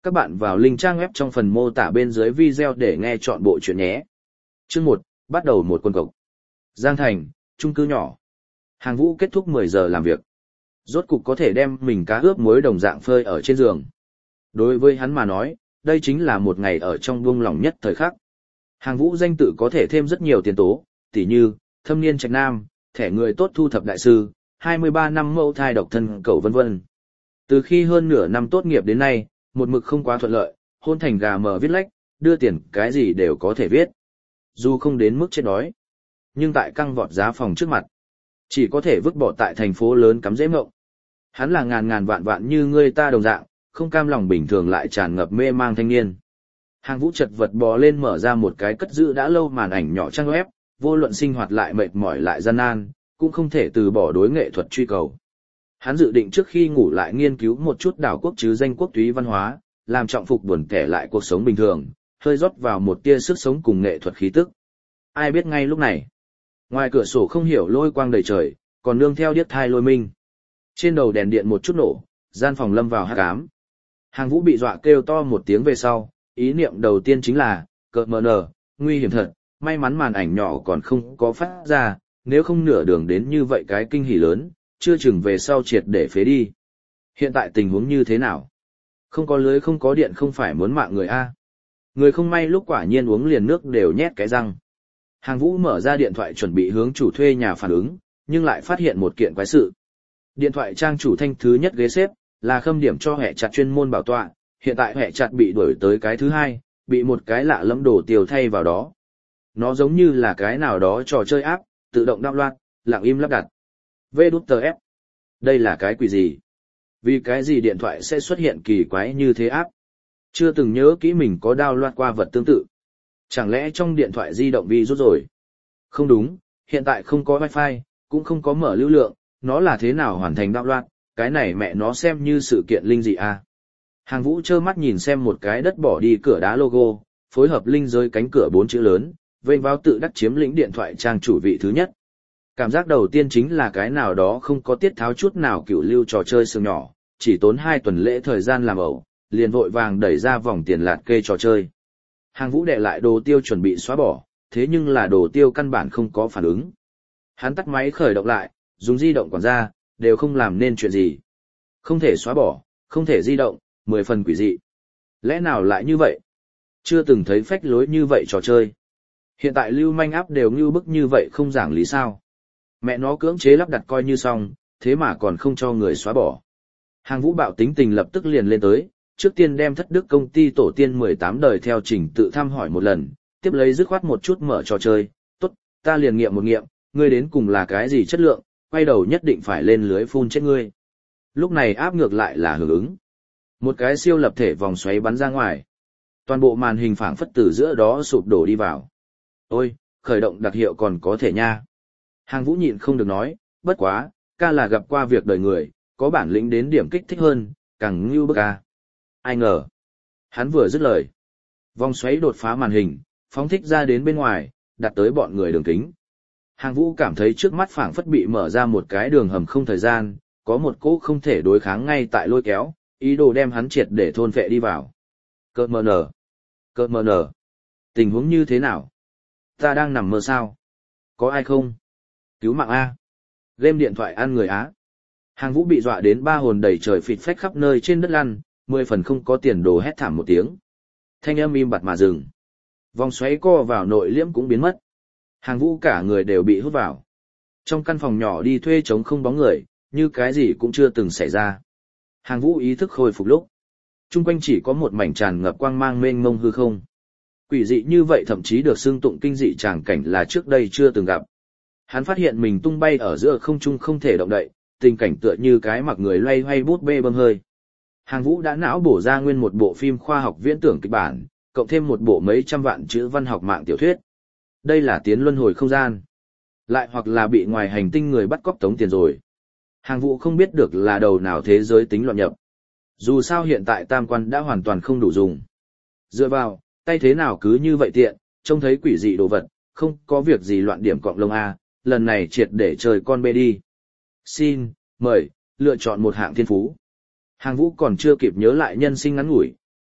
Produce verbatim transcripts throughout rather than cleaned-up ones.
Các bạn vào link trang web trong phần mô tả bên dưới video để nghe chọn bộ chuyện nhé. Chương một, bắt đầu một quân cộc. Giang Thành, chung cư nhỏ. Hàng Vũ kết thúc mười giờ làm việc. Rốt cục có thể đem mình cá ướp muối đồng dạng phơi ở trên giường. Đối với hắn mà nói, đây chính là một ngày ở trong buông lỏng nhất thời khắc. Hàng Vũ danh tự có thể thêm rất nhiều tiền tố, tỉ như, thâm niên trạch nam, thẻ người tốt thu thập đại sư, hai mươi ba năm mẫu thai độc thân cầu vân vân. Từ khi hơn nửa năm tốt nghiệp đến nay, một mực không quá thuận lợi, hôn thành gà mờ viết lách, đưa tiền cái gì đều có thể viết. Dù không đến mức chết đói, nhưng tại căng vọt giá phòng trước mặt, chỉ có thể vứt bỏ tại thành phố lớn cắm dễ mộng. Hắn là ngàn ngàn vạn vạn như ngươi ta đồng dạng, không cam lòng bình thường lại tràn ngập mê mang thanh niên. Hàng Vũ chật vật bò lên mở ra một cái cất giữ đã lâu màn ảnh nhỏ trang web, vô luận sinh hoạt lại mệt mỏi lại gian nan, cũng không thể từ bỏ đối nghệ thuật truy cầu. Hắn dự định trước khi ngủ lại nghiên cứu một chút đảo quốc chứ danh quốc túy văn hóa, làm trọng phục buồn kẻ lại cuộc sống bình thường, hơi rót vào một tia sức sống cùng nghệ thuật khí tức. Ai biết ngay lúc này, ngoài cửa sổ không hiểu lôi quang đầy trời, còn nương theo điếc thai lôi minh. Trên đầu đèn điện một chút nổ, gian phòng lâm vào hắc ám. Hàng Vũ bị dọa kêu to một tiếng về sau, ý niệm đầu tiên chính là, cợt mờ nở, nguy hiểm thật, may mắn màn ảnh nhỏ còn không có phát ra, nếu không nửa đường đến như vậy cái kinh hỉ lớn, chưa chừng về sau triệt để phế đi. Hiện tại tình huống như thế nào? Không có lưới không có điện không phải muốn mạng người A. Người không may lúc quả nhiên uống liền nước đều nhét cái răng. Hàng Vũ mở ra điện thoại chuẩn bị hướng chủ thuê nhà phản ứng, nhưng lại phát hiện một kiện quái sự. Điện thoại trang chủ thanh thứ nhất ghế xếp, là khâm điểm cho hệ chặt chuyên môn bảo tọa, hiện tại hệ chặt bị đuổi tới cái thứ hai, bị một cái lạ lẫm đổ tiêu thay vào đó. Nó giống như là cái nào đó trò chơi áp, tự động đạo loạt, lặng im lắp đặt. vê đút tê ép. Đây là cái quỷ gì? Vì cái gì điện thoại sẽ xuất hiện kỳ quái như thế áp? Chưa từng nhớ kỹ mình có download qua vật tương tự. Chẳng lẽ trong điện thoại di động virus rồi? Không đúng, hiện tại không có wifi, cũng không có mở lưu lượng, nó là thế nào hoàn thành download, cái này mẹ nó xem như sự kiện linh dị à? Hàng Vũ trơ mắt nhìn xem một cái đất bỏ đi cửa đá logo, phối hợp linh giới cánh cửa bốn chữ lớn, vênh vào tự đắc chiếm lĩnh điện thoại trang chủ vị thứ nhất. Cảm giác đầu tiên chính là cái nào đó không có tiết tháo chút nào cựu lưu trò chơi sừng nhỏ, chỉ tốn hai tuần lễ thời gian làm ẩu, liền vội vàng đẩy ra vòng tiền lạt kê trò chơi. Hàng Vũ đệ lại đồ tiêu chuẩn bị xóa bỏ, thế nhưng là đồ tiêu căn bản không có phản ứng. Hắn tắt máy khởi động lại, dùng di động quản ra, đều không làm nên chuyện gì. Không thể xóa bỏ, không thể di động, mười phần quỷ dị. Lẽ nào lại như vậy? Chưa từng thấy phách lối như vậy trò chơi. Hiện tại lưu manh áp đều như bức như vậy không giảng lý sao. Mẹ nó cưỡng chế lắp đặt coi như xong, thế mà còn không cho người xóa bỏ. Hàng Vũ bạo tính tình lập tức liền lên tới, trước tiên đem thất đức công ty tổ tiên mười tám đời theo trình tự thăm hỏi một lần, tiếp lấy dứt khoát một chút mở trò chơi, tốt, ta liền nghiệm một nghiệm, ngươi đến cùng là cái gì chất lượng, quay đầu nhất định phải lên lưới phun chết ngươi. Lúc này áp ngược lại là hưởng ứng. Một cái siêu lập thể vòng xoáy bắn ra ngoài. Toàn bộ màn hình phảng phất từ giữa đó sụp đổ đi vào. Ôi, khởi động đặc hiệu còn có thể nha. Hàng Vũ nhịn không được nói, bất quá, ca là gặp qua việc đời người, có bản lĩnh đến điểm kích thích hơn, càng ngưu bức ca. Ai ngờ. Hắn vừa dứt lời. Vòng xoáy đột phá màn hình, phóng thích ra đến bên ngoài, đặt tới bọn người đường kính. Hàng Vũ cảm thấy trước mắt phảng phất bị mở ra một cái đường hầm không thời gian, có một cỗ không thể đối kháng ngay tại lôi kéo, ý đồ đem hắn triệt để thôn phệ đi vào. Cơ mờ nở. Cơ mờ nở. Tình huống như thế nào? Ta đang nằm mơ sao? Có ai không? Cứu mạng A. Game điện thoại ăn người Á. Hàng Vũ bị dọa đến ba hồn đầy trời phịt phách khắp nơi trên đất lăn, mười phần không có tiền đồ hét thảm một tiếng. Thanh âm im bặt mà dừng. Vòng xoáy co vào nội liễm cũng biến mất. Hàng Vũ cả người đều bị hút vào. Trong căn phòng nhỏ đi thuê trống không bóng người, như cái gì cũng chưa từng xảy ra. Hàng Vũ ý thức khôi phục lúc. Trung quanh chỉ có một mảnh tràn ngập quang mang mênh mông hư không. Quỷ dị như vậy thậm chí được xưng tụng kinh dị tràng cảnh là trước đây chưa từng gặp. Hắn phát hiện mình tung bay ở giữa không trung không thể động đậy, tình cảnh tựa như cái mặc người loay hoay bút bê bơm hơi. Hàng Vũ đã não bổ ra nguyên một bộ phim khoa học viễn tưởng kịch bản, cộng thêm một bộ mấy trăm vạn chữ văn học mạng tiểu thuyết. Đây là tiến luân hồi không gian. Lại hoặc là bị ngoài hành tinh người bắt cóc tống tiền rồi. Hàng Vũ không biết được là đầu nào thế giới tính loạn nhập. Dù sao hiện tại tam quan đã hoàn toàn không đủ dùng. Dựa vào, tay thế nào cứ như vậy tiện, trông thấy quỷ dị đồ vật, không có việc gì loạn điểm cọng lông A, lần này triệt để chơi con bê đi. Xin, mời, lựa chọn một hạng thiên phú. Hàng Vũ còn chưa kịp nhớ lại nhân sinh ngắn ngủi,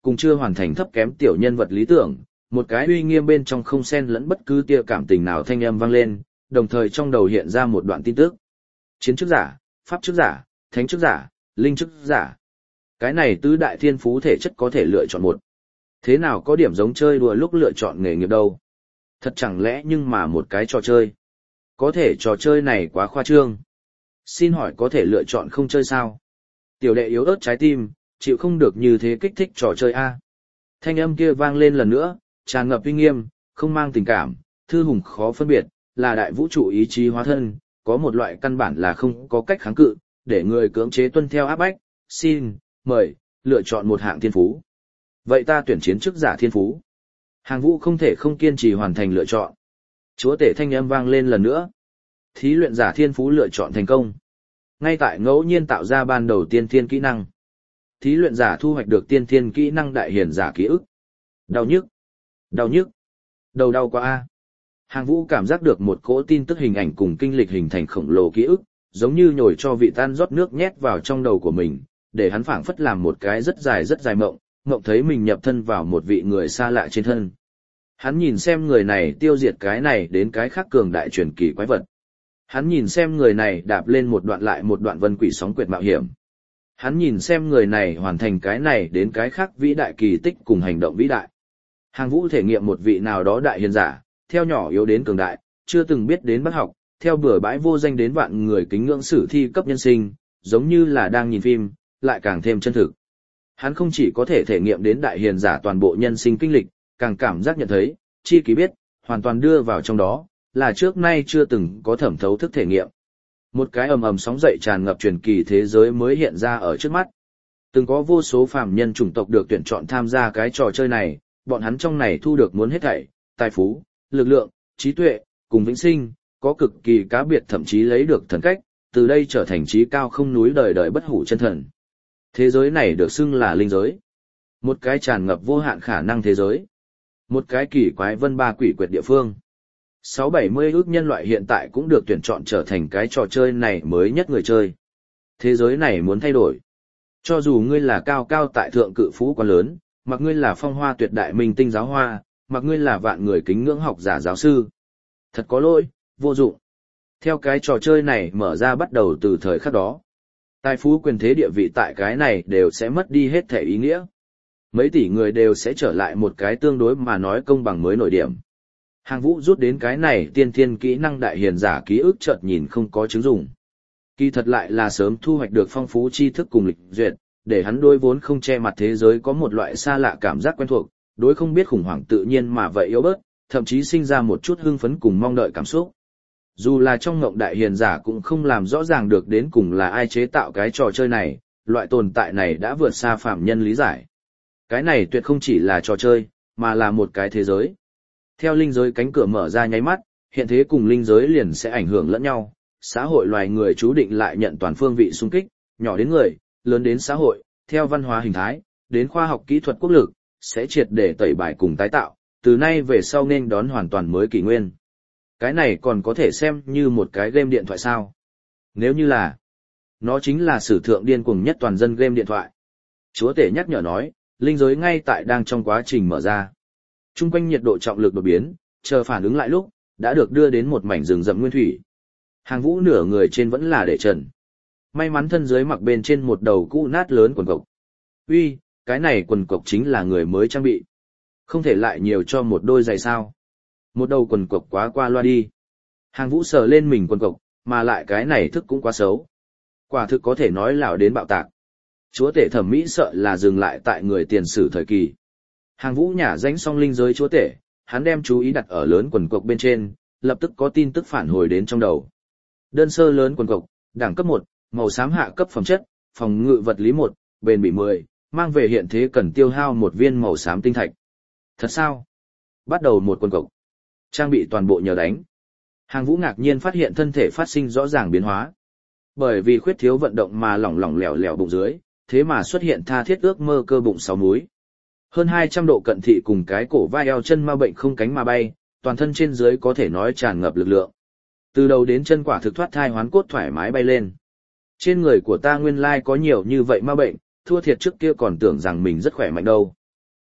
cùng chưa hoàn thành thấp kém tiểu nhân vật lý tưởng, một cái uy nghiêm bên trong không xen lẫn bất cứ tia cảm tình nào thanh âm vang lên, đồng thời trong đầu hiện ra một đoạn tin tức. Chiến chức giả, pháp chức giả, thánh chức giả, linh chức giả. Cái này tứ đại thiên phú thể chất có thể lựa chọn một. Thế nào có điểm giống chơi đùa lúc lựa chọn nghề nghiệp đâu? Thật chẳng lẽ nhưng mà một cái trò chơi. Có thể trò chơi này quá khoa trương. Xin hỏi có thể lựa chọn không chơi sao? Tiểu đệ yếu ớt trái tim, chịu không được như thế kích thích trò chơi a. Thanh âm kia vang lên lần nữa, tràn ngập uy nghiêm, không mang tình cảm, thư hùng khó phân biệt, là đại vũ trụ ý chí hóa thân, có một loại căn bản là không có cách kháng cự, để người cưỡng chế tuân theo áp bách, xin, mời, lựa chọn một hạng thiên phú. Vậy ta tuyển chiến chức giả thiên phú. Hàng Vũ không thể không kiên trì hoàn thành lựa chọn. Chúa tể thanh âm vang lên lần nữa. Thí luyện giả thiên phú lựa chọn thành công. Ngay tại ngẫu nhiên tạo ra ban đầu tiên thiên kỹ năng. Thí luyện giả thu hoạch được tiên thiên kỹ năng đại hiển giả ký ức. Đau nhức. Đau nhức. Đầu đau quá a. Hàng Vũ cảm giác được một cỗ tin tức hình ảnh cùng kinh lịch hình thành khổng lồ ký ức, giống như nhồi cho vị tan rót nước nhét vào trong đầu của mình, để hắn phảng phất làm một cái rất dài rất dài mộng, mộng thấy mình nhập thân vào một vị người xa lạ trên thân. Hắn nhìn xem người này tiêu diệt cái này đến cái khác cường đại truyền kỳ quái vật. Hắn nhìn xem người này đạp lên một đoạn lại một đoạn vân quỷ sóng quyệt mạo hiểm. Hắn nhìn xem người này hoàn thành cái này đến cái khác vĩ đại kỳ tích cùng hành động vĩ đại. Hàng Vũ thể nghiệm một vị nào đó đại hiền giả, theo nhỏ yếu đến cường đại, chưa từng biết đến bác học, theo bừa bãi vô danh đến vạn người kính ngưỡng sử thi cấp nhân sinh, giống như là đang nhìn phim, lại càng thêm chân thực. Hắn không chỉ có thể thể nghiệm đến đại hiền giả toàn bộ nhân sinh kinh lịch, càng cảm giác nhận thấy, chi ký biết, hoàn toàn đưa vào trong đó, là trước nay chưa từng có thẩm thấu thức thể nghiệm. Một cái ầm ầm sóng dậy tràn ngập truyền kỳ thế giới mới hiện ra ở trước mắt. Từng có vô số phàm nhân chủng tộc được tuyển chọn tham gia cái trò chơi này, bọn hắn trong này thu được muốn hết thảy, tài phú, lực lượng, trí tuệ, cùng vĩnh sinh, có cực kỳ cá biệt thậm chí lấy được thần cách, từ đây trở thành trí cao không núi đời đời bất hủ chân thần. Thế giới này được xưng là linh giới. Một cái tràn ngập vô hạn khả năng thế giới. Một cái kỳ quái vân ba quỷ quyệt địa phương. sáu bảy mươi ước nhân loại hiện tại cũng được tuyển chọn trở thành cái trò chơi này mới nhất người chơi. Thế giới này muốn thay đổi. Cho dù ngươi là cao cao tại thượng cự phú quá lớn, mặc ngươi là phong hoa tuyệt đại minh tinh giáo hoa, mặc ngươi là vạn người kính ngưỡng học giả giáo sư. Thật có lỗi, vô dụng. Theo cái trò chơi này mở ra bắt đầu từ thời khắc đó. Tài phú quyền thế địa vị tại cái này đều sẽ mất đi hết thể ý nghĩa. Mấy tỷ người đều sẽ trở lại một cái tương đối mà nói công bằng mới nổi điểm. Hàng Vũ rút đến cái này tiên thiên kỹ năng đại hiền giả ký ức chợt nhìn không có chứng dụng. Kỳ thật lại là sớm thu hoạch được phong phú tri thức cùng lịch duyệt, để hắn đối vốn không che mặt thế giới có một loại xa lạ cảm giác quen thuộc, đối không biết khủng hoảng tự nhiên mà vậy yếu bớt, thậm chí sinh ra một chút hưng phấn cùng mong đợi cảm xúc. Dù là trong ngộng đại hiền giả cũng không làm rõ ràng được đến cùng là ai chế tạo cái trò chơi này, loại tồn tại này đã vượt xa phàm nhân lý giải. Cái này tuyệt không chỉ là trò chơi, mà là một cái thế giới. Theo linh giới cánh cửa mở ra nháy mắt, hiện thế cùng linh giới liền sẽ ảnh hưởng lẫn nhau, xã hội loài người chú định lại nhận toàn phương vị xung kích, nhỏ đến người, lớn đến xã hội, theo văn hóa hình thái, đến khoa học kỹ thuật quốc lực, sẽ triệt để tẩy bài cùng tái tạo, từ nay về sau nên đón hoàn toàn mới kỷ nguyên. Cái này còn có thể xem như một cái game điện thoại sao? Nếu như là, nó chính là sử thượng điên cuồng nhất toàn dân game điện thoại. Chúa tể nhắc nhở nói, linh giới ngay tại đang trong quá trình mở ra. Trung quanh nhiệt độ trọng lực đột biến, chờ phản ứng lại lúc, đã được đưa đến một mảnh rừng rậm nguyên thủy. Hàng Vũ nửa người trên vẫn là để trần. May mắn thân dưới mặc bên trên một đầu cũ nát lớn quần cộc. Uy, cái này quần cộc chính là người mới trang bị. Không thể lại nhiều cho một đôi giày sao. Một đầu quần cộc quá qua loa đi. Hàng Vũ sờ lên mình quần cộc, mà lại cái này thức cũng quá xấu. Quả thực có thể nói lão đến bạo tạc. Chúa tể thẩm mỹ sợ là dừng lại tại người tiền sử thời kỳ. Hàng Vũ nhả danh xong linh giới chúa tể, hắn đem chú ý đặt ở lớn quần cộc bên trên, lập tức có tin tức phản hồi đến trong đầu. Đơn sơ lớn quần cộc, đẳng cấp một, màu xám hạ cấp phẩm chất, phòng ngự vật lý một, bền bỉ mười, mang về hiện thế cần tiêu hao một viên màu xám tinh thạch. Thật sao? Bắt đầu một quần cộc. Trang bị toàn bộ nhờ đánh. Hàng Vũ ngạc nhiên phát hiện thân thể phát sinh rõ ràng biến hóa. Bởi vì khuyết thiếu vận động mà lỏng lỏng lẻo lẻo bụng dưới, thế mà xuất hiện tha thiết ước mơ cơ bụng sáu múi. Hơn hai trăm độ cận thị cùng cái cổ vai eo chân ma bệnh không cánh mà bay, toàn thân trên dưới có thể nói tràn ngập lực lượng. Từ đầu đến chân quả thực thoát thai hoán cốt thoải mái bay lên. Trên người của ta nguyên lai có nhiều như vậy ma bệnh, thua thiệt trước kia còn tưởng rằng mình rất khỏe mạnh đâu.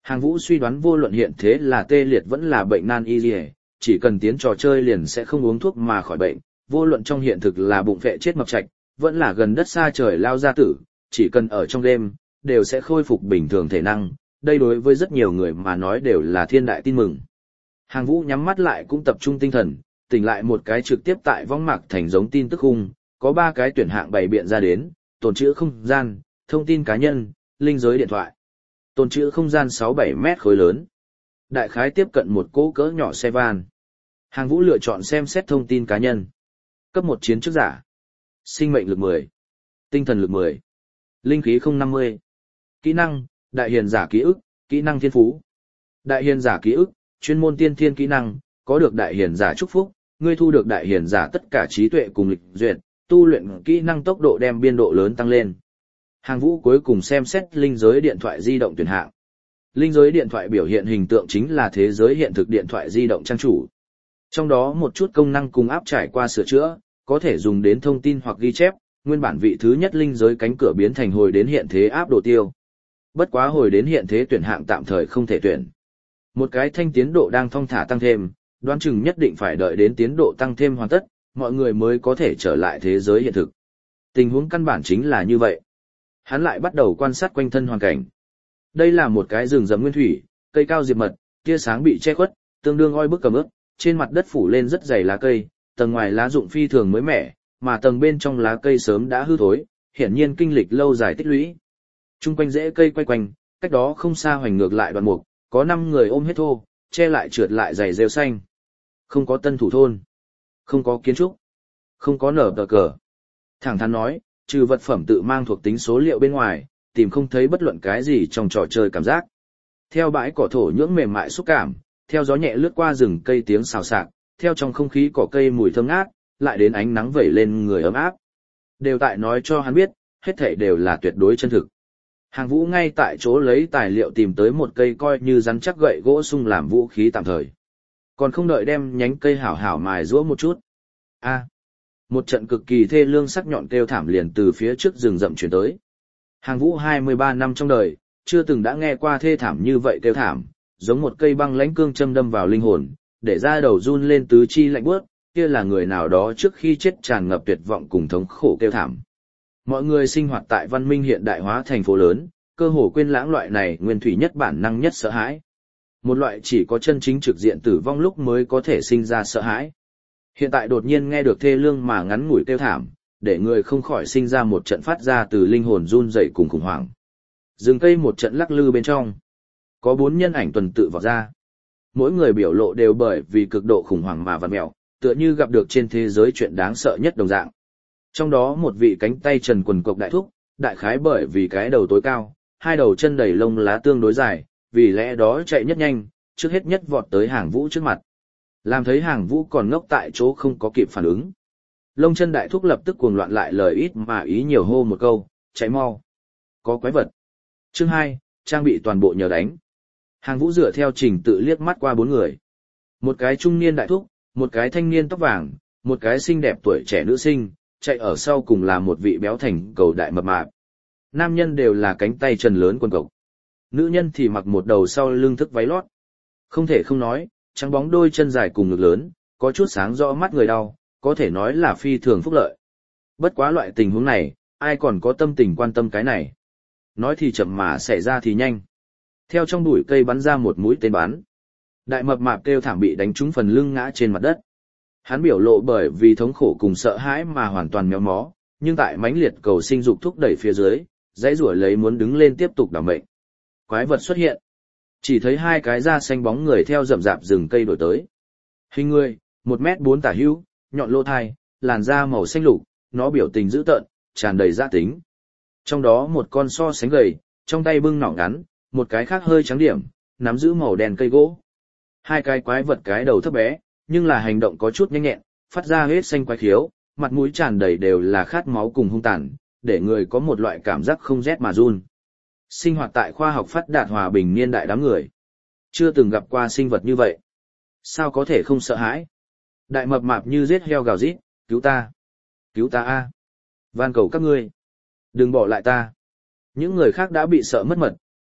Hàng Vũ suy đoán vô luận hiện thế là tê liệt vẫn là bệnh nan y liề, chỉ cần tiến trò chơi liền sẽ không uống thuốc mà khỏi bệnh, vô luận trong hiện thực là bụng phệ chết mập trạch, vẫn là gần đất xa trời lao gia tử, chỉ cần ở trong đêm, đều sẽ khôi phục bình thường thể năng, đây đối với rất nhiều người mà nói đều là thiên đại tin mừng. Hàng Vũ nhắm mắt lại cũng tập trung tinh thần, tỉnh lại một cái trực tiếp tại võng mạc thành giống tin tức khung, có ba cái tuyển hạng bày biện ra đến, tồn trữ không gian, thông tin cá nhân, linh giới điện thoại. Tồn trữ không gian sáu bảy mét khối lớn. Đại khái tiếp cận một cỗ cỡ nhỏ xe van. Hàng Vũ lựa chọn xem xét thông tin cá nhân. Cấp một chiến trước giả. Sinh mệnh lực mười. Tinh thần lực mười. Linh khí không năm mươi. Kỹ năng, đại hiền giả ký ức, kỹ năng thiên phú. Đại hiền giả ký ức, chuyên môn tiên thiên kỹ năng, có được đại hiền giả chúc phúc, ngươi thu được đại hiền giả tất cả trí tuệ cùng lịch duyệt, tu luyện kỹ năng tốc độ đem biên độ lớn tăng lên. Hàng Vũ cuối cùng xem xét linh giới điện thoại di động tuyển hạng. Linh giới điện thoại biểu hiện hình tượng chính là thế giới hiện thực điện thoại di động trang chủ. Trong đó một chút công năng cùng áp trải qua sửa chữa, có thể dùng đến thông tin hoặc ghi chép, nguyên bản vị thứ nhất linh giới cánh cửa biến thành hồi đến hiện thế áp đồ tiêu. Bất quá hồi đến hiện thế tuyển hạng tạm thời không thể tuyển. Một cái thanh tiến độ đang thong thả tăng thêm, đoán chừng nhất định phải đợi đến tiến độ tăng thêm hoàn tất, mọi người mới có thể trở lại thế giới hiện thực. Tình huống căn bản chính là như vậy. Hắn lại bắt đầu quan sát quanh thân hoàn cảnh. Đây là một cái rừng rậm nguyên thủy, cây cao diệp mật, tia sáng bị che khuất, tương đương oi bức cầm ướt, trên mặt đất phủ lên rất dày lá cây, tầng ngoài lá rụng phi thường mới mẻ, mà tầng bên trong lá cây sớm đã hư thối, hiển nhiên kinh lịch lâu dài tích lũy. Trung quanh rễ cây quay quanh, cách đó không xa hoành ngược lại đoạn mục, có năm người ôm hết thô, che lại trượt lại dày rêu xanh. Không có tân thủ thôn, không có kiến trúc, không có nở tờ cờ. Thẳng thắn nói, trừ vật phẩm tự mang thuộc tính số liệu bên ngoài, tìm không thấy bất luận cái gì trong trò chơi cảm giác. Theo bãi cỏ thổ nhưỡng mềm mại xúc cảm, theo gió nhẹ lướt qua rừng cây tiếng xào xạc, theo trong không khí cỏ cây mùi thơm ngát, lại đến ánh nắng vẩy lên người ấm áp. Đều tại nói cho hắn biết, hết thảy đều là tuyệt đối chân thực. Hàng Vũ ngay tại chỗ lấy tài liệu tìm tới một cây coi như rắn chắc gậy gỗ sung làm vũ khí tạm thời. Còn không đợi đem nhánh cây hảo hảo mài giũa một chút. A. Một trận cực kỳ thê lương sắc nhọn kêu thảm liền từ phía trước rừng rậm truyền tới. Hàng Vũ hai mươi ba năm trong đời, chưa từng đã nghe qua thê thảm như vậy kêu thảm, giống một cây băng lãnh cương châm đâm vào linh hồn, để ra đầu run lên tứ chi lạnh buốt, kia là người nào đó trước khi chết tràn ngập tuyệt vọng cùng thống khổ kêu thảm. Mọi người sinh hoạt tại văn minh hiện đại hóa thành phố lớn, cơ hồ quên lãng loại này nguyên thủy nhất bản năng nhất sợ hãi. Một loại chỉ có chân chính trực diện tử vong lúc mới có thể sinh ra sợ hãi. Hiện tại đột nhiên nghe được thê lương mà ngắn ngủi kêu thảm, để người không khỏi sinh ra một trận phát ra từ linh hồn run rẩy cùng khủng hoảng. Rừng cây một trận lắc lư bên trong. Có bốn nhân ảnh tuần tự vọt ra. Mỗi người biểu lộ đều bởi vì cực độ khủng hoảng mà vặn mẹo, tựa như gặp được trên thế giới chuyện đáng sợ nhất đồng dạng. Trong đó một vị cánh tay trần quần cộc đại thúc, đại khái bởi vì cái đầu tối cao, hai đầu chân đầy lông lá tương đối dài, vì lẽ đó chạy nhất nhanh, trước hết nhất vọt tới Hàng Vũ trước mặt. Làm thấy Hàng Vũ còn ngốc tại chỗ không có kịp phản ứng. Lông chân đại thúc lập tức cuồng loạn lại lời ít mà ý nhiều hô một câu, chạy mau. Có quái vật. Chương hai, trang bị toàn bộ nhờ đánh. Hàng Vũ dựa theo trình tự liếc mắt qua bốn người. Một cái trung niên đại thúc, một cái thanh niên tóc vàng, một cái xinh đẹp tuổi trẻ nữ sinh, chạy ở sau cùng là một vị béo thành cầu đại mập mạp. Nam nhân đều là cánh tay trần lớn quần cộc. Nữ nhân thì mặc một đầu sau lưng thức váy lót. Không thể không nói, trắng bóng đôi chân dài cùng ngực lớn, có chút sáng rõ mắt người đau, có thể nói là phi thường phúc lợi. Bất quá loại tình huống này, ai còn có tâm tình quan tâm cái này. Nói thì chậm mà xảy ra thì nhanh. Theo trong bụi cây bắn ra một mũi tên bắn. Đại mập mạp kêu thảm bị đánh trúng phần lưng ngã trên mặt đất. Hắn biểu lộ bởi vì thống khổ cùng sợ hãi mà hoàn toàn méo mó, nhưng tại mãnh liệt cầu sinh dục thúc đẩy phía dưới, dãy rủa lấy muốn đứng lên tiếp tục đảm mệnh. Quái vật xuất hiện. Chỉ thấy hai cái da xanh bóng người theo rậm rạp rừng cây đổi tới. Hình người, một mét bốn tả hữu, nhọn lỗ thai, làn da màu xanh lục, nó biểu tình dữ tợn, tràn đầy dã tính. Trong đó một con so sánh gầy, trong tay bưng nỏ ngắn, một cái khác hơi trắng điểm, nắm giữ màu đen cây gỗ. Hai cái quái vật cái đầu thấp bé, nhưng là hành động có chút nhanh nhẹn, phát ra hết xanh quái khiếu, mặt mũi tràn đầy đều là khát máu cùng hung tàn, để người có một loại cảm giác không rét mà run. Sinh hoạt tại khoa học phát đạt hòa bình niên đại đám người. Chưa từng gặp qua sinh vật như vậy. Sao có thể không sợ hãi? Đại mập mạp như giết heo gào rít, cứu ta! Cứu ta a! Van cầu các ngươi! Đừng bỏ lại ta! Những người khác đã bị sợ mất mật,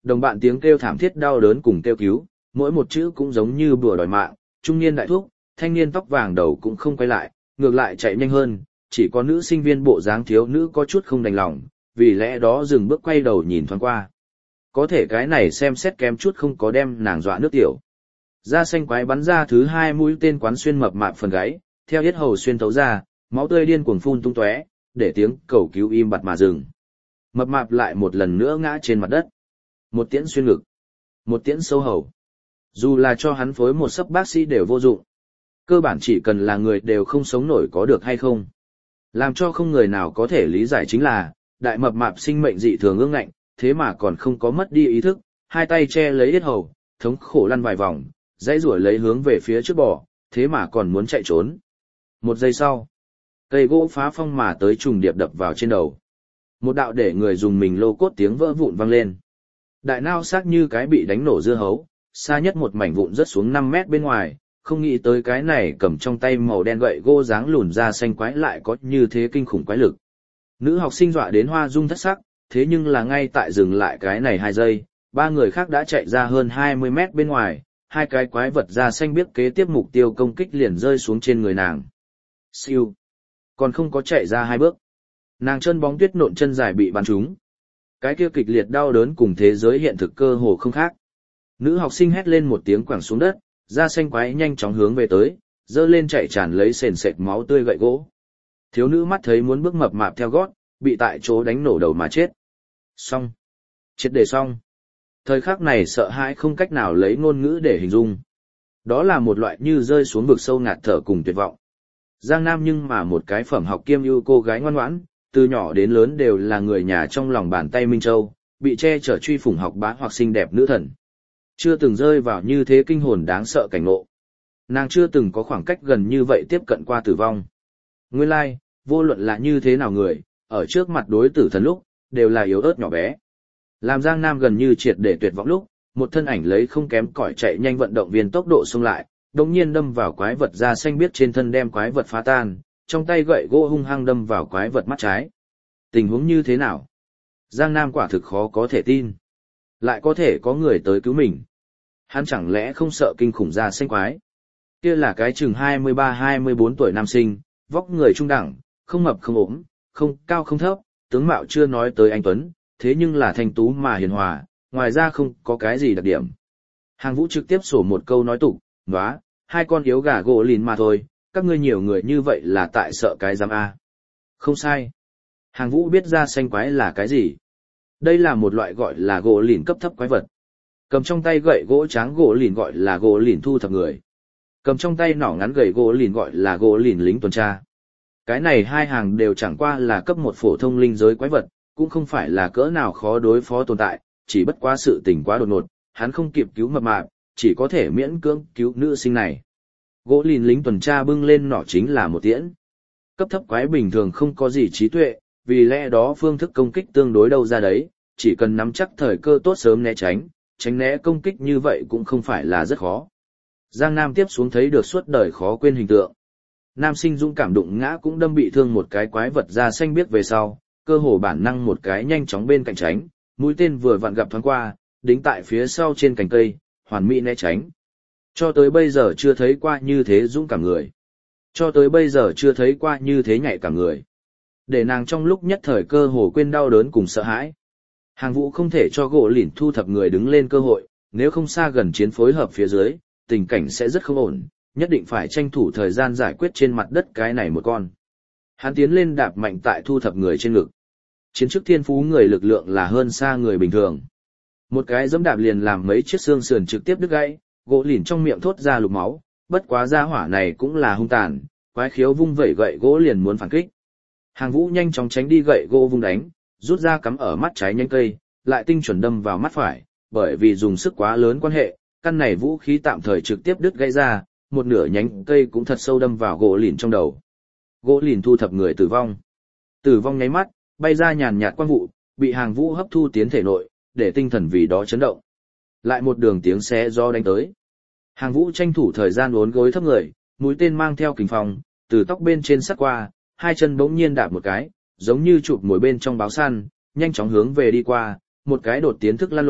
Đồng bạn tiếng kêu thảm thiết đau đớn cùng kêu cứu, mỗi một chữ cũng giống như bùa đòi mạng, trung niên đại thúc, thanh niên tóc vàng đầu cũng không quay lại, ngược lại chạy nhanh hơn, chỉ có nữ sinh viên bộ dáng thiếu nữ có chút không đành lòng, vì lẽ đó dừng bước quay đầu nhìn thoáng qua. Có thể cái này xem xét kém chút không có đem nàng dọa nước tiểu. Da xanh quái bắn ra thứ hai mũi tên quán xuyên mập mạp phần gáy, theo yết hầu xuyên thấu ra, máu tươi điên cuồng phun tung tóe, để tiếng cầu cứu im bặt mà dừng. Mập mạp lại một lần nữa ngã trên mặt đất. Một tiễn xuyên ngực, một tiễn sâu hầu. Dù là cho hắn phối một sấp bác sĩ đều vô dụng. Cơ bản chỉ cần là người đều không sống nổi có được hay không. Làm cho không người nào có thể lý giải chính là, đại mập mạp sinh mệnh dị thường ương ngạnh, thế mà còn không có mất đi ý thức, hai tay che lấy yết hầu, thống khổ lăn vài vòng, dãy rủa lấy hướng về phía trước bò, thế mà còn muốn chạy trốn. Một giây sau, cây gỗ phá phong mà tới trùng điệp đập vào trên đầu. Một đạo để người dùng mình lô cốt tiếng vỡ vụn vang lên. Đại nao xác như cái bị đánh nổ dưa hấu, xa nhất một mảnh vụn rớt xuống năm mét bên ngoài, không nghĩ tới cái này cầm trong tay màu đen gậy gỗ dáng lùn ra xanh quái lại có như thế kinh khủng quái lực. Nữ học sinh dọa đến hoa dung thất sắc, thế nhưng là ngay tại dừng lại cái này hai giây, ba người khác đã chạy ra hơn hai mươi mét bên ngoài, hai cái quái vật da xanh biết kế tiếp mục tiêu công kích liền rơi xuống trên người nàng. Siêu. Còn không có chạy ra hai bước. Nàng chân bóng tuyết nộn chân dài bị bắn trúng. Cái kia kịch liệt đau đớn cùng thế giới hiện thực cơ hồ không khác. Nữ học sinh hét lên một tiếng quẳng xuống đất, da xanh quái nhanh chóng hướng về tới, dơ lên chạy tràn lấy sền sệt máu tươi gậy gỗ. Thiếu nữ mắt thấy muốn bước mập mạp theo gót, bị tại chỗ đánh nổ đầu mà chết. Xong. Chết để xong. Thời khắc này sợ hãi không cách nào lấy ngôn ngữ để hình dung. Đó là một loại như rơi xuống vực sâu ngạt thở cùng tuyệt vọng. Giang Nam nhưng mà một cái phẩm học kiêm ưu cô gái ngoan ngoãn, từ nhỏ đến lớn đều là người nhà trong lòng bàn tay Minh Châu, bị che chở truy phủng học bá hoặc xinh đẹp nữ thần. Chưa từng rơi vào như thế kinh hồn đáng sợ cảnh ngộ. Nàng chưa từng có khoảng cách gần như vậy tiếp cận qua tử vong. Nguyên lai, like, vô luận là như thế nào người, ở trước mặt đối tử thần lúc, đều là yếu ớt nhỏ bé. Làm Giang Nam gần như triệt để tuyệt vọng lúc, một thân ảnh lấy không kém cỏi chạy nhanh vận động viên tốc độ xông lại, đồng nhiên đâm vào quái vật da xanh biếc trên thân đem quái vật phá tan, trong tay gậy gỗ hung hăng đâm vào quái vật mắt trái. Tình huống như thế nào? Giang Nam quả thực khó có thể tin. Lại có thể có người tới cứu mình. Hắn chẳng lẽ không sợ kinh khủng da xanh quái? Kia là cái chừng hai mươi ba hai mươi bốn tuổi nam sinh, vóc người trung đẳng, không mập không ốm, không cao không thấp, tướng mạo chưa nói tới anh tuấn, thế nhưng là thanh tú mà hiền hòa, ngoài ra không có cái gì đặc điểm. Hàng Vũ trực tiếp sổ một câu nói tục, "Nóa, hai con yếu gà gỗ lìn mà thôi, các ngươi nhiều người như vậy là tại sợ cái giám a." Không sai. Hàng Vũ biết da xanh quái là cái gì. Đây là một loại gọi là gỗ lìn cấp thấp quái vật. Cầm trong tay gậy gỗ tráng gỗ lìn gọi là gỗ lìn thu thập người. Cầm trong tay nỏ ngắn gậy gỗ lìn gọi là gỗ lìn lính tuần tra. Cái này hai hàng đều chẳng qua là cấp một phổ thông linh giới quái vật, cũng không phải là cỡ nào khó đối phó tồn tại, chỉ bất quá sự tình quá đột ngột, hắn không kịp cứu mập mạp, chỉ có thể miễn cưỡng cứu nữ sinh này. Gỗ lìn lính tuần tra bưng lên nỏ chính là một tiễn. Cấp thấp quái bình thường không có gì trí tuệ, vì lẽ đó phương thức công kích tương đối đâu ra đấy, chỉ cần nắm chắc thời cơ tốt sớm né tránh, tránh né công kích như vậy cũng không phải là rất khó. Giang Nam tiếp xuống thấy được suốt đời khó quên hình tượng. Nam sinh dũng cảm đụng ngã cũng đâm bị thương một cái quái vật da xanh biếc về sau, cơ hồ bản năng một cái nhanh chóng bên cạnh tránh, mũi tên vừa vặn gặp thoáng qua, đính tại phía sau trên cành cây, hoàn mỹ né tránh. Cho tới bây giờ chưa thấy qua như thế dũng cảm người. Cho tới bây giờ chưa thấy qua như thế nhạy cảm người. Để nàng trong lúc nhất thời cơ hồ quên đau đớn cùng sợ hãi. Hàng Vũ không thể cho gỗ lìn thu thập người đứng lên cơ hội, nếu không xa gần chiến phối hợp phía dưới, tình cảnh sẽ rất không ổn, nhất định phải tranh thủ thời gian giải quyết trên mặt đất cái này một con. Hắn tiến lên đạp mạnh tại thu thập người trên ngực. Chiến chức thiên phú người lực lượng là hơn xa người bình thường. Một cái giẫm đạp liền làm mấy chiếc xương sườn trực tiếp đứt gãy, gỗ lìn trong miệng thốt ra lục máu, bất quá gia hỏa này cũng là hung tàn, quái khiếu vung vẩy gậy gỗ liền muốn phản kích. Hàng Vũ nhanh chóng tránh đi gậy gỗ vung đánh, rút ra cắm ở mắt trái nhánh cây, lại tinh chuẩn đâm vào mắt phải, bởi vì dùng sức quá lớn quan hệ, căn này vũ khí tạm thời trực tiếp đứt gãy ra, một nửa nhánh cây cũng thật sâu đâm vào gỗ lìn trong đầu. Gỗ lìn thu thập người tử vong. Tử vong nháy mắt, bay ra nhàn nhạt quang vụ, bị Hàng Vũ hấp thu tiến thể nội, để tinh thần vì đó chấn động. Lại một đường tiếng xé gió đánh tới. Hàng Vũ tranh thủ thời gian uốn gối thấp người, mũi tên mang theo kình phong, từ tóc bên trên sắt qua, hai chân bỗng nhiên đạp một cái, giống như chụp mồi bên trong báo săn, nhanh chóng hướng về đi qua, một cái đột tiến thức lăn lộn,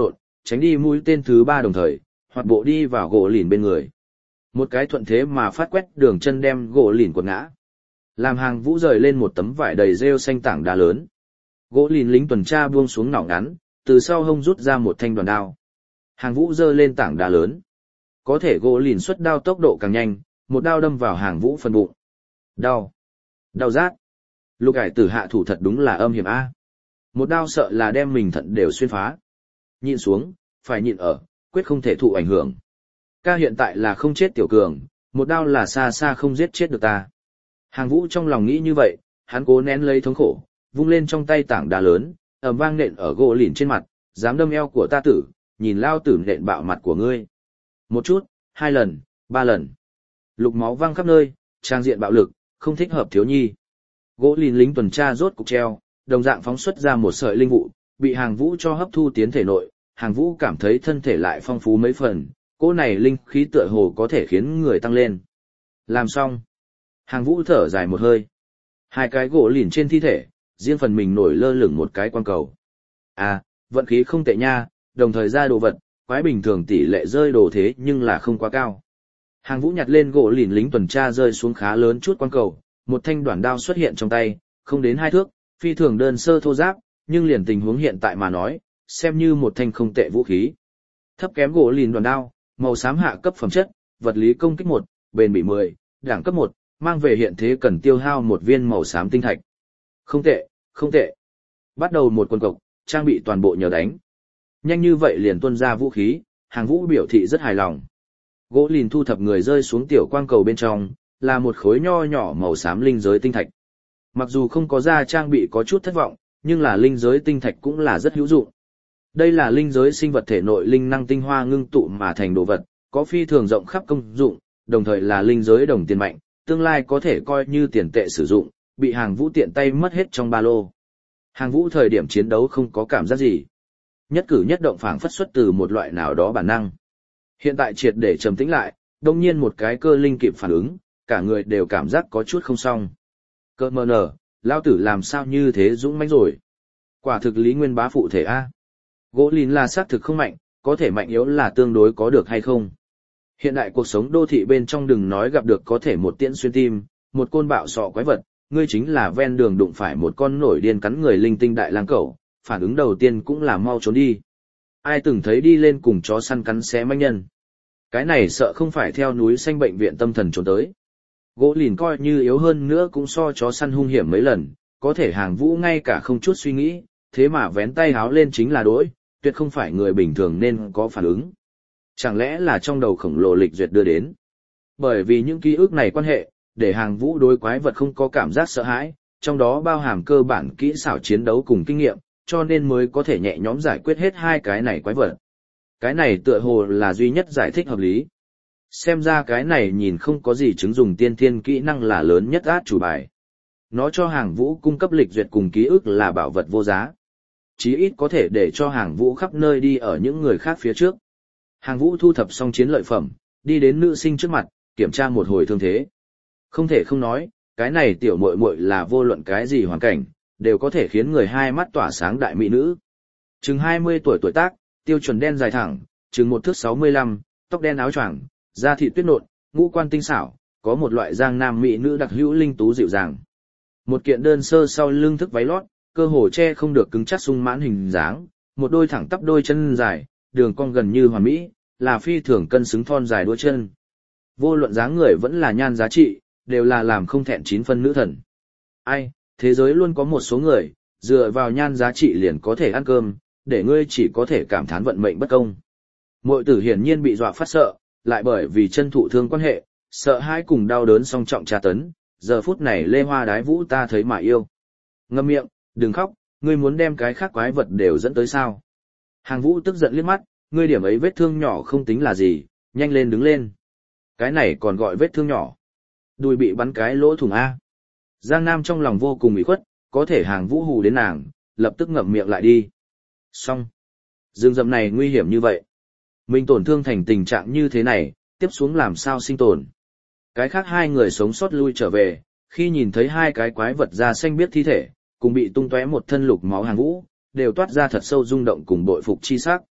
tránh đi mũi tên thứ ba đồng thời, hoạt bộ đi vào gỗ lìn bên người. Một cái thuận thế mà phát quét đường chân đem gỗ lìn quật ngã. Làm Hàng Vũ rời lên một tấm vải đầy rêu xanh tảng đá lớn. Gỗ lìn lính tuần tra buông xuống nỏ ngắn, từ sau hông rút ra một thanh đoàn đao. Hàng Vũ giơ lên tảng đá lớn. Có thể gỗ lìn xuất đao tốc độ càng nhanh, một đao đâm vào Hàng Vũ phần bụng. Đau. Đau rát. Lục Ải Tử hạ thủ thật đúng là âm hiểm a. Một đao sợ là đem mình thận đều xuyên phá. Nhịn xuống, phải nhịn ở, quyết không thể thụ ảnh hưởng. Ca hiện tại là không chết tiểu cường, một đao là xa xa không giết chết được ta. Hàng Vũ trong lòng nghĩ như vậy, hắn cố nén lấy thống khổ, vung lên trong tay tảng đá lớn, ầm vang nện ở gỗ lìn trên mặt, dám đâm eo của ta tử, nhìn lao tử nện bạo mặt của ngươi. Một chút, hai lần, ba lần. Lục máu văng khắp nơi, trang diện bạo lực, không thích hợp thiếu nhi. Gỗ lìn lính tuần tra rốt cục treo, đồng dạng phóng xuất ra một sợi linh vụ, bị Hàng Vũ cho hấp thu tiến thể nội, Hàng Vũ cảm thấy thân thể lại phong phú mấy phần, cỗ này linh khí tựa hồ có thể khiến người tăng lên. Làm xong, Hàng Vũ thở dài một hơi. Hai cái gỗ lìn trên thi thể, riêng phần mình nổi lơ lửng một cái quang cầu. À, vận khí không tệ nha, đồng thời ra đồ vật, quái bình thường tỷ lệ rơi đồ thế nhưng là không quá cao. Hàng Vũ nhặt lên gỗ lìn lính tuần tra rơi xuống khá lớn chút quang cầu, một thanh đoạn đao xuất hiện trong tay, không đến hai thước, phi thường đơn sơ thô giáp, nhưng liền tình huống hiện tại mà nói, xem như một thanh không tệ vũ khí. Thấp kém gỗ lìn đoạn đao, màu xám hạ cấp phẩm chất, vật lý công kích một, bền bỉ mười, đẳng cấp một, mang về hiện thế cần tiêu hao một viên màu xám tinh thạch. Không tệ, không tệ. Bắt đầu một quân cộc, trang bị toàn bộ nhờ đánh. Nhanh như vậy liền tuân ra vũ khí, Hàng Vũ biểu thị rất hài lòng. Gỗ lìn thu thập người rơi xuống tiểu quang cầu bên trong, là một khối nho nhỏ màu xám linh giới tinh thạch. Mặc dù không có ra trang bị có chút thất vọng, nhưng là linh giới tinh thạch cũng là rất hữu dụng. Đây là linh giới sinh vật thể nội linh năng tinh hoa ngưng tụ mà thành đồ vật, có phi thường rộng khắp công dụng, đồng thời là linh giới đồng tiền mạnh, tương lai có thể coi như tiền tệ sử dụng, bị Hàng Vũ tiện tay mất hết trong ba lô. Hàng Vũ thời điểm chiến đấu không có cảm giác gì. Nhất cử nhất động phảng phất xuất từ một loại nào đó bản năng. Hiện tại triệt để trầm tĩnh lại, đồng nhiên một cái cơ linh kịp phản ứng, cả người đều cảm giác có chút không xong. Cơ mờ nở, lao tử làm sao như thế dũng mãnh rồi. Quả thực lý nguyên bá phụ thể A. Gỗ lìn là xác thực không mạnh, có thể mạnh yếu là tương đối có được hay không. Hiện đại cuộc sống đô thị bên trong đừng nói gặp được có thể một tiễn xuyên tim, một côn bạo sọ quái vật, ngươi chính là ven đường đụng phải một con nổi điên cắn người linh tinh đại lang cẩu, phản ứng đầu tiên cũng là mau trốn đi. Ai từng thấy đi lên cùng chó săn cắn xé manh nhân. Cái này sợ không phải theo núi xanh bệnh viện tâm thần trốn tới. Gỗ lìn coi như yếu hơn nữa cũng so chó săn hung hiểm mấy lần, có thể Hàng Vũ ngay cả không chút suy nghĩ, thế mà vén tay háo lên chính là đối, tuyệt không phải người bình thường nên có phản ứng. Chẳng lẽ là trong đầu khổng lồ lịch duyệt đưa đến? Bởi vì những ký ức này quan hệ, để Hàng Vũ đối quái vật không có cảm giác sợ hãi, trong đó bao hàm cơ bản kỹ xảo chiến đấu cùng kinh nghiệm, cho nên mới có thể nhẹ nhõm giải quyết hết hai cái này quái vật. Cái này tựa hồ là duy nhất giải thích hợp lý. Xem ra cái này nhìn không có gì chứng dùng tiên thiên kỹ năng là lớn nhất át chủ bài. Nó cho Hàng Vũ cung cấp lịch duyệt cùng ký ức là bảo vật vô giá. Chí ít có thể để cho Hàng Vũ khắp nơi đi ở những người khác phía trước. Hàng Vũ thu thập xong chiến lợi phẩm, đi đến nữ sinh trước mặt, kiểm tra một hồi thương thế. Không thể không nói, cái này tiểu muội muội là vô luận cái gì hoàn cảnh, đều có thể khiến người hai mắt tỏa sáng đại mỹ nữ. Chừng hai mươi tuổi tuổi tác, tiêu chuẩn đen dài thẳng, chừng một thước sáu mươi lăm, tóc đen áo choàng, da thịt tuyết nộn, ngũ quan tinh xảo, có một loại giang nam mỹ nữ đặc hữu linh tú dịu dàng. Một kiện đơn sơ sau lưng thức váy lót, cơ hồ che không được cứng chắc sung mãn hình dáng, một đôi thẳng tắp đôi chân dài, đường cong gần như hoàn mỹ, là phi thường cân xứng thon dài đuôi chân. Vô luận dáng người vẫn là nhan giá trị, đều là làm không thẹn chín phân nữ thần. Ai, thế giới luôn có một số người, dựa vào nhan giá trị liền có thể ăn cơm, để ngươi chỉ có thể cảm thán vận mệnh bất công. Muội tử hiển nhiên bị dọa phát sợ, lại bởi vì chân thụ thương quan hệ, sợ hãi cùng đau đớn song trọng tra tấn, giờ phút này lê hoa đái vũ ta thấy mà yêu. Ngậm miệng, đừng khóc, ngươi muốn đem cái khác quái vật đều dẫn tới sao. Hàng Vũ tức giận liếc mắt, ngươi điểm ấy vết thương nhỏ không tính là gì, nhanh lên đứng lên. Cái này còn gọi vết thương nhỏ. Đùi bị bắn cái lỗ thủng A. Giang Nam trong lòng vô cùng ủy khuất, có thể Hàng Vũ hù đến nàng, lập tức ngậm miệng lại đi. Xong. Dương dầm này nguy hiểm như vậy. Mình tổn thương thành tình trạng như thế này, tiếp xuống làm sao sinh tồn. Cái khác hai người sống sót lui trở về, khi nhìn thấy hai cái quái vật da xanh biếc thi thể, cùng bị tung tóe một thân lục máu Hàng Vũ, đều toát ra thật sâu rung động cùng bội phục chi sắc.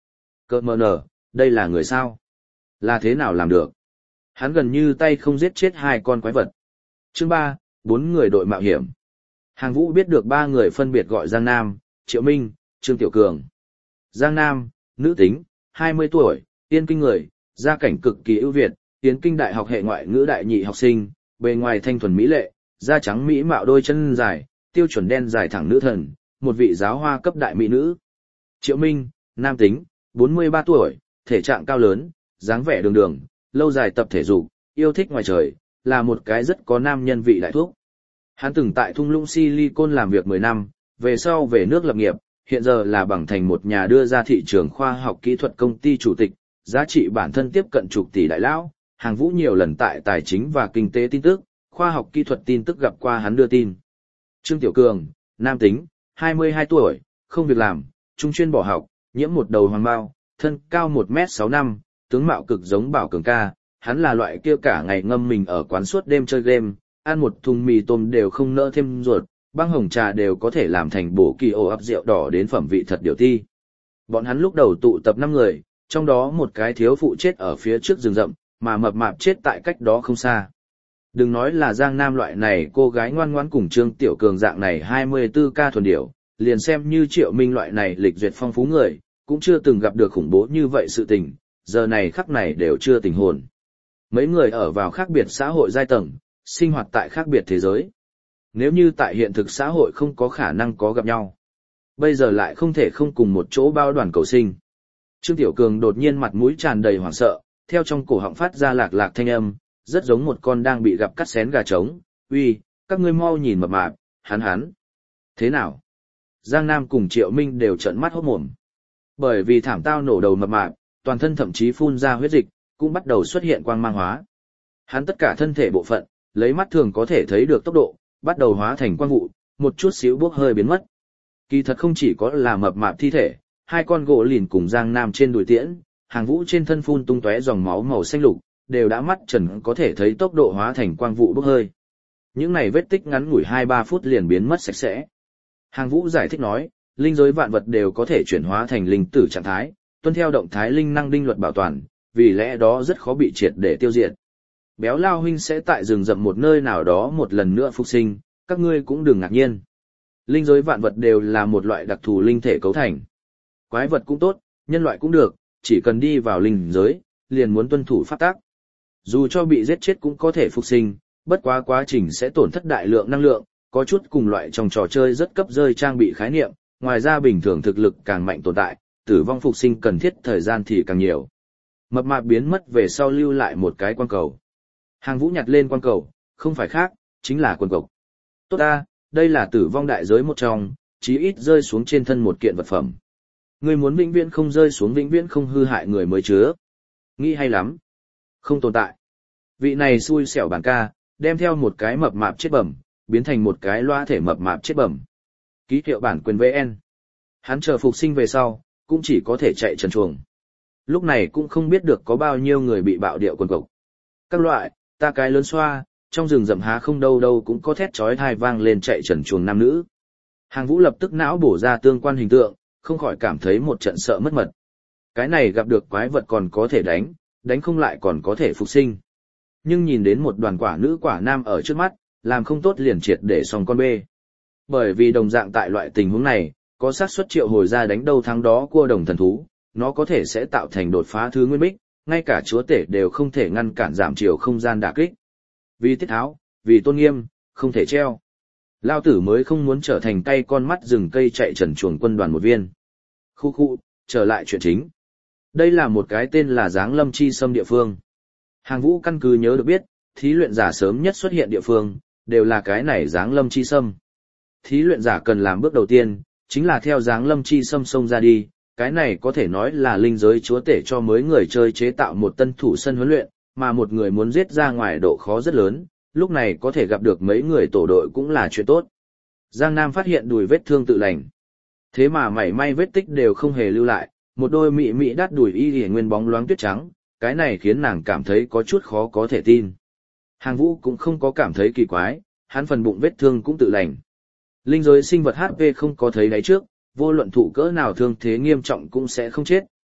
Cơ mờ nở, đây là người sao? Là thế nào làm được? Hắn gần như tay không giết chết hai con quái vật. Chương ba, bốn người đội mạo hiểm. Hàng Vũ biết được ba người phân biệt gọi Giang Nam, Triệu Minh, Trương Tiểu Cường. Giang Nam, nữ tính, hai mươi tuổi, Yên Kinh người, gia cảnh cực kỳ ưu việt, Yến Kinh Đại học hệ ngoại ngữ đại nhị học sinh, bề ngoài thanh thuần mỹ lệ, da trắng mỹ mạo đôi chân dài, tiêu chuẩn đen dài thẳng nữ thần, một vị giáo hoa cấp đại mỹ nữ. Triệu Minh, nam tính, bốn mươi ba tuổi, thể trạng cao lớn, dáng vẻ đường đường, lâu dài tập thể dục, yêu thích ngoài trời, là một cái rất có nam nhân vị đại thuốc. Hắn từng tại thung lũng Silicon làm việc mười năm, về sau về nước lập nghiệp, hiện giờ là bằng thành một nhà đưa ra thị trường khoa học kỹ thuật công ty chủ tịch, giá trị bản thân tiếp cận chục tỷ đại lão. Hàng Vũ nhiều lần tại tài chính và kinh tế tin tức, khoa học kỹ thuật tin tức gặp qua hắn đưa tin. Trương Tiểu Cường, nam tính, hai mươi hai tuổi, không việc làm, trung chuyên bỏ học, nhiễm một đầu hoàng bao, thân cao một mét sáu năm, tướng mạo cực giống Bảo Cường ca, hắn là loại kia cả ngày ngâm mình ở quán suốt đêm chơi game, ăn một thùng mì tôm đều không nỡ thêm ruột, băng hồng trà đều có thể làm thành bổ kỳ ổ ập rượu đỏ đến phẩm vị thật điều ti. Bọn hắn lúc đầu tụ tập năm người, trong đó một cái thiếu phụ chết ở phía trước rừng rậm, mà mập mạp chết tại cách đó không xa. Đừng nói là Giang Nam loại này cô gái ngoan ngoãn cùng Trương Tiểu Cường dạng này hai mươi tư ca thuần điểu, liền xem như Triệu Minh loại này lịch duyệt phong phú người, cũng chưa từng gặp được khủng bố như vậy sự tình, giờ này khắc này đều chưa tỉnh hồn. Mấy người ở vào khác biệt xã hội giai tầng, sinh hoạt tại khác biệt thế giới. Nếu như tại hiện thực xã hội không có khả năng có gặp nhau, bây giờ lại không thể không cùng một chỗ bao đoàn cầu sinh. Trương Tiểu Cường đột nhiên mặt mũi tràn đầy hoảng sợ, theo trong cổ họng phát ra lạc lạc thanh âm, rất giống một con đang bị gặp cắt xén gà trống. Uy, các ngươi mau nhìn mập mạp, hắn hắn. Thế nào? Giang Nam cùng Triệu Minh đều trợn mắt hốt mồm. Bởi vì thảm tao nổ đầu mập mạp, toàn thân thậm chí phun ra huyết dịch, cũng bắt đầu xuất hiện quang mang hóa. Hắn tất cả thân thể bộ phận, lấy mắt thường có thể thấy được tốc độ, bắt đầu hóa thành quang vụ, một chút xíu bốc hơi biến mất. Kỳ thật không chỉ có là mập mạp thi thể, hai con gỗ lìn cùng Giang Nam trên đùi tiễn, Hàng Vũ trên thân phun tung tóe dòng máu màu xanh lục, đều đã mắt trần có thể thấy tốc độ hóa thành quang vụ bốc hơi. Những này vết tích ngắn ngủi hai ba phút liền biến mất sạch sẽ. Hàng Vũ giải thích nói, linh giới vạn vật đều có thể chuyển hóa thành linh tử trạng thái, tuân theo động thái linh năng đinh luật bảo toàn, vì lẽ đó rất khó bị triệt để tiêu diệt. Béo Lao huynh sẽ tại rừng rậm một nơi nào đó một lần nữa phục sinh, các ngươi cũng đừng ngạc nhiên. Linh giới vạn vật đều là một loại đặc thù linh thể cấu thành. Quái vật cũng tốt, nhân loại cũng được, chỉ cần đi vào linh giới, liền muốn tuân thủ pháp tắc. Dù cho bị giết chết cũng có thể phục sinh, bất quá quá trình sẽ tổn thất đại lượng năng lượng, có chút cùng loại trong trò chơi rất cấp rơi trang bị khái niệm, ngoài ra bình thường thực lực càng mạnh tồn tại, tử vong phục sinh cần thiết thời gian thì càng nhiều. Mập mạp biến mất về sau lưu lại một cái quan cầu. Hàng Vũ nhặt lên quan cầu, không phải khác, chính là quần cộc. Tốt ta, đây là tử vong đại giới một trong, chí ít rơi xuống trên thân một kiện vật phẩm. Người muốn vĩnh viễn không rơi xuống vĩnh viễn không hư hại người mới chứa. Nghĩ hay lắm. Không tồn tại. Vị này xui xẻo bản ca, đem theo một cái mập mạp chết bẩm, biến thành một cái loa thể mập mạp chết bẩm. Ký hiệu bản quyền vê en. Hắn chờ phục sinh về sau, cũng chỉ có thể chạy trần chuồng. Lúc này cũng không biết được có bao nhiêu người bị bạo điệu quần cộc. Các loại, ta cái lớn xoa, trong rừng rậm há không đâu đâu cũng có thét chói tai vang lên chạy trần chuồng nam nữ. Hàng Vũ lập tức não bổ ra tương quan hình tượng, không khỏi cảm thấy một trận sợ mất mật. Cái này gặp được quái vật còn có thể đánh, đánh không lại còn có thể phục sinh. Nhưng nhìn đến một đoàn quả nữ quả nam ở trước mắt, làm không tốt liền triệt để xong con bê. Bởi vì đồng dạng tại loại tình huống này, có xác suất triệu hồi ra đánh đâu thắng đó cua đồng thần thú, nó có thể sẽ tạo thành đột phá thứ nguyên bích, ngay cả chúa tể đều không thể ngăn cản giảm chiều không gian đả kích. Vì tiết tháo, vì tôn nghiêm, không thể treo. Lao tử mới không muốn trở thành tay con mắt rừng cây chạy trần chuồng quân đoàn một viên. Khu khu, trở lại chuyện chính. Đây là một cái tên là Giáng Lâm Chi Sâm địa phương. Hàng Vũ căn cứ nhớ được biết, thí luyện giả sớm nhất xuất hiện địa phương, đều là cái này Giáng Lâm Chi Sâm. Thí luyện giả cần làm bước đầu tiên, chính là theo Giáng Lâm Chi Sâm xông ra đi, cái này có thể nói là linh giới chúa tể cho mới người chơi chế tạo một tân thủ sân huấn luyện, mà một người muốn giết ra ngoài độ khó rất lớn, lúc này có thể gặp được mấy người tổ đội cũng là chuyện tốt. Giang Nam phát hiện đùi vết thương tự lành. Thế mà mảy may vết tích đều không hề lưu lại, một đôi mị mị đắt đùi y y nguyên bóng loáng tuyết trắng, cái này khiến nàng cảm thấy có chút khó có thể tin. Hàng Vũ cũng không có cảm thấy kỳ quái, hắn phần bụng vết thương cũng tự lành. Linh giới sinh vật hát pê không có thấy đáy trước, vô luận thụ cỡ nào thương thế nghiêm trọng cũng sẽ không chết,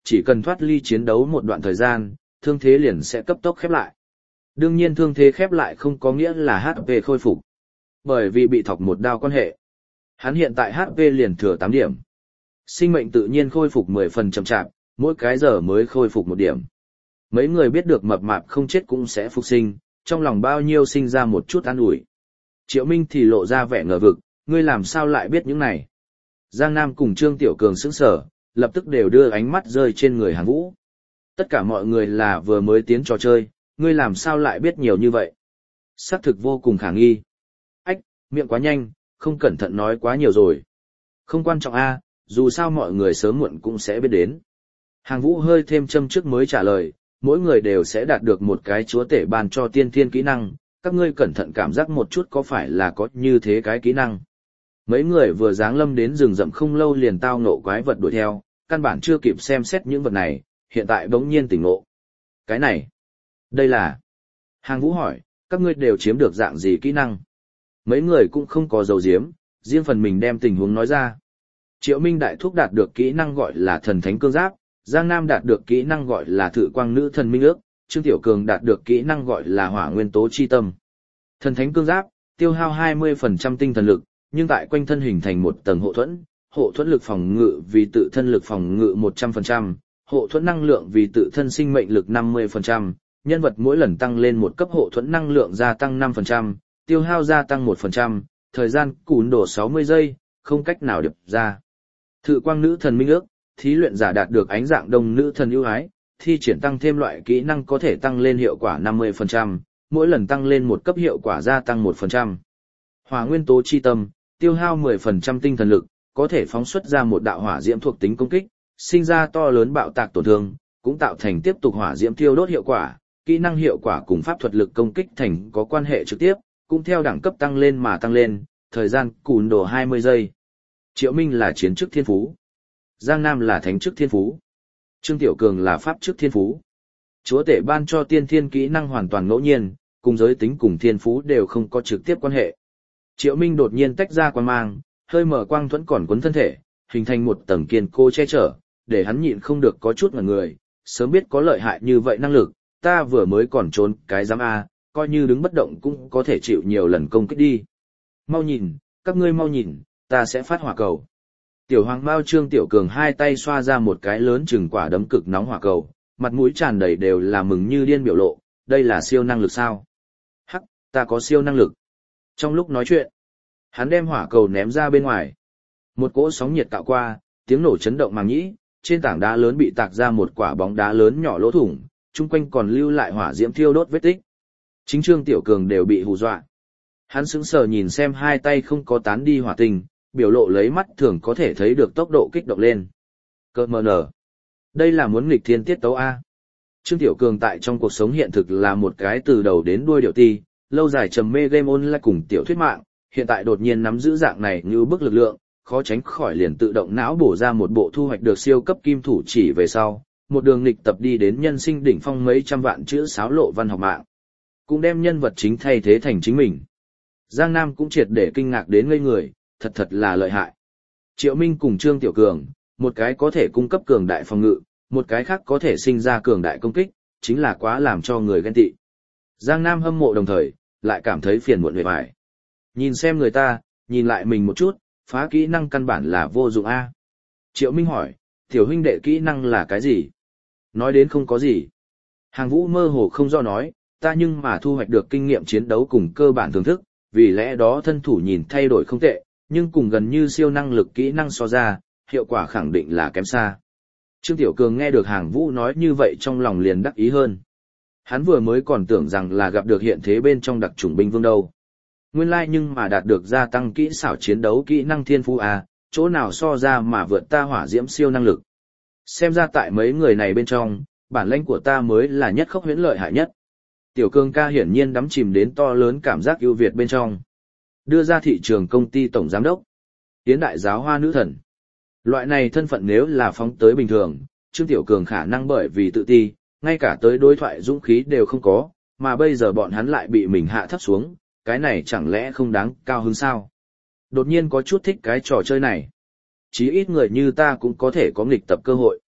chỉ cần thoát ly chiến đấu một đoạn thời gian, thương thế liền sẽ cấp tốc khép lại. Đương nhiên thương thế khép lại không có nghĩa là hát pê khôi phục. Bởi vì bị thọc một đao quan hệ. Hắn hiện tại hát pê liền thừa tám điểm. Sinh mệnh tự nhiên khôi phục mười phần chậm chạp, mỗi cái giờ mới khôi phục một điểm. Mấy người biết được mập mạp không chết cũng sẽ phục sinh, trong lòng bao nhiêu sinh ra một chút an ủi. Triệu Minh thì lộ ra vẻ ngờ vực, ngươi làm sao lại biết những này. Giang Nam cùng Trương Tiểu Cường sững sờ, lập tức đều đưa ánh mắt rơi trên người Hàn Vũ. Tất cả mọi người là vừa mới tiến trò chơi, ngươi làm sao lại biết nhiều như vậy. Xác thực vô cùng khả nghi. Ách, miệng quá nhanh, không cẩn thận nói quá nhiều rồi. Không quan trọng a, dù sao mọi người sớm muộn cũng sẽ biết đến. Hàng Vũ hơi thêm châm trước mới trả lời, mỗi người đều sẽ đạt được một cái chúa tể ban cho tiên thiên kỹ năng, các ngươi cẩn thận cảm giác một chút có phải là có như thế cái kỹ năng. Mấy người vừa giáng lâm đến rừng rậm không lâu liền tao ngộ quái vật đuổi theo, căn bản chưa kịp xem xét những vật này, hiện tại bỗng nhiên tỉnh ngộ. Cái này, đây là... Hàng Vũ hỏi, các ngươi đều chiếm được dạng gì kỹ năng? Mấy người cũng không có dấu diếm, riêng phần mình đem tình huống nói ra. Triệu Minh đại thúc đạt được kỹ năng gọi là thần thánh cương giáp, Giang Nam đạt được kỹ năng gọi là thự quang nữ thần minh ước, Trương Tiểu Cường đạt được kỹ năng gọi là hỏa nguyên tố chi tâm. Thần thánh cương giáp, tiêu hao hai mươi phần trăm tinh thần lực, nhưng tại quanh thân hình thành một tầng hộ thuẫn, hộ thuẫn lực phòng ngự vì tự thân lực phòng ngự một trăm phần trăm, hộ thuẫn năng lượng vì tự thân sinh mệnh lực năm mươi phần trăm, nhân vật mỗi lần tăng lên một cấp hộ thuẫn năng lượng gia tăng năm phần trăm, tiêu hao gia tăng một phần trăm, thời gian cún đổ sáu mươi giây, không cách nào điệp ra. Thự quang nữ thần minh ước, thí luyện giả đạt được ánh dạng đông nữ thần ưu ái, thi triển tăng thêm loại kỹ năng có thể tăng lên hiệu quả năm mươi phần trăm, mỗi lần tăng lên một cấp hiệu quả gia tăng một phần trăm. Hỏa nguyên tố chi tâm, tiêu hao mười phần trăm tinh thần lực, có thể phóng xuất ra một đạo hỏa diễm thuộc tính công kích, sinh ra to lớn bạo tạc tổn thương, cũng tạo thành tiếp tục hỏa diễm thiêu đốt hiệu quả, kỹ năng hiệu quả cùng pháp thuật lực công kích thành có quan hệ trực tiếp, cũng theo đẳng cấp tăng lên mà tăng lên, thời gian cùn đồ hai mươi giây. Triệu Minh là chiến chức thiên phú. Giang Nam là thánh chức thiên phú. Trương Tiểu Cường là pháp chức thiên phú. Chúa tể ban cho tiên thiên kỹ năng hoàn toàn ngẫu nhiên, cùng giới tính cùng thiên phú đều không có trực tiếp quan hệ. Triệu Minh đột nhiên tách ra quang mang, hơi mở quang thuẫn còn quấn thân thể, hình thành một tầng kiên cố che chở, để hắn nhịn không được có chút ngẩn người, sớm biết có lợi hại như vậy năng lực, ta vừa mới còn trốn cái giám A, coi như đứng bất động cũng có thể chịu nhiều lần công kích đi. Mau nhìn, các ngươi mau nhìn, ta sẽ phát hỏa cầu. Tiểu Hoàng Mao Trương Tiểu Cường hai tay xoa ra một cái lớn chừng quả đấm cực nóng hỏa cầu, mặt mũi tràn đầy đều là mừng như điên biểu lộ, đây là siêu năng lực sao? Hắc, ta có siêu năng lực. Trong lúc nói chuyện, hắn đem hỏa cầu ném ra bên ngoài. Một cỗ sóng nhiệt tạo qua, tiếng nổ chấn động màng nhĩ, trên tảng đá lớn bị tạc ra một quả bóng đá lớn nhỏ lỗ thủng, chung quanh còn lưu lại hỏa diễm thiêu đốt vết tích. Chính Trương Tiểu Cường đều bị hù dọa. Hắn sững sờ nhìn xem hai tay không có tán đi hỏa tình, biểu lộ lấy mắt thường có thể thấy được tốc độ kích động lên. Cơ mờ nở. Đây là muốn nghịch thiên tiết tấu A. Trương Tiểu Cường tại trong cuộc sống hiện thực là một cái từ đầu đến đuôi điệu ti, lâu dài trầm mê game online cùng tiểu thuyết mạng, hiện tại đột nhiên nắm giữ dạng này như bức lực lượng, khó tránh khỏi liền tự động não bổ ra một bộ thu hoạch được siêu cấp kim thủ chỉ về sau, một đường nghịch tập đi đến nhân sinh đỉnh phong mấy trăm vạn chữ xáo lộ văn học mạng. Cũng đem nhân vật chính thay thế thành chính mình. Giang Nam cũng triệt để kinh ngạc đến ngây người, thật thật là lợi hại. Triệu Minh cùng Trương Tiểu Cường, một cái có thể cung cấp cường đại phòng ngự, một cái khác có thể sinh ra cường đại công kích, chính là quá làm cho người ghen tị. Giang Nam hâm mộ đồng thời, lại cảm thấy phiền muộn về vải. Nhìn xem người ta, nhìn lại mình một chút, phá kỹ năng căn bản là vô dụng A. Triệu Minh hỏi, tiểu huynh đệ kỹ năng là cái gì? Nói đến không có gì. Hàng Vũ mơ hồ không do nói, ta nhưng mà thu hoạch được kinh nghiệm chiến đấu cùng cơ bản thưởng thức, vì lẽ đó thân thủ nhìn thay đổi không tệ, nhưng cùng gần như siêu năng lực kỹ năng so ra, hiệu quả khẳng định là kém xa. Trương Tiểu Cường nghe được Hàng Vũ nói như vậy trong lòng liền đắc ý hơn. Hắn vừa mới còn tưởng rằng là gặp được hiện thế bên trong đặc chủng binh vương đâu. Nguyên lai like nhưng mà đạt được gia tăng kỹ xảo chiến đấu kỹ năng thiên phú à, chỗ nào so ra mà vượt ta hỏa diễm siêu năng lực. Xem ra tại mấy người này bên trong, bản lĩnh của ta mới là nhất khốc huyễn lợi hại nhất. Tiểu Cường ca hiển nhiên đắm chìm đến to lớn cảm giác ưu việt bên trong. Đưa ra thị trường công ty tổng giám đốc. Tiến đại giáo hoa nữ thần. Loại này thân phận nếu là phóng tới bình thường, Trương Tiểu Cường khả năng bởi vì tự ti, ngay cả tới đối thoại dũng khí đều không có, mà bây giờ bọn hắn lại bị mình hạ thấp xuống, cái này chẳng lẽ không đáng cao hứng sao? Đột nhiên có chút thích cái trò chơi này. Chí ít người như ta cũng có thể có nghịch tập cơ hội.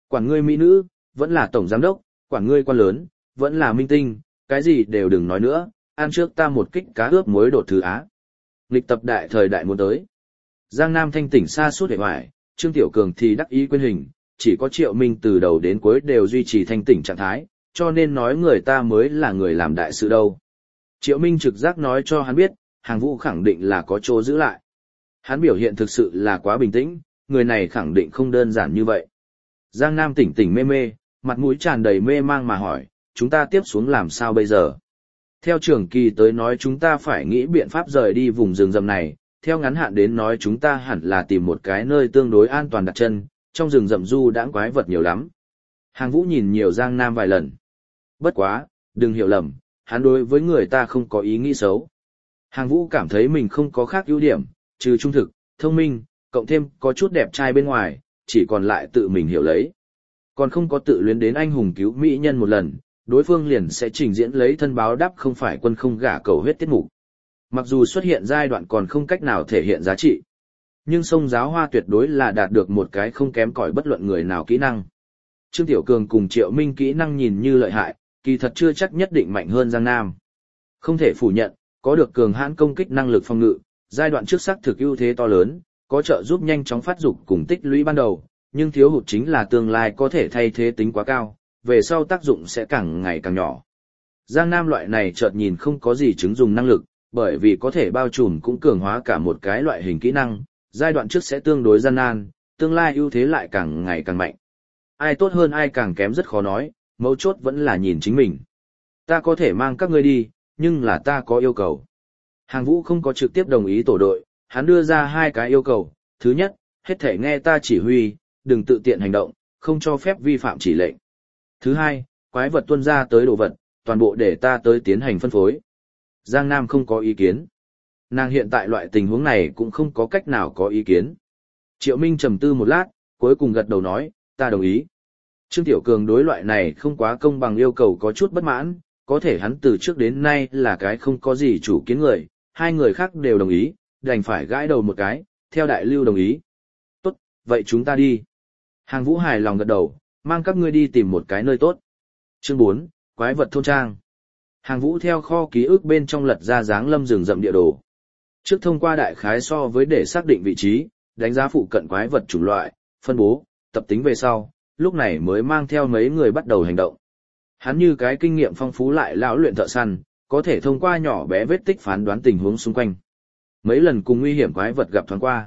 Quản ngươi mỹ nữ, vẫn là tổng giám đốc, quản ngươi quan lớn, vẫn là minh tinh, cái gì đều đừng nói nữa, ăn trước ta một kích cá ướp muối đột thứ Á. Nghịch tập đại thời đại muốn tới. Giang Nam thanh tỉnh xa suốt hệ hoài, Trương Tiểu Cường thì đắc ý quên hình, chỉ có Triệu Minh từ đầu đến cuối đều duy trì thanh tỉnh trạng thái, cho nên nói người ta mới là người làm đại sự đâu. Triệu Minh trực giác nói cho hắn biết, Hàng Vũ khẳng định là có chỗ giữ lại. Hắn biểu hiện thực sự là quá bình tĩnh, người này khẳng định không đơn giản như vậy. Giang Nam tỉnh tỉnh mê mê, mặt mũi tràn đầy mê mang mà hỏi, chúng ta tiếp xuống làm sao bây giờ? Theo trưởng kỳ tới nói chúng ta phải nghĩ biện pháp rời đi vùng rừng rậm này, theo ngắn hạn đến nói chúng ta hẳn là tìm một cái nơi tương đối an toàn đặt chân, trong rừng rậm du đãng quái vật nhiều lắm. Hàng Vũ nhìn nhiều Giang Nam vài lần. Bất quá, đừng hiểu lầm, hắn đối với người ta không có ý nghĩ xấu. Hàng Vũ cảm thấy mình không có khác ưu điểm, trừ trung thực, thông minh, cộng thêm có chút đẹp trai bên ngoài, chỉ còn lại tự mình hiểu lấy. Còn không có tự luyến đến anh hùng cứu mỹ nhân một lần, đối phương liền sẽ trình diễn lấy thân báo đáp không phải quân không gả cầu huyết tiết mục. Mặc dù xuất hiện giai đoạn còn không cách nào thể hiện giá trị, nhưng sông giáo hoa tuyệt đối là đạt được một cái không kém cỏi bất luận người nào kỹ năng. Trương Tiểu Cường cùng Triệu Minh kỹ năng nhìn như lợi hại, kỳ thật chưa chắc nhất định mạnh hơn Giang Nam. Không thể phủ nhận, có được cường hãn công kích năng lực phòng ngự, giai đoạn trước xác thực ưu thế to lớn, có trợ giúp nhanh chóng phát dục cùng tích lũy ban đầu, nhưng thiếu hụt chính là tương lai có thể thay thế tính quá cao, về sau tác dụng sẽ càng ngày càng nhỏ. Giang Nam loại này chợt nhìn không có gì chứng dùng năng lực, bởi vì có thể bao trùm cũng cường hóa cả một cái loại hình kỹ năng, giai đoạn trước sẽ tương đối gian nan, tương lai ưu thế lại càng ngày càng mạnh. Ai tốt hơn ai càng kém rất khó nói, mấu chốt vẫn là nhìn chính mình. Ta có thể mang các ngươi đi, nhưng là ta có yêu cầu. Hàng Vũ không có trực tiếp đồng ý tổ đội, hắn đưa ra hai cái yêu cầu. Thứ nhất, hết thể nghe ta chỉ huy, đừng tự tiện hành động, không cho phép vi phạm chỉ lệnh. Thứ hai, quái vật tuân ra tới đồ vật, toàn bộ để ta tới tiến hành phân phối. Giang Nam không có ý kiến. Nàng hiện tại loại tình huống này cũng không có cách nào có ý kiến. Triệu Minh trầm tư một lát, cuối cùng gật đầu nói, ta đồng ý. Trương Tiểu Cường đối loại này không quá công bằng yêu cầu có chút bất mãn, có thể hắn từ trước đến nay là cái không có gì chủ kiến người, hai người khác đều đồng ý, đành phải gãi đầu một cái, theo đại lưu đồng ý. Tốt, vậy chúng ta đi. Hàng Vũ hài lòng gật đầu, mang các ngươi đi tìm một cái nơi tốt. Chương bốn, Quái vật thôn trang. Hàng Vũ theo kho ký ức bên trong lật ra dáng lâm rừng rậm địa đồ. Trước thông qua đại khái so với để xác định vị trí, đánh giá phụ cận quái vật chủng loại, phân bố, tập tính về sau, lúc này mới mang theo mấy người bắt đầu hành động. Hắn như cái kinh nghiệm phong phú lại lão luyện thợ săn, có thể thông qua nhỏ bé vết tích phán đoán tình huống xung quanh. Mấy lần cùng nguy hiểm quái vật gặp thoáng qua.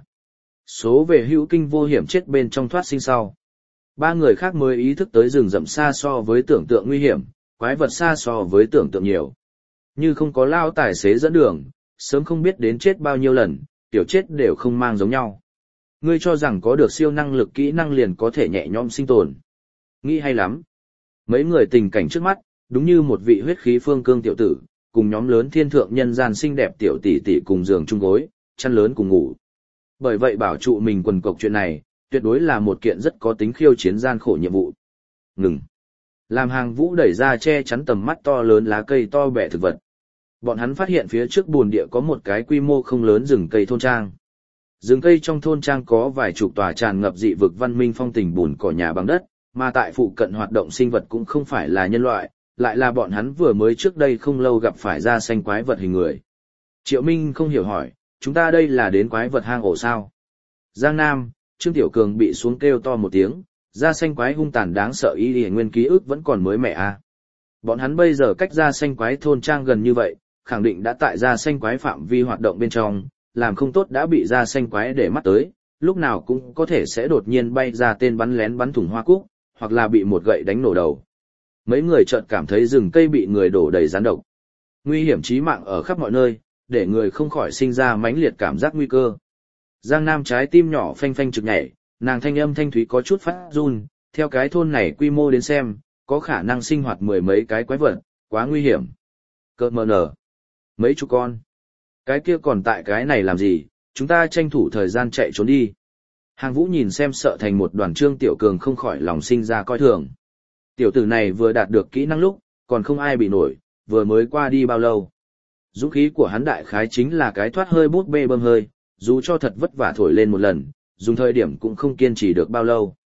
Số về hữu kinh vô hiểm chết bên trong thoát sinh sau. Ba người khác mới ý thức tới rừng rậm xa so với tưởng tượng nguy hiểm, quái vật xa so với tưởng tượng nhiều. Như không có lao tài xế dẫn đường, sớm không biết đến chết bao nhiêu lần, tiểu chết đều không mang giống nhau. Ngươi cho rằng có được siêu năng lực kỹ năng liền có thể nhẹ nhõm sinh tồn. Nghĩ hay lắm. Mấy người tình cảnh trước mắt, đúng như một vị huyết khí phương cương tiểu tử, cùng nhóm lớn thiên thượng nhân gian xinh đẹp tiểu tỷ tỷ cùng giường chung gối, chăn lớn cùng ngủ. Bởi vậy bảo trụ mình quần cộc chuyện này, tuyệt đối là một kiện rất có tính khiêu chiến gian khổ nhiệm vụ. Ngừng. Làm Hàng Vũ đẩy ra che chắn tầm mắt to lớn lá cây to bẹ thực vật. Bọn hắn phát hiện phía trước bùn địa có một cái quy mô không lớn rừng cây thôn trang. Rừng cây trong thôn trang có vài chục tòa tràn ngập dị vực văn minh phong tình bùn cỏ nhà bằng đất, mà tại phụ cận hoạt động sinh vật cũng không phải là nhân loại, lại là bọn hắn vừa mới trước đây không lâu gặp phải da xanh quái vật hình người. Triệu Minh không hiểu hỏi, chúng ta đây là đến quái vật hang ổ sao? Giang Nam, Trương Tiểu Cường bị xuống kêu to một tiếng, da xanh quái hung tàn đáng sợ ý y nguyên ký ức vẫn còn mới mẻ à. Bọn hắn bây giờ cách da xanh quái thôn trang gần như vậy, khẳng định đã tại da xanh quái phạm vi hoạt động bên trong, làm không tốt đã bị da xanh quái để mắt tới, lúc nào cũng có thể sẽ đột nhiên bay ra tên bắn lén bắn thủng hoa cúc, hoặc là bị một gậy đánh nổ đầu. Mấy người chợt cảm thấy rừng cây bị người đổ đầy rắn độc. Nguy hiểm chí mạng ở khắp mọi nơi, để người không khỏi sinh ra mãnh liệt cảm giác nguy cơ. Giang Nam trái tim nhỏ phanh phanh trực nhảy, nàng thanh âm thanh thúy có chút phát run, theo cái thôn này quy mô đến xem, có khả năng sinh hoạt mười mấy cái quái vật, quá nguy hiểm. Cợt mờ nở. Mấy chục con. Cái kia còn tại cái này làm gì, chúng ta tranh thủ thời gian chạy trốn đi. Hàng Vũ nhìn xem sợ thành một đoàn. Trương Tiểu Cường không khỏi lòng sinh ra coi thường. Tiểu tử này vừa đạt được kỹ năng lúc, còn không ai bị nổi, vừa mới qua đi bao lâu. Dũng khí của hắn đại khái chính là cái thoát hơi bút bê bơm hơi, dù cho thật vất vả thổi lên một lần, dùng thời điểm cũng không kiên trì được bao lâu.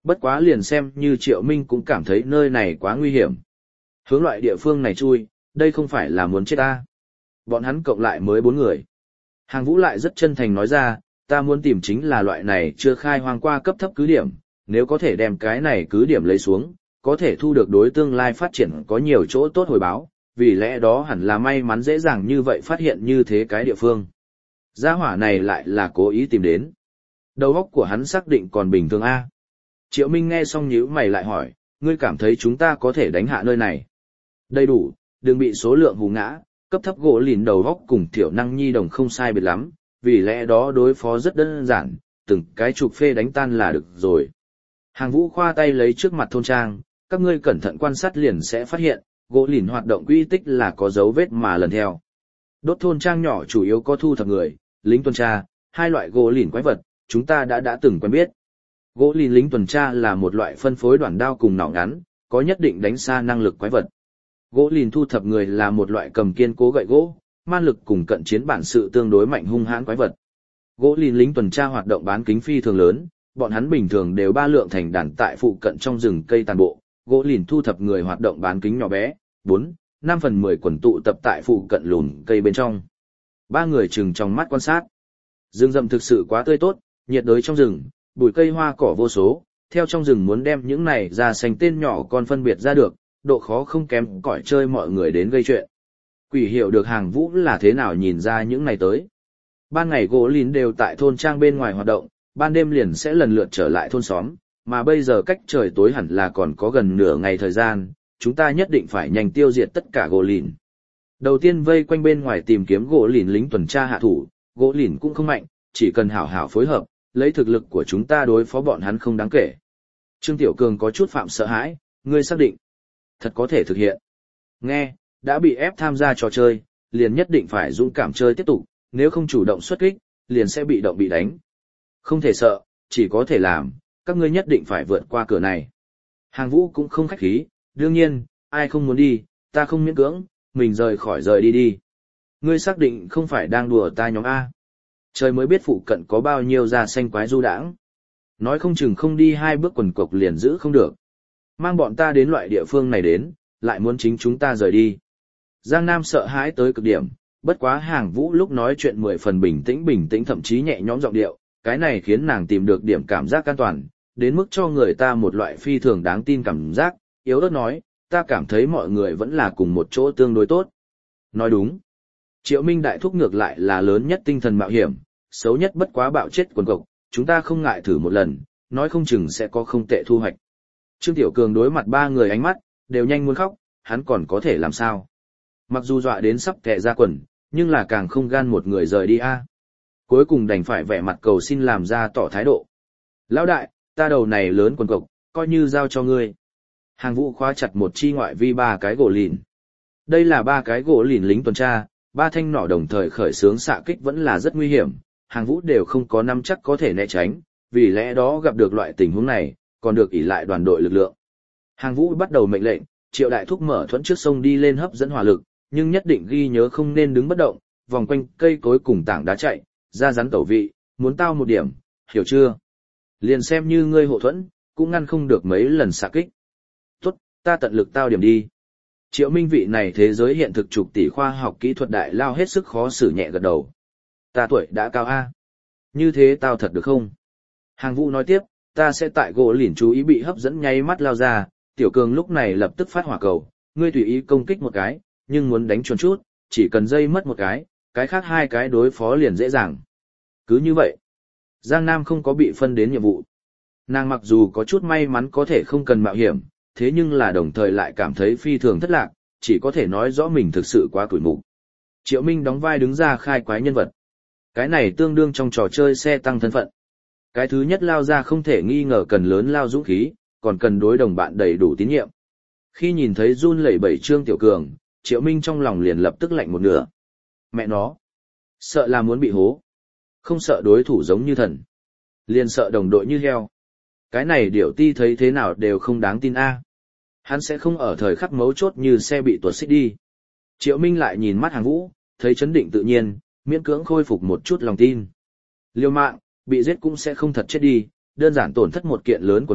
Bất quá liền xem như Triệu Minh cũng cảm thấy nơi này quá nguy hiểm. Hướng loại địa phương này chui, đây không phải là muốn chết ta. Bọn hắn cộng lại mới bốn người. Hàng Vũ lại rất chân thành nói ra, ta muốn tìm chính là loại này chưa khai hoang qua cấp thấp cứ điểm, nếu có thể đem cái này cứ điểm lấy xuống, có thể thu được đối tương lai phát triển có nhiều chỗ tốt hồi báo, vì lẽ đó hẳn là may mắn dễ dàng như vậy phát hiện như thế cái địa phương. Gia hỏa này lại là cố ý tìm đến. Đầu óc của hắn xác định còn bình thường A. Triệu Minh nghe xong nhíu mày lại hỏi, ngươi cảm thấy chúng ta có thể đánh hạ nơi này? Đầy đủ, đừng bị số lượng hù ngã, cấp thấp gỗ lìn đầu óc cùng thiểu năng nhi đồng không sai biệt lắm, vì lẽ đó đối phó rất đơn giản, từng cái trục phê đánh tan là được rồi. Hàng Vũ khoa tay lấy trước mặt thôn trang, các ngươi cẩn thận quan sát liền sẽ phát hiện, gỗ lìn hoạt động quy tích là có dấu vết mà lần theo. Đốt thôn trang nhỏ chủ yếu có thu thập người, lính tuần tra, hai loại gỗ lìn quái vật, chúng ta đã đã từng quen biết. Gỗ lìn lính tuần tra là một loại phân phối đoạn đao cùng nỏ ngắn, có nhất định đánh xa năng lực quái vật. Gỗ lìn thu thập người là một loại cầm kiên cố gậy gỗ, man lực cùng cận chiến bản sự tương đối mạnh hung hãn quái vật. Gỗ lìn lính tuần tra hoạt động bán kính phi thường lớn, bọn hắn bình thường đều ba lượng thành đàn tại phụ cận trong rừng cây tàn bộ. Gỗ lìn thu thập người hoạt động bán kính nhỏ bé, bốn, năm phần mười quần tụ tập tại phụ cận lùn cây bên trong. Ba người chừng trong mắt quan sát. Rừng rậm thực sự quá tươi tốt, nhiệt đới trong rừng, bụi cây hoa cỏ vô số, theo trong rừng muốn đem những này ra xanh tên nhỏ con phân biệt ra được, độ khó không kém cỏi chơi mọi người đến gây chuyện. Quỷ hiểu được Hàng Vũ là thế nào nhìn ra những này tới. Ban ngày gỗ lìn đều tại thôn trang bên ngoài hoạt động, ban đêm liền sẽ lần lượt trở lại thôn xóm, mà bây giờ cách trời tối hẳn là còn có gần nửa ngày thời gian, chúng ta nhất định phải nhanh tiêu diệt tất cả gỗ lìn. Đầu tiên vây quanh bên ngoài tìm kiếm gỗ lìn lính tuần tra hạ thủ, gỗ lìn cũng không mạnh, chỉ cần hảo hảo phối hợp, lấy thực lực của chúng ta đối phó bọn hắn không đáng kể. Trương Tiểu Cường có chút phạm sợ hãi, ngươi xác định, thật có thể thực hiện. Nghe, đã bị ép tham gia trò chơi, liền nhất định phải dũng cảm chơi tiếp tục, nếu không chủ động xuất kích, liền sẽ bị động bị đánh. Không thể sợ, chỉ có thể làm, các ngươi nhất định phải vượt qua cửa này. Hàng Vũ cũng không khách khí, đương nhiên, ai không muốn đi, ta không miễn cưỡng, mình rời khỏi rời đi đi. Ngươi xác định không phải đang đùa ta nhóm A. Trời mới biết phụ cận có bao nhiêu da xanh quái du đãng. Nói không chừng không đi hai bước quần cộc liền giữ không được. Mang bọn ta đến loại địa phương này đến, lại muốn chính chúng ta rời đi. Giang Nam sợ hãi tới cực điểm, bất quá Hàng Vũ lúc nói chuyện mười phần bình tĩnh bình tĩnh thậm chí nhẹ nhõm giọng điệu, cái này khiến nàng tìm được điểm cảm giác an toàn, đến mức cho người ta một loại phi thường đáng tin cảm giác, yếu ớt nói, ta cảm thấy mọi người vẫn là cùng một chỗ tương đối tốt. Nói đúng. Triệu Minh đại thúc ngược lại là lớn nhất tinh thần mạo hiểm, xấu nhất bất quá bạo chết quần cộc, chúng ta không ngại thử một lần, nói không chừng sẽ có không tệ thu hoạch. Trương Tiểu Cường đối mặt ba người ánh mắt, đều nhanh muốn khóc, hắn còn có thể làm sao. Mặc dù dọa đến sắp kẹ ra quần, nhưng là càng không gan một người rời đi a. Cuối cùng đành phải vẻ mặt cầu xin làm ra tỏ thái độ. Lão đại, ta đầu này lớn quần cộc, coi như giao cho ngươi. Hàng Vũ khóa chặt một chi ngoại vi ba cái gỗ lìn. Đây là ba cái gỗ lìn lính tuần tra, ba thanh nỏ đồng thời khởi xướng xạ kích vẫn là rất nguy hiểm, Hàng Vũ đều không có nắm chắc có thể né tránh, vì lẽ đó gặp được loại tình huống này, còn được ỷ lại đoàn đội lực lượng. Hàng Vũ bắt đầu mệnh lệnh, Triệu đại thúc mở thuẫn trước sông đi lên hấp dẫn hỏa lực, nhưng nhất định ghi nhớ không nên đứng bất động, vòng quanh cây cối cùng tảng đá chạy, ra rắn tẩu vị, muốn tao một điểm, hiểu chưa? Liền xem như ngươi hộ thuẫn, cũng ngăn không được mấy lần xạ kích. Tốt, ta tận lực tao điểm đi. Triệu Minh vị này thế giới hiện thực chục tỷ khoa học kỹ thuật đại lao hết sức khó xử nhẹ gật đầu. Ta tuổi đã cao a, như thế tao thật được không? Hàng Vũ nói tiếp, ta sẽ tại gỗ lìn chú ý bị hấp dẫn nháy mắt lao ra, Tiểu Cường lúc này lập tức phát hỏa cầu, ngươi tùy ý công kích một cái, nhưng muốn đánh chuẩn chút, chỉ cần dây mất một cái, cái khác hai cái đối phó liền dễ dàng. Cứ như vậy, Giang Nam không có bị phân đến nhiệm vụ. Nàng mặc dù có chút may mắn có thể không cần mạo hiểm, thế nhưng là đồng thời lại cảm thấy phi thường thất lạc, chỉ có thể nói rõ mình thực sự quá tuổi mục. Triệu Minh đóng vai đứng ra khai quái nhân vật. Cái này tương đương trong trò chơi xe tăng thân phận. Cái thứ nhất lao ra không thể nghi ngờ cần lớn lao dũng khí, còn cần đối đồng bạn đầy đủ tín nhiệm. Khi nhìn thấy run lẩy bẩy Trương Tiểu Cường, Triệu Minh trong lòng liền lập tức lạnh một nửa. Mẹ nó, sợ là muốn bị hố. Không sợ đối thủ giống như thần, liền sợ đồng đội như heo. Cái này điểu ti thấy thế nào đều không đáng tin a. Hắn sẽ không ở thời khắc mấu chốt như xe bị tuột xích đi. Triệu Minh lại nhìn mắt Hàng Vũ, thấy chấn định tự nhiên, miễn cưỡng khôi phục một chút lòng tin. Liêu mạng, bị giết cũng sẽ không thật chết đi, đơn giản tổn thất một kiện lớn quần cộc,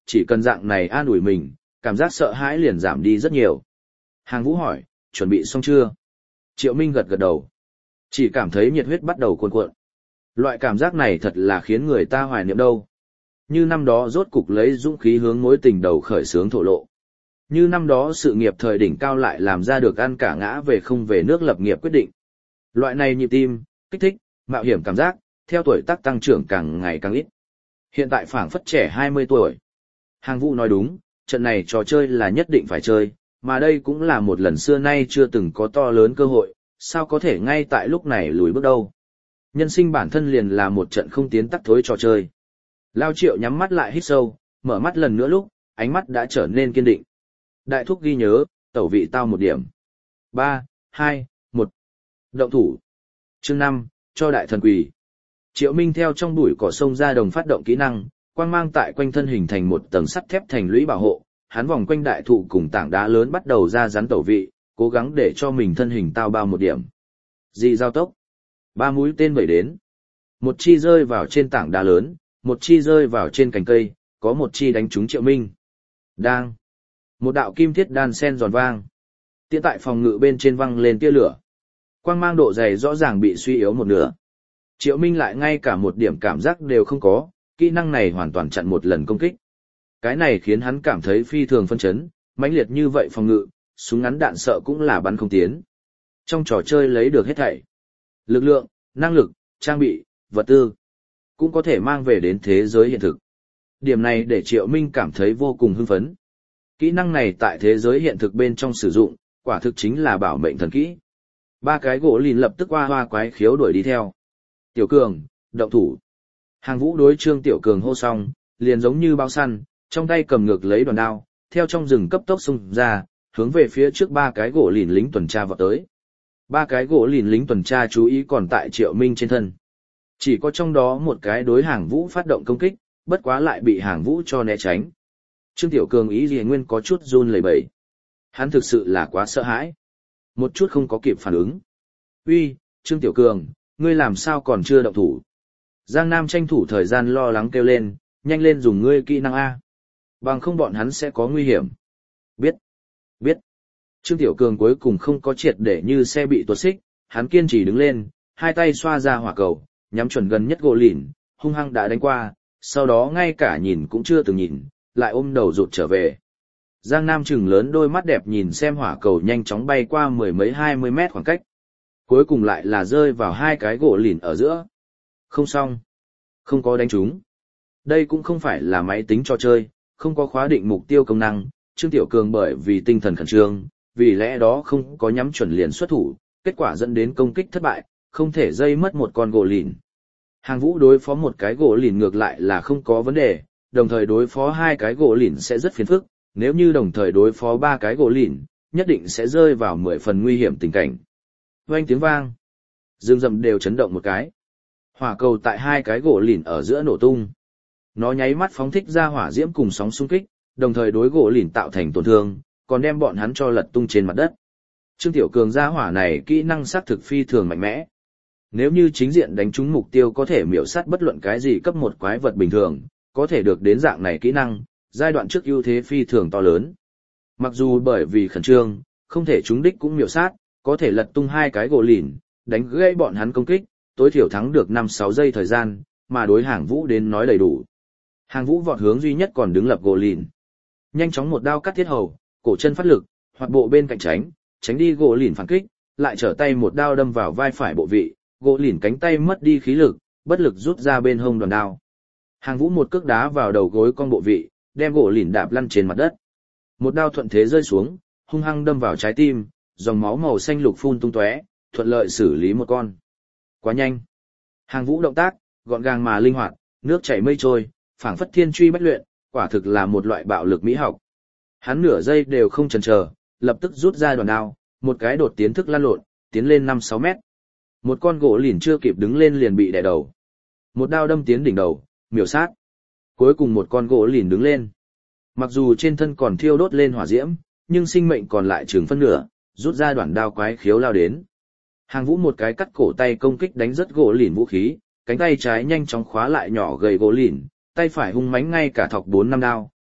chỉ cần dạng này an ủi mình, cảm giác sợ hãi liền giảm đi rất nhiều. Hàng Vũ hỏi, chuẩn bị xong chưa? Triệu Minh gật gật đầu. Chỉ cảm thấy nhiệt huyết bắt đầu cuồn cuộn. Loại cảm giác này thật là khiến người ta hoài niệm đâu. Như năm đó rốt cục lấy dũng khí hướng mối tình đầu khởi sướng thổ lộ. Như năm đó sự nghiệp thời đỉnh cao lại làm ra được ăn cả ngã về không về nước lập nghiệp quyết định. Loại này nhịp tim, kích thích, mạo hiểm cảm giác, theo tuổi tác tăng trưởng càng ngày càng ít. Hiện tại phảng phất trẻ hai mươi tuổi. Hàng Vũ nói đúng, trận này trò chơi là nhất định phải chơi, mà đây cũng là một lần xưa nay chưa từng có to lớn cơ hội, sao có thể ngay tại lúc này lùi bước đâu. Nhân sinh bản thân liền là một trận không tiến tắc thối trò chơi. Lao Triệu nhắm mắt lại hít sâu, mở mắt lần nữa lúc, ánh mắt đã trở nên kiên định. Đại thúc ghi nhớ, tẩu vị tao một điểm. ba, hai, một. Động thủ. Chương năm, cho đại thần quỳ. Triệu Minh theo trong bụi cỏ sông ra đồng phát động kỹ năng, quang mang tại quanh thân hình thành một tầng sắt thép thành lũy bảo hộ, hắn vòng quanh đại thụ cùng tảng đá lớn bắt đầu ra rắn tẩu vị, cố gắng để cho mình thân hình tao bao một điểm. Dị giao tốc. Ba mũi tên vẩy đến. Một chi rơi vào trên tảng đá lớn, một chi rơi vào trên cành cây, có một chi đánh trúng Triệu Minh. Đang. Một đạo kim thiết đan sen giòn vang. Tiễn tại phòng ngự bên trên văng lên tia lửa. Quang mang độ dày rõ ràng bị suy yếu một nửa. Triệu Minh lại ngay cả một điểm cảm giác đều không có, kỹ năng này hoàn toàn chặn một lần công kích. Cái này khiến hắn cảm thấy phi thường phân chấn, mãnh liệt như vậy phòng ngự, súng ngắn đạn sợ cũng là bắn không tiến. Trong trò chơi lấy được hết thảy. Lực lượng, năng lực, trang bị, vật tư, cũng có thể mang về đến thế giới hiện thực. Điểm này để Triệu Minh cảm thấy vô cùng hưng phấn. Kỹ năng này tại thế giới hiện thực bên trong sử dụng, quả thực chính là bảo mệnh thần kỹ. Ba cái gỗ lìn lập tức hoa hoa quái khiếu đuổi đi theo. Tiểu Cường, động thủ. Hàng Vũ đối Trương Tiểu Cường hô xong, liền giống như bao săn, trong tay cầm ngược lấy đoàn đao, theo trong rừng cấp tốc xung ra, hướng về phía trước ba cái gỗ lìn lính tuần tra vọt tới. Ba cái gỗ lìn lính tuần tra chú ý còn tại Triệu Minh trên thân. Chỉ có trong đó một cái đối Hàng Vũ phát động công kích, bất quá lại bị Hàng Vũ cho né tránh. Trương Tiểu Cường ý gì nguyên có chút run lẩy bẩy. Hắn thực sự là quá sợ hãi. Một chút không có kịp phản ứng. Uy, Trương Tiểu Cường, ngươi làm sao còn chưa động thủ? Giang Nam tranh thủ thời gian lo lắng kêu lên, nhanh lên dùng ngươi kỹ năng A. Bằng không bọn hắn sẽ có nguy hiểm. Biết, biết. Trương Tiểu Cường cuối cùng không có triệt để như xe bị tuột xích, hắn kiên trì đứng lên, hai tay xoa ra hỏa cầu, nhắm chuẩn gần nhất gỗ lìn, hung hăng đã đánh qua, sau đó ngay cả nhìn cũng chưa từng nhìn, lại ôm đầu rụt trở về. Giang Nam trừng lớn đôi mắt đẹp nhìn xem hỏa cầu nhanh chóng bay qua mười mấy hai mươi mét khoảng cách. Cuối cùng lại là rơi vào hai cái gỗ lìn ở giữa. Không xong. Không có đánh trúng. Đây cũng không phải là máy tính trò chơi, không có khóa định mục tiêu công năng. Trương Tiểu Cường bởi vì tinh thần khẩn trương, vì lẽ đó không có nhắm chuẩn liền xuất thủ, kết quả dẫn đến công kích thất bại, không thể dây mất một con gỗ lìn. Hàng Vũ đối phó một cái gỗ lìn ngược lại là không có vấn đề, đồng thời đối phó hai cái gỗ lìn sẽ rất phiền phức, nếu như đồng thời đối phó ba cái gỗ lìn, nhất định sẽ rơi vào mười phần nguy hiểm tình cảnh. Oanh tiếng vang, rừng rậm đều chấn động một cái. Hỏa cầu tại hai cái gỗ lìn ở giữa nổ tung. Nó nháy mắt phóng thích ra hỏa diễm cùng sóng xung kích, đồng thời đối gỗ lìn tạo thành tổn thương, còn đem bọn hắn cho lật tung trên mặt đất. Trương Tiểu Cường gia hỏa này kỹ năng sát thực phi thường mạnh mẽ. Nếu như chính diện đánh trúng mục tiêu có thể miểu sát bất luận cái gì cấp một quái vật bình thường, có thể được đến dạng này kỹ năng, giai đoạn trước ưu thế phi thường to lớn. Mặc dù bởi vì khẩn trương, không thể trúng đích cũng miểu sát, có thể lật tung hai cái gỗ lìn, đánh gãy bọn hắn công kích, tối thiểu thắng được năm sáu giây thời gian, mà đối Hàng Vũ đến nói đầy đủ. Hàng Vũ vọt hướng duy nhất còn đứng lập gỗ lìn. Nhanh chóng một đao cắt thiết hầu, cổ chân phát lực, hoặc bộ bên cạnh tránh, tránh đi gỗ lìn phản kích, lại trở tay một đao đâm vào vai phải bộ vị, gỗ lìn cánh tay mất đi khí lực, bất lực rút ra bên hông đòn đao. Hàng Vũ một cước đá vào đầu gối con bộ vị, đem gỗ lìn đạp lăn trên mặt đất. Một đao thuận thế rơi xuống, hung hăng đâm vào trái tim, dòng máu màu xanh lục phun tung tóe, thuận lợi xử lý một con. Quá nhanh. Hàng Vũ động tác, gọn gàng mà linh hoạt, nước chảy mây trôi, phảng phất thiên truy bách luyện, quả thực là một loại bạo lực mỹ học. Hắn nửa giây đều không chần chờ, lập tức rút ra đòn đao, một cái đột tiến thức lăn lộn, tiến lên năm sáu mét. Một con gỗ lìn chưa kịp đứng lên liền bị đè đầu. Một đao đâm tiến đỉnh đầu, miểu sát. Cuối cùng một con gỗ lìn đứng lên. Mặc dù trên thân còn thiêu đốt lên hỏa diễm, nhưng sinh mệnh còn lại chừng phân nửa, rút ra đoạn đao quái khiếu lao đến. Hàng Vũ một cái cắt cổ tay công kích đánh rất gỗ lìn vũ khí, cánh tay trái nhanh chóng khóa lại nhỏ gầy gỗ lìn, tay phải hung mãnh ngay cả thọc bốn năm đao,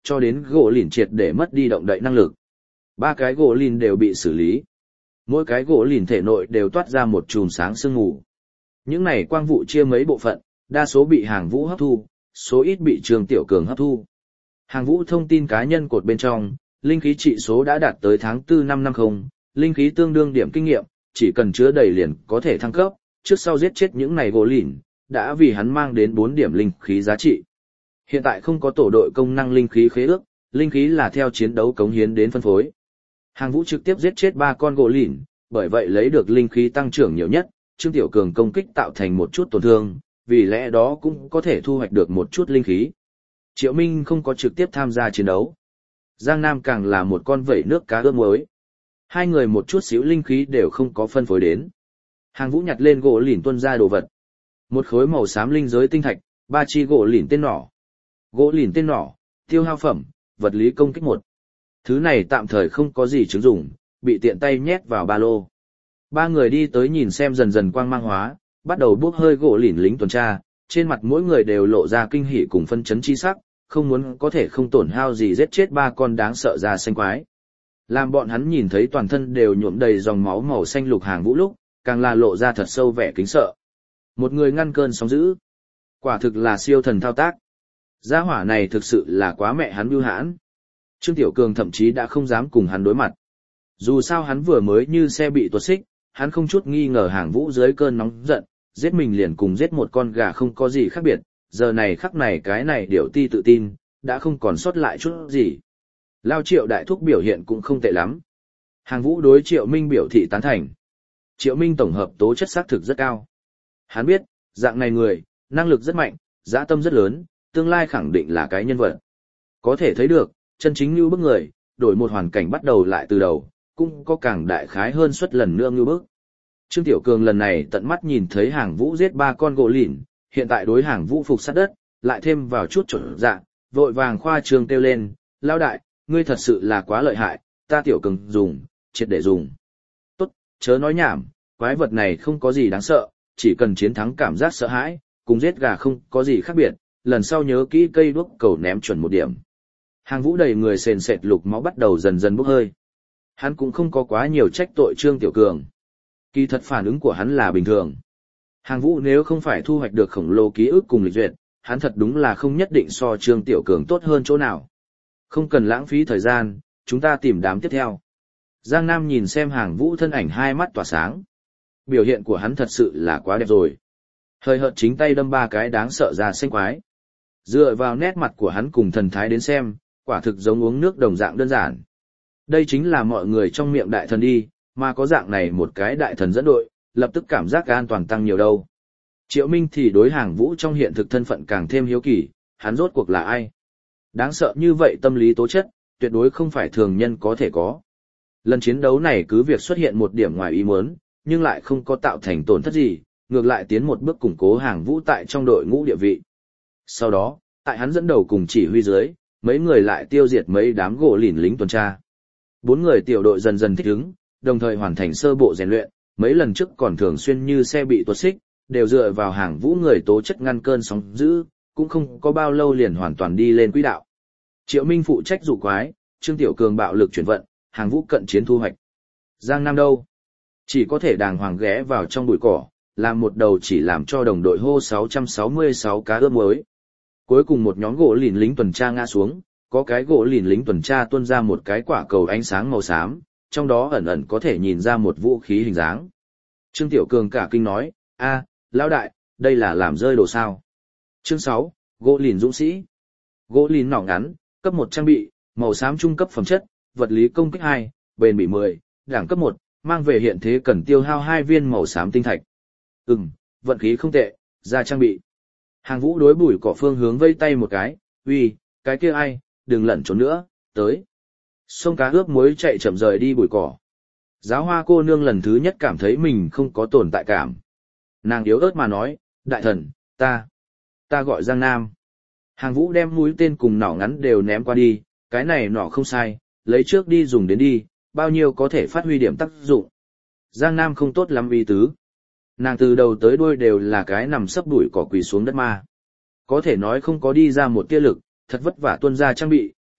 cho đến gỗ lìn triệt để mất đi động đậy năng lực. Ba cái gỗ lìn đều bị xử lý. Mỗi cái gỗ lìn thể nội đều toát ra một chùm sáng sương mù. Những này quang vụ chia mấy bộ phận, đa số bị Hàng Vũ hấp thu, số ít bị Trương Tiểu Cường hấp thu. Hàng Vũ thông tin cá nhân cột bên trong, linh khí trị số đã đạt tới tháng tư năm năm không, linh khí tương đương điểm kinh nghiệm, chỉ cần chứa đầy liền có thể thăng cấp, trước sau giết chết những này gỗ lìn, đã vì hắn mang đến bốn điểm linh khí giá trị. Hiện tại không có tổ đội công năng linh khí khế ước, linh khí là theo chiến đấu cống hiến đến phân phối. Hàng Vũ trực tiếp giết chết ba con gỗ lìn, bởi vậy lấy được linh khí tăng trưởng nhiều nhất, Trương Tiểu Cường công kích tạo thành một chút tổn thương, vì lẽ đó cũng có thể thu hoạch được một chút linh khí. Triệu Minh không có trực tiếp tham gia chiến đấu. Giang Nam càng là một con vẩy nước cá ướp muối. Hai người một chút xíu linh khí đều không có phân phối đến. Hàng Vũ nhặt lên gỗ lìn tuân ra đồ vật. Một khối màu xám linh giới tinh thạch, ba chi gỗ lìn tên nỏ. Gỗ lìn tên nỏ, tiêu hao phẩm, vật lý công kích một. Thứ này tạm thời không có gì chứng dụng, bị tiện tay nhét vào ba lô. Ba người đi tới nhìn xem dần dần quang mang hóa, bắt đầu bốc hơi gỗ lìn lính tuần tra, trên mặt mỗi người đều lộ ra kinh hỉ cùng phân chấn chi sắc, không muốn có thể không tổn hao gì giết chết ba con đáng sợ ra xanh quái. Làm bọn hắn nhìn thấy toàn thân đều nhuộm đầy dòng máu màu xanh lục Hàng Vũ lúc, càng là lộ ra thật sâu vẻ kính sợ. Một người ngăn cơn sóng dữ. Quả thực là siêu thần thao tác. Gia hỏa này thực sự là quá mẹ hắn bưu hãn. Trương Tiểu Cường thậm chí đã không dám cùng hắn đối mặt. Dù sao hắn vừa mới như xe bị tuột xích, hắn không chút nghi ngờ Hàng Vũ dưới cơn nóng giận, giết mình liền cùng giết một con gà không có gì khác biệt, giờ này khắc này cái này điệu ti tự tin, đã không còn sót lại chút gì. Lao Triệu đại thúc biểu hiện cũng không tệ lắm. Hàng Vũ đối Triệu Minh biểu thị tán thành. Triệu Minh tổng hợp tố chất xác thực rất cao. Hắn biết, dạng này người, năng lực rất mạnh, dã tâm rất lớn, tương lai khẳng định là cái nhân vật. Có thể thấy được, chân chính như bức người, đổi một hoàn cảnh bắt đầu lại từ đầu, cũng có càng đại khái hơn suất lần nữa như bức. Trương Tiểu Cường lần này tận mắt nhìn thấy Hàng Vũ giết ba con gỗ lìn, hiện tại đối Hàng Vũ phục sát đất, lại thêm vào chút chuẩn dạ, vội vàng khoa trương kêu lên, lao đại, ngươi thật sự là quá lợi hại, ta Tiểu Cường dùng, triệt để dùng. Tốt, chớ nói nhảm, quái vật này không có gì đáng sợ, chỉ cần chiến thắng cảm giác sợ hãi, cùng giết gà không có gì khác biệt, lần sau nhớ kỹ cây đuốc cầu ném chuẩn một điểm. Hàng Vũ đầy người sền sệt lục máu bắt đầu dần dần bốc hơi. Hắn cũng không có quá nhiều trách tội Trương Tiểu Cường. Kỳ thật phản ứng của hắn là bình thường. Hàng Vũ nếu không phải thu hoạch được khổng lồ ký ức cùng lịch duyệt, hắn thật đúng là không nhất định so Trương Tiểu Cường tốt hơn chỗ nào. Không cần lãng phí thời gian, chúng ta tìm đám tiếp theo. Giang Nam nhìn xem Hàng Vũ thân ảnh hai mắt tỏa sáng. Biểu hiện của hắn thật sự là quá đẹp rồi. Hơi hợt chính tay đâm ba cái đáng sợ ra xanh quái. Dựa vào nét mặt của hắn cùng thần thái đến xem, quả thực giống uống nước đồng dạng đơn giản. Đây chính là mọi người trong miệng đại thần đi, mà có dạng này một cái đại thần dẫn đội, lập tức cảm giác an toàn tăng nhiều đâu. Triệu Minh thì đối Hàng Vũ trong hiện thực thân phận càng thêm hiếu kỳ, hắn rốt cuộc là ai? Đáng sợ như vậy tâm lý tố chất, tuyệt đối không phải thường nhân có thể có. Lần chiến đấu này cứ việc xuất hiện một điểm ngoài ý muốn, nhưng lại không có tạo thành tổn thất gì, ngược lại tiến một bước củng cố Hàng Vũ tại trong đội ngũ địa vị. Sau đó, tại hắn dẫn đầu cùng chỉ huy dưới, mấy người lại tiêu diệt mấy đám gỗ lìn lính tuần tra. Bốn người tiểu đội dần dần thích ứng, đồng thời hoàn thành sơ bộ rèn luyện, mấy lần trước còn thường xuyên như xe bị tuột xích, đều dựa vào Hàng Vũ người tố chất ngăn cơn sóng dữ, cũng không có bao lâu liền hoàn toàn đi lên quỹ đạo. Triệu Minh phụ trách dụ quái, Trương Tiểu Cường bạo lực chuyển vận, Hàng Vũ cận chiến thu hoạch. Giang Nam đâu? Chỉ có thể đàng hoàng ghé vào trong bụi cỏ, làm một đầu chỉ làm cho đồng đội hô sáu trăm sáu mươi sáu cá ướp muối. Cuối cùng một nhóm gỗ lìn lính tuần tra ngã xuống, có cái gỗ lìn lính tuần tra tuôn ra một cái quả cầu ánh sáng màu xám, trong đó ẩn ẩn có thể nhìn ra một vũ khí hình dáng. Trương Tiểu Cường cả kinh nói, a, lão đại, đây là làm rơi đồ sao. Chương sáu, gỗ lìn dũng sĩ. Gỗ lìn nỏ ngắn, cấp một trang bị, màu xám trung cấp phẩm chất, vật lý công kích hai, bền bỉ mười, đẳng cấp một, mang về hiện thế cần tiêu hao hai viên màu xám tinh thạch. Ừm, vận khí không tệ, ra trang bị. Hàng Vũ đối bụi cỏ phương hướng vây tay một cái, uy, cái kia ai, đừng lẩn trốn nữa, tới. Sông cá ướp muối chạy chậm rời đi bụi cỏ. Giáo hoa cô nương lần thứ nhất cảm thấy mình không có tồn tại cảm. Nàng yếu ớt mà nói, đại thần, ta, ta gọi Giang Nam. Hàng Vũ đem mũi tên cùng nỏ ngắn đều ném qua đi, cái này nỏ không sai, lấy trước đi dùng đến đi, bao nhiêu có thể phát huy điểm tác dụng. Giang Nam không tốt lắm ý tứ. Nàng từ đầu tới đuôi đều là cái nằm sấp đuổi cỏ quỳ xuống đất ma. Có thể nói không có đi ra một tia lực, thật vất vả tuân ra trang bị,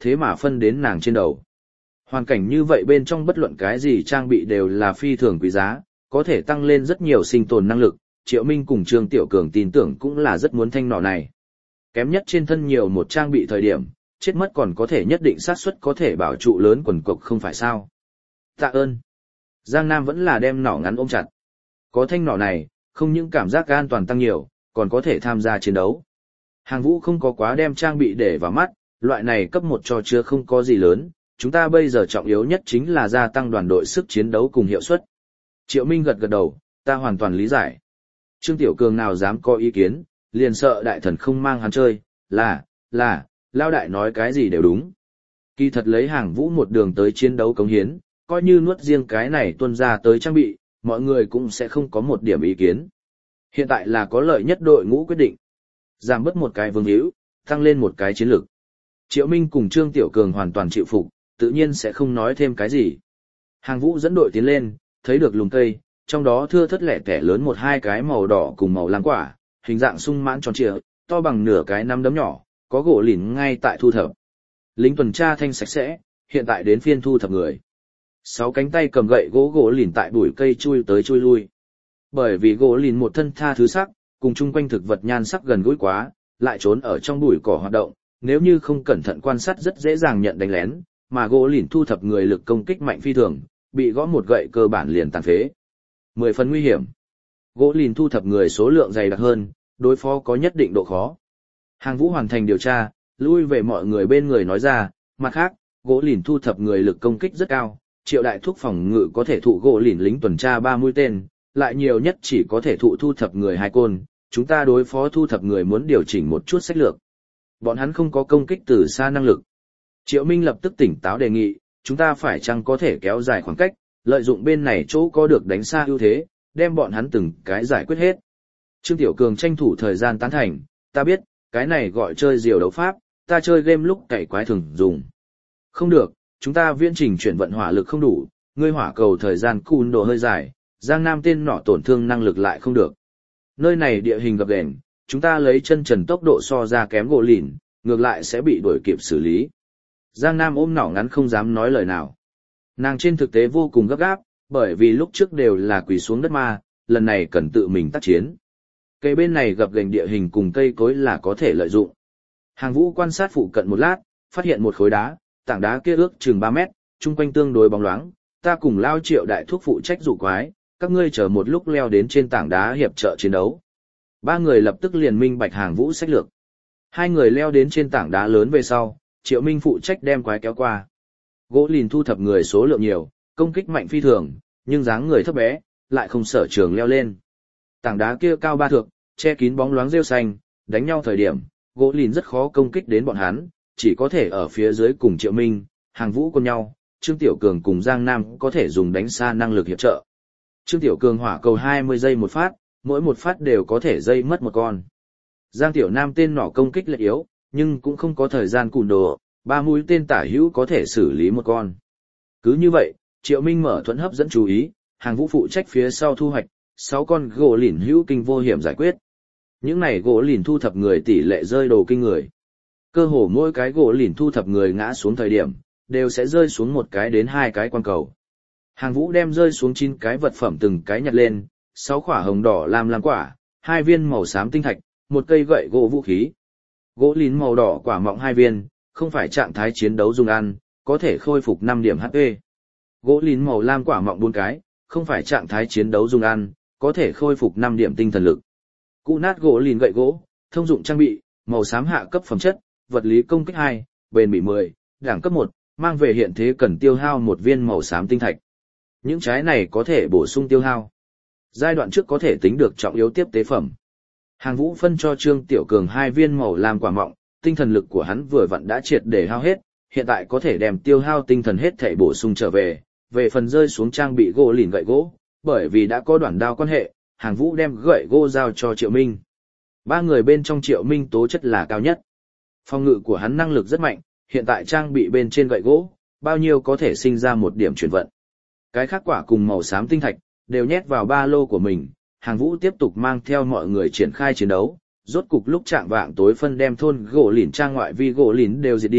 thế mà phân đến nàng trên đầu. Hoàn cảnh như vậy bên trong bất luận cái gì trang bị đều là phi thường quý giá, có thể tăng lên rất nhiều sinh tồn năng lực, Triệu Minh cùng Trương Tiểu Cường tin tưởng cũng là rất muốn thanh nỏ này. Kém nhất trên thân nhiều một trang bị thời điểm, chết mất còn có thể nhất định xác suất có thể bảo trụ lớn quần cộc không phải sao. Tạ ơn. Giang Nam vẫn là đem nỏ ngắn ôm chặt. Có thanh nỏ này, không những cảm giác an toàn tăng nhiều, còn có thể tham gia chiến đấu. Hàng Vũ không có quá đem trang bị để vào mắt, loại này cấp một trò chứa không có gì lớn, chúng ta bây giờ trọng yếu nhất chính là gia tăng đoàn đội sức chiến đấu cùng hiệu suất. Triệu Minh gật gật đầu, ta hoàn toàn lý giải. Trương Tiểu Cường nào dám có ý kiến, liền sợ đại thần không mang hắn chơi, là, là, lao đại nói cái gì đều đúng. Kỳ thật lấy Hàng Vũ một đường tới chiến đấu cống hiến, coi như nuốt riêng cái này tuân ra tới trang bị, mọi người cũng sẽ không có một điểm ý kiến. Hiện tại là có lợi nhất đội ngũ quyết định. Giảm bớt một cái vương hữu, tăng lên một cái chiến lược. Triệu Minh cùng Trương Tiểu Cường hoàn toàn chịu phục, tự nhiên sẽ không nói thêm cái gì. Hàng Vũ dẫn đội tiến lên, thấy được lùm cây, trong đó thưa thất lẻ tẻ lớn một hai cái màu đỏ cùng màu lam quả, hình dạng sung mãn tròn trịa, to bằng nửa cái nắm đấm nhỏ, có gỗ lìn ngay tại thu thập. Lính tuần tra thanh sạch sẽ, hiện tại đến phiên thu thập người. Sáu cánh tay cầm gậy gỗ gỗ lìn tại bụi cây chui tới chui lui. Bởi vì gỗ lìn một thân tha thứ sắc, cùng chung quanh thực vật nhan sắc gần gũi quá, lại trốn ở trong bụi cỏ hoạt động, nếu như không cẩn thận quan sát rất dễ dàng nhận đánh lén, mà gỗ lìn thu thập người lực công kích mạnh phi thường, bị gõ một gậy cơ bản liền tàn phế. Mười phần nguy hiểm. Gỗ lìn thu thập người số lượng dày đặc hơn, đối phó có nhất định độ khó. Hàng Vũ hoàn thành điều tra, lui về mọi người bên người nói ra, mặt khác, gỗ lìn thu thập người lực công kích rất cao, Triệu đại thúc phòng ngự có thể thụ gỗ lìn lính tuần tra ba mũi tên, lại nhiều nhất chỉ có thể thụ thu thập người hai côn, chúng ta đối phó thu thập người muốn điều chỉnh một chút sách lược. Bọn hắn không có công kích từ xa năng lực. Triệu Minh lập tức tỉnh táo đề nghị, chúng ta phải chăng có thể kéo dài khoảng cách, lợi dụng bên này chỗ có được đánh xa ưu thế, đem bọn hắn từng cái giải quyết hết. Trương Tiểu Cường tranh thủ thời gian tán thành, ta biết, cái này gọi chơi diều đấu pháp, ta chơi game lúc cày quái thường dùng. Không được, chúng ta viễn trình chuyển vận hỏa lực không đủ, ngươi hỏa cầu thời gian cùn độ hơi dài, Giang Nam tên nọ tổn thương năng lực lại không được. Nơi này địa hình gập ghềnh, chúng ta lấy chân trần tốc độ so ra kém gỗ lìn, ngược lại sẽ bị đuổi kịp xử lý. Giang Nam ôm nỏ ngắn không dám nói lời nào. Nàng trên thực tế vô cùng gấp gáp, bởi vì lúc trước đều là quỳ xuống đất ma, lần này cần tự mình tác chiến. Cây bên này gập ghềnh địa hình cùng cây cối là có thể lợi dụng. Hàng Vũ quan sát phụ cận một lát, phát hiện một khối đá, tảng đá kia ước chừng ba mét, chung quanh tương đối bóng loáng, ta cùng Lao Triệu đại thuốc phụ trách dụ quái, các ngươi chờ một lúc leo đến trên tảng đá hiệp trợ chiến đấu. Ba người lập tức liền minh bạch Hàng Vũ sách lược. Hai người leo đến trên tảng đá lớn về sau, Triệu Minh phụ trách đem quái kéo qua. Gỗ lìn thu thập người số lượng nhiều, công kích mạnh phi thường, nhưng dáng người thấp bé, lại không sở trường leo lên. Tảng đá kia cao ba thước, che kín bóng loáng rêu xanh, đánh nhau thời điểm, gỗ lìn rất khó công kích đến bọn hắn, chỉ có thể ở phía dưới cùng Triệu Minh, Hàng Vũ con nhau, Trương Tiểu Cường cùng Giang Nam có thể dùng đánh xa năng lực hiệp trợ. Trương Tiểu Cường hỏa cầu hai mươi giây một phát, mỗi một phát đều có thể dây mất một con. Giang Tiểu Nam tên nỏ công kích lại yếu, nhưng cũng không có thời gian cùn đồ, ba mũi tên tả hữu có thể xử lý một con. Cứ như vậy, Triệu Minh mở thuẫn hấp dẫn chú ý, Hàng Vũ phụ trách phía sau thu hoạch, sáu con gỗ lìn hữu kinh vô hiểm giải quyết. Những này gỗ lìn thu thập người tỷ lệ rơi đồ kinh người. Cơ hồ mỗi cái gỗ lìn thu thập người ngã xuống thời điểm, đều sẽ rơi xuống một cái đến hai cái quan cầu. Hàng Vũ đem rơi xuống chín cái vật phẩm từng cái nhặt lên, sáu quả hồng đỏ lam lam quả, hai viên màu xám tinh thạch, một cây gậy gỗ vũ khí. Gỗ lìn màu đỏ quả mọng hai viên, không phải trạng thái chiến đấu dùng ăn, có thể khôi phục năm điểm hát pê. Gỗ lìn màu lam quả mọng bốn cái, không phải trạng thái chiến đấu dùng ăn, có thể khôi phục năm điểm tinh thần lực. Cụ nát gỗ lìn gậy gỗ, thông dụng trang bị, màu xám hạ cấp phẩm chất, vật lý công kích hai, bền bỉ mười, đẳng cấp một, mang về hiện thế cần tiêu hao một viên màu xám tinh thạch. Những trái này có thể bổ sung tiêu hao. Giai đoạn trước có thể tính được trọng yếu tiếp tế phẩm. Hàng Vũ phân cho Trương Tiểu Cường hai viên màu lam quả mọng, tinh thần lực của hắn vừa vặn đã triệt để hao hết, hiện tại có thể đem tiêu hao tinh thần hết thể bổ sung trở về. Về phần rơi xuống trang bị gỗ lìn gậy gỗ, bởi vì đã có đoạn đao quan hệ, Hàng Vũ đem gậy gỗ giao cho Triệu Minh. Ba người bên trong Triệu Minh tố chất là cao nhất. Phòng ngự của hắn năng lực rất mạnh, hiện tại trang bị bên trên gậy gỗ, bao nhiêu có thể sinh ra một điểm chuyển vận. Cái khác quả cùng màu xám tinh thạch, đều nhét vào ba lô của mình, Hàng Vũ tiếp tục mang theo mọi người triển khai chiến đấu, rốt cục lúc trạng vạng tối phân đem thôn gỗ lìn trang ngoại vi gỗ lìn đều diệt đi,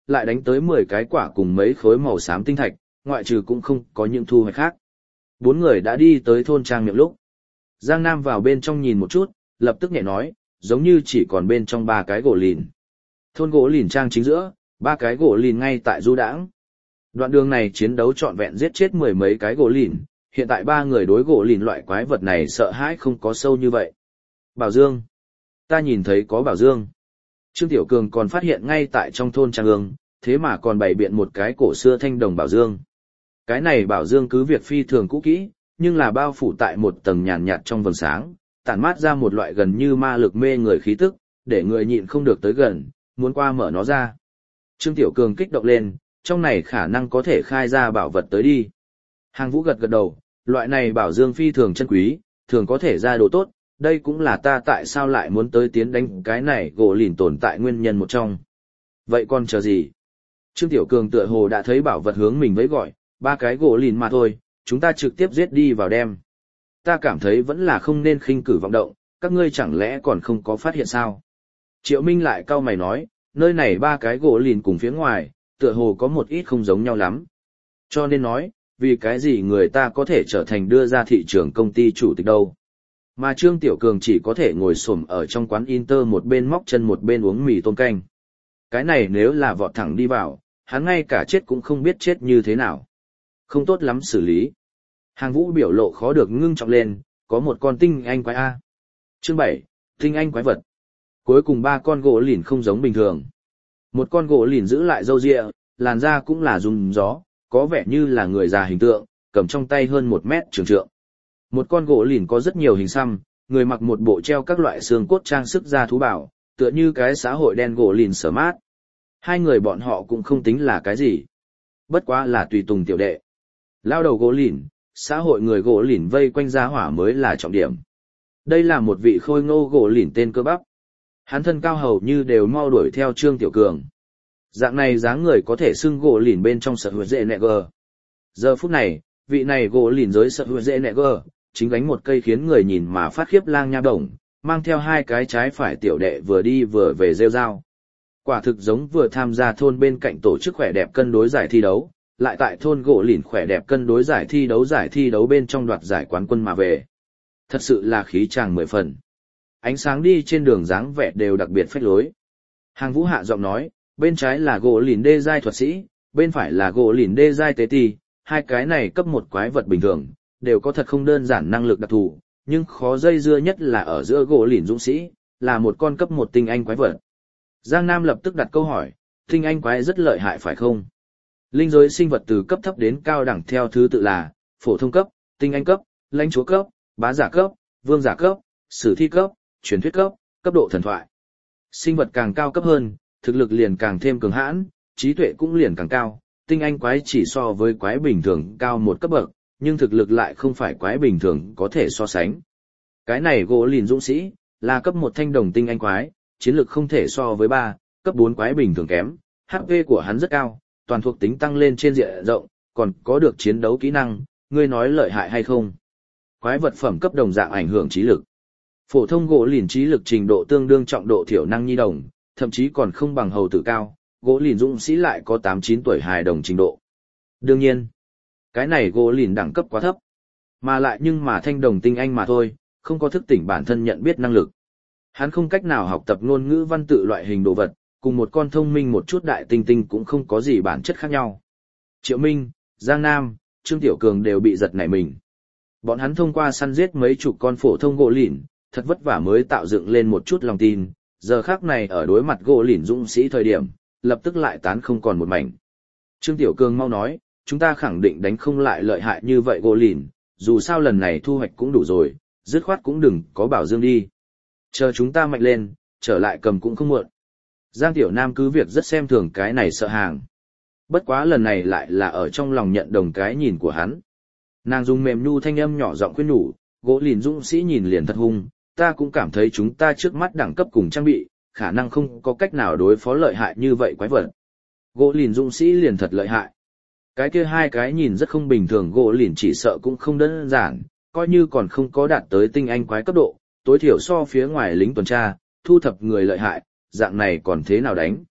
lại đánh tới mười cái quả cùng mấy khối màu xám tinh thạch, ngoại trừ cũng không có những thu hoạch khác. Bốn người đã đi tới thôn trang miệng lúc. Giang Nam vào bên trong nhìn một chút, lập tức nhẹ nói, giống như chỉ còn bên trong ba cái gỗ lìn. Thôn gỗ lìn trang chính giữa, ba cái gỗ lìn ngay tại du đãng. Đoạn đường này chiến đấu trọn vẹn giết chết mười mấy cái gỗ lìn, hiện tại ba người đối gỗ lìn loại quái vật này sợ hãi không có sâu như vậy. Bảo Dương. Ta nhìn thấy có Bảo Dương. Trương Tiểu Cường còn phát hiện ngay tại trong thôn trang ương, thế mà còn bày biện một cái cổ xưa thanh đồng Bảo Dương. Cái này Bảo Dương cứ việc phi thường cũ kỹ, nhưng là bao phủ tại một tầng nhàn nhạt trong vầng sáng, tản mát ra một loại gần như ma lực mê người khí tức, để người nhịn không được tới gần, muốn qua mở nó ra. Trương Tiểu Cường kích động lên, trong này khả năng có thể khai ra bảo vật tới đi. Hàng Vũ gật gật đầu, loại này Bảo Dương phi thường chân quý, thường có thể ra đồ tốt, đây cũng là ta tại sao lại muốn tới tiến đánh cái này gỗ lìn tồn tại nguyên nhân một trong. Vậy còn chờ gì? Trương Tiểu Cường tựa hồ đã thấy bảo vật hướng mình với gọi, ba cái gỗ lìn mà thôi, chúng ta trực tiếp giết đi vào đem. Ta cảm thấy vẫn là không nên khinh cử vọng động, các ngươi chẳng lẽ còn không có phát hiện sao? Triệu Minh lại cau mày nói, nơi này ba cái gỗ lìn cùng phía ngoài, tựa hồ có một ít không giống nhau lắm. Cho nên nói, vì cái gì người ta có thể trở thành đưa ra thị trường công ty chủ tịch đâu. Mà Trương Tiểu Cường chỉ có thể ngồi xổm ở trong quán Inter một bên móc chân một bên uống mì tôm canh. Cái này nếu là vọt thẳng đi vào, hắn ngay cả chết cũng không biết chết như thế nào. Không tốt lắm xử lý. Hàng Vũ biểu lộ khó được ngưng trọng lên, có một con tinh anh quái A. Chương bảy, tinh anh quái vật. Cuối cùng ba con gỗ lìn không giống bình thường. Một con gỗ lìn giữ lại râu ria, làn da cũng là rung gió, có vẻ như là người già hình tượng, cầm trong tay hơn một mét trường trượng. Một con gỗ lìn có rất nhiều hình xăm, người mặc một bộ treo các loại xương cốt trang sức da thú bảo, tựa như cái xã hội đen gỗ lìn sở mát. Hai người bọn họ cũng không tính là cái gì. Bất quá là tùy tùng tiểu đệ. Lao đầu gỗ lìn, xã hội người gỗ lìn vây quanh gia hỏa mới là trọng điểm. Đây là một vị khôi ngô gỗ lìn tên Cơ Bắp. Hắn thân cao hầu như đều mau đuổi theo Trương Tiểu Cường. Dạng này dáng người có thể xưng gỗ lìn bên trong sở hữu dễ nẹ gờ. Giờ phút này, vị này gỗ lìn giới sở hữu dễ nẹ gờ, chính gánh một cây khiến người nhìn mà phát khiếp lang nha đồng, mang theo hai cái trái phải tiểu đệ vừa đi vừa về rêu rao. Quả thực giống vừa tham gia thôn bên cạnh tổ chức khỏe đẹp cân đối giải thi đấu, lại tại thôn gỗ lìn khỏe đẹp cân đối giải thi đấu giải thi đấu bên trong đoạt giải quán quân mà về. Thật sự là khí chàng mười phần. Ánh sáng đi trên đường dáng vẻ đều đặc biệt phách lối. Hàng Vũ hạ giọng nói, bên trái là gỗ lìn đê giai thuật sĩ, bên phải là gỗ lìn đê giai tế ti, hai cái này cấp một quái vật bình thường, đều có thật không đơn giản năng lực đặc thù, nhưng khó dây dưa nhất là ở giữa gỗ lìn dũng sĩ, là một con cấp một tinh anh quái vật. Giang Nam lập tức đặt câu hỏi, tinh anh quái rất lợi hại phải không? Linh giới sinh vật từ cấp thấp đến cao đẳng theo thứ tự là, phổ thông cấp, tinh anh cấp, lãnh chúa cấp, bá giả cấp, vương giả cấp, sử thi cấp, truyền thuyết cấp, cấp độ thần thoại. Sinh vật càng cao cấp hơn, thực lực liền càng thêm cường hãn, trí tuệ cũng liền càng cao, tinh anh quái chỉ so với quái bình thường cao một cấp bậc, nhưng thực lực lại không phải quái bình thường có thể so sánh. Cái này gỗ lìn dũng sĩ, là cấp một thanh đồng tinh anh quái, chiến lực không thể so với ba, cấp bốn quái bình thường kém, hát pê của hắn rất cao, toàn thuộc tính tăng lên trên diện rộng, còn có được chiến đấu kỹ năng, ngươi nói lợi hại hay không? Quái vật phẩm cấp đồng dạng ảnh hưởng trí lực. Phổ thông gỗ lìn trí lực trình độ tương đương trọng độ thiểu năng nhi đồng, thậm chí còn không bằng hầu tử cao, gỗ lìn dũng sĩ lại có tám chín tuổi hài đồng trình độ. Đương nhiên, cái này gỗ lìn đẳng cấp quá thấp, mà lại nhưng mà thanh đồng tinh anh mà thôi, không có thức tỉnh bản thân nhận biết năng lực. Hắn không cách nào học tập ngôn ngữ văn tự loại hình đồ vật, cùng một con thông minh một chút đại tinh tinh cũng không có gì bản chất khác nhau. Triệu Minh, Giang Nam, Trương Tiểu Cường đều bị giật nảy mình. Bọn hắn thông qua săn giết mấy chục con phổ thông gỗ lìn, thật vất vả mới tạo dựng lên một chút lòng tin, giờ khắc này ở đối mặt gỗ lìn dũng sĩ thời điểm, lập tức lại tán không còn một mảnh. Trương Tiểu Cường mau nói, chúng ta khẳng định đánh không lại lợi hại như vậy gỗ lìn, dù sao lần này thu hoạch cũng đủ rồi, dứt khoát cũng đừng có bảo dương đi. Chờ chúng ta mạnh lên, trở lại cầm cũng không muộn. Giang Tiểu Nam cứ việc rất xem thường cái này sợ hàng. Bất quá lần này lại là ở trong lòng nhận đồng cái nhìn của hắn. Nàng dùng mềm nhu thanh âm nhỏ giọng khuyên nhủ, gỗ lìn dũng sĩ nhìn liền thật hung, ta cũng cảm thấy chúng ta trước mắt đẳng cấp cùng trang bị, khả năng không có cách nào đối phó lợi hại như vậy quái vật. Gỗ lìn dũng sĩ liền thật lợi hại. Cái kia hai cái nhìn rất không bình thường gỗ lìn chỉ sợ cũng không đơn giản, coi như còn không có đạt tới tinh anh quái cấp độ, tối thiểu so phía ngoài lính tuần tra, thu thập người lợi hại, dạng này còn thế nào đánh.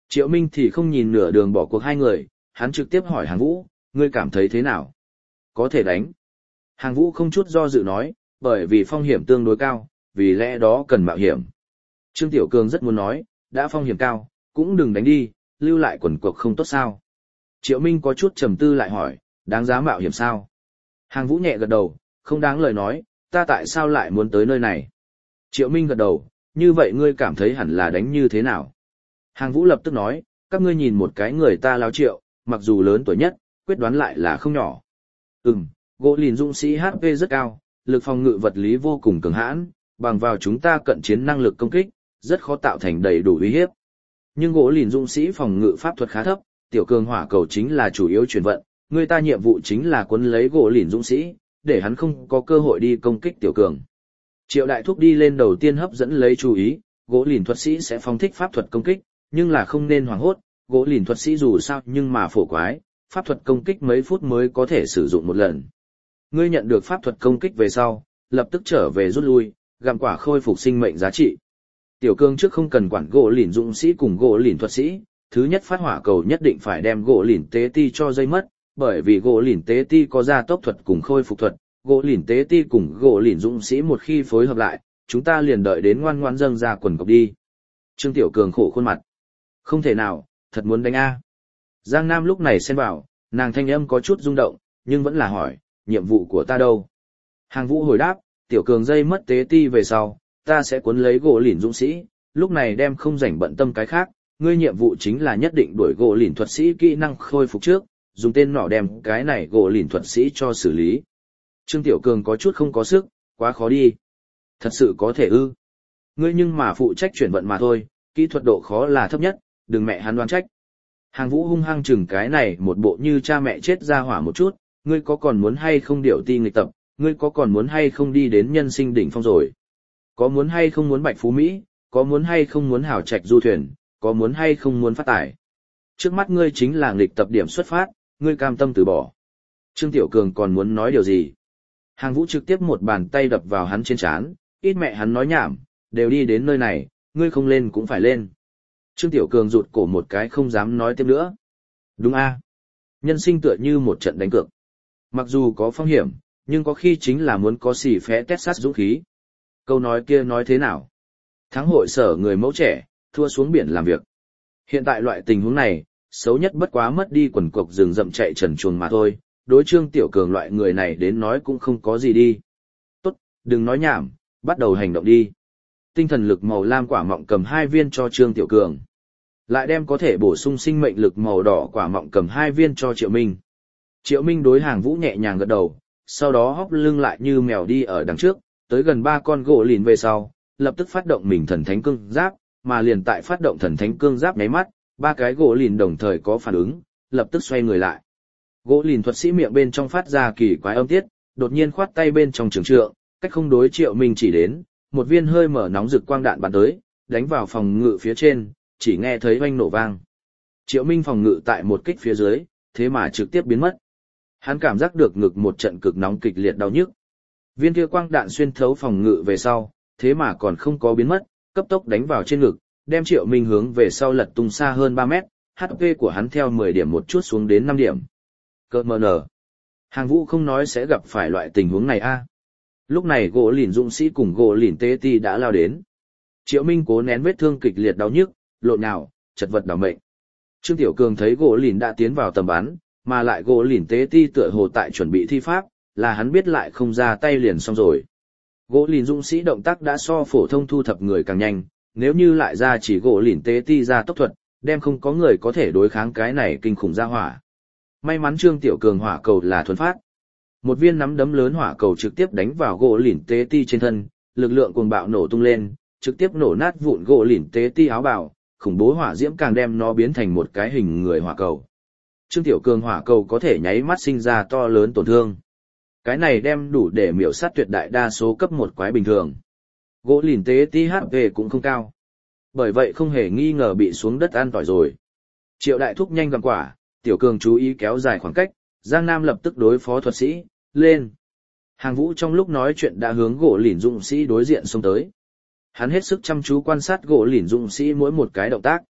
Triệu Minh thì không nhìn nửa đường bỏ cuộc hai người, hắn trực tiếp hỏi Hàng Vũ, ngươi cảm thấy thế nào? Có thể đánh. Hàng Vũ không chút do dự nói, bởi vì phong hiểm tương đối cao, vì lẽ đó cần mạo hiểm. Trương Tiểu Cường rất muốn nói, đã phong hiểm cao, cũng đừng đánh đi, lưu lại quần cuộc không tốt sao. Triệu Minh có chút trầm tư lại hỏi, đáng giá mạo hiểm sao? Hàng Vũ nhẹ gật đầu, không đáng lời nói, ta tại sao lại muốn tới nơi này? Triệu Minh gật đầu, như vậy ngươi cảm thấy hẳn là đánh như thế nào? Hàng Vũ lập tức nói, các ngươi nhìn một cái người ta lao Triệu, mặc dù lớn tuổi nhất, quyết đoán lại là không nhỏ. Ừm, gỗ lìn dũng sĩ hát pê rất cao, lực phòng ngự vật lý vô cùng cường hãn, bằng vào chúng ta cận chiến năng lực công kích, rất khó tạo thành đầy đủ uy hiếp. Nhưng gỗ lìn dũng sĩ phòng ngự pháp thuật khá thấp, tiểu cường hỏa cầu chính là chủ yếu chuyển vận, người ta nhiệm vụ chính là cuốn lấy gỗ lìn dũng sĩ, để hắn không có cơ hội đi công kích tiểu cường. Triệu đại thúc đi lên đầu tiên hấp dẫn lấy chú ý, gỗ lìn thuật sĩ sẽ phóng thích pháp thuật công kích, nhưng là không nên hoảng hốt, gỗ lìn thuật sĩ dù sao nhưng mà phổ quái, pháp thuật công kích mấy phút mới có thể sử dụng một lần. Ngươi nhận được pháp thuật công kích về sau, lập tức trở về rút lui, gặm quả khôi phục sinh mệnh giá trị. Tiểu cường trước không cần quản gỗ lìn dũng sĩ cùng gỗ lìn thuật sĩ, thứ nhất phát hỏa cầu nhất định phải đem gỗ lìn tế ti cho dây mất, bởi vì gỗ lìn tế ti có gia tốc thuật cùng khôi phục thuật, gỗ lìn tế ti cùng gỗ lìn dũng sĩ một khi phối hợp lại, chúng ta liền đợi đến ngoan ngoãn dâng ra quần cộc đi. Trương Tiểu Cường khổ khuôn mặt. Không thể nào, thật muốn đánh A. Giang Nam lúc này xen vào, nàng thanh âm có chút rung động, nhưng vẫn là hỏi, nhiệm vụ của ta đâu? Hàng Vũ hồi đáp, Tiểu Cường dây mất tế ti về sau, ta sẽ cuốn lấy gỗ lìn dũng sĩ, lúc này đem không rảnh bận tâm cái khác, ngươi nhiệm vụ chính là nhất định đuổi gỗ lìn thuật sĩ kỹ năng khôi phục trước, dùng tên nỏ đem cái này gỗ lìn thuật sĩ cho xử lý. Trương Tiểu Cường có chút không có sức, quá khó đi. Thật sự có thể ư. Ngươi nhưng mà phụ trách chuyển vận mà thôi, kỹ thuật độ khó là thấp nhất, đừng mẹ hắn đoán trách. Hàng Vũ hung hăng chừng cái này một bộ như cha mẹ chết ra hỏa một chút, ngươi có còn muốn hay không điệu ti nghịch tập, ngươi có còn muốn hay không đi đến nhân sinh đỉnh phong rồi. Có muốn hay không muốn bạch phú Mỹ, có muốn hay không muốn hào trạch du thuyền, có muốn hay không muốn phát tài. Trước mắt ngươi chính là nghịch tập điểm xuất phát, ngươi cam tâm từ bỏ. Trương Tiểu Cường còn muốn nói điều gì? Hàng Vũ trực tiếp một bàn tay đập vào hắn trên trán, ít mẹ hắn nói nhảm, đều đi đến nơi này, ngươi không lên cũng phải lên. Trương Tiểu Cường rụt cổ một cái không dám nói tiếp nữa. Đúng a, nhân sinh tựa như một trận đánh cược. Mặc dù có phong hiểm, nhưng có khi chính là muốn có xì phé tét sát dũng khí. Câu nói kia nói thế nào? Thắng hội sở người mẫu trẻ, thua xuống biển làm việc. Hiện tại loại tình huống này, xấu nhất bất quá mất đi quần cộc rừng rậm chạy trần truồng mà thôi, đối Trương Tiểu Cường loại người này đến nói cũng không có gì đi. Tốt, đừng nói nhảm, bắt đầu hành động đi. Tinh thần lực màu lam quả mọng cầm hai viên cho Trương Tiểu Cường. Lại đem có thể bổ sung sinh mệnh lực màu đỏ quả mọng cầm hai viên cho Triệu Minh. Triệu Minh đối Hàng Vũ nhẹ nhàng gật đầu, sau đó hóc lưng lại như mèo đi ở đằng trước, tới gần ba con gỗ lìn về sau, lập tức phát động mình thần thánh cương giáp, mà liền tại phát động thần thánh cương giáp nháy mắt, ba cái gỗ lìn đồng thời có phản ứng, lập tức xoay người lại. Gỗ lìn thuật sĩ miệng bên trong phát ra kỳ quái âm tiết, đột nhiên khoát tay bên trong trường trượng, cách không đối Triệu Minh chỉ đến, một viên hơi mở nóng rực quang đạn bắn tới, đánh vào phòng ngự phía trên, chỉ nghe thấy oanh nổ vang. Triệu Minh phòng ngự tại một kích phía dưới, thế mà trực tiếp biến mất. Hắn cảm giác được ngực một trận cực nóng kịch liệt đau nhức. Viên kia quang đạn xuyên thấu phòng ngự về sau, thế mà còn không có biến mất, cấp tốc đánh vào trên ngực, đem Triệu Minh hướng về sau lật tung xa hơn ba mét, hát pê của hắn theo mười điểm một chút xuống đến năm điểm. Cơ mờ nở. Hàng Vũ không nói sẽ gặp phải loại tình huống này a. Lúc này gỗ lìn dũng sĩ cùng gỗ lìn tê ti đã lao đến. Triệu Minh cố nén vết thương kịch liệt đau nhức, lộn nhào, chật vật đảo mệnh. Trương Tiểu Cường thấy gỗ lìn đã tiến vào tầm bắn, mà lại gỗ lìn tế ti tựa hồ tại chuẩn bị thi pháp, là hắn biết lại không ra tay liền xong rồi. Gỗ lìn dũng sĩ động tác đã so phổ thông thu thập người càng nhanh, nếu như lại ra chỉ gỗ lìn tế ti ra tốc thuật, đem không có người có thể đối kháng cái này kinh khủng ra hỏa. May mắn Trương Tiểu Cường hỏa cầu là thuần phát. Một viên nắm đấm lớn hỏa cầu trực tiếp đánh vào gỗ lìn tế ti trên thân, lực lượng cuồng bạo nổ tung lên, trực tiếp nổ nát vụn gỗ lìn tế ti áo bào, khủng bố hỏa diễm càng đem nó biến thành một cái hình người hỏa cầu. Trương Tiểu Cường hỏa cầu có thể nháy mắt sinh ra to lớn tổn thương. Cái này đem đủ để miểu sát tuyệt đại đa số cấp một quái bình thường. Gỗ lìn tế ti hát pê cũng không cao. Bởi vậy không hề nghi ngờ bị xuống đất ăn tỏi rồi. Triệu đại thúc nhanh gặm quả, Tiểu Cường chú ý kéo dài khoảng cách, Giang Nam lập tức đối phó thuật sĩ, lên. Hàng Vũ trong lúc nói chuyện đã hướng gỗ lìn dũng sĩ đối diện xông tới. Hắn hết sức chăm chú quan sát gỗ lìn dũng sĩ mỗi một cái động tác.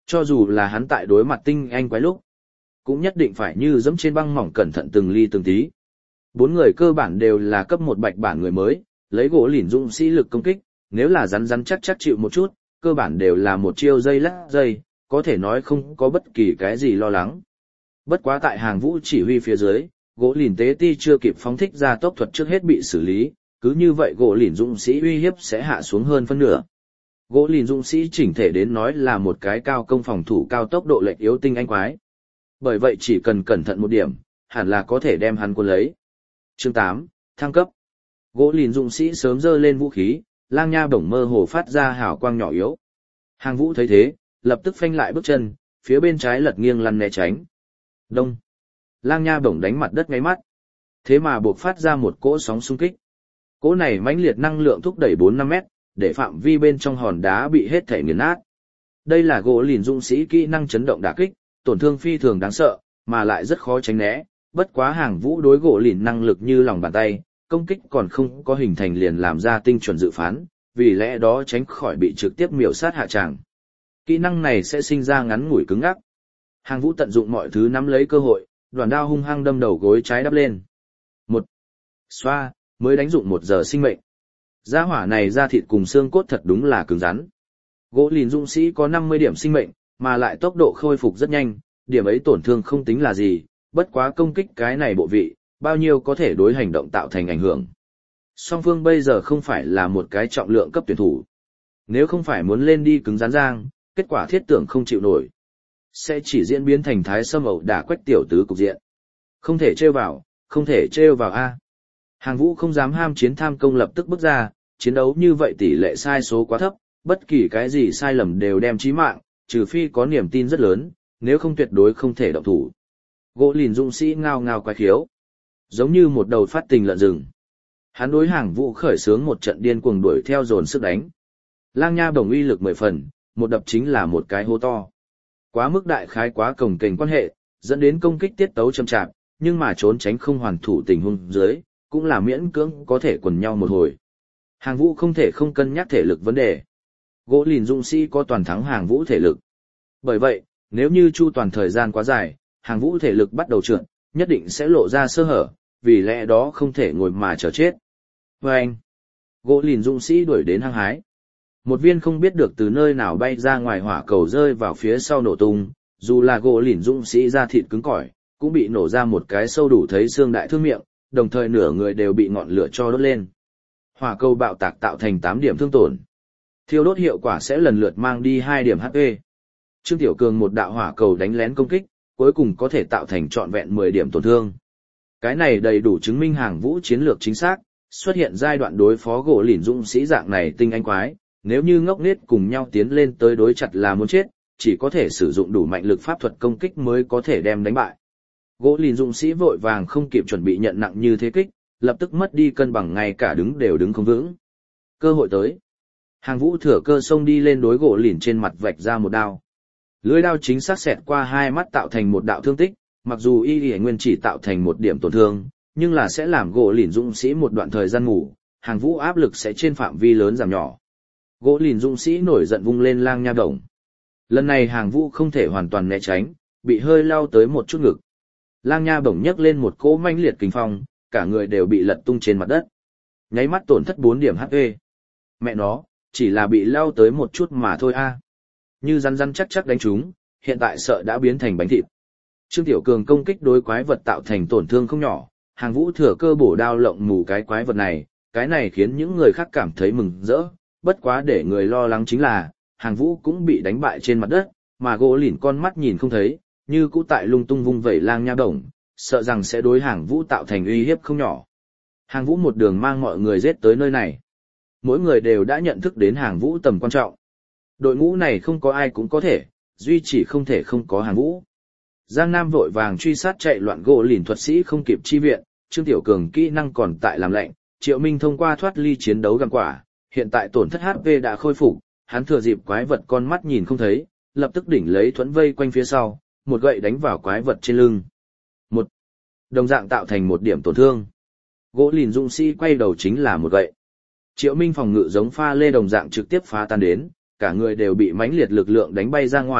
Cho dù là hắn tại đối mặt tinh anh quái lúc, cũng nhất định phải như dẫm trên băng mỏng cẩn thận từng ly từng tí. Bốn người cơ bản đều là cấp một bạch bản người mới, lấy gỗ lìn dũng sĩ lực công kích, nếu là rắn rắn chắc chắc chịu một chút, cơ bản đều là một chiêu dây lắc dây, có thể nói không có bất kỳ cái gì lo lắng. Bất quá tại Hàng Vũ chỉ huy phía dưới, gỗ lìn tế ti chưa kịp phóng thích ra tốc thuật trước hết bị xử lý, cứ như vậy gỗ lìn dũng sĩ uy hiếp sẽ hạ xuống hơn phân nửa. Gỗ lìn dũng sĩ chỉnh thể đến nói là một cái cao công phòng thủ cao tốc độ lệch yếu tinh anh quái. Bởi vậy chỉ cần cẩn thận một điểm, hẳn là có thể đem hắn cuốn lấy. Chương tám, thăng cấp. Gỗ lìn dũng sĩ sớm giơ lên vũ khí, lang nha bổng mơ hồ phát ra hào quang nhỏ yếu. Hàng Vũ thấy thế, lập tức phanh lại bước chân, phía bên trái lật nghiêng lăn né tránh. Đông. Lang nha bổng đánh mặt đất ngay mắt. Thế mà buộc phát ra một cỗ sóng xung kích. Cỗ này mãnh liệt năng lượng thúc đẩy bốn năm mét, để phạm vi bên trong hòn đá bị hết thể nghiền nát. Đây là gỗ lìn dũng sĩ kỹ năng chấn động đả kích, tổn thương phi thường đáng sợ, mà lại rất khó tránh né. Bất quá Hàng Vũ đối gỗ lìn năng lực như lòng bàn tay, công kích còn không có hình thành liền làm ra tinh chuẩn dự phán, vì lẽ đó tránh khỏi bị trực tiếp miểu sát hạ tràng. Kỹ năng này sẽ sinh ra ngắn ngủi cứng ngắc. Hàng Vũ tận dụng mọi thứ nắm lấy cơ hội, đoàn đao hung hăng đâm đầu gối trái đắp lên. Một xoa, mới đánh dụng một giờ sinh mệnh. Gia hỏa này da thịt cùng xương cốt thật đúng là cứng rắn. Gỗ lìn dũng sĩ có năm mươi điểm sinh mệnh, mà lại tốc độ khôi phục rất nhanh, điểm ấy tổn thương không tính là gì, bất quá công kích cái này bộ vị, bao nhiêu có thể đối hành động tạo thành ảnh hưởng. Song phương bây giờ không phải là một cái trọng lượng cấp tuyển thủ. Nếu không phải muốn lên đi cứng rắn giang, kết quả thiết tưởng không chịu nổi. Sẽ chỉ diễn biến thành thái sâm ẩu đả quách tiểu tứ cục diện. Không thể trêu vào, không thể trêu vào A. Hàng Vũ không dám ham chiến tham công lập tức bước ra, chiến đấu như vậy tỷ lệ sai số quá thấp, bất kỳ cái gì sai lầm đều đem chí mạng, trừ phi có niềm tin rất lớn, nếu không tuyệt đối không thể động thủ. Gỗ lìn dũng sĩ ngao ngao quái khiếu, giống như một đầu phát tình lợn rừng. Hắn đối Hàng Vũ khởi xướng một trận điên cuồng đuổi theo dồn sức đánh. Lang nha bổng uy lực mười phần, một đập chính là một cái hố to. Quá mức đại khái quá cồng kềnh quan hệ, dẫn đến công kích tiết tấu chậm chạp, nhưng mà trốn tránh không hoàn thủ tình huống dưới, cũng là miễn cưỡng có thể quần nhau một hồi. Hàng Vũ không thể không cân nhắc thể lực vấn đề. Gỗ lìn dũng sĩ có toàn thắng Hàng Vũ thể lực. Bởi vậy, nếu như chu toàn thời gian quá dài, Hàng Vũ thể lực bắt đầu trượt, nhất định sẽ lộ ra sơ hở, vì lẽ đó không thể ngồi mà chờ chết. Và anh, gỗ lìn dũng sĩ đuổi đến hăng hái. Một viên không biết được từ nơi nào bay ra ngoài hỏa cầu rơi vào phía sau nổ tung, dù là gỗ lìn dũng sĩ da thịt cứng cỏi, cũng bị nổ ra một cái sâu đủ thấy xương đại thương miệng, đồng thời nửa người đều bị ngọn lửa cho đốt lên. Hỏa cầu bạo tạc tạo thành tám điểm thương tổn. Thiêu đốt hiệu quả sẽ lần lượt mang đi hai điểm hát pê. Trương Tiểu Cường một đạo hỏa cầu đánh lén công kích, cuối cùng có thể tạo thành trọn vẹn mười điểm tổn thương. Cái này đầy đủ chứng minh Hàng Vũ chiến lược chính xác, xuất hiện giai đoạn đối phó gỗ lìn dũng sĩ dạng này tinh anh quái, nếu như ngốc nghếch cùng nhau tiến lên tới đối chặt là muốn chết, chỉ có thể sử dụng đủ mạnh lực pháp thuật công kích mới có thể đem đánh bại. Gỗ lìn dũng sĩ vội vàng không kịp chuẩn bị nhận nặng như thế kích, lập tức mất đi cân bằng, ngay cả đứng đều đứng không vững. Cơ hội tới. Hàng Vũ thừa cơ xông đi lên đối gỗ lìn trên mặt vạch ra một đao. Lưỡi đao chính xác xẹt qua hai mắt tạo thành một đạo thương tích, mặc dù y y nguyên chỉ tạo thành một điểm tổn thương, nhưng là sẽ làm gỗ lìn dũng sĩ một đoạn thời gian ngủ, Hàng Vũ áp lực sẽ trên phạm vi lớn giảm nhỏ. Gỗ lìn dũng sĩ nổi giận vung lên lang nha bổng. Lần này Hàng Vũ không thể hoàn toàn né tránh, bị hơi lao tới một chút ngực. Lang nha bổng nhấc lên một cỗ mãnh liệt kình phong, cả người đều bị lật tung trên mặt đất. Nháy mắt tổn thất bốn điểm hát pê. Mẹ nó, chỉ là bị lao tới một chút mà thôi a. Như rắn rắn chắc chắc đánh chúng, hiện tại sợ đã biến thành bánh thịt. Trương Tiểu Cường công kích đối quái vật tạo thành tổn thương không nhỏ, Hàng Vũ thừa cơ bổ đao lộng mù cái quái vật này, cái này khiến những người khác cảm thấy mừng rỡ, bất quá để người lo lắng chính là, Hàng Vũ cũng bị đánh bại trên mặt đất, mà gỗ lìn con mắt nhìn không thấy, như cũ tại lung tung vung vẩy lang nha bổng, sợ rằng sẽ đối Hàng Vũ tạo thành uy hiếp không nhỏ. Hàng Vũ một đường mang mọi người giết tới nơi này. Mỗi người đều đã nhận thức đến Hàng Vũ tầm quan trọng. Đội ngũ này không có ai cũng có thể, duy chỉ không thể không có Hàng Vũ. Giang Nam vội vàng truy sát chạy loạn gỗ lìn thuật sĩ không kịp chi viện, Trương Tiểu Cường kỹ năng còn tại làm lệnh, Triệu Minh thông qua thoát ly chiến đấu găm quả, hiện tại tổn thất hát pê đã khôi phục, hắn thừa dịp quái vật con mắt nhìn không thấy, lập tức đỉnh lấy thuẫn vây quanh phía sau, một gậy đánh vào quái vật trên lưng. Một đồng dạng tạo thành một điểm tổn thương. Gỗ lìn dũng sĩ quay đầu chính là một gậy. Triệu Minh phòng ngự giống pha lê đồng dạng trực tiếp phá tan đến, cả người đều bị mãnh liệt lực lượng đánh bay ra ngoài,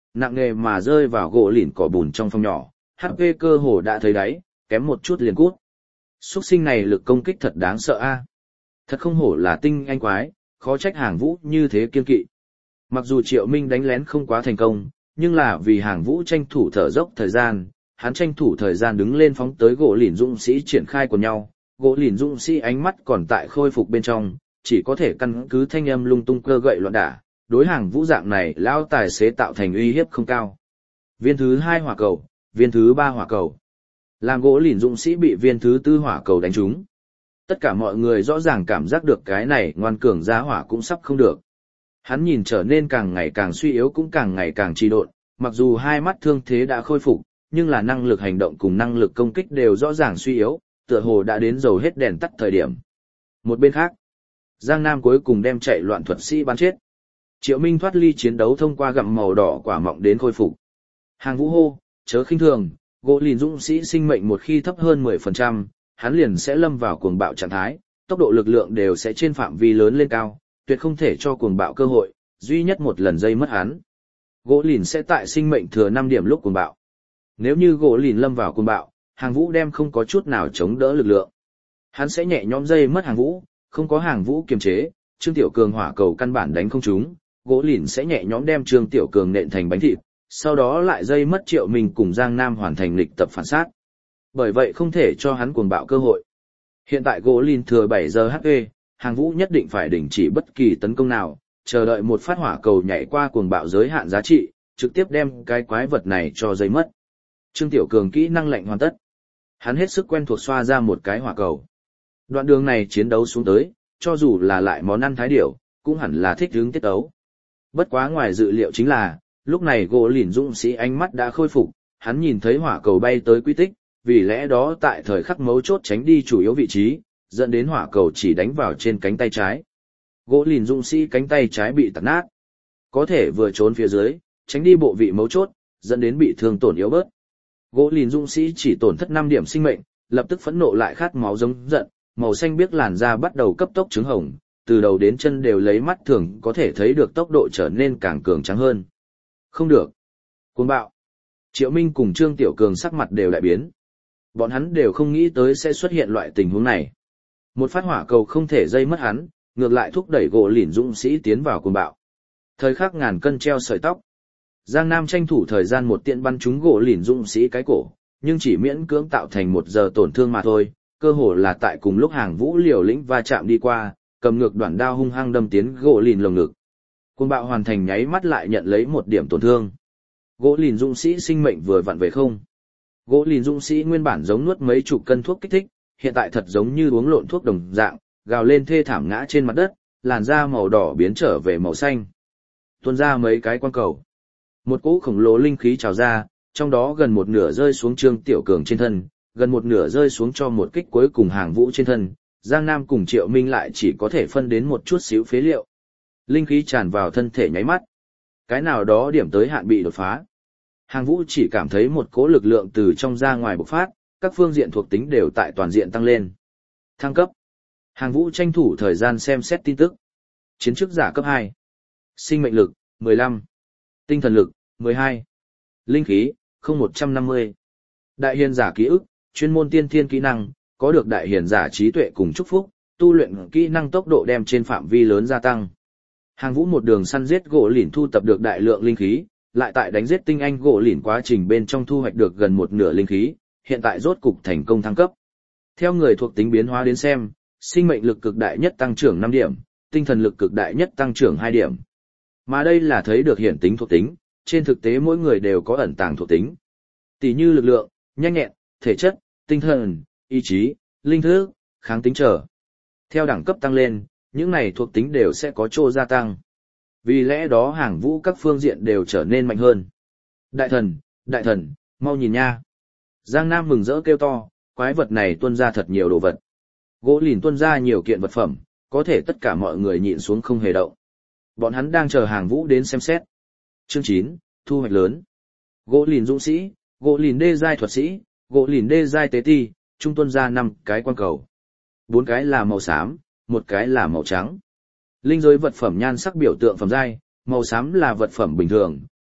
nặng nề mà rơi vào gỗ lìn cỏ bùn trong phòng nhỏ, hát pê cơ hồ đã thấy đáy, kém một chút liền cút. Xuất sinh này lực công kích thật đáng sợ a. Thật không hổ là tinh anh quái, khó trách Hàng Vũ như thế kiên kỵ. Mặc dù Triệu Minh đánh lén không quá thành công, nhưng là vì Hàng Vũ tranh thủ thở dốc thời gian, hắn tranh thủ thời gian đứng lên phóng tới gỗ lìn dũng sĩ triển khai của nhau, gỗ lìn dũng sĩ ánh mắt còn tại khôi phục bên trong, chỉ có thể căn cứ thanh âm lung tung cơ gậy loạn đả, đối Hàng Vũ dạng này lao tài xế tạo thành uy hiếp không cao. Viên thứ hai hỏa cầu, viên thứ ba hỏa cầu. Làm gỗ lìn dũng sĩ bị viên thứ tư hỏa cầu đánh trúng. Tất cả mọi người rõ ràng cảm giác được cái này ngoan cường giá hỏa cũng sắp không được. Hắn nhìn trở nên càng ngày càng suy yếu cũng càng ngày càng trì độn, mặc dù hai mắt thương thế đã khôi phục, nhưng là năng lực hành động cùng năng lực công kích đều rõ ràng suy yếu, tựa hồ đã đến dầu hết đèn tắt thời điểm. Một bên khác, Giang Nam cuối cùng đem chạy loạn thuật sĩ bắn chết. Triệu Minh thoát ly chiến đấu thông qua gặm màu đỏ quả mọng đến khôi phục. Hàng Vũ hô, chớ khinh thường, gỗ lìn dũng sĩ sinh mệnh một khi thấp hơn mười phần trăm, hắn liền sẽ lâm vào cuồng bạo trạng thái, tốc độ lực lượng đều sẽ trên phạm vi lớn lên cao, tuyệt không thể cho cuồng bạo cơ hội, duy nhất một lần dây mất hắn. Gỗ lìn sẽ tại sinh mệnh thừa năm điểm lúc cuồng bạo. Nếu như gỗ lìn lâm vào cuồng bạo, Hàng Vũ đem không có chút nào chống đỡ lực lượng. Hắn sẽ nhẹ nhõm dây mất Hàng Vũ, không có Hàng Vũ kiềm chế, Trương Tiểu Cường hỏa cầu căn bản đánh không trúng, gỗ lìn sẽ nhẹ nhõm đem Trương Tiểu Cường nện thành bánh thịt, sau đó lại dây mất Triệu Minh cùng Giang Nam hoàn thành lịch tập phản sát. Bởi vậy không thể cho hắn cuồng bạo cơ hội. Hiện tại gỗ lìn thừa bảy giờ hát pê, Hàng Vũ nhất định phải đình chỉ bất kỳ tấn công nào, chờ đợi một phát hỏa cầu nhảy qua cuồng bạo giới hạn giá trị, trực tiếp đem cái quái vật này cho dây mất. Trương Tiểu Cường kỹ năng lệnh hoàn tất. Hắn hết sức quen thuộc xoa ra một cái hỏa cầu. Đoạn đường này chiến đấu xuống tới, cho dù là lại món ăn thái điểu, cũng hẳn là thích hướng tiết ấu. Bất quá ngoài dự liệu chính là, lúc này gỗ lìn dũng sĩ ánh mắt đã khôi phục, hắn nhìn thấy hỏa cầu bay tới quy tích, vì lẽ đó tại thời khắc mấu chốt tránh đi chủ yếu vị trí, dẫn đến hỏa cầu chỉ đánh vào trên cánh tay trái. Gỗ lìn dũng sĩ cánh tay trái bị tạt nát. Có thể vừa trốn phía dưới, tránh đi bộ vị mấu chốt, dẫn đến bị thương tổn yếu bớt. Gỗ lìn dũng sĩ chỉ tổn thất năm điểm sinh mệnh, lập tức phẫn nộ lại khát máu giống giận, màu xanh biếc làn da bắt đầu cấp tốc trứng hồng, từ đầu đến chân đều lấy mắt thường có thể thấy được tốc độ trở nên càng cường trắng hơn. Không được. Cuồng bạo. Triệu Minh cùng Trương Tiểu Cường sắc mặt đều đại biến. Bọn hắn đều không nghĩ tới sẽ xuất hiện loại tình huống này. Một phát hỏa cầu không thể dây mất hắn, ngược lại thúc đẩy gỗ lìn dũng sĩ tiến vào cuồng bạo. Thời khắc ngàn cân treo sợi tóc. Giang Nam tranh thủ thời gian một tiện bắn trúng gỗ lìn dũng sĩ cái cổ, nhưng chỉ miễn cưỡng tạo thành một giờ tổn thương mà thôi, cơ hồ là tại cùng lúc Hàng Vũ liều lĩnh va chạm đi qua, cầm ngược đoạn đao hung hăng đâm tiến gỗ lìn lồng ngực. Cuồng bạo hoàn thành nháy mắt lại nhận lấy một điểm tổn thương. Gỗ lìn dũng sĩ sinh mệnh vừa vặn về không. Gỗ lìn dũng sĩ nguyên bản giống nuốt mấy chục cân thuốc kích thích, hiện tại thật giống như uống lộn thuốc đồng dạng, gào lên thê thảm ngã trên mặt đất, làn da màu đỏ biến trở về màu xanh. Tuôn ra mấy cái quang cầu. Một cỗ khổng lồ linh khí trào ra, trong đó gần một nửa rơi xuống Trương Tiểu Cường trên thân, gần một nửa rơi xuống cho một kích cuối cùng Hàng Vũ trên thân. Giang Nam cùng Triệu Minh lại chỉ có thể phân đến một chút xíu phế liệu. Linh khí tràn vào thân thể nháy mắt. Cái nào đó điểm tới hạn bị đột phá. Hàng Vũ chỉ cảm thấy một cỗ lực lượng từ trong ra ngoài bộc phát, các phương diện thuộc tính đều tại toàn diện tăng lên. Thăng cấp. Hàng Vũ tranh thủ thời gian xem xét tin tức. Chiến chức giả cấp hai. Sinh mệnh lực, mười lăm. Tinh thần lực, mười hai. Linh khí, không một trăm năm mươi. Đại hiền giả ký ức, chuyên môn tiên thiên kỹ năng, có được đại hiền giả trí tuệ cùng chúc phúc, tu luyện kỹ năng tốc độ đem trên phạm vi lớn gia tăng. Hàng Vũ một đường săn giết gỗ lìn thu tập được đại lượng linh khí, lại tại đánh giết tinh anh gỗ lìn quá trình bên trong thu hoạch được gần một nửa linh khí, hiện tại rốt cục thành công thăng cấp. Theo người thuộc tính biến hóa đến xem, sinh mệnh lực cực đại nhất tăng trưởng năm điểm, tinh thần lực cực đại nhất tăng trưởng hai điểm. Mà đây là thấy được hiển tính thuộc tính, trên thực tế mỗi người đều có ẩn tàng thuộc tính. Tỷ như lực lượng, nhanh nhẹn, thể chất, tinh thần, ý chí, linh thức, kháng tính trở. Theo đẳng cấp tăng lên, những này thuộc tính đều sẽ có chỗ gia tăng. Vì lẽ đó Hàng Vũ các phương diện đều trở nên mạnh hơn. Đại thần, đại thần, mau nhìn nha. Giang Nam mừng rỡ kêu to, quái vật này tuôn ra thật nhiều đồ vật. Gỗ lìn tuôn ra nhiều kiện vật phẩm, có thể tất cả mọi người nhịn xuống không hề động. Bọn hắn đang chờ Hàng Vũ đến xem xét. Chương chín, thu hoạch lớn. Gỗ lìn dũng sĩ, gỗ lìn đê giai thuật sĩ, gỗ lìn đê giai tế ti, trung tuôn ra năm cái quan cầu. Bốn cái là màu xám, một cái là màu trắng. Linh giới vật phẩm nhan sắc biểu tượng phẩm giai, màu xám là vật phẩm bình thường,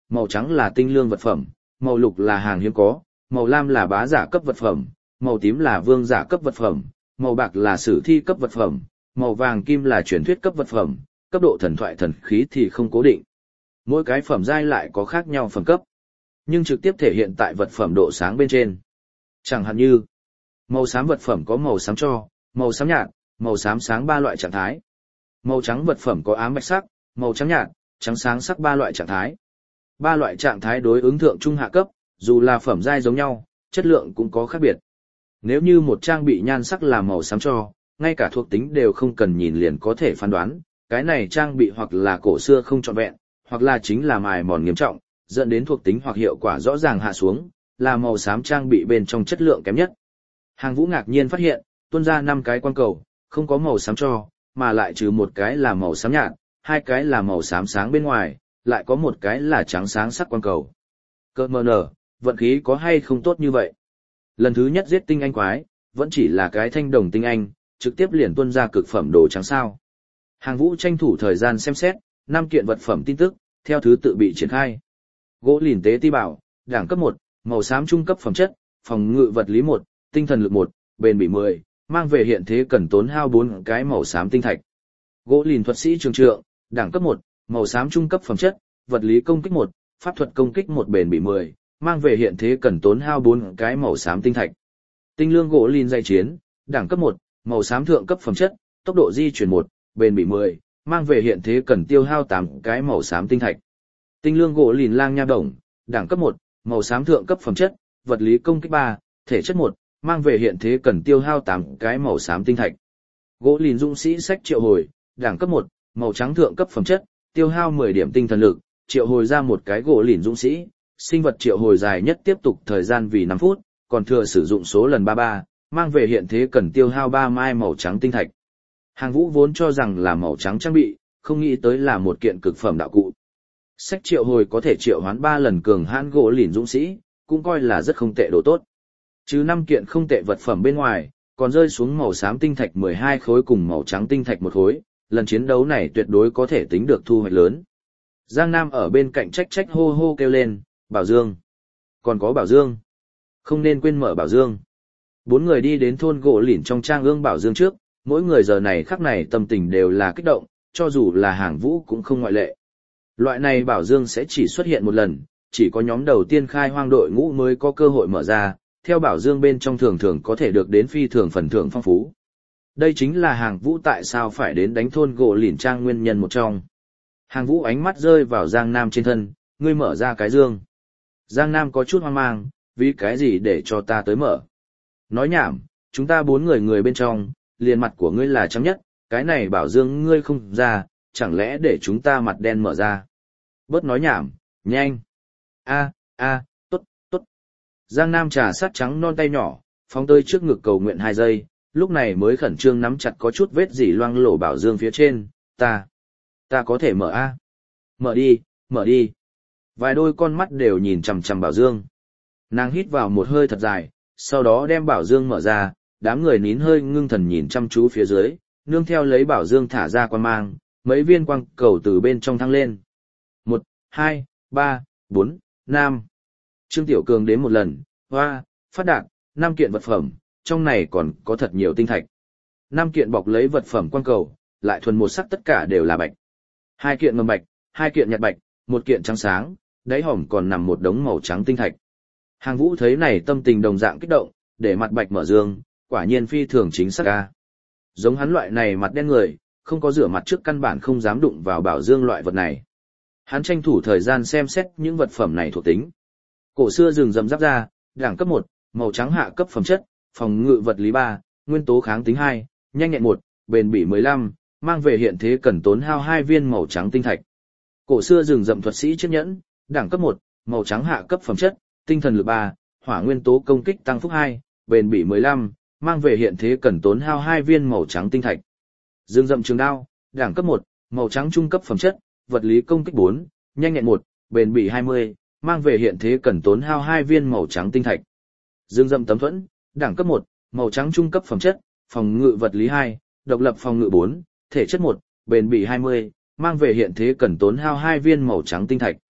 màu trắng là tinh lương vật phẩm, màu lục là hàng hiếm có, màu lam là bá giả cấp vật phẩm, màu tím là vương giả cấp vật phẩm, màu bạc là sử thi cấp vật phẩm, màu vàng kim là truyền thuyết cấp vật phẩm, cấp độ thần thoại thần khí thì không cố định. Mỗi cái phẩm giai lại có khác nhau phẩm cấp, nhưng trực tiếp thể hiện tại vật phẩm độ sáng bên trên. Chẳng hạn như, màu xám vật phẩm có màu xám tro, màu xám nhạt, màu xám sáng ba loại trạng thái. Màu trắng vật phẩm có ám bạch sắc, màu trắng nhạt, trắng sáng sắc ba loại trạng thái. Ba loại trạng thái đối ứng thượng trung hạ cấp, dù là phẩm giai giống nhau, chất lượng cũng có khác biệt. Nếu như một trang bị nhan sắc là màu xám tro, ngay cả thuộc tính đều không cần nhìn liền có thể phán đoán, cái này trang bị hoặc là cổ xưa không trọn vẹn, hoặc là chính là mài mòn nghiêm trọng, dẫn đến thuộc tính hoặc hiệu quả rõ ràng hạ xuống, là màu xám trang bị bên trong chất lượng kém nhất. Hàng Vũ ngạc nhiên phát hiện, tuôn ra năm cái quan cầu, không có màu xám tro, mà lại trừ một cái là màu xám nhạt, hai cái là màu xám sáng bên ngoài, lại có một cái là trắng sáng sắc quan cầu. Cơ mờ nở, vận khí có hay không tốt như vậy? Lần thứ nhất giết tinh anh quái, vẫn chỉ là cái thanh đồng tinh anh, trực tiếp liền tuôn ra cực phẩm đồ trắng sao. Hàng Vũ tranh thủ thời gian xem xét, năm kiện vật phẩm tin tức, theo thứ tự bị triển khai. Gỗ lìn tế ti bảo, đẳng cấp một, màu xám trung cấp phẩm chất, phòng ngự vật lý một, tinh thần lực một, bền bỉ mười, mang về hiện thế cần tốn hao bốn cái màu xám tinh thạch. Gỗ lìn thuật sĩ trường trượng, đẳng cấp một, màu xám trung cấp phẩm chất, vật lý công kích một, pháp thuật công kích một bền bỉ mười, mang về hiện thế cần tốn hao bốn cái màu xám tinh thạch. Tinh lương gỗ lìn dây chiến, đẳng cấp một, màu xám thượng cấp phẩm chất, tốc độ di chuyển một, bền bỉ mười, mang về hiện thế cần tiêu hao tám cái màu xám tinh thạch. Tinh lương gỗ lìn lang nha đồng, đẳng cấp một, màu xám thượng cấp phẩm chất, vật lý công kích ba, thể chất một, mang về hiện thế cần tiêu hao tám cái màu xám tinh thạch. Gỗ lìn dũng sĩ sách triệu hồi, đẳng cấp một, màu trắng thượng cấp phẩm chất, tiêu hao mười điểm tinh thần lực, triệu hồi ra một cái gỗ lìn dũng sĩ, sinh vật triệu hồi dài nhất tiếp tục thời gian vì năm phút, còn thừa sử dụng số lần ba mươi ba, mang về hiện thế cần tiêu hao ba mai màu trắng tinh thạch. Hàng Vũ vốn cho rằng là màu trắng trang bị, không nghĩ tới là một kiện cực phẩm đạo cụ. Sách triệu hồi có thể triệu hoán ba lần cường hãn gỗ lìn dũng sĩ, cũng coi là rất không tệ đồ tốt. Chứ năm kiện không tệ vật phẩm bên ngoài, còn rơi xuống màu xám tinh thạch mười hai khối cùng màu trắng tinh thạch một khối, lần chiến đấu này tuyệt đối có thể tính được thu hoạch lớn. Giang Nam ở bên cạnh trách trách hô hô kêu lên, Bảo Dương. Còn có Bảo Dương. Không nên quên mở Bảo Dương. Bốn người đi đến thôn gỗ lìn trong trang ương Bảo Dương trước, mỗi người giờ này khắc này tâm tình đều là kích động, cho dù là Hàng Vũ cũng không ngoại lệ. Loại này Bảo Dương sẽ chỉ xuất hiện một lần, chỉ có nhóm đầu tiên khai hoang đội ngũ mới có cơ hội mở ra, theo Bảo Dương bên trong thường thường có thể được đến phi thường phần thưởng phong phú. Đây chính là Hàng Vũ tại sao phải đến đánh thôn gỗ lìn trang nguyên nhân một trong. Hàng Vũ ánh mắt rơi vào Giang Nam trên thân, ngươi mở ra cái dương. Giang Nam có chút hoang mang, vì cái gì để cho ta tới mở. Nói nhảm, chúng ta bốn người người bên trong, liền mặt của ngươi là trắng nhất, cái này Bảo Dương ngươi không ra, chẳng lẽ để chúng ta mặt đen mở ra. Bớt nói nhảm, nhanh. A, a, tốt, tốt. Giang Nam trà sát trắng non tay nhỏ, phóng tới trước ngực cầu nguyện hai giây, lúc này mới khẩn trương nắm chặt có chút vết dỉ loang lổ Bảo Dương phía trên, ta, ta có thể mở a. Mở đi, mở đi. Vài đôi con mắt đều nhìn chằm chằm Bảo Dương. Nàng hít vào một hơi thật dài, sau đó đem Bảo Dương mở ra, đám người nín hơi ngưng thần nhìn chăm chú phía dưới, nương theo lấy Bảo Dương thả ra quan mang, mấy viên quang cầu từ bên trong thăng lên. Một, hai, ba, bốn, năm. Trương Tiểu Cường đến một lần, hoa, phát đạt, năm kiện vật phẩm, trong này còn có thật nhiều tinh thạch. Năm kiện bọc lấy vật phẩm quang cầu, lại thuần một sắc tất cả đều là bạch. Hai kiện ngầm bạch, hai kiện nhạt bạch, một kiện trắng sáng, đáy hòm còn nằm một đống màu trắng tinh thạch. Hàng Vũ thấy này tâm tình đồng dạng kích động, để mặt bạch mở dương, quả nhiên phi thường chính xác ca. Giống hắn loại này mặt đen người, không có rửa mặt trước căn bản không dám đụng vào Bảo Dương loại vật này. Hắn tranh thủ thời gian xem xét những vật phẩm này thuộc tính. Cổ xưa rừng rậm rắp ra, đẳng cấp một, màu trắng hạ cấp phẩm chất, phòng ngự vật lý ba, nguyên tố kháng tính hai, nhanh nhẹn một, bền bỉ mười lăm, mang về hiện thế cần tốn hao hai viên màu trắng tinh thạch. Cổ xưa rừng rậm thuật sĩ chiếc nhẫn, đẳng cấp một, màu trắng hạ cấp phẩm chất, tinh thần lực ba, hỏa nguyên tố công kích tăng phúc hai, bền bỉ mười lăm, mang về hiện thế cần tốn hao hai viên màu trắng tinh thạch. Dương rậm trường đao, đẳng cấp một, màu trắng trung cấp phẩm chất, vật lý công kích bốn, nhanh nhẹn một, bền bỉ hai mươi, mang về hiện thế cần tốn hao hai viên màu trắng tinh thạch. Dương rậm tấm thuẫn, đẳng cấp một, màu trắng trung cấp phẩm chất, phòng ngự vật lý hai, độc lập phòng ngự bốn, thể chất một, bền bỉ hai mươi, mang về hiện thế cần tốn hao hai viên màu trắng tinh thạch.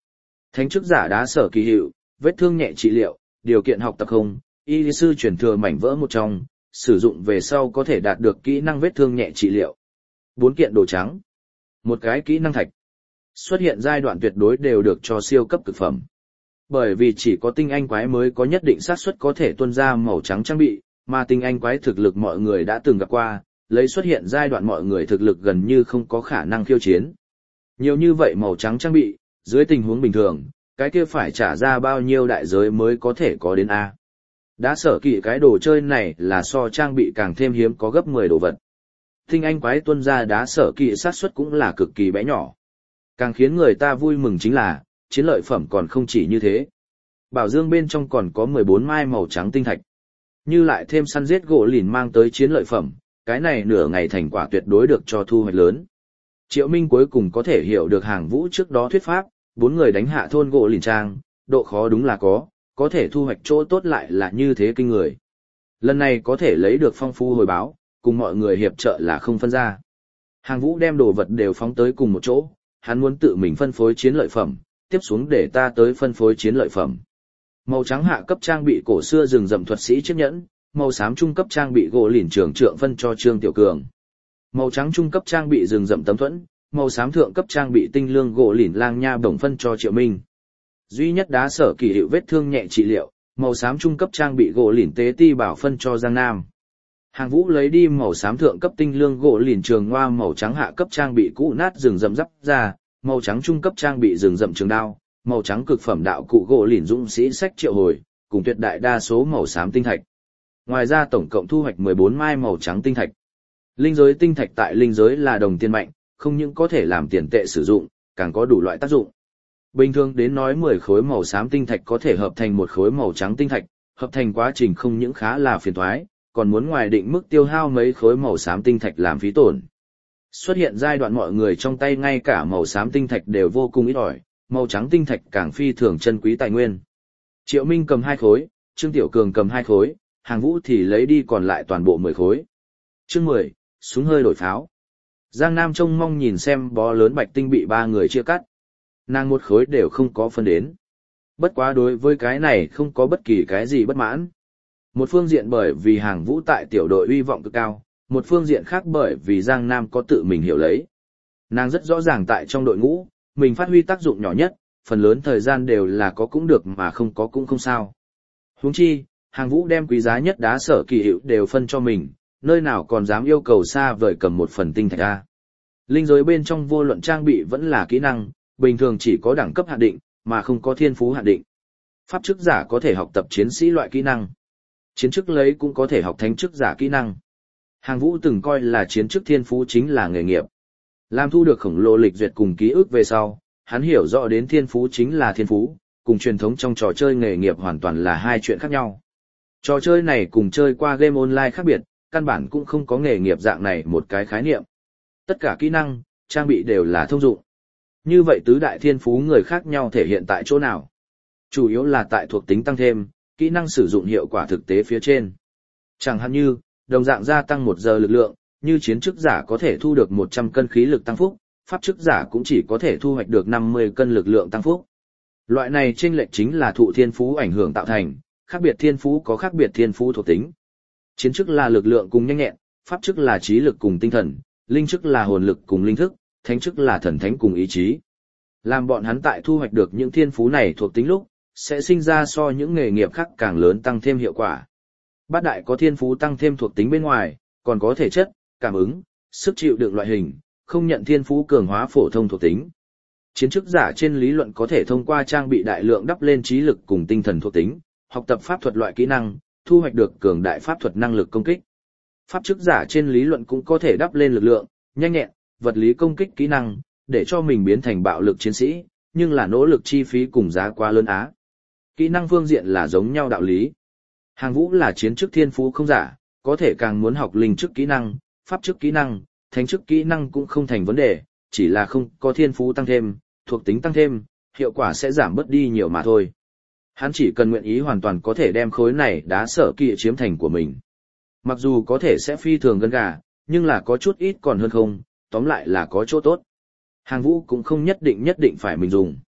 Thánh chức giả đá sở kỳ hiệu, vết thương nhẹ trị liệu, điều kiện học tập không, y lý sư chuyển thừa mảnh vỡ một trong, sử dụng về sau có thể đạt được kỹ năng vết thương nhẹ trị liệu. Bốn kiện đồ trắng. Một cái kỹ năng thạch. Xuất hiện giai đoạn tuyệt đối đều được cho siêu cấp cực phẩm. Bởi vì chỉ có tinh anh quái mới có nhất định xác suất có thể tuôn ra màu trắng trang bị, mà tinh anh quái thực lực mọi người đã từng gặp qua, lấy xuất hiện giai đoạn mọi người thực lực gần như không có khả năng khiêu chiến. Nhiều như vậy màu trắng trang bị, dưới tình huống bình thường, cái kia phải trả ra bao nhiêu đại giới mới có thể có đến A. Đã sở kỵ cái đồ chơi này là so trang bị càng thêm hiếm có gấp mười đồ vật. Tinh anh quái tuân ra đá sở kỵ xác suất cũng là cực kỳ bé nhỏ. Càng khiến người ta vui mừng chính là, chiến lợi phẩm còn không chỉ như thế. Bảo dương bên trong còn có mười bốn mai màu trắng tinh thạch. Như lại thêm săn giết gỗ lìn mang tới chiến lợi phẩm, cái này nửa ngày thành quả tuyệt đối được cho thu hoạch lớn. Triệu Minh cuối cùng có thể hiểu được Hàng Vũ trước đó thuyết pháp, bốn người đánh hạ thôn gỗ lìn trang, độ khó đúng là có, có thể thu hoạch chỗ tốt lại là như thế kinh người. Lần này có thể lấy được phong phú hồi báo, cùng mọi người hiệp trợ là không phân ra. Hàng Vũ đem đồ vật đều phóng tới cùng một chỗ, hắn muốn tự mình phân phối chiến lợi phẩm, tiếp xuống để ta tới phân phối chiến lợi phẩm. Màu trắng hạ cấp trang bị cổ xưa rừng rậm thuật sĩ chiếc nhẫn, màu xám trung cấp trang bị gỗ lìn trưởng trượng phân cho Trương Tiểu Cường. Màu trắng trung cấp trang bị rừng rậm tấm thuẫn, màu xám thượng cấp trang bị tinh lương gỗ lìn lang nha bổng phân cho Triệu Minh. Duy nhất đá sở kỳ hiệu vết thương nhẹ trị liệu, màu xám trung cấp trang bị gỗ lìn tế ti bảo phân cho Giang Nam. Hàng Vũ lấy đi màu xám thượng cấp tinh lương gỗ lìn trường ngoa màu trắng hạ cấp trang bị cũ nát rừng rậm giáp ra, màu trắng trung cấp trang bị rừng rậm trường đao, màu trắng cực phẩm đạo cụ gỗ lìn dũng sĩ sách triệu hồi, cùng tuyệt đại đa số màu xám tinh thạch. Ngoài ra tổng cộng thu hoạch mười bốn mai màu trắng tinh thạch. Linh giới tinh thạch tại linh giới là đồng tiền mạnh, không những có thể làm tiền tệ sử dụng, càng có đủ loại tác dụng. Bình thường đến nói mười khối màu xám tinh thạch có thể hợp thành một khối màu trắng tinh thạch, hợp thành quá trình không những khá là phiền toái, còn muốn ngoài định mức tiêu hao mấy khối màu xám tinh thạch làm phí tổn. Xuất hiện giai đoạn mọi người trong tay ngay cả màu xám tinh thạch đều vô cùng ít ỏi, màu trắng tinh thạch càng phi thường chân quý tài nguyên. Triệu Minh cầm hai khối, Trương Tiểu Cường cầm hai khối, Hàng Vũ thì lấy đi còn lại toàn bộ mười khối. Chương mười, súng hơi đổi pháo. Giang Nam trông mong nhìn xem bó lớn bạch tinh bị ba người chia cắt. Nàng một khối đều không có phân đến. Bất quá đối với cái này không có bất kỳ cái gì bất mãn. Một phương diện bởi vì Hàng Vũ tại tiểu đội uy vọng cực cao, một phương diện khác bởi vì Giang Nam có tự mình hiểu lấy. Nàng rất rõ ràng tại trong đội ngũ, mình phát huy tác dụng nhỏ nhất, phần lớn thời gian đều là có cũng được mà không có cũng không sao. Huống chi, Hàng Vũ đem quý giá nhất đá sở kỳ hiệu đều phân cho mình, nơi nào còn dám yêu cầu xa vời cầm một phần tinh thạch ra. Linh giới bên trong vô luận trang bị vẫn là kỹ năng, bình thường chỉ có đẳng cấp hạn định, mà không có thiên phú hạn định. Pháp chức giả có thể học tập chiến sĩ loại kỹ năng. Chiến chức lấy cũng có thể học thánh chức giả kỹ năng. Hàng Vũ từng coi là chiến chức thiên phú chính là nghề nghiệp. Làm thu được khổng lồ lịch duyệt cùng ký ức về sau, hắn hiểu rõ đến thiên phú chính là thiên phú, cùng truyền thống trong trò chơi nghề nghiệp hoàn toàn là hai chuyện khác nhau. Trò chơi này cùng chơi qua game online khác biệt, căn bản cũng không có nghề nghiệp dạng này một cái khái niệm. Tất cả kỹ năng, trang bị đều là thông dụng. Như vậy tứ đại thiên phú người khác nhau thể hiện tại chỗ nào? Chủ yếu là tại thuộc tính tăng thêm, kỹ năng sử dụng hiệu quả thực tế phía trên. Chẳng hạn như, đồng dạng gia tăng một giờ lực lượng, như chiến chức giả có thể thu được một trăm cân khí lực tăng phúc, pháp chức giả cũng chỉ có thể thu hoạch được năm mươi cân lực lượng tăng phúc. Loại này chênh lệch chính là thụ thiên phú ảnh hưởng tạo thành, khác biệt thiên phú có khác biệt thiên phú thuộc tính. Chiến chức là lực lượng cùng nhanh nhẹn, pháp chức là trí lực cùng tinh thần, linh chức là hồn lực cùng linh thức, thánh chức là thần thánh cùng ý chí. Làm bọn hắn tại thu hoạch được những thiên phú này thuộc tính lúc, sẽ sinh ra so những nghề nghiệp khác càng lớn tăng thêm hiệu quả. Bát đại có thiên phú tăng thêm thuộc tính bên ngoài, còn có thể chất, cảm ứng, sức chịu đựng loại hình, không nhận thiên phú cường hóa phổ thông thuộc tính. Chiến chức giả trên lý luận có thể thông qua trang bị đại lượng đắp lên trí lực cùng tinh thần thuộc tính, học tập pháp thuật loại kỹ năng, thu hoạch được cường đại pháp thuật năng lực công kích. Pháp chức giả trên lý luận cũng có thể đắp lên lực lượng, nhanh nhẹn, vật lý công kích kỹ năng, để cho mình biến thành bạo lực chiến sĩ, nhưng là nỗ lực chi phí cùng giá quá lớn á. Kỹ năng phương diện là giống nhau đạo lý. Hàng Vũ là chiến chức thiên phú không giả, có thể càng muốn học linh chức kỹ năng, pháp chức kỹ năng, thánh chức kỹ năng cũng không thành vấn đề, chỉ là không có thiên phú tăng thêm, thuộc tính tăng thêm, hiệu quả sẽ giảm bớt đi nhiều mà thôi. Hắn chỉ cần nguyện ý hoàn toàn có thể đem khối này đá sở kỵ chiếm thành của mình. Mặc dù có thể sẽ phi thường gân gà, nhưng là có chút ít còn hơn không, tóm lại là có chỗ tốt. Hàng Vũ cũng không nhất định nhất định phải mình dùng.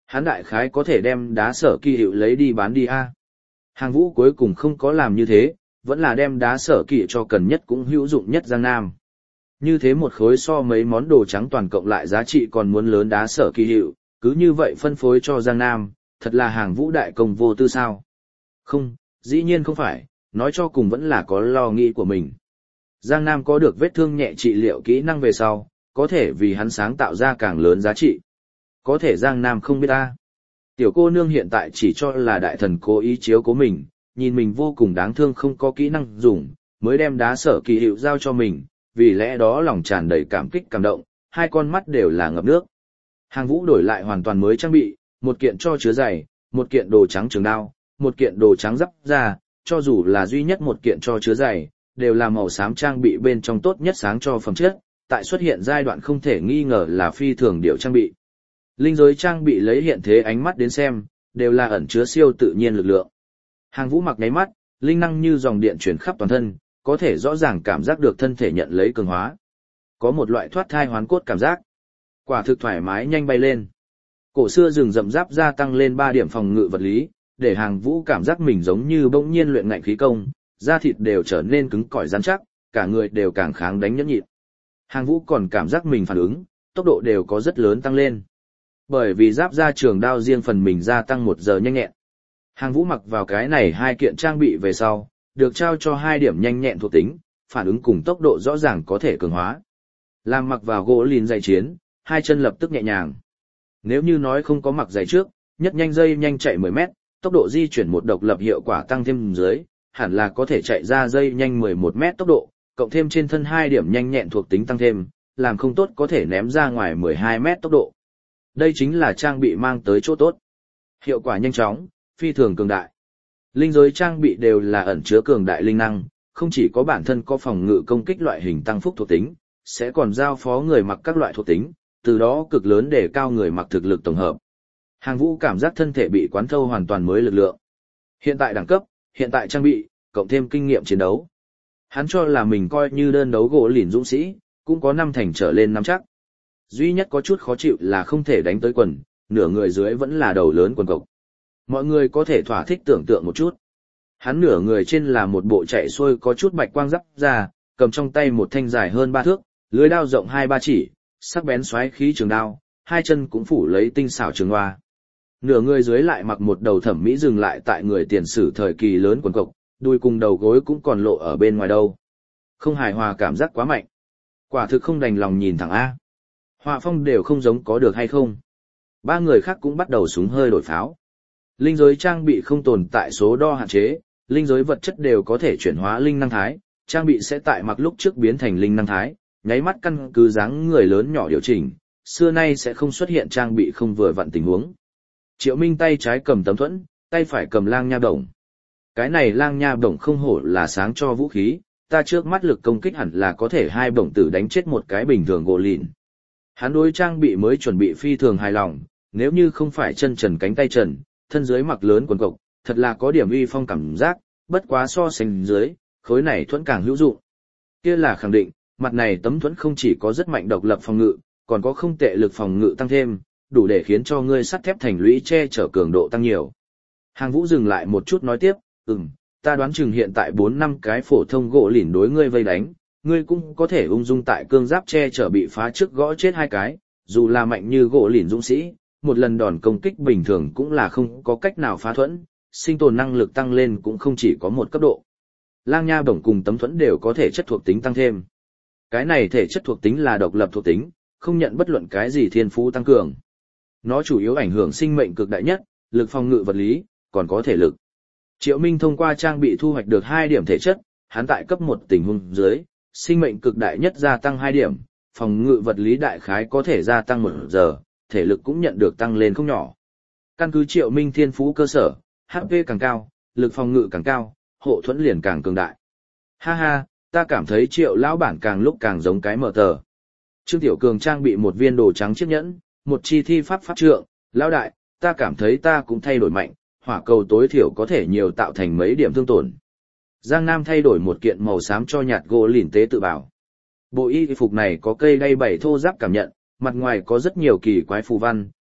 Hắn đại khái có thể đem đá sở kỳ hiệu lấy đi bán đi a. Hàng Vũ cuối cùng không có làm như thế, vẫn là đem đá sở kỳ cho cần nhất cũng hữu dụng nhất Giang Nam. Như thế một khối so mấy món đồ trắng toàn cộng lại giá trị còn muốn lớn đá sở kỳ hiệu, cứ như vậy phân phối cho Giang Nam, thật là Hàng Vũ đại công vô tư sao? Không, dĩ nhiên không phải, nói cho cùng vẫn là có lo nghĩ của mình. Giang Nam có được vết thương nhẹ trị liệu kỹ năng về sau, có thể vì hắn sáng tạo ra càng lớn giá trị. Có thể Giang Nam không biết ta. Tiểu cô nương hiện tại chỉ cho là đại thần cố ý chiếu cố mình, nhìn mình vô cùng đáng thương không có kỹ năng dùng, mới đem đá sở kỳ hiệu giao cho mình, vì lẽ đó lòng tràn đầy cảm kích cảm động, hai con mắt đều là ngập nước. Hàng Vũ đổi lại hoàn toàn mới trang bị, một kiện cho chứa giày, một kiện đồ trắng trường đao, một kiện đồ trắng giáp da, cho dù là duy nhất một kiện cho chứa giày, đều là màu xám trang bị bên trong tốt nhất sáng cho phẩm chất, tại xuất hiện giai đoạn không thể nghi ngờ là phi thường điệu trang bị. Linh giới trang bị lấy hiện thế ánh mắt đến xem, đều là ẩn chứa siêu tự nhiên lực lượng. Hàng Vũ mặc nháy mắt, linh năng như dòng điện chuyển khắp toàn thân, có thể rõ ràng cảm giác được thân thể nhận lấy cường hóa. Có một loại thoát thai hoán cốt cảm giác. Quả thực thoải mái nhanh bay lên. Cổ xưa rừng rậm giáp gia tăng lên ba điểm phòng ngự vật lý, để Hàng Vũ cảm giác mình giống như bỗng nhiên luyện ngạnh khí công, da thịt đều trở nên cứng cỏi rắn chắc, cả người đều càng kháng đánh nhẫn nhịn. Hàng Vũ còn cảm giác mình phản ứng, tốc độ đều có rất lớn tăng lên. Bởi vì giáp da trường đao riêng phần mình gia tăng một giờ nhanh nhẹn. Hàng Vũ mặc vào cái này hai kiện trang bị về sau, được trao cho hai điểm nhanh nhẹn thuộc tính, phản ứng cùng tốc độ rõ ràng có thể cường hóa. Làm mặc vào gỗ lìn giày chiến, hai chân lập tức nhẹ nhàng. Nếu như nói không có mặc giày trước, nhất nhanh dây nhanh chạy mười mét, tốc độ di chuyển một độc lập hiệu quả tăng thêm dưới, hẳn là có thể chạy ra dây nhanh mười một mét tốc độ, cộng thêm trên thân hai điểm nhanh nhẹn thuộc tính tăng thêm, làm không tốt có thể ném ra ngoài mười hai mét tốc độ. Đây chính là trang bị mang tới chỗ tốt. Hiệu quả nhanh chóng, phi thường cường đại. Linh giới trang bị đều là ẩn chứa cường đại linh năng, không chỉ có bản thân có phòng ngự công kích loại hình tăng phúc thuộc tính, sẽ còn giao phó người mặc các loại thuộc tính, từ đó cực lớn để cao người mặc thực lực tổng hợp. Hàng Vũ cảm giác thân thể bị quán thâu hoàn toàn mới lực lượng. Hiện tại đẳng cấp, hiện tại trang bị, cộng thêm kinh nghiệm chiến đấu. Hắn cho là mình coi như đơn đấu gỗ lìn dũng sĩ, cũng có năm thành trở lên năm chắc. Duy nhất có chút khó chịu là không thể đánh tới quần, nửa người dưới vẫn là đầu lớn quần cộc. Mọi người có thể thỏa thích tưởng tượng một chút. Hắn nửa người trên là một bộ chạy xuôi có chút bạch quang giáp ra, cầm trong tay một thanh dài hơn ba thước, lưới đao rộng hai ba chỉ, sắc bén xoáy khí trường đao, hai chân cũng phủ lấy tinh xảo trường hoa. Nửa người dưới lại mặc một đầu thẩm mỹ dừng lại tại người tiền sử thời kỳ lớn quần cộc, đuôi cùng đầu gối cũng còn lộ ở bên ngoài đâu. Không hài hòa cảm giác quá mạnh. Quả thực không đành lòng nhìn thẳng A. Họa phong đều không giống có được hay không. Ba người khác cũng bắt đầu súng hơi đổi pháo. Linh giới trang bị không tồn tại số đo hạn chế, linh giới vật chất đều có thể chuyển hóa linh năng thái, trang bị sẽ tại mặc lúc trước biến thành linh năng thái, nháy mắt căn cứ dáng người lớn nhỏ điều chỉnh, xưa nay sẽ không xuất hiện trang bị không vừa vặn tình huống. Triệu Minh tay trái cầm tấm thuẫn, tay phải cầm lang nha bổng. Cái này lang nha bổng không hổ là sáng cho vũ khí, ta trước mắt lực công kích hẳn là có thể hai bổng tử đánh chết một cái bình thường gỗ lìn. Hắn đối trang bị mới chuẩn bị phi thường hài lòng, nếu như không phải chân trần cánh tay trần, thân dưới mặc lớn quần cộc, thật là có điểm uy phong cảm giác, bất quá so sánh dưới, khối này thuẫn càng hữu dụng. Kia là khẳng định, mặt này tấm thuẫn không chỉ có rất mạnh độc lập phòng ngự, còn có không tệ lực phòng ngự tăng thêm, đủ để khiến cho ngươi sắt thép thành lũy che chở cường độ tăng nhiều. Hàng Vũ dừng lại một chút nói tiếp, ừm, ta đoán chừng hiện tại bốn năm cái phổ thông gỗ lìn đối ngươi vây đánh, ngươi cũng có thể ung dung tại cương giáp che chở bị phá trước gõ chết hai cái, dù là mạnh như gỗ lìn dũng sĩ, một lần đòn công kích bình thường cũng là không có cách nào phá thuẫn, sinh tồn năng lực tăng lên cũng không chỉ có một cấp độ. Lang nha bổng cùng tấm thuẫn đều có thể chất thuộc tính tăng thêm. Cái này thể chất thuộc tính là độc lập thuộc tính, không nhận bất luận cái gì thiên phú tăng cường. Nó chủ yếu ảnh hưởng sinh mệnh cực đại nhất, lực phòng ngự vật lý, còn có thể lực. Triệu Minh thông qua trang bị thu hoạch được hai điểm thể chất, hắn tại cấp một tình huống dưới, sinh mệnh cực đại nhất gia tăng hai điểm, phòng ngự vật lý đại khái có thể gia tăng một giờ, thể lực cũng nhận được tăng lên không nhỏ. Căn cứ Triệu Minh thiên phú cơ sở, hát pê càng cao, lực phòng ngự càng cao, hộ thuẫn liền càng cường đại. Ha ha, ta cảm thấy Triệu lão bản càng lúc càng giống cái mở tờ. Trương Tiểu Cường trang bị một viên đồ trắng chiếc nhẫn, một chi thi pháp pháp trượng, lão đại, ta cảm thấy ta cũng thay đổi mạnh, hỏa cầu tối thiểu có thể nhiều tạo thành mấy điểm thương tổn. Giang Nam thay đổi một kiện màu xám cho nhạt gỗ lìn tế tự bảo. Bộ y phục này có cây đay bảy thô giáp cảm nhận, mặt ngoài có rất nhiều kỳ quái phù văn,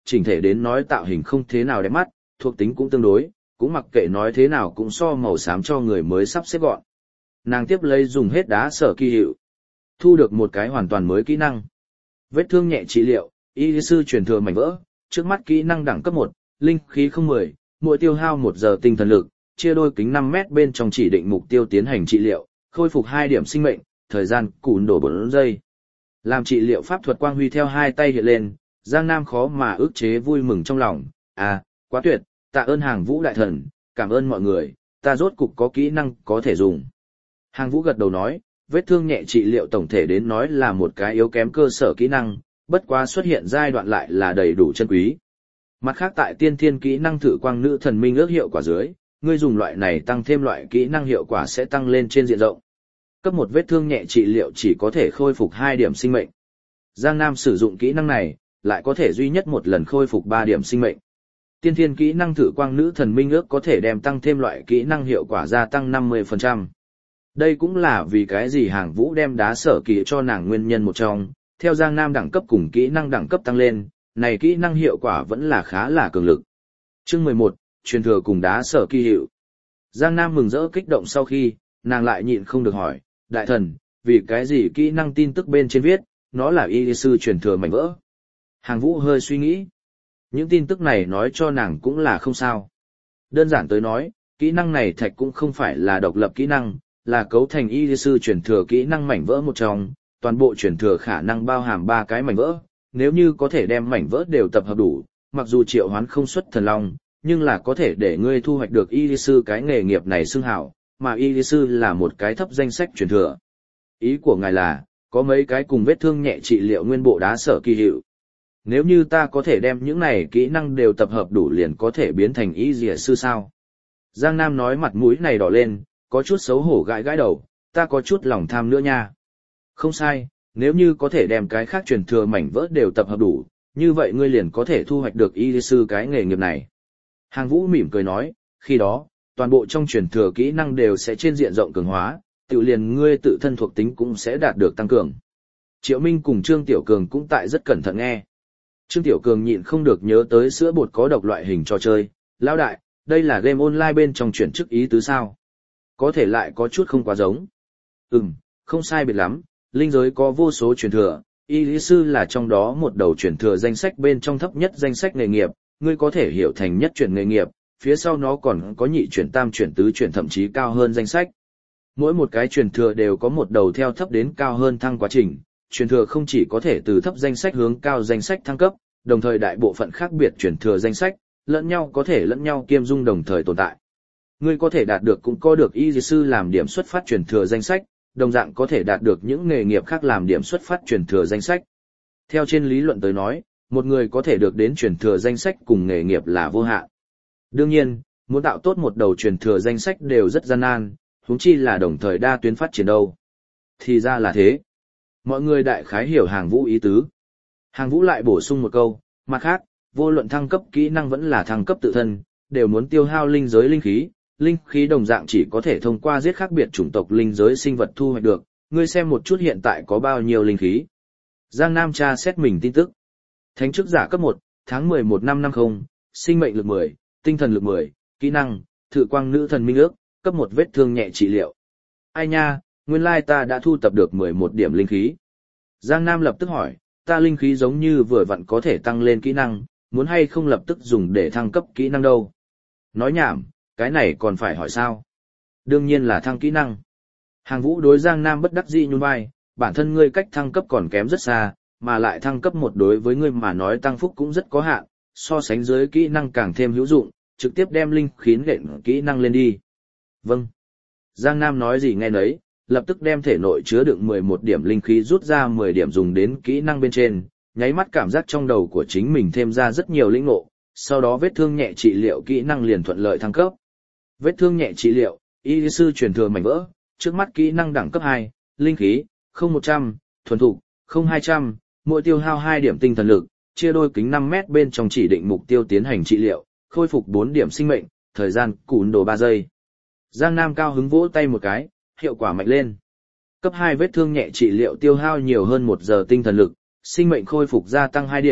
chỉnh thể đến nói tạo hình không thế nào đẹp mắt, thuộc tính cũng tương đối, cũng mặc kệ nói thế nào cũng so màu xám cho người mới sắp xếp gọn. Nàng tiếp lấy dùng hết đá sở kỳ hiệu, thu được một cái hoàn toàn mới kỹ năng. Vết thương nhẹ trị liệu, y sư truyền thừa mảnh vỡ, trước mắt kỹ năng đẳng cấp một, linh khí không mười, mỗi tiêu hao một giờ tinh thần lực, chia đôi kính năm mét bên trong chỉ định mục tiêu tiến hành trị liệu, khôi phục hai điểm sinh mệnh, thời gian cùn đổ bốn giây. Làm trị liệu pháp thuật quang huy theo hai tay hiện lên, Giang Nam khó mà ức chế vui mừng trong lòng, à, quá tuyệt, tạ ơn Hàng Vũ đại thần, cảm ơn mọi người, ta rốt cục có kỹ năng có thể dùng. Hàng Vũ gật đầu nói, vết thương nhẹ trị liệu tổng thể đến nói là một cái yếu kém cơ sở kỹ năng, bất quá xuất hiện giai đoạn lại là đầy đủ chân quý. Mặt khác tại tiên thiên kỹ năng thử quang nữ thần minh ước hiệu quả dưới, ngươi dùng loại này tăng thêm loại kỹ năng hiệu quả sẽ tăng lên trên diện rộng. Cấp một vết thương nhẹ trị liệu chỉ có thể khôi phục hai điểm sinh mệnh. Giang Nam sử dụng kỹ năng này, lại có thể duy nhất một lần khôi phục ba điểm sinh mệnh. Tiên thiên kỹ năng thử quang nữ thần minh ước có thể đem tăng thêm loại kỹ năng hiệu quả gia tăng năm mươi phần trăm. Đây cũng là vì cái gì Hàng Vũ đem đá sở kỳ cho nàng nguyên nhân một trong, theo Giang Nam đẳng cấp cùng kỹ năng đẳng cấp tăng lên, này kỹ năng hiệu quả vẫn là khá là cường lực. Chương mười một, truyền thừa cùng đá sở kỳ hiệu. Giang Nam mừng rỡ kích động sau khi, nàng lại nhịn không được hỏi, đại thần, vì cái gì kỹ năng tin tức bên trên viết, nó là y sư truyền thừa mảnh vỡ. Hàng Vũ hơi suy nghĩ. Những tin tức này nói cho nàng cũng là không sao. Đơn giản tới nói, kỹ năng này thạch cũng không phải là độc lập kỹ năng, là cấu thành y sư truyền thừa kỹ năng mảnh vỡ một trong, toàn bộ truyền thừa khả năng bao hàm ba cái mảnh vỡ, nếu như có thể đem mảnh vỡ đều tập hợp đủ, mặc dù triệu hoán không xuất thần long, nhưng là có thể để ngươi thu hoạch được y sư cái nghề nghiệp này xưng hảo, mà y sư là một cái thấp danh sách truyền thừa. Ý của ngài là, có mấy cái cùng vết thương nhẹ trị liệu nguyên bộ đá sở kỳ hiệu. Nếu như ta có thể đem những này kỹ năng đều tập hợp đủ liền có thể biến thành y dìa sư sao? Giang Nam nói mặt mũi này đỏ lên, có chút xấu hổ gãi gãi đầu, ta có chút lòng tham nữa nha. Không sai, nếu như có thể đem cái khác truyền thừa mảnh vỡ đều tập hợp đủ, như vậy ngươi liền có thể thu hoạch được y sư cái nghề nghiệp này. Hàng Vũ mỉm cười nói, khi đó, toàn bộ trong truyền thừa kỹ năng đều sẽ trên diện rộng cường hóa, tự liền ngươi tự thân thuộc tính cũng sẽ đạt được tăng cường. Triệu Minh cùng Trương Tiểu Cường cũng tại rất cẩn thận nghe. Trương Tiểu Cường nhịn không được nhớ tới sữa bột có độc loại hình trò chơi, lão đại, đây là game online bên trong chuyển chức ý tứ sao? Có thể lại có chút không quá giống. Ừm, không sai biệt lắm, linh giới có vô số truyền thừa, y lý sư là trong đó một đầu truyền thừa danh sách bên trong thấp nhất danh sách nghề nghiệp, ngươi có thể hiểu thành nhất chuyển nghề nghiệp, phía sau nó còn có nhị chuyển tam chuyển tứ chuyển thậm chí cao hơn danh sách. Mỗi một cái truyền thừa đều có một đầu theo thấp đến cao hơn thăng quá trình, truyền thừa không chỉ có thể từ thấp danh sách hướng cao danh sách thăng cấp, đồng thời đại bộ phận khác biệt truyền thừa danh sách, lẫn nhau có thể lẫn nhau kiêm dung đồng thời tồn tại. Ngươi có thể đạt được cũng có được y sư làm điểm xuất phát truyền thừa danh sách, đồng dạng có thể đạt được những nghề nghiệp khác làm điểm xuất phát truyền thừa danh sách. Theo trên lý luận tới nói, một người có thể được đến truyền thừa danh sách cùng nghề nghiệp là vô hạn. Đương nhiên, muốn tạo tốt một đầu truyền thừa danh sách đều rất gian nan, huống chi là đồng thời đa tuyến phát triển đâu. Thì ra là thế. Mọi người đại khái hiểu Hàng Vũ ý tứ. Hàng Vũ lại bổ sung một câu, mặt khác, vô luận thăng cấp kỹ năng vẫn là thăng cấp tự thân, đều muốn tiêu hao linh giới linh khí, linh khí đồng dạng chỉ có thể thông qua giết khác biệt chủng tộc linh giới sinh vật thu hoạch được, ngươi xem một chút hiện tại có bao nhiêu linh khí. Giang Nam tra xét mình tin tức. Thánh chức giả cấp một, tháng mười một năm năm mươi, sinh mệnh lực mười, tinh thần lực mười, kỹ năng, thử quang nữ thần minh ước, cấp một vết thương nhẹ trị liệu. Ai nha, nguyên lai ta đã thu tập được mười một điểm linh khí. Giang Nam lập tức hỏi, ta linh khí giống như vừa vặn có thể tăng lên kỹ năng, muốn hay không lập tức dùng để thăng cấp kỹ năng đâu. Nói nhảm, cái này còn phải hỏi sao? Đương nhiên là thăng kỹ năng. Hàng Vũ đối Giang Nam bất đắc dĩ nhún vai, bản thân ngươi cách thăng cấp còn kém rất xa, mà lại thăng cấp một đối với ngươi mà nói tăng phúc cũng rất có hạn, so sánh dưới kỹ năng càng thêm hữu dụng, trực tiếp đem linh khí nện kỹ năng lên đi. Vâng. Giang Nam nói gì nghe nấy, lập tức đem thể nội chứa đựng mười một điểm linh khí rút ra mười điểm dùng đến kỹ năng bên trên, nháy mắt cảm giác trong đầu của chính mình thêm ra rất nhiều lĩnh ngộ, sau đó vết thương nhẹ trị liệu kỹ năng liền thuận lợi thăng cấp. Vết thương nhẹ trị liệu, y sư truyền thừa mảnh vỡ, trước mắt kỹ năng đẳng cấp hai, linh khí, không một trăm, thuần thục, không hai trăm, mỗi tiêu hao hai điểm tinh thần lực, chia đôi kính năm mét bên trong chỉ định mục tiêu tiến hành trị liệu, khôi phục bốn điểm sinh mệnh, thời gian cùn đồ ba giây. Giang Nam cao hứng vỗ tay một cái, hiệu quả mạnh lên. Cấp hai vết thương nhẹ trị liệu tiêu hao nhiều hơn một giờ tinh thần lực, sinh mệnh khôi phục gia tăng hai điểm,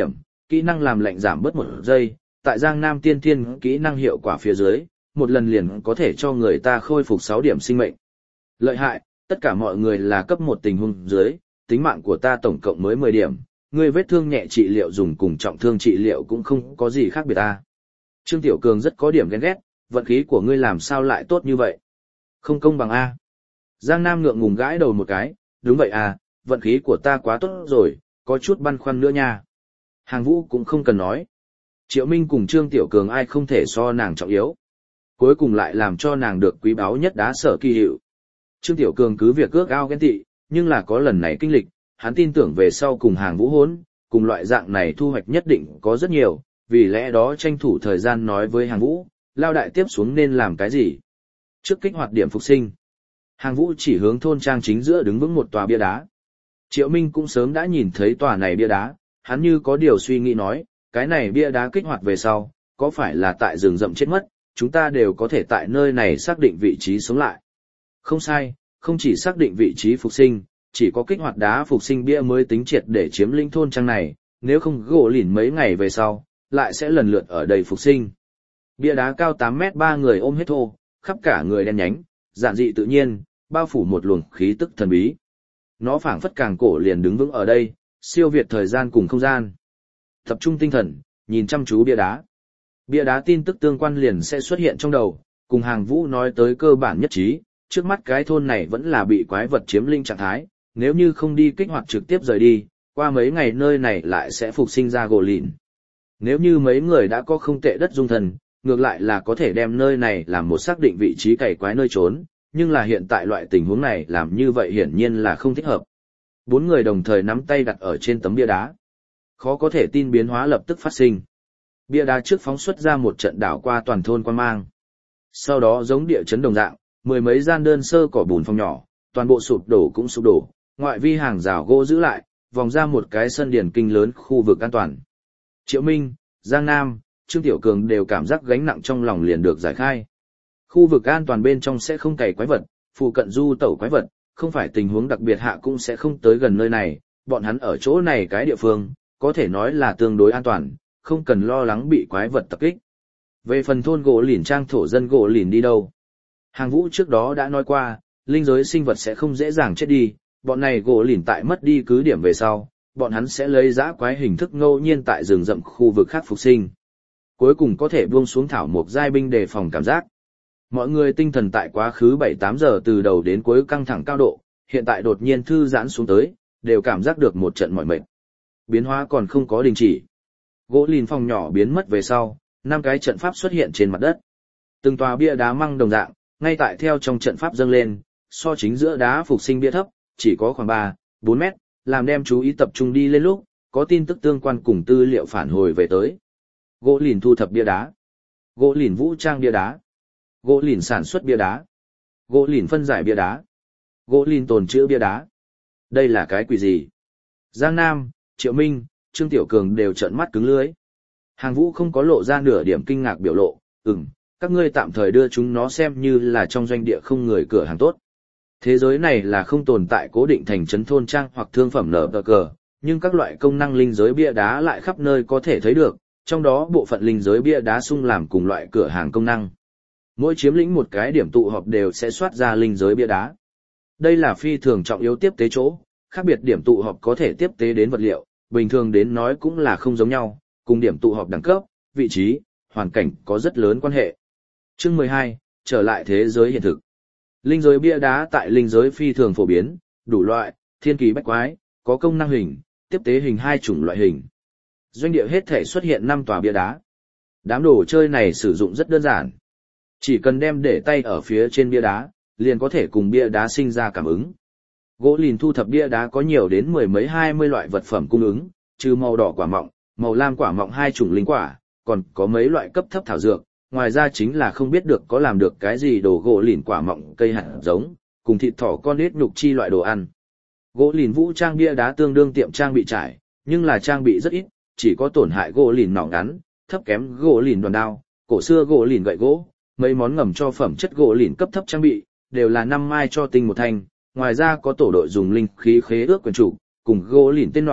kỹ năng làm lạnh giảm bớt một giây, tại Giang Nam tiên thiên kỹ năng hiệu quả phía dưới, một lần liền có thể cho người ta khôi phục sáu điểm sinh mệnh. Lợi hại, tất cả mọi người là cấp một tình huống dưới, tính mạng của ta tổng cộng mới mười điểm, ngươi vết thương nhẹ trị liệu dùng cùng trọng thương trị liệu cũng không có gì khác biệt ta. Trương Tiểu Cường rất có điểm ghen ghét, vận khí của ngươi làm sao lại tốt như vậy? Không công bằng A. Giang Nam ngượng ngùng gãi đầu một cái, đúng vậy à, vận khí của ta quá tốt rồi, có chút băn khoăn nữa nha. Hàng Vũ cũng không cần nói. Triệu Minh cùng Trương Tiểu Cường ai không thể so nàng trọng yếu. Cuối cùng lại làm cho nàng được quý báu nhất đá sở kỳ hiệu. Trương Tiểu Cường cứ việc ước ao ghen tị, nhưng là có lần này kinh lịch, hắn tin tưởng về sau cùng Hàng Vũ hỗn, cùng loại dạng này thu hoạch nhất định có rất nhiều, vì lẽ đó tranh thủ thời gian nói với Hàng Vũ, lao đại tiếp xuống nên làm cái gì. Trước kích hoạt điểm phục sinh, Hàng Vũ chỉ hướng thôn trang chính giữa đứng vững một tòa bia đá. Triệu Minh cũng sớm đã nhìn thấy tòa này bia đá, hắn như có điều suy nghĩ nói, cái này bia đá kích hoạt về sau, có phải là tại rừng rậm chết mất, chúng ta đều có thể tại nơi này xác định vị trí sống lại. Không sai, không chỉ xác định vị trí phục sinh, chỉ có kích hoạt đá phục sinh bia mới tính triệt để chiếm lĩnh thôn trang này, nếu không gỗ lìn mấy ngày về sau, lại sẽ lần lượt ở đây phục sinh. Bia đá cao tám mét ba người ôm hết thô, khắp cả người đen nhánh, giản dị tự nhiên, bao phủ một luồng khí tức thần bí. Nó phảng phất càng cổ liền đứng vững ở đây, siêu việt thời gian cùng không gian. Tập trung tinh thần, nhìn chăm chú bia đá. Bia đá tin tức tương quan liền sẽ xuất hiện trong đầu, cùng Hàng Vũ nói tới cơ bản nhất trí, trước mắt cái thôn này vẫn là bị quái vật chiếm lĩnh trạng thái, nếu như không đi kích hoạt trực tiếp rời đi, qua mấy ngày nơi này lại sẽ phục sinh ra gỗ lìn. Nếu như mấy người đã có không tệ đất dung thần, ngược lại là có thể đem nơi này làm một xác định vị trí cày quái nơi trốn, nhưng là hiện tại loại tình huống này làm như vậy hiển nhiên là không thích hợp. Bốn người đồng thời nắm tay đặt ở trên tấm bia đá. Khó có thể tin biến hóa lập tức phát sinh. Bia đá trước phóng xuất ra một trận đảo qua toàn thôn quan mang. Sau đó giống địa chấn đồng dạng, mười mấy gian đơn sơ cỏ bùn phòng nhỏ, toàn bộ sụp đổ cũng sụp đổ, ngoại vi hàng rào gỗ giữ lại, vòng ra một cái sân điển kinh lớn khu vực an toàn. Triệu Minh, Giang Nam, Trương Tiểu Cường đều cảm giác gánh nặng trong lòng liền được giải khai. Khu vực an toàn bên trong sẽ không cày quái vật, phụ cận du tẩu quái vật, không phải tình huống đặc biệt hạ cũng sẽ không tới gần nơi này, bọn hắn ở chỗ này cái địa phương, có thể nói là tương đối an toàn, không cần lo lắng bị quái vật tập kích. Về phần thôn gỗ lìn trang thổ dân gỗ lìn đi đâu? Hàng Vũ trước đó đã nói qua, linh giới sinh vật sẽ không dễ dàng chết đi, bọn này gỗ lìn tại mất đi cứ điểm về sau, bọn hắn sẽ lấy dã quái hình thức ngẫu nhiên tại rừng rậm khu vực khác phục sinh. Cuối cùng có thể buông xuống thảo mộc giai binh đề phòng cảm giác. Mọi người tinh thần tại quá khứ bảy tám giờ từ đầu đến cuối căng thẳng cao độ, hiện tại đột nhiên thư giãn xuống tới, đều cảm giác được một trận mỏi mệt. Biến hóa còn không có đình chỉ. Gỗ lìn phòng nhỏ biến mất về sau, năm cái trận pháp xuất hiện trên mặt đất. Từng tòa bia đá măng đồng dạng, ngay tại theo trong trận pháp dâng lên, so chính giữa đá phục sinh bia thấp, chỉ có khoảng ba, bốn mét, làm đem chú ý tập trung đi lên lúc, có tin tức tương quan cùng tư liệu phản hồi về tới. Gỗ lìn thu thập bia đá. Gỗ lìn vũ trang bia đá. Gỗ lìn sản xuất bia đá. Gỗ lìn phân giải bia đá. Gỗ lìn tồn trữ bia đá. Đây là cái quỷ gì? Giang Nam, Triệu Minh, Trương Tiểu Cường đều trợn mắt cứng lưới. Hàng Vũ không có lộ ra nửa điểm kinh ngạc biểu lộ, ừm, các ngươi tạm thời đưa chúng nó xem như là trong doanh địa không người cửa hàng tốt. Thế giới này là không tồn tại cố định thành trấn thôn trang hoặc thương phẩm nở tờ cờ, nhưng các loại công năng linh giới bia đá lại khắp nơi có thể thấy được, trong đó bộ phận linh giới bia đá sung làm cùng loại cửa hàng công năng. Mỗi chiếm lĩnh một cái điểm tụ họp đều sẽ soát ra linh giới bia đá. Đây là phi thường trọng yếu tiếp tế chỗ, khác biệt điểm tụ họp có thể tiếp tế đến vật liệu, bình thường đến nói cũng là không giống nhau, cùng điểm tụ họp đẳng cấp, vị trí, hoàn cảnh có rất lớn quan hệ. Chương mười hai, trở lại thế giới hiện thực. Linh giới bia đá tại linh giới phi thường phổ biến, đủ loại, thiên kỳ bách quái, có công năng hình, tiếp tế hình hai chủng loại hình. Doanh địa hết thể xuất hiện năm tòa bia đá. Đám đồ chơi này sử dụng rất đơn giản. Chỉ cần đem để tay ở phía trên bia đá, liền có thể cùng bia đá sinh ra cảm ứng. Gỗ lìn thu thập bia đá có nhiều đến mười mấy hai mươi loại vật phẩm cung ứng, trừ màu đỏ quả mọng, màu lam quả mọng hai chủng linh quả, còn có mấy loại cấp thấp thảo dược, ngoài ra chính là không biết được có làm được cái gì đồ gỗ lìn quả mọng cây hạt giống, cùng thịt thỏ con nết nhục chi loại đồ ăn. Gỗ lìn vũ trang bia đá tương đương tiệm trang bị trải, nhưng là trang bị rất ít, chỉ có tổn hại gỗ lìn nỏ ngắn, thấp kém gỗ lìn đoàn đao, cổ xưa gỗ lìn gậy gỗ, mấy món ngầm cho phẩm chất gỗ lìn cấp thấp trang bị, đều là năm mai cho tinh một thanh, ngoài ra có tổ đội dùng linh khí khế ước quyền chủ, cùng gỗ lìn tên nỏ,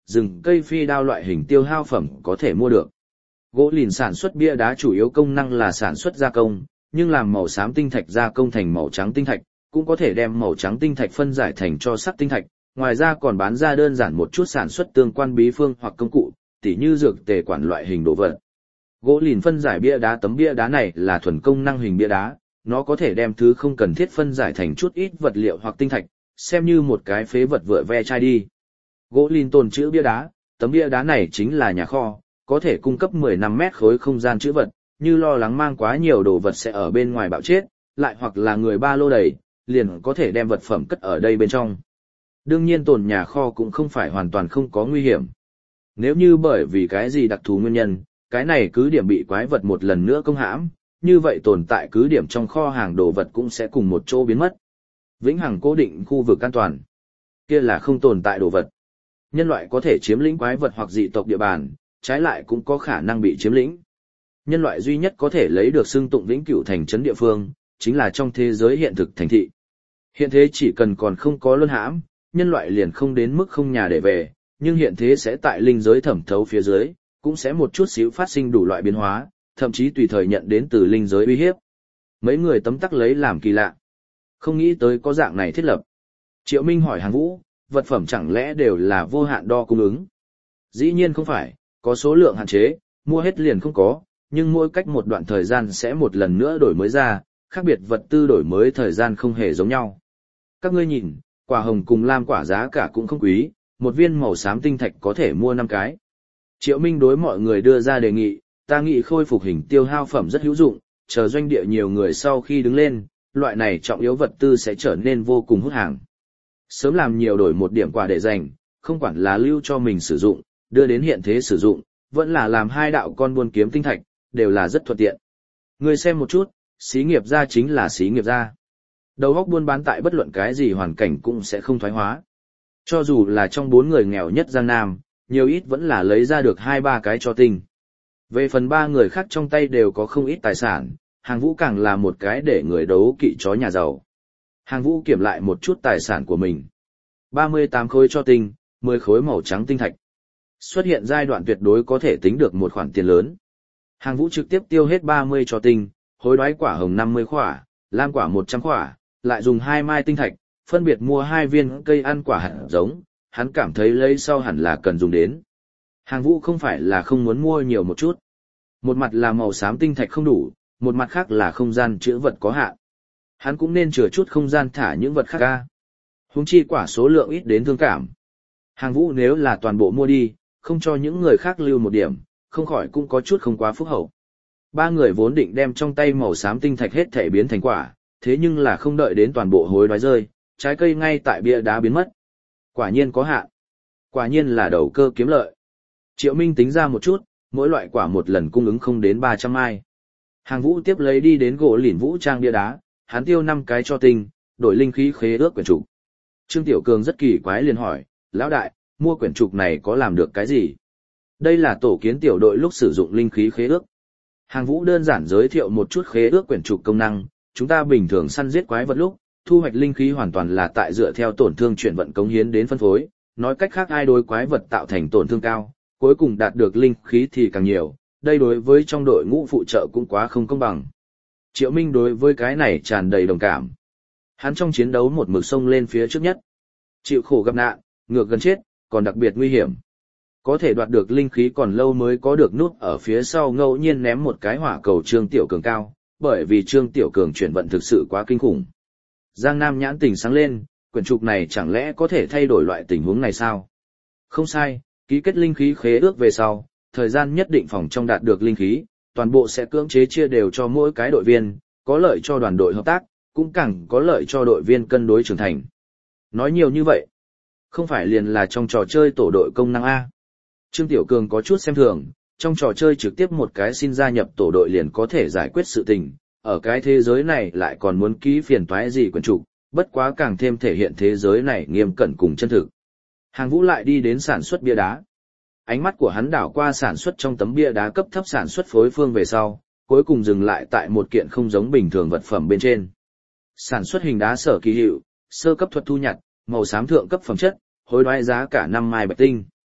rừng cây phi đao loại hình tiêu hao phẩm có thể mua được. Gỗ lìn sản xuất bia đá chủ yếu công năng là sản xuất gia công, nhưng làm màu xám tinh thạch gia công thành màu trắng tinh thạch, cũng có thể đem màu trắng tinh thạch phân giải thành cho sắc tinh thạch, ngoài ra còn bán ra đơn giản một chút sản xuất tương quan bí phương hoặc công cụ, tỉ như dược tề quản loại hình đồ vật. Gỗ lìn phân giải bia đá tấm bia đá này là thuần công năng hình bia đá, nó có thể đem thứ không cần thiết phân giải thành chút ít vật liệu hoặc tinh thạch, xem như một cái phế vật vựa ve chai đi. Gỗ lìn tồn trữ bia đá, tấm bia đá này chính là nhà kho, có thể cung cấp mười lăm mét khối không gian trữ vật, như lo lắng mang quá nhiều đồ vật sẽ ở bên ngoài bạo chết, lại hoặc là người ba lô đầy, liền có thể đem vật phẩm cất ở đây bên trong. Đương nhiên tồn nhà kho cũng không phải hoàn toàn không có nguy hiểm. Nếu như bởi vì cái gì đặc thù nguyên nhân, cái này cứ điểm bị quái vật một lần nữa công hãm, như vậy tồn tại cứ điểm trong kho hàng đồ vật cũng sẽ cùng một chỗ biến mất. Vĩnh hằng cố định khu vực an toàn. Kia là không tồn tại đồ vật. Nhân loại có thể chiếm lĩnh quái vật hoặc dị tộc địa bàn, trái lại cũng có khả năng bị chiếm lĩnh. Nhân loại duy nhất có thể lấy được xưng tụng vĩnh cửu thành trấn địa phương, chính là trong thế giới hiện thực thành thị. Hiện thế chỉ cần còn không có luân hãm, nhân loại liền không đến mức không nhà để về, nhưng hiện thế sẽ tại linh giới thẩm thấu phía dưới, cũng sẽ một chút xíu phát sinh đủ loại biến hóa, thậm chí tùy thời nhận đến từ linh giới uy hiếp. Mấy người tấm tắc lấy làm kỳ lạ. Không nghĩ tới có dạng này thiết lập. Triệu Minh hỏi Hàng Vũ, vật phẩm chẳng lẽ đều là vô hạn đo cung ứng? Dĩ nhiên không phải, có số lượng hạn chế, mua hết liền không có, nhưng mỗi cách một đoạn thời gian sẽ một lần nữa đổi mới ra, khác biệt vật tư đổi mới thời gian không hề giống nhau. Các ngươi nhìn, quả hồng cùng lam quả giá cả cũng không quý, một viên màu xám tinh thạch có thể mua năm cái. Triệu Minh đối mọi người đưa ra đề nghị, ta nghĩ khôi phục hình tiêu hao phẩm rất hữu dụng, chờ doanh địa nhiều người sau khi đứng lên, loại này trọng yếu vật tư sẽ trở nên vô cùng hút hàng. Sớm làm nhiều đổi một điểm quà để dành, không quản là lưu cho mình sử dụng, đưa đến hiện thế sử dụng, vẫn là làm hai đạo con buôn kiếm tinh thạch, đều là rất thuận tiện. Người xem một chút, xí nghiệp gia chính là xí nghiệp gia. Đầu óc buôn bán tại bất luận cái gì hoàn cảnh cũng sẽ không thoái hóa. Cho dù là trong bốn người nghèo nhất Giang Nam, nhiều ít vẫn là lấy ra được hai ba cái cho tinh. Về phần ba người khác trong tay đều có không ít tài sản, Hàng Vũ càng là một cái để người đấu kỵ chó nhà giàu. Hàng Vũ kiểm lại một chút tài sản của mình. ba mươi tám khối cho tinh, mười khối màu trắng tinh thạch. Xuất hiện giai đoạn tuyệt đối có thể tính được một khoản tiền lớn. Hàng Vũ trực tiếp tiêu hết ba mươi cho tinh, hối đoái quả hồng năm mươi khỏa, lam quả một trăm khỏa, lại dùng hai mai tinh thạch, phân biệt mua hai viên cây ăn quả hạt giống, hắn cảm thấy lấy sau hẳn là cần dùng đến. Hàng Vũ không phải là không muốn mua nhiều một chút. Một mặt là màu xám tinh thạch không đủ, một mặt khác là không gian chứa vật có hạn. Hắn cũng nên chừa chút không gian thả những vật khác ra. Huống chi quả số lượng ít đến thương cảm. Hàng Vũ nếu là toàn bộ mua đi, không cho những người khác lưu một điểm, không khỏi cũng có chút không quá phúc hậu. Ba người vốn định đem trong tay màu xám tinh thạch hết thể biến thành quả, thế nhưng là không đợi đến toàn bộ hối đoái rơi, trái cây ngay tại bia đá biến mất. Quả nhiên có hạn. Quả nhiên là đầu cơ kiếm lợi. Triệu Minh tính ra một chút, mỗi loại quả một lần cung ứng không đến ba trăm mai. Hàng Vũ tiếp lấy đi đến gỗ lìn vũ trang bia đá, hắn tiêu năm cái cho tinh, đổi linh khí khế ước quyển trục. Trương Tiểu Cường rất kỳ quái liền hỏi, lão đại, mua quyển trục này có làm được cái gì? Đây là tổ kiến tiểu đội lúc sử dụng linh khí khế ước. Hàng Vũ đơn giản giới thiệu một chút khế ước quyển trục công năng, chúng ta bình thường săn giết quái vật lúc, thu hoạch linh khí hoàn toàn là tại dựa theo tổn thương chuyển vận cống hiến đến phân phối, nói cách khác ai đối quái vật tạo thành tổn thương cao, cuối cùng đạt được linh khí thì càng nhiều, đây đối với trong đội ngũ phụ trợ cũng quá không công bằng. Triệu Minh đối với cái này tràn đầy đồng cảm. Hắn trong chiến đấu một mực sông lên phía trước nhất. Chịu khổ gặp nạn, ngược gần chết, còn đặc biệt nguy hiểm. Có thể đoạt được linh khí còn lâu mới có được nút ở phía sau ngẫu nhiên ném một cái hỏa cầu Trương Tiểu Cường cao, bởi vì Trương Tiểu Cường chuyển vận thực sự quá kinh khủng. Giang Nam nhãn tình sáng lên, quyển trục này chẳng lẽ có thể thay đổi loại tình huống này sao? Không sai, ký kết linh khí khế ước về sau, thời gian nhất định phòng trong đạt được linh khí, toàn bộ sẽ cưỡng chế chia đều cho mỗi cái đội viên, có lợi cho đoàn đội hợp tác, cũng càng có lợi cho đội viên cân đối trưởng thành. Nói nhiều như vậy, không phải liền là trong trò chơi tổ đội công năng A. Trương Tiểu Cường có chút xem thường, trong trò chơi trực tiếp một cái xin gia nhập tổ đội liền có thể giải quyết sự tình, ở cái thế giới này lại còn muốn ký phiền toái gì quyển trục, bất quá càng thêm thể hiện thế giới này nghiêm cẩn cùng chân thực. Hàng Vũ lại đi đến sản xuất bia đá. Ánh mắt của hắn đảo qua sản xuất trong tấm bia đá cấp thấp sản xuất phối phương về sau, cuối cùng dừng lại tại một kiện không giống bình thường vật phẩm bên trên. Sản xuất hình đá sở kỳ hiệu, sơ cấp thuật thu nhặt, màu xám thượng cấp phẩm chất, hối đoái giá cả năm mai bạch tinh.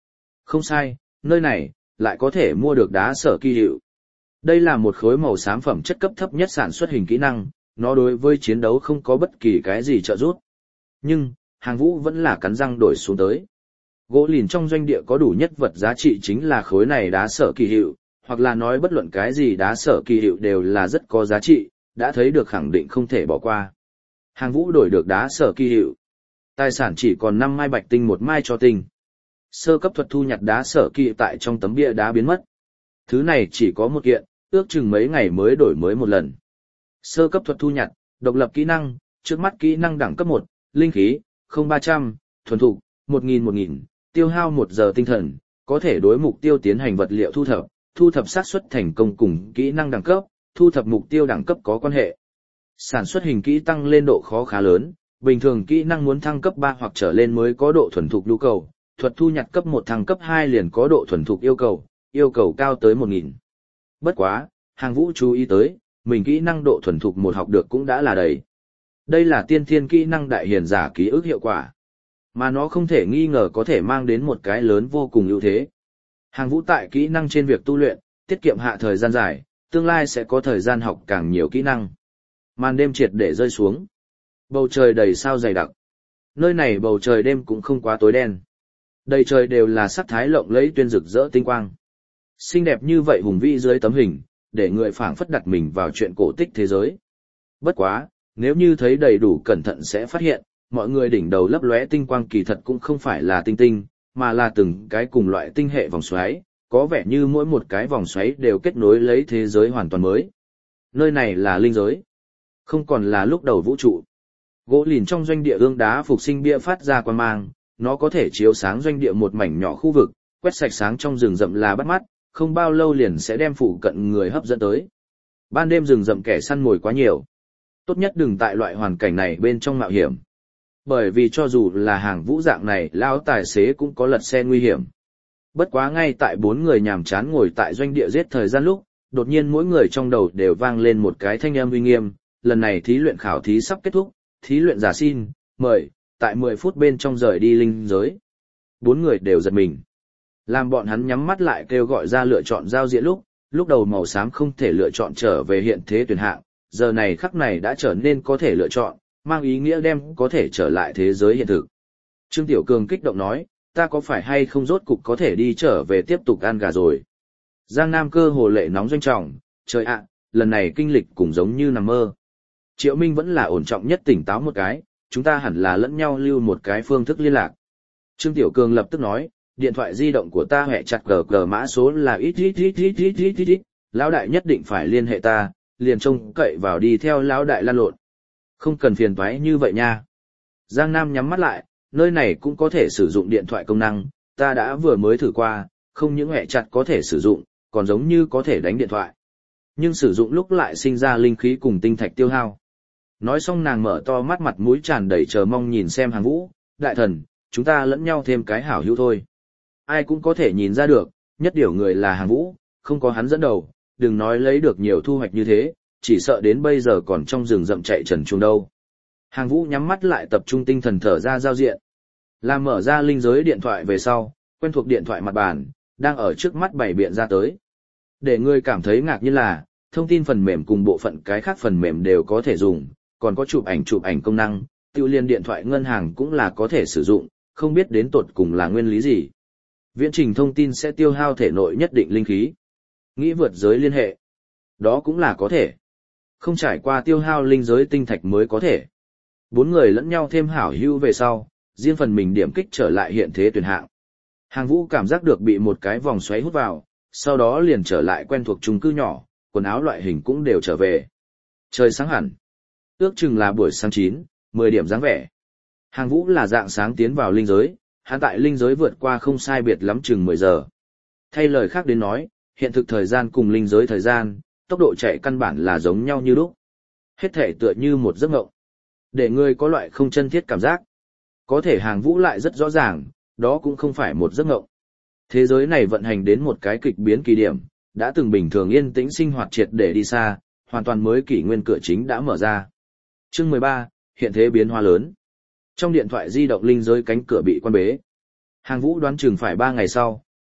Không sai, nơi này, lại có thể mua được đá sở kỳ hiệu. Đây là một khối màu xám phẩm chất cấp thấp nhất sản xuất hình kỹ năng, nó đối với chiến đấu không có bất kỳ cái gì trợ giúp. Nhưng, Hàng Vũ vẫn là cắn răng đổi xuống tới. Gỗ lìn trong doanh địa có đủ nhất vật giá trị chính là khối này đá sở kỳ hiệu, hoặc là nói bất luận cái gì đá sở kỳ hiệu đều là rất có giá trị, đã thấy được khẳng định không thể bỏ qua. Hàng Vũ đổi được đá sở kỳ hiệu. Tài sản chỉ còn năm mai bạch tinh một mai cho tinh. Sơ cấp thuật thu nhặt đá sở kỳ tại trong tấm bia đá biến mất. Thứ này chỉ có một kiện, ước chừng mấy ngày mới đổi mới một lần. Sơ cấp thuật thu nhặt, độc lập kỹ năng, trước mắt kỹ năng đẳng cấp một, linh khí, không ba trăm, thuần thục, một nghìn một nghìn, tiêu hao một giờ tinh thần, có thể đối mục tiêu tiến hành vật liệu thu thập, thu thập xác suất thành công cùng kỹ năng đẳng cấp, thu thập mục tiêu đẳng cấp có quan hệ. Sản xuất hình kỹ tăng lên độ khó khá lớn, bình thường kỹ năng muốn thăng cấp ba hoặc trở lên mới có độ thuần thục nhu cầu, thuật thu nhặt cấp một thăng cấp hai liền có độ thuần thục yêu cầu, yêu cầu cao tới một nghìn. Bất quá, Hàng Vũ chú ý tới, mình kỹ năng độ thuần thục một học được cũng đã là đầy. Đây là tiên thiên kỹ năng đại hiền giả ký ức hiệu quả, mà nó không thể nghi ngờ có thể mang đến một cái lớn vô cùng ưu thế. Hàng Vũ tại kỹ năng trên việc tu luyện, tiết kiệm hạ thời gian dài, tương lai sẽ có thời gian học càng nhiều kỹ năng. Màn đêm triệt để rơi xuống. Bầu trời đầy sao dày đặc. Nơi này bầu trời đêm cũng không quá tối đen. Đầy trời đều là sắc thái lộng lẫy tuyên rực rỡ tinh quang. Xinh đẹp như vậy hùng vĩ dưới tấm hình, để người phảng phất đặt mình vào chuyện cổ tích thế giới. Bất quá, nếu như thấy đầy đủ cẩn thận sẽ phát hiện, mọi người đỉnh đầu lấp lóe tinh quang kỳ thật cũng không phải là tinh tinh, mà là từng cái cùng loại tinh hệ vòng xoáy, có vẻ như mỗi một cái vòng xoáy đều kết nối lấy thế giới hoàn toàn mới. Nơi này là linh giới, không còn là lúc đầu vũ trụ. Gỗ lìn trong doanh địa ương đá phục sinh bia phát ra quang mang, nó có thể chiếu sáng doanh địa một mảnh nhỏ khu vực, quét sạch sáng trong rừng rậm là bắt mắt, không bao lâu liền sẽ đem phụ cận người hấp dẫn tới. Ban đêm rừng rậm kẻ săn mồi quá nhiều. Tốt nhất đừng tại loại hoàn cảnh này bên trong mạo hiểm. Bởi vì cho dù là Hàng Vũ dạng này, lão tài xế cũng có lật xe nguy hiểm. Bất quá ngay tại bốn người nhàm chán ngồi tại doanh địa giết thời gian lúc, đột nhiên mỗi người trong đầu đều vang lên một cái thanh âm uy nghiêm, lần này thí luyện khảo thí sắp kết thúc, thí luyện giả xin, mời, tại mười phút bên trong rời đi linh giới. Bốn người đều giật mình. Làm bọn hắn nhắm mắt lại kêu gọi ra lựa chọn giao diện lúc, lúc đầu màu xám không thể lựa chọn trở về hiện thế tuyển hạng, giờ này khắc này đã trở nên có thể lựa chọn, mang ý nghĩa đem có thể trở lại thế giới hiện thực. Trương Tiểu Cường kích động nói, ta có phải hay không rốt cục có thể đi trở về tiếp tục ăn gà rồi. Giang Nam cơ hồ lệ nóng doanh trọng, trời ạ, lần này kinh lịch cũng giống như nằm mơ. Triệu Minh vẫn là ổn trọng nhất tỉnh táo một cái, chúng ta hẳn là lẫn nhau lưu một cái phương thức liên lạc. Trương Tiểu Cường lập tức nói, điện thoại di động của ta hẹ chặt gờ gờ mã số là ít ít ít ít ít ít ít ít, lão đại nhất định phải liên hệ ta, liền trông cậy vào đi theo lão đại lan lộn. Không cần phiền toái như vậy nha. Giang Nam nhắm mắt lại, nơi này cũng có thể sử dụng điện thoại công năng, ta đã vừa mới thử qua, không những hẹ chặt có thể sử dụng, còn giống như có thể đánh điện thoại. Nhưng sử dụng lúc lại sinh ra linh khí cùng tinh thạch tiêu hao. Nói xong nàng mở to mắt mặt mũi tràn đầy chờ mong nhìn xem Hàng Vũ, đại thần, chúng ta lẫn nhau thêm cái hảo hữu thôi. Ai cũng có thể nhìn ra được, nhất điều người là Hàng Vũ, không có hắn dẫn đầu, đừng nói lấy được nhiều thu hoạch như thế, chỉ sợ đến bây giờ còn trong rừng rậm chạy trần truồng đâu. Hàng Vũ nhắm mắt lại tập trung tinh thần thở ra giao diện. Làm mở ra linh giới điện thoại về sau, quen thuộc điện thoại mặt bàn, đang ở trước mắt bày biện ra tới. Để người cảm thấy ngạc nhiên là, thông tin phần mềm cùng bộ phận cái khác phần mềm đều có thể dùng, còn có chụp ảnh chụp ảnh công năng, tiêu liên điện thoại ngân hàng cũng là có thể sử dụng, không biết đến tột cùng là nguyên lý gì. Viễn trình thông tin sẽ tiêu hao thể nội nhất định linh khí. Nghĩ vượt giới liên hệ, đó cũng là có thể. Không trải qua tiêu hao linh giới tinh thạch mới có thể. Bốn người lẫn nhau thêm hảo hữu về sau, riêng phần mình điểm kích trở lại hiện thế tuyển hạng. Hàng Vũ cảm giác được bị một cái vòng xoáy hút vào, sau đó liền trở lại quen thuộc chung cư nhỏ, quần áo loại hình cũng đều trở về. Trời sáng hẳn. Ước chừng là buổi sáng chín, mười điểm dáng vẻ. Hàng Vũ là dạng sáng tiến vào linh giới, hắn tại linh giới vượt qua không sai biệt lắm chừng mười giờ. Thay lời khác đến nói, hiện thực thời gian cùng linh giới thời gian, tốc độ chạy căn bản là giống nhau như lúc. Hết thể tựa như một giấc mộng. Để người có loại không chân thiết cảm giác. Có thể Hàng Vũ lại rất rõ ràng, đó cũng không phải một giấc mộng. Thế giới này vận hành đến một cái kịch biến kỳ điểm, đã từng bình thường yên tĩnh sinh hoạt triệt để đi xa, hoàn toàn mới kỷ nguyên cửa chính đã mở ra. Chương mười ba, hiện thế biến hóa lớn. Trong điện thoại di động linh giới cánh cửa bị quan bế. Hàng Vũ đoán chừng phải ba ngày sau,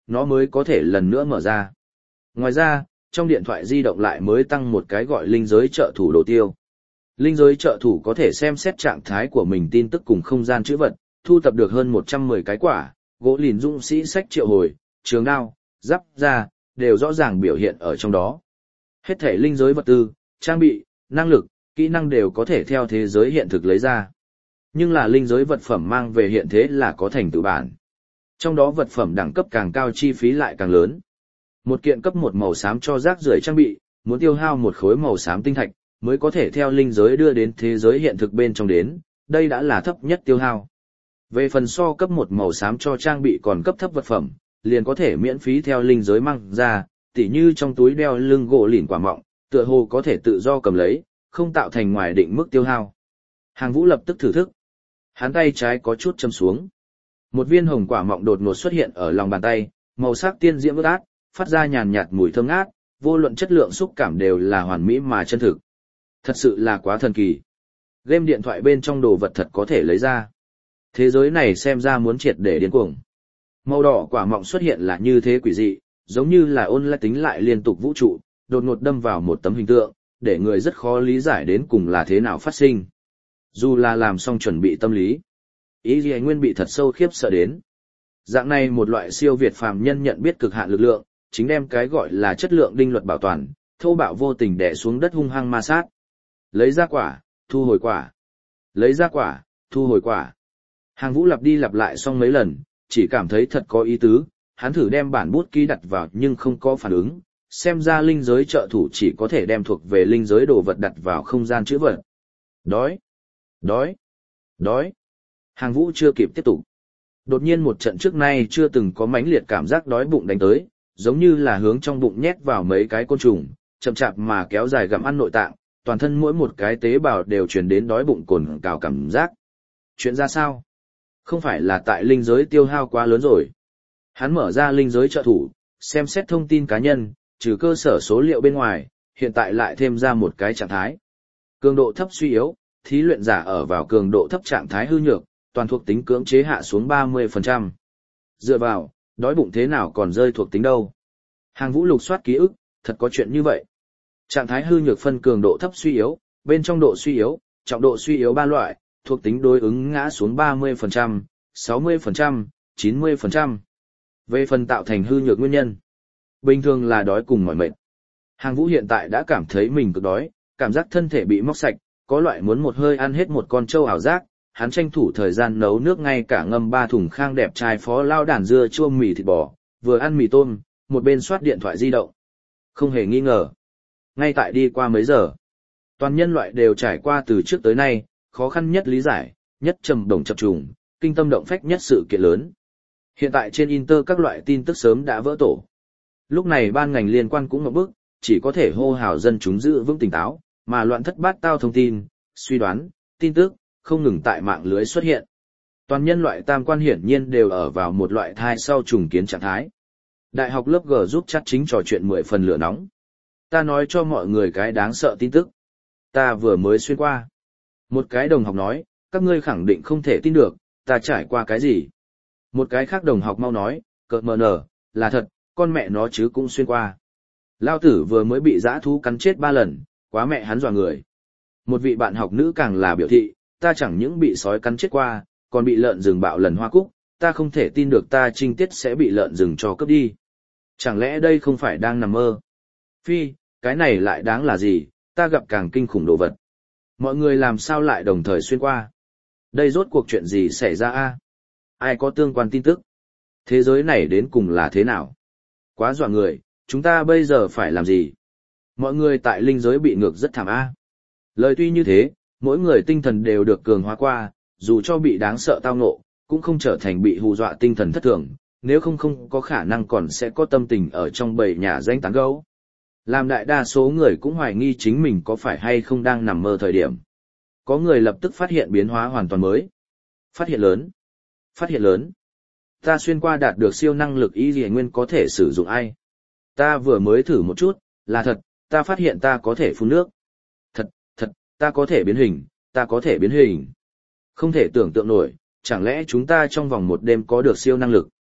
nó mới có thể lần nữa mở ra. Ngoài ra, trong điện thoại di động lại mới tăng một cái gọi linh giới trợ thủ đồ tiêu. Linh giới trợ thủ có thể xem xét trạng thái của mình tin tức cùng không gian chữ vật, thu tập được hơn một trăm mười cái quả, gỗ lìn dũng sĩ sách triệu hồi, trường đao, giáp da, đều rõ ràng biểu hiện ở trong đó. Hết thể linh giới vật tư, trang bị, năng lực, kỹ năng đều có thể theo thế giới hiện thực lấy ra. Nhưng là linh giới vật phẩm mang về hiện thế là có thành tựu bản. Trong đó vật phẩm đẳng cấp càng cao chi phí lại càng lớn. Một kiện cấp một màu xám cho rác rưởi trang bị, muốn tiêu hao một khối màu xám tinh thạch, mới có thể theo linh giới đưa đến thế giới hiện thực bên trong đến, đây đã là thấp nhất tiêu hao. Về phần so cấp một màu xám cho trang bị còn cấp thấp vật phẩm, liền có thể miễn phí theo linh giới mang ra, tỉ như trong túi đeo lưng gỗ lìn quả mọng, tựa hồ có thể tự do cầm lấy, không tạo thành ngoài định mức tiêu hao. Hàng Vũ lập tức thử thức. Hắn tay trái có chút châm xuống. Một viên hồng quả mọng đột ngột xuất hiện ở lòng bàn tay, màu sắc tiên diễm ướt át, phát ra nhàn nhạt mùi thơm ngát, vô luận chất lượng xúc cảm đều là hoàn mỹ mà chân thực. Thật sự là quá thần kỳ. Game điện thoại bên trong đồ vật thật có thể lấy ra. Thế giới này xem ra muốn triệt để điên cuồng. Màu đỏ quả mọng xuất hiện là như thế quỷ dị, giống như là ôn lại tính lại liên tục vũ trụ, đột ngột đâm vào một tấm hình tượng, để người rất khó lý giải đến cùng là thế nào phát sinh. Dù là làm xong chuẩn bị tâm lý, ý gì nguyên bị thật sâu khiếp sợ đến. Dạng này một loại siêu việt phàm nhân nhận biết cực hạn lực lượng, chính đem cái gọi là chất lượng đinh luật bảo toàn, thô bạo vô tình đè xuống đất hung hăng ma sát. Lấy ra quả, thu hồi quả. Lấy ra quả, thu hồi quả. Hàng Vũ lặp đi lặp lại xong mấy lần, chỉ cảm thấy thật có ý tứ, hắn thử đem bản bút ký đặt vào nhưng không có phản ứng, xem ra linh giới trợ thủ chỉ có thể đem thuộc về linh giới đồ vật đặt vào không gian chữ vật. Đói, đói, đói. Hàng Vũ chưa kịp tiếp tục. Đột nhiên một trận trước nay chưa từng có mãnh liệt cảm giác đói bụng đánh tới, giống như là hướng trong bụng nhét vào mấy cái côn trùng, chậm chạp mà kéo dài gặm ăn nội tạng, toàn thân mỗi một cái tế bào đều truyền đến đói bụng cồn cào cảm giác. Chuyện ra sao? Không phải là tại linh giới tiêu hao quá lớn rồi. Hắn mở ra linh giới trợ thủ, xem xét thông tin cá nhân, trừ cơ sở số liệu bên ngoài, hiện tại lại thêm ra một cái trạng thái. Cường độ thấp suy yếu, thí luyện giả ở vào cường độ thấp trạng thái hư nhược, toàn thuộc tính cưỡng chế hạ xuống ba mươi phần trăm. Dựa vào, đói bụng thế nào còn rơi thuộc tính đâu. Hàng Vũ lục soát ký ức, thật có chuyện như vậy. Trạng thái hư nhược phân cường độ thấp suy yếu, bên trong độ suy yếu, trọng độ suy yếu ba loại, thuộc tính đối ứng ngã xuống ba mươi phần trăm, sáu mươi phần trăm, chín mươi phần trăm. Về phần tạo thành hư nhược nguyên nhân, bình thường là đói cùng mỏi mệt. Hàng Vũ hiện tại đã cảm thấy mình cực đói, cảm giác thân thể bị móc sạch, có loại muốn một hơi ăn hết một con trâu ảo giác. Hắn tranh thủ thời gian nấu nước ngay cả ngâm ba thùng khang đẹp trai phó lao đàn dưa chua mì thịt bò, vừa ăn mì tôm, một bên soát điện thoại di động. Không hề nghi ngờ. Ngay tại đi qua mấy giờ, toàn nhân loại đều trải qua từ trước tới nay, khó khăn nhất lý giải, nhất trầm đồng chập trùng, kinh tâm động phách nhất sự kiện lớn. Hiện tại trên Inter các loại tin tức sớm đã vỡ tổ. Lúc này ban ngành liên quan cũng ngậm bức, chỉ có thể hô hào dân chúng giữ vững tỉnh táo, mà loạn thất bát tao thông tin, suy đoán, tin tức, không ngừng tại mạng lưới xuất hiện. Toàn nhân loại tam quan hiển nhiên đều ở vào một loại thai sau trùng kiến trạng thái. Đại học lớp G giúp chat chính trò chuyện mười phần lửa nóng. Ta nói cho mọi người cái đáng sợ tin tức. Ta vừa mới xuyên qua. Một cái đồng học nói, các ngươi khẳng định không thể tin được, ta trải qua cái gì. Một cái khác đồng học mau nói, cợt mờ nở, là thật, con mẹ nó chứ cũng xuyên qua. Lao tử vừa mới bị dã thú cắn chết ba lần, quá mẹ hắn dọa người. Một vị bạn học nữ càng là biểu thị, ta chẳng những bị sói cắn chết qua, còn bị lợn rừng bạo lần hoa cúc, ta không thể tin được ta trinh tiết sẽ bị lợn rừng cho cướp đi. Chẳng lẽ đây không phải đang nằm mơ? Phi, cái này lại đáng là gì, ta gặp càng kinh khủng đồ vật. Mọi người làm sao lại đồng thời xuyên qua? Đây rốt cuộc chuyện gì xảy ra a? Ai có tương quan tin tức? Thế giới này đến cùng là thế nào? Quá dọa người, chúng ta bây giờ phải làm gì? Mọi người tại linh giới bị ngược rất thảm a. Lời tuy như thế, mỗi người tinh thần đều được cường hóa qua, dù cho bị đáng sợ tao ngộ, cũng không trở thành bị hù dọa tinh thần thất thường, nếu không không có khả năng còn sẽ có tâm tình ở trong bầy nhà danh tán gấu. Làm đại đa số người cũng hoài nghi chính mình có phải hay không đang nằm mơ thời điểm. Có người lập tức phát hiện biến hóa hoàn toàn mới. Phát hiện lớn. Phát hiện lớn. Ta xuyên qua đạt được siêu năng lực y dị nguyên có thể sử dụng ai. Ta vừa mới thử một chút, là thật, ta phát hiện ta có thể phun nước. Thật, thật, ta có thể biến hình, ta có thể biến hình. Không thể tưởng tượng nổi, chẳng lẽ chúng ta trong vòng một đêm có được siêu năng lực.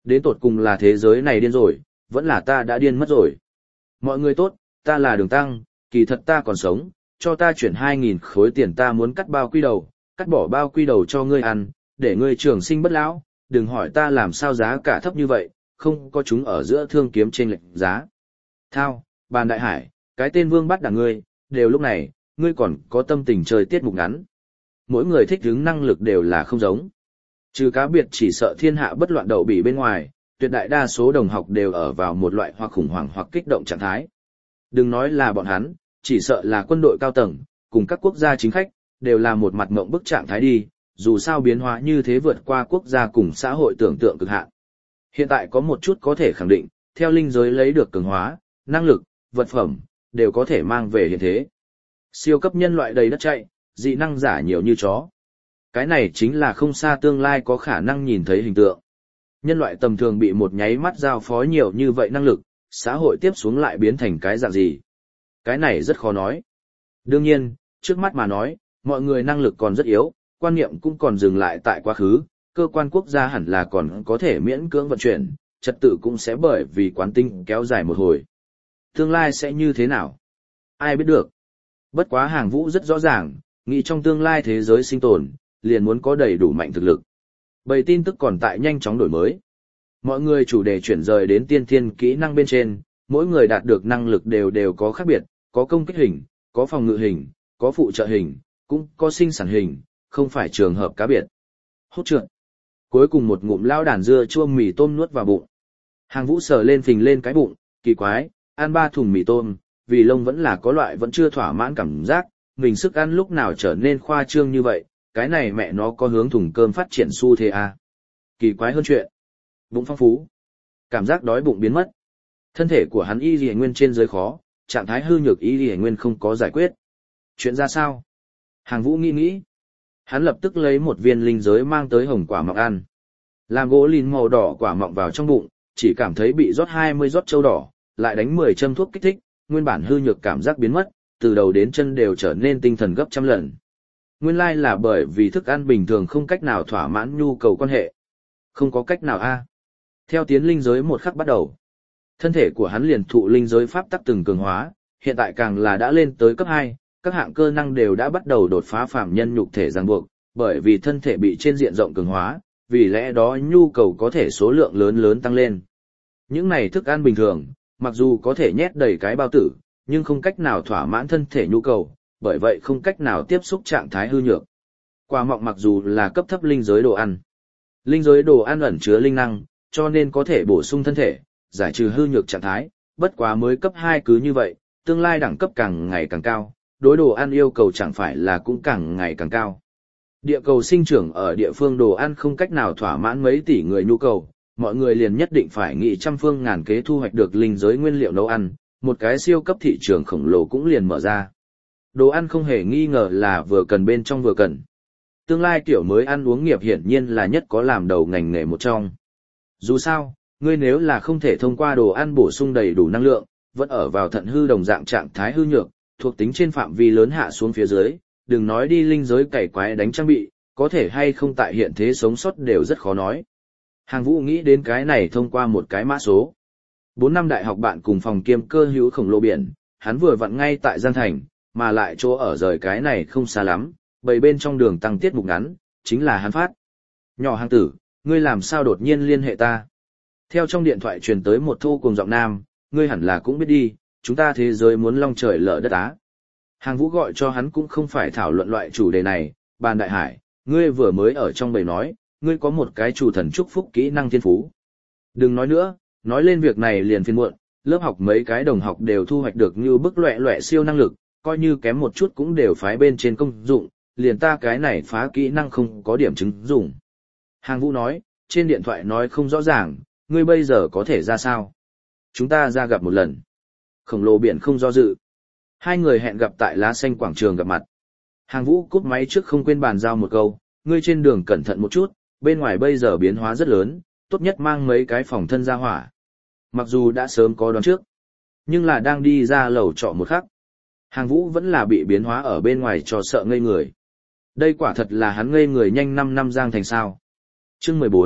Đến tột cùng là thế giới này điên rồi, vẫn là ta đã điên mất rồi. Mọi người tốt, ta là Đường Tăng, kỳ thật ta còn sống, cho ta chuyển hai nghìn khối tiền ta muốn cắt bao quy đầu, cắt bỏ bao quy đầu cho ngươi ăn, để ngươi trường sinh bất lão, đừng hỏi ta làm sao giá cả thấp như vậy, không có chúng ở giữa thương kiếm trên lệnh giá. Thao, Bàn Đại Hải, cái tên vương bắt đảng ngươi, đều lúc này, ngươi còn có tâm tình chơi tiết mục ngắn. Mỗi người thích hứng năng lực đều là không giống. Trừ cá biệt chỉ sợ thiên hạ bất loạn đậu bỉ bên ngoài, tuyệt đại đa số đồng học đều ở vào một loại hoặc khủng hoảng hoặc kích động trạng thái. Đừng nói là bọn hắn, chỉ sợ là quân đội cao tầng, cùng các quốc gia chính khách, đều là một mặt mộng bức trạng thái đi, dù sao biến hóa như thế vượt qua quốc gia cùng xã hội tưởng tượng cực hạn. Hiện tại có một chút có thể khẳng định, theo linh giới lấy được cường hóa, năng lực, vật phẩm, đều có thể mang về hiện thế. Siêu cấp nhân loại đầy đất chạy, dị năng giả nhiều như chó. Cái này chính là không xa tương lai có khả năng nhìn thấy hình tượng. Nhân loại tầm thường bị một nháy mắt giao phó nhiều như vậy năng lực, xã hội tiếp xuống lại biến thành cái dạng gì? Cái này rất khó nói. Đương nhiên, trước mắt mà nói, mọi người năng lực còn rất yếu, quan niệm cũng còn dừng lại tại quá khứ, cơ quan quốc gia hẳn là còn có thể miễn cưỡng vận chuyển, trật tự cũng sẽ bởi vì quán tinh kéo dài một hồi. Tương lai sẽ như thế nào? Ai biết được? Bất quá Hàng Vũ rất rõ ràng, nghĩ trong tương lai thế giới sinh tồn, liền muốn có đầy đủ mạnh thực lực. Bầy tin tức còn tại nhanh chóng đổi mới. Mọi người chủ đề chuyển rời đến tiên thiên kỹ năng bên trên, mỗi người đạt được năng lực đều đều có khác biệt, có công kích hình, có phòng ngự hình, có phụ trợ hình, cũng có sinh sản hình, không phải trường hợp cá biệt. Hốt trượt. Cuối cùng một ngụm lao đàn dưa chua mì tôm nuốt vào bụng. Hàng Vũ sờ lên phình lên cái bụng, kỳ quái, ăn ba thùng mì tôm, vì lông vẫn là có loại vẫn chưa thỏa mãn cảm giác, mình sức ăn lúc nào trở nên khoa trương như vậy, cái này mẹ nó có hướng thùng cơm phát triển xu thế à. Kỳ quái hơn chuyện. Bụng phong phú. Cảm giác đói bụng biến mất. Thân thể của hắn y lìa nguyên trên dưới khó, trạng thái hư nhược y lìa nguyên không có giải quyết. Chuyện ra sao? Hàng Vũ nghĩ nghĩ. Hắn lập tức lấy một viên linh giới mang tới hồng quả mọng ăn. Làm gỗ lìn màu đỏ quả mọng vào trong bụng, chỉ cảm thấy bị rót hai mươi rót châu đỏ, lại đánh mười châm thuốc kích thích, nguyên bản hư nhược cảm giác biến mất, từ đầu đến chân đều trở nên tinh thần gấp trăm lần. Nguyên lai là bởi vì thức ăn bình thường không cách nào thỏa mãn nhu cầu quan hệ. Không có cách nào a. Theo tiến linh giới một khắc bắt đầu, thân thể của hắn liền thụ linh giới pháp tắc từng cường hóa, hiện tại càng là đã lên tới cấp hai, các hạng cơ năng đều đã bắt đầu đột phá phàm nhân nhục thể ràng buộc, bởi vì thân thể bị trên diện rộng cường hóa, vì lẽ đó nhu cầu có thể số lượng lớn lớn tăng lên. Những này thức ăn bình thường, mặc dù có thể nhét đầy cái bao tử, nhưng không cách nào thỏa mãn thân thể nhu cầu, bởi vậy không cách nào tiếp xúc trạng thái hư nhược. Quả mọng mặc dù là cấp thấp linh giới đồ ăn, linh giới đồ ăn ẩn chứa linh năng, cho nên có thể bổ sung thân thể, giải trừ hư nhược trạng thái, bất quá mới cấp hai cứ như vậy, tương lai đẳng cấp càng ngày càng cao, đối đồ ăn yêu cầu chẳng phải là cũng càng ngày càng cao. Địa cầu sinh trưởng ở địa phương đồ ăn không cách nào thỏa mãn mấy tỷ người nhu cầu, mọi người liền nhất định phải nghĩ trăm phương ngàn kế thu hoạch được linh giới nguyên liệu nấu ăn, một cái siêu cấp thị trường khổng lồ cũng liền mở ra. Đồ ăn không hề nghi ngờ là vừa cần bên trong vừa cần. Tương lai kiểu mới ăn uống nghiệp hiển nhiên là nhất có làm đầu ngành nghề một trong. Dù sao, ngươi nếu là không thể thông qua đồ ăn bổ sung đầy đủ năng lượng, vẫn ở vào thận hư đồng dạng trạng thái hư nhược, thuộc tính trên phạm vi lớn hạ xuống phía dưới, đừng nói đi linh giới cày quái đánh trang bị, có thể hay không tại hiện thế sống sót đều rất khó nói. Hàng Vũ nghĩ đến cái này thông qua một cái mã số. Bốn năm đại học bạn cùng phòng kiêm cơ hữu khổng lồ biển, hắn vừa vặn ngay tại Giang Thành, mà lại chỗ ở rời cái này không xa lắm, bầy bên trong đường tăng tiết mục ngắn, chính là hắn phát. Nhỏ hàng tử, ngươi làm sao đột nhiên liên hệ ta? Theo trong điện thoại truyền tới một thu cùng giọng nam, ngươi hẳn là cũng biết đi, chúng ta thế giới muốn long trời lở đất á. Hàng Vũ gọi cho hắn cũng không phải thảo luận loại chủ đề này, Bàn Đại Hải, ngươi vừa mới ở trong bầy nói, ngươi có một cái chủ thần chúc phúc kỹ năng thiên phú. Đừng nói nữa, nói lên việc này liền phiền muộn, lớp học mấy cái đồng học đều thu hoạch được như bức loẹ loẹ siêu năng lực, coi như kém một chút cũng đều phái bên trên công dụng, liền ta cái này phá kỹ năng không có điểm chứng dùng. Hàng Vũ nói, trên điện thoại nói không rõ ràng, ngươi bây giờ có thể ra sao? Chúng ta ra gặp một lần. Khổng lồ biển không do dự. Hai người hẹn gặp tại lá xanh quảng trường gặp mặt. Hàng Vũ cúp máy trước không quên bàn giao một câu, ngươi trên đường cẩn thận một chút, bên ngoài bây giờ biến hóa rất lớn, tốt nhất mang mấy cái phòng thân ra hỏa. Mặc dù đã sớm có đoán trước, nhưng là đang đi ra lầu trọ một khắc. Hàng Vũ vẫn là bị biến hóa ở bên ngoài cho sợ ngây người. Đây quả thật là hắn ngây người nhanh năm năm Giang Thành sao. Chương mười bốn,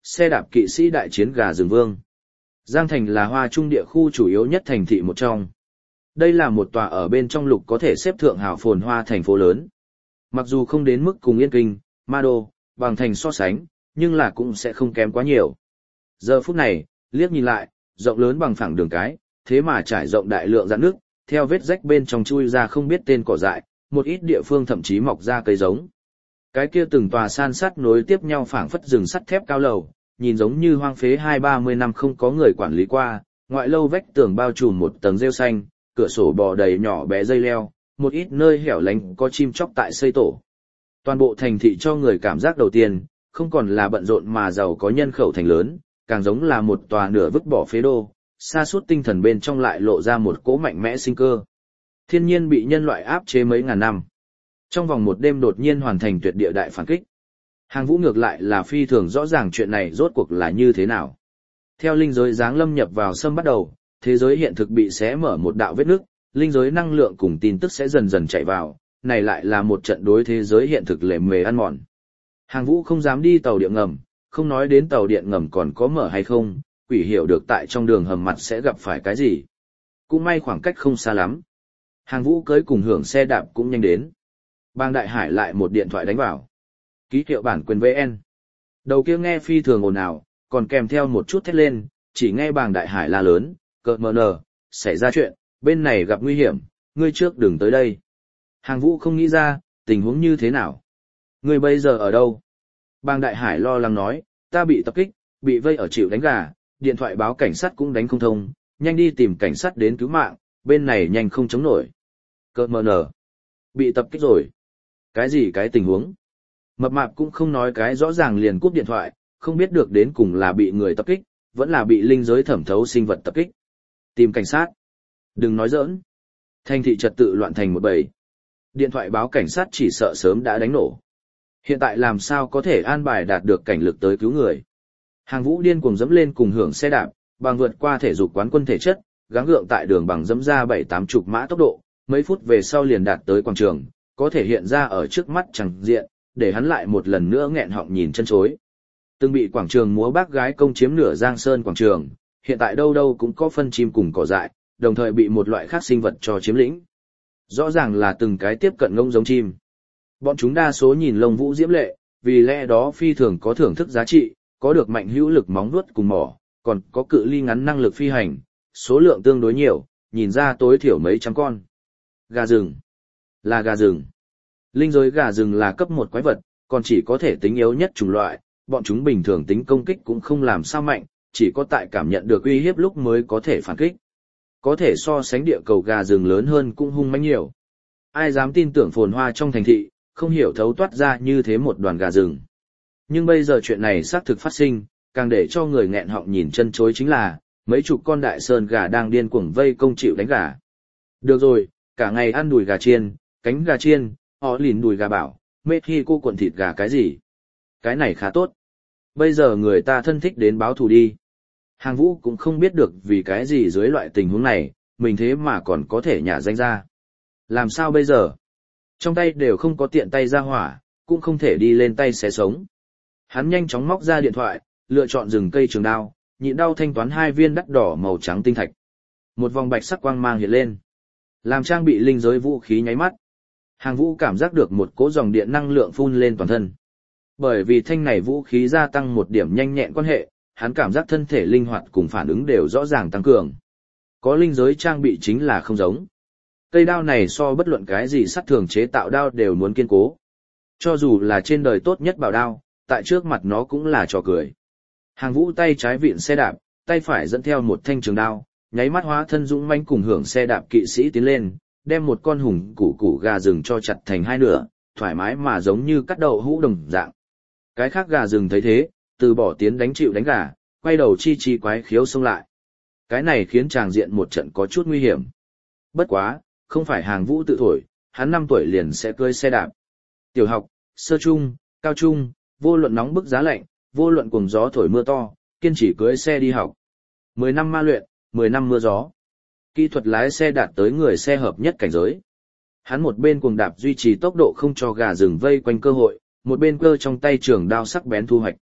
xe đạp kỵ sĩ đại chiến gà rừng vương. Giang Thành là Hoa Trung địa khu chủ yếu nhất thành thị một trong. Đây là một tòa ở bên trong lục có thể xếp thượng hào phồn hoa thành phố lớn. Mặc dù không đến mức cùng Yên Kinh, Ma Đô, bằng thành so sánh, nhưng là cũng sẽ không kém quá nhiều. Giờ phút này, liếc nhìn lại, rộng lớn bằng phẳng đường cái, thế mà trải rộng đại lượng rạn nước, theo vết rách bên trong chui ra không biết tên cỏ dại, một ít địa phương thậm chí mọc ra cây giống. Cái kia từng tòa san sát nối tiếp nhau phảng phất rừng sắt thép cao lầu, nhìn giống như hoang phế hai ba mươi năm không có người quản lý qua, ngoại lâu vách tường bao trùm một tầng rêu xanh, cửa sổ bò đầy nhỏ bé dây leo, một ít nơi hẻo lánh có chim chóc tại xây tổ. Toàn bộ thành thị cho người cảm giác đầu tiên, không còn là bận rộn mà giàu có nhân khẩu thành lớn, càng giống là một tòa nửa vứt bỏ phế đô, sa sút tinh thần bên trong lại lộ ra một cỗ mạnh mẽ sinh cơ. Thiên nhiên bị nhân loại áp chế mấy ngàn năm. Trong vòng một đêm đột nhiên hoàn thành tuyệt địa đại phản kích. Hàng Vũ ngược lại là phi thường rõ ràng chuyện này rốt cuộc là như thế nào. Theo linh giới giáng lâm nhập vào xâm bắt đầu, thế giới hiện thực bị xé mở một đạo vết nứt, linh giới năng lượng cùng tin tức sẽ dần dần chạy vào, này lại là một trận đối thế giới hiện thực lề mề ăn mòn. Hàng Vũ không dám đi tàu điện ngầm, không nói đến tàu điện ngầm còn có mở hay không, quỷ hiểu được tại trong đường hầm mặt sẽ gặp phải cái gì. Cũng may khoảng cách không xa lắm. Hàng Vũ cưới cùng hưởng xe đạp cũng nhanh đến. Bang Đại Hải lại một điện thoại đánh vào. Ký hiệu bản quyền vê en. Đầu kia nghe phi thường ồn ào, còn kèm theo một chút thét lên, chỉ nghe Bang Đại Hải la lớn, cợt mờ nờ, xảy ra chuyện, bên này gặp nguy hiểm, ngươi trước đừng tới đây. Hàng Vũ không nghĩ ra, tình huống như thế nào. Ngươi bây giờ ở đâu? Bang Đại Hải lo lắng nói, ta bị tập kích, bị vây ở chịu đánh gà, điện thoại báo cảnh sát cũng đánh không thông, nhanh đi tìm cảnh sát đến cứu mạng, bên này nhanh không chống nổi. Cợt mờ nờ. Bị tập kích rồi. Cái gì cái tình huống? Mập mạp cũng không nói cái rõ ràng liền cúp điện thoại, không biết được đến cùng là bị người tập kích, vẫn là bị linh giới thẩm thấu sinh vật tập kích. Tìm cảnh sát. Đừng nói giỡn. Thành thị trật tự loạn thành một bầy. Điện thoại báo cảnh sát chỉ sợ sớm đã đánh nổ. Hiện tại làm sao có thể an bài đạt được cảnh lực tới cứu người. Hàng Vũ điên cuồng dẫm lên cùng hưởng xe đạp, bằng vượt qua thể dục quán quân thể chất, gắng gượng tại đường bằng dẫm ra bảy tám chục mã tốc độ, mấy phút về sau liền đạt tới quảng trường, có thể hiện ra ở trước mắt chẳng diện, để hắn lại một lần nữa nghẹn họng nhìn chân chối. Từng bị quảng trường múa bác gái công chiếm nửa Giang Sơn quảng trường, hiện tại đâu đâu cũng có phân chim cùng cỏ dại, đồng thời bị một loại khác sinh vật cho chiếm lĩnh. Rõ ràng là từng cái tiếp cận ngông giống chim. Bọn chúng đa số nhìn lông vũ diễm lệ, vì lẽ đó phi thường có thưởng thức giá trị, có được mạnh hữu lực móng vuốt cùng mỏ, còn có cự ly ngắn năng lực phi hành, số lượng tương đối nhiều, nhìn ra tối thiểu mấy trăm con. Gà rừng. Là gà rừng. Linh giới gà rừng là cấp một quái vật, còn chỉ có thể tính yếu nhất chủng loại, bọn chúng bình thường tính công kích cũng không làm sao mạnh, chỉ có tại cảm nhận được uy hiếp lúc mới có thể phản kích. Có thể so sánh địa cầu gà rừng lớn hơn cũng hung mãnh nhiều. Ai dám tin tưởng phồn hoa trong thành thị, không hiểu thấu toát ra như thế một đoàn gà rừng. Nhưng bây giờ chuyện này xác thực phát sinh, càng để cho người nghẹn họng nhìn chân chối chính là, mấy chục con đại sơn gà đang điên cuồng vây công chịu đánh gà. Được rồi, cả ngày ăn đùi gà chiên, cánh gà chiên, họ lìn đùi gà bảo, mê khi cô cuộn thịt gà cái gì. Cái này khá tốt. Bây giờ người ta thân thích đến báo thù đi. Hàng Vũ cũng không biết được vì cái gì dưới loại tình huống này, mình thế mà còn có thể nhả danh ra. Làm sao bây giờ? Trong tay đều không có tiện tay ra hỏa, cũng không thể đi lên tay xé sống. Hắn nhanh chóng móc ra điện thoại, lựa chọn rừng cây trường đao, nhịn đau thanh toán hai viên đắt đỏ màu trắng tinh thạch. Một vòng bạch sắc quang mang hiện lên, làm trang bị linh giới vũ khí nháy mắt. Hàng Vũ cảm giác được một cỗ dòng điện năng lượng phun lên toàn thân. Bởi vì thanh này vũ khí gia tăng một điểm nhanh nhẹn quan hệ, hắn cảm giác thân thể linh hoạt cùng phản ứng đều rõ ràng tăng cường. Có linh giới trang bị chính là không giống. Cây đao này so bất luận cái gì sắt thường chế tạo đao đều muốn kiên cố. Cho dù là trên đời tốt nhất bảo đao, tại trước mặt nó cũng là trò cười. Hàng Vũ tay trái vịn xe đạp, tay phải dẫn theo một thanh trường đao, nháy mắt hóa thân dũng mãnh cùng hưởng xe đạp kỵ sĩ tiến lên, đem một con hùng củ củ gà rừng cho chặt thành hai nửa, thoải mái mà giống như cắt đậu hũ đồng dạng. Cái khác gà rừng thấy thế, từ bỏ tiến đánh chịu đánh gà, quay đầu chi chi quái khiếu xông lại. Cái này khiến tràng diện một trận có chút nguy hiểm. Bất quá, không phải Hàng Vũ tự thổi, hắn năm tuổi liền sẽ cưỡi xe đạp. Tiểu học, sơ trung, cao trung, vô luận nóng bức giá lạnh, vô luận cuồng gió thổi mưa to, kiên trì cưỡi xe đi học. Mười năm ma luyện, mười năm mưa gió. Kỹ thuật lái xe đạt tới người xe hợp nhất cảnh giới. Hắn một bên cuồng đạp duy trì tốc độ không cho gà rừng vây quanh cơ hội, một bên cơ trong tay trường đao sắc bén thu hoạch.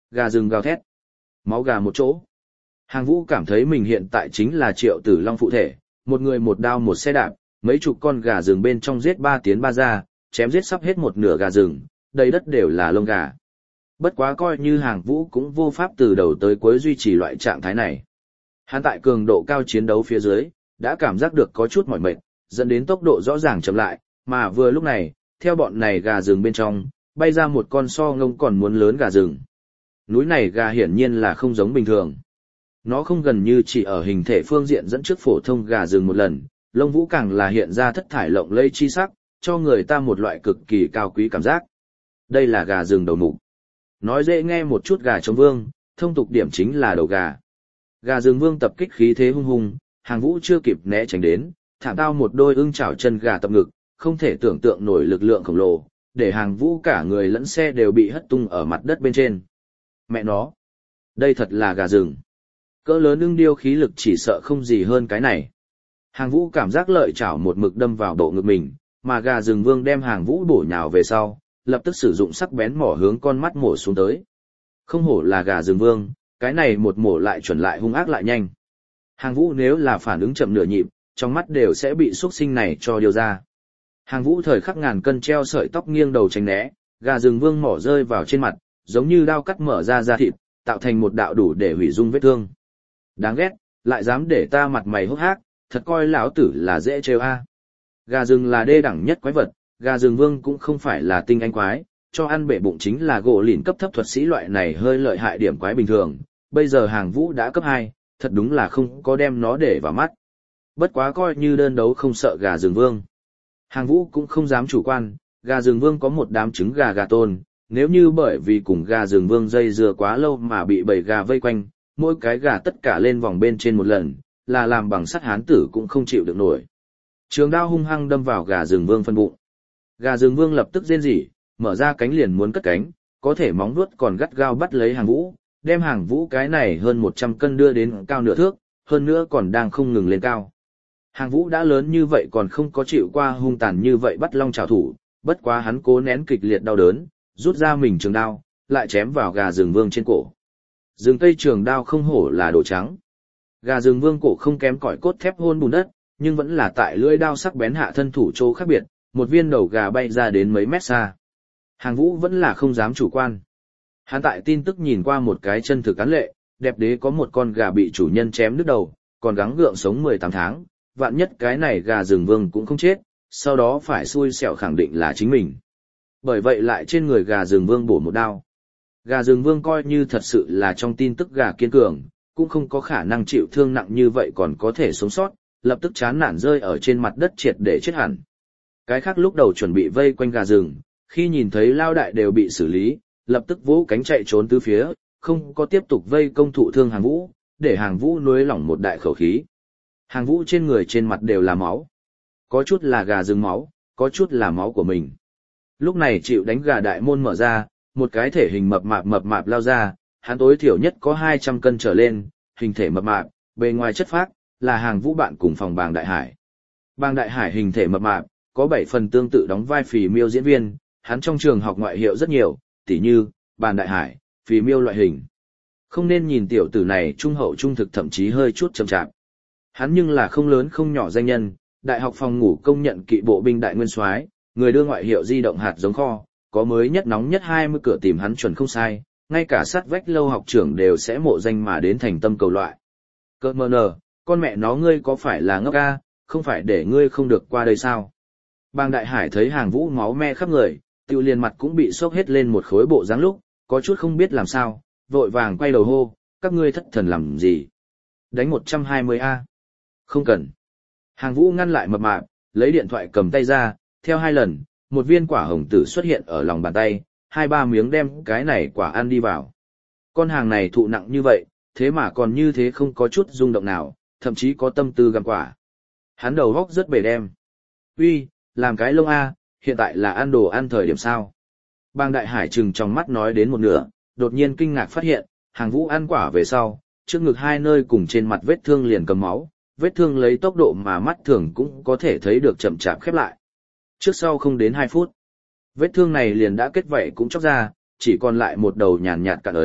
Gà rừng gào thét. Máu gà một chỗ. Hàng Vũ cảm thấy mình hiện tại chính là Triệu Tử Long phụ thể, một người một đao một xe đạp, mấy chục con gà rừng bên trong giết ba tiến ba ra, chém giết sắp hết một nửa gà rừng, đầy đất đều là lông gà. Bất quá coi như Hàng Vũ cũng vô pháp từ đầu tới cuối duy trì loại trạng thái này. Hắn tại cường độ cao chiến đấu phía dưới, đã cảm giác được có chút mỏi mệt, dẫn đến tốc độ rõ ràng chậm lại, mà vừa lúc này, theo bọn này gà rừng bên trong, bay ra một con so ngông còn muốn lớn gà rừng. Núi này gà hiển nhiên là không giống bình thường. Nó không gần như chỉ ở hình thể phương diện dẫn trước phổ thông gà rừng một lần, lông vũ càng là hiện ra thất thải lộng lẫy chi sắc, cho người ta một loại cực kỳ cao quý cảm giác. Đây là gà rừng đầu mục. Nói dễ nghe một chút gà trống vương, thông tục điểm chính là đầu gà. Gà rừng vương tập kích khí thế hung hùng, Hàng Vũ chưa kịp né tránh đến, thảm tao một đôi ưng chảo chân gà tập ngực, không thể tưởng tượng nổi lực lượng khổng lồ, để Hàng Vũ cả người lẫn xe đều bị hất tung ở mặt đất bên trên. Mẹ nó, đây thật là gà rừng. Cỡ lớn ưng điêu khí lực chỉ sợ không gì hơn cái này. Hàng Vũ cảm giác lợi chảo một mực đâm vào bộ ngực mình, mà gà rừng vương đem Hàng Vũ bổ nhào về sau, lập tức sử dụng sắc bén mỏ hướng con mắt mổ xuống tới. Không hổ là gà rừng vương, cái này một mổ lại chuẩn lại hung ác lại nhanh. Hàng Vũ nếu là phản ứng chậm nửa nhịp, trong mắt đều sẽ bị xuất sinh này cho điều ra. Hàng Vũ thời khắc ngàn cân treo sợi tóc nghiêng đầu tránh né, gà rừng vương mỏ rơi vào trên mặt, giống như đao cắt mở ra da thịt, tạo thành một đạo đủ để hủy dung vết thương. Đáng ghét, lại dám để ta mặt mày hốc hác, thật coi lão tử là dễ trêu a. Gà rừng là đê đẳng nhất quái vật, gà rừng vương cũng không phải là tinh anh quái, cho ăn bể bụng chính là gỗ lìn cấp thấp thuật sĩ loại này hơi lợi hại điểm quái bình thường, bây giờ Hàng Vũ đã cấp hai, thật đúng là không có đem nó để vào mắt. Bất quá coi như đơn đấu không sợ gà rừng vương. Hàng Vũ cũng không dám chủ quan, gà rừng vương có một đám trứng gà gà tôn, nếu như bởi vì cùng gà rừng vương dây dưa quá lâu mà bị bầy gà vây quanh, mỗi cái gà tất cả lên vòng bên trên một lần, là làm bằng sắt hán tử cũng không chịu được nổi. Trường đao hung hăng đâm vào gà rừng vương phân bụng. Gà rừng vương lập tức rên rỉ, mở ra cánh liền muốn cất cánh, có thể móng vuốt còn gắt gao bắt lấy Hàng Vũ, đem Hàng Vũ cái này hơn một trăm cân đưa đến cao nửa thước, hơn nữa còn đang không ngừng lên cao. Hàng Vũ đã lớn như vậy còn không có chịu qua hung tàn như vậy bắt long trảo thủ, bất quá hắn cố nén kịch liệt đau đớn, rút ra mình trường đao, lại chém vào gà rừng vương trên cổ. Rừng cây trường đao không hổ là đồ trắng. Gà rừng vương cổ không kém cỏi cốt thép hôn bùn đất, nhưng vẫn là tại lưỡi đao sắc bén hạ thân thủ chỗ khác biệt, một viên đầu gà bay ra đến mấy mét xa. Hàng Vũ vẫn là không dám chủ quan. Hắn tại tin tức nhìn qua một cái chân thực án lệ, đẹp đế có một con gà bị chủ nhân chém đứt đầu, còn gắng gượng sống mười tám tháng, vạn nhất cái này gà rừng vương cũng không chết, sau đó phải xui xẻo khẳng định là chính mình. Bởi vậy lại trên người gà rừng vương bổ một đao. Gà rừng vương coi như thật sự là trong tin tức gà kiên cường, cũng không có khả năng chịu thương nặng như vậy còn có thể sống sót, lập tức chán nản rơi ở trên mặt đất triệt để chết hẳn. Cái khác lúc đầu chuẩn bị vây quanh gà rừng, khi nhìn thấy lao đại đều bị xử lý, lập tức vỗ cánh chạy trốn tứ phía, không có tiếp tục vây công thụ thương Hàng Vũ, để Hàng Vũ nuối lỏng một đại khẩu khí. Hàng Vũ trên người trên mặt đều là máu. Có chút là gà rừng máu, có chút là máu của mình. Lúc này chịu đánh gà đại môn mở ra, một cái thể hình mập mạp mập mạp lao ra, hắn tối thiểu nhất có hai trăm cân trở lên, hình thể mập mạp, bề ngoài chất phác, là Hàng Vũ bạn cùng phòng Bàng Đại Hải. Bàng Đại Hải hình thể mập mạp, có bảy phần tương tự đóng vai phì miêu diễn viên, hắn trong trường học ngoại hiệu rất nhiều, tỉ như Bàng Đại Hải, phì miêu loại hình. Không nên nhìn tiểu tử này trung hậu trung thực thậm chí hơi chút chậm chạp. Hắn nhưng là không lớn không nhỏ danh nhân, đại học phòng ngủ công nhận kỵ bộ binh đại nguyên soái, người đưa ngoại hiệu di động hạt giống kho, có mới nhất nóng nhất hai mươi cửa tìm hắn chuẩn không sai, ngay cả sát vách lâu học trưởng đều sẽ mộ danh mà đến thành tâm cầu loại. Cơ mờ nờ, con mẹ nó ngươi có phải là ngốc a, không phải để ngươi không được qua đây sao? Bàng Đại Hải thấy Hàng Vũ máu me khắp người, tiêu liền mặt cũng bị sốc hết lên một khối bộ dáng lúc, có chút không biết làm sao, vội vàng quay đầu hô, các ngươi thất thần làm gì? Đánh một trăm hai mươi a. Không cần. Hàng Vũ ngăn lại mập mạp, lấy điện thoại cầm tay ra, theo hai lần, một viên quả hồng tử xuất hiện ở lòng bàn tay, hai ba miếng đem cái này quả ăn đi vào. Con hàng này thụ nặng như vậy, thế mà còn như thế không có chút rung động nào, thậm chí có tâm tư gặm quả. Hắn đầu góc rất bể đem. Uy, làm cái lông a, hiện tại là ăn đồ ăn thời điểm sao? Bàng Đại Hải trừng trong mắt nói đến một nửa, đột nhiên kinh ngạc phát hiện, Hàng Vũ ăn quả về sau, trước ngực hai nơi cùng trên mặt vết thương liền cầm máu, vết thương lấy tốc độ mà mắt thường cũng có thể thấy được chậm chạp khép lại. Trước sau không đến hai phút, vết thương này liền đã kết vảy cũng chóc ra, chỉ còn lại một đầu nhàn nhạt cạn ấn,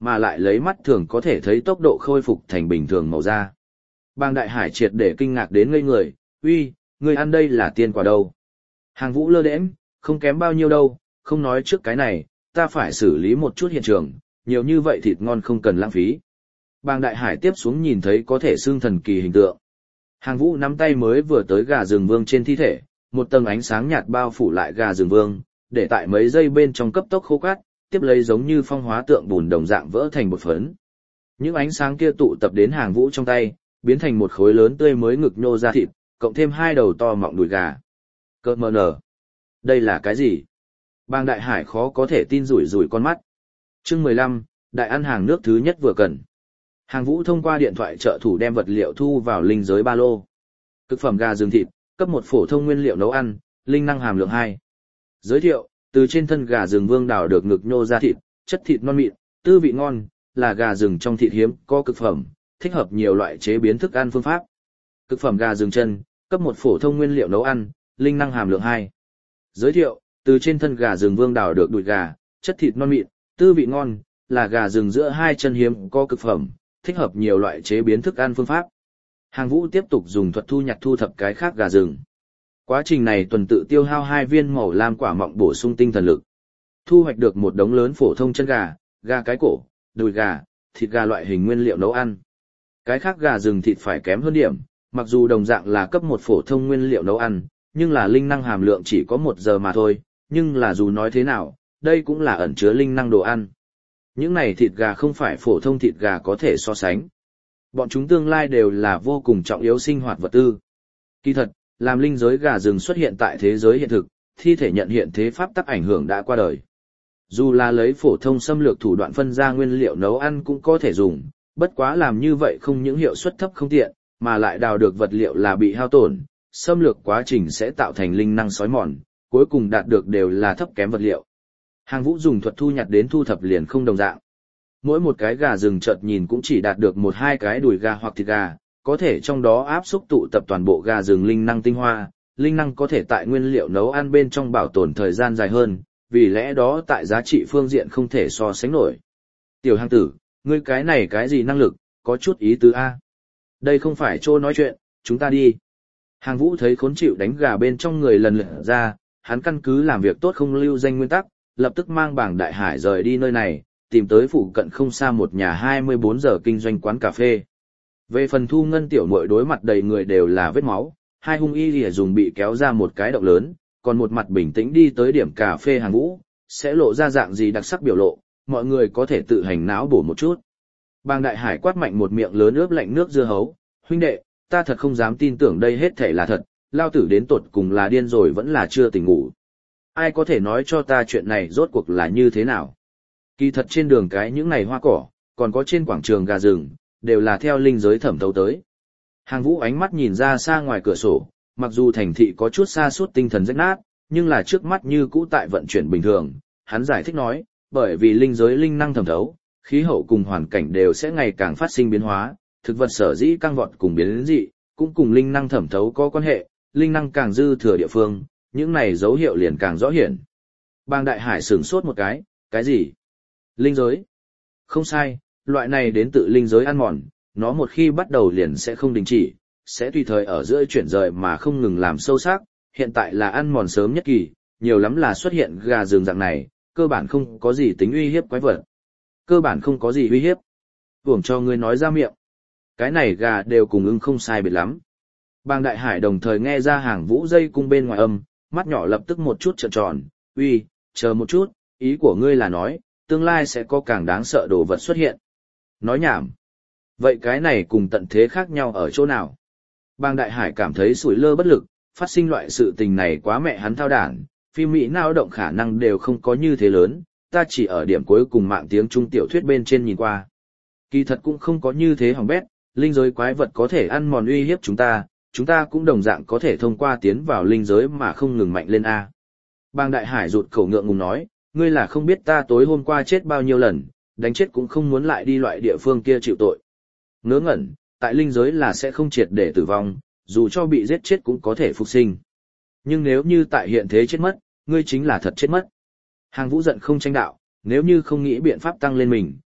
mà lại lấy mắt thường có thể thấy tốc độ khôi phục thành bình thường màu da. Bàng Đại Hải triệt để kinh ngạc đến ngây người, uy, ngươi ăn đây là tiên quả đâu. Hàng Vũ lơ đễnh, không kém bao nhiêu đâu, không nói trước cái này, ta phải xử lý một chút hiện trường, nhiều như vậy thịt ngon không cần lãng phí. Bàng Đại Hải tiếp xuống nhìn thấy có thể xương thần kỳ hình tượng. Hàng Vũ nắm tay mới vừa tới gà rừng vương trên thi thể, một tầng ánh sáng nhạt bao phủ lại gà rừng vương, để tại mấy giây bên trong cấp tốc khô cát, tiếp lấy giống như phong hóa tượng bùn đồng dạng vỡ thành bột phấn. Những ánh sáng kia tụ tập đến Hàng Vũ trong tay, biến thành một khối lớn tươi mới ngực nhô ra thịt, cộng thêm hai đầu to mọng đùi gà. Cơ mờ nở. Đây là cái gì? Bàng Đại Hải khó có thể tin rủi rủi con mắt. Chương mười lăm, đại ăn hàng nước thứ nhất vừa cần. Hàng Vũ thông qua điện thoại trợ thủ đem vật liệu thu vào linh giới ba lô. Thực phẩm gà rừng thịt, cấp một phổ thông nguyên liệu nấu ăn, linh năng hàm lượng hai. Giới thiệu, từ trên thân gà rừng vương đào được ngực nhô ra thịt, chất thịt non mịn, tư vị ngon, là gà rừng trong thịt hiếm, có cực phẩm, thích hợp nhiều loại chế biến thức ăn phương pháp. Cực phẩm gà rừng chân, cấp một phổ thông nguyên liệu nấu ăn, linh năng hàm lượng hai. Giới thiệu, từ trên thân gà rừng vương đào được đùi gà, chất thịt non mịn, tư vị ngon, là gà rừng giữa hai chân hiếm, có cực phẩm, thích hợp nhiều loại chế biến thức ăn phương pháp. Hàng Vũ tiếp tục dùng thuật thu nhặt thu thập cái khác gà rừng. Quá trình này tuần tự tiêu hao hai viên màu lam quả mọng bổ sung tinh thần lực. Thu hoạch được một đống lớn phổ thông chân gà, gà cái cổ, đùi gà, thịt gà loại hình nguyên liệu nấu ăn. Cái khác gà rừng thịt phải kém hơn điểm, mặc dù đồng dạng là cấp một phổ thông nguyên liệu nấu ăn, nhưng là linh năng hàm lượng chỉ có một giờ mà thôi, nhưng là dù nói thế nào, đây cũng là ẩn chứa linh năng đồ ăn. Những này thịt gà không phải phổ thông thịt gà có thể so sánh. Bọn chúng tương lai đều là vô cùng trọng yếu sinh hoạt vật tư. Kỳ thật, làm linh giới gà rừng xuất hiện tại thế giới hiện thực, thi thể nhận hiện thế pháp tắc ảnh hưởng đã qua đời. Dù là lấy phổ thông xâm lược thủ đoạn phân ra nguyên liệu nấu ăn cũng có thể dùng, bất quá làm như vậy không những hiệu suất thấp không tiện, mà lại đào được vật liệu là bị hao tổn, xâm lược quá trình sẽ tạo thành linh năng sói mòn, cuối cùng đạt được đều là thấp kém vật liệu. Hàng Vũ dùng thuật thu nhặt đến thu thập liền không đồng dạng. Mỗi một cái gà rừng chợt nhìn cũng chỉ đạt được một hai cái đùi gà hoặc thịt gà, có thể trong đó áp xúc tụ tập toàn bộ gà rừng linh năng tinh hoa, linh năng có thể tại nguyên liệu nấu ăn bên trong bảo tồn thời gian dài hơn, vì lẽ đó tại giá trị phương diện không thể so sánh nổi. Tiểu Hàng tử, ngươi cái này cái gì năng lực, có chút ý tứ A. Đây không phải chỗ nói chuyện, chúng ta đi. Hàng Vũ thấy khốn chịu đánh gà bên trong người lần lượt ra, hắn căn cứ làm việc tốt không lưu danh nguyên tắc, lập tức mang Bàng Đại Hải rời đi nơi này, tìm tới phụ cận không xa một nhà hai mươi bốn giờ kinh doanh quán cà phê. Về phần Thu Ngân tiểu muội đối mặt đầy người đều là vết máu, hai hung y lìa dùng bị kéo ra một cái động lớn, còn một mặt bình tĩnh đi tới điểm cà phê Hàng Vũ, sẽ lộ ra dạng gì đặc sắc biểu lộ, mọi người có thể tự hành não bổ một chút. Bàng Đại Hải quát mạnh một miệng lớn ướp lạnh nước dưa hấu, huynh đệ, ta thật không dám tin tưởng đây hết thể là thật, lao tử đến tột cùng là điên rồi vẫn là chưa tỉnh ngủ. Ai có thể nói cho ta chuyện này rốt cuộc là như thế nào? Kỳ thật trên đường cái những này hoa cỏ, còn có trên quảng trường gà rừng, đều là theo linh giới thẩm thấu tới. Hàng Vũ ánh mắt nhìn ra xa ngoài cửa sổ, mặc dù thành thị có chút xa suốt tinh thần rách nát, nhưng là trước mắt như cũ tại vận chuyển bình thường. Hắn giải thích nói, bởi vì linh giới linh năng thẩm thấu, khí hậu cùng hoàn cảnh đều sẽ ngày càng phát sinh biến hóa, thực vật sở dĩ căng vọt cùng biến dị, cũng cùng linh năng thẩm thấu có quan hệ, linh năng càng dư thừa địa phương, những này dấu hiệu liền càng rõ hiển. Bàng Đại Hải sửng sốt một cái, cái gì? Linh giới? Không sai, loại này đến tự linh giới ăn mòn, nó một khi bắt đầu liền sẽ không đình chỉ, sẽ tùy thời ở giữa chuyển rời mà không ngừng làm sâu sắc, hiện tại là ăn mòn sớm nhất kỳ, nhiều lắm là xuất hiện gà rừng dạng này, cơ bản không có gì tính uy hiếp quái vật. Cơ bản không có gì uy hiếp. Uổng cho ngươi nói ra miệng. Cái này gà đều cùng ưng không sai biệt lắm. Bàng Đại Hải đồng thời nghe ra Hàng Vũ dây cung bên ngoài âm, mắt nhỏ lập tức một chút trợn tròn, uy, chờ một chút, ý của ngươi là nói, tương lai sẽ có càng đáng sợ đồ vật xuất hiện. Nói nhảm. Vậy cái này cùng tận thế khác nhau ở chỗ nào? Bàng Đại Hải cảm thấy sủi lơ bất lực, phát sinh loại sự tình này quá mẹ hắn thao đản, phim Mỹ nào động khả năng đều không có như thế lớn, ta chỉ ở điểm cuối cùng mạng tiếng Trung tiểu thuyết bên trên nhìn qua. Kỳ thật cũng không có như thế hỏng bét, linh giới quái vật có thể ăn mòn uy hiếp chúng ta, chúng ta cũng đồng dạng có thể thông qua tiến vào linh giới mà không ngừng mạnh lên A. Bàng Đại Hải rụt khẩu ngượng ngùng nói, ngươi là không biết ta tối hôm qua chết bao nhiêu lần, đánh chết cũng không muốn lại đi loại địa phương kia chịu tội. Ngớ ngẩn, tại linh giới là sẽ không triệt để tử vong, dù cho bị giết chết cũng có thể phục sinh. Nhưng nếu như tại hiện thế chết mất, ngươi chính là thật chết mất. Hàng Vũ giận không tranh đạo, nếu như không nghĩ biện pháp tăng lên mình,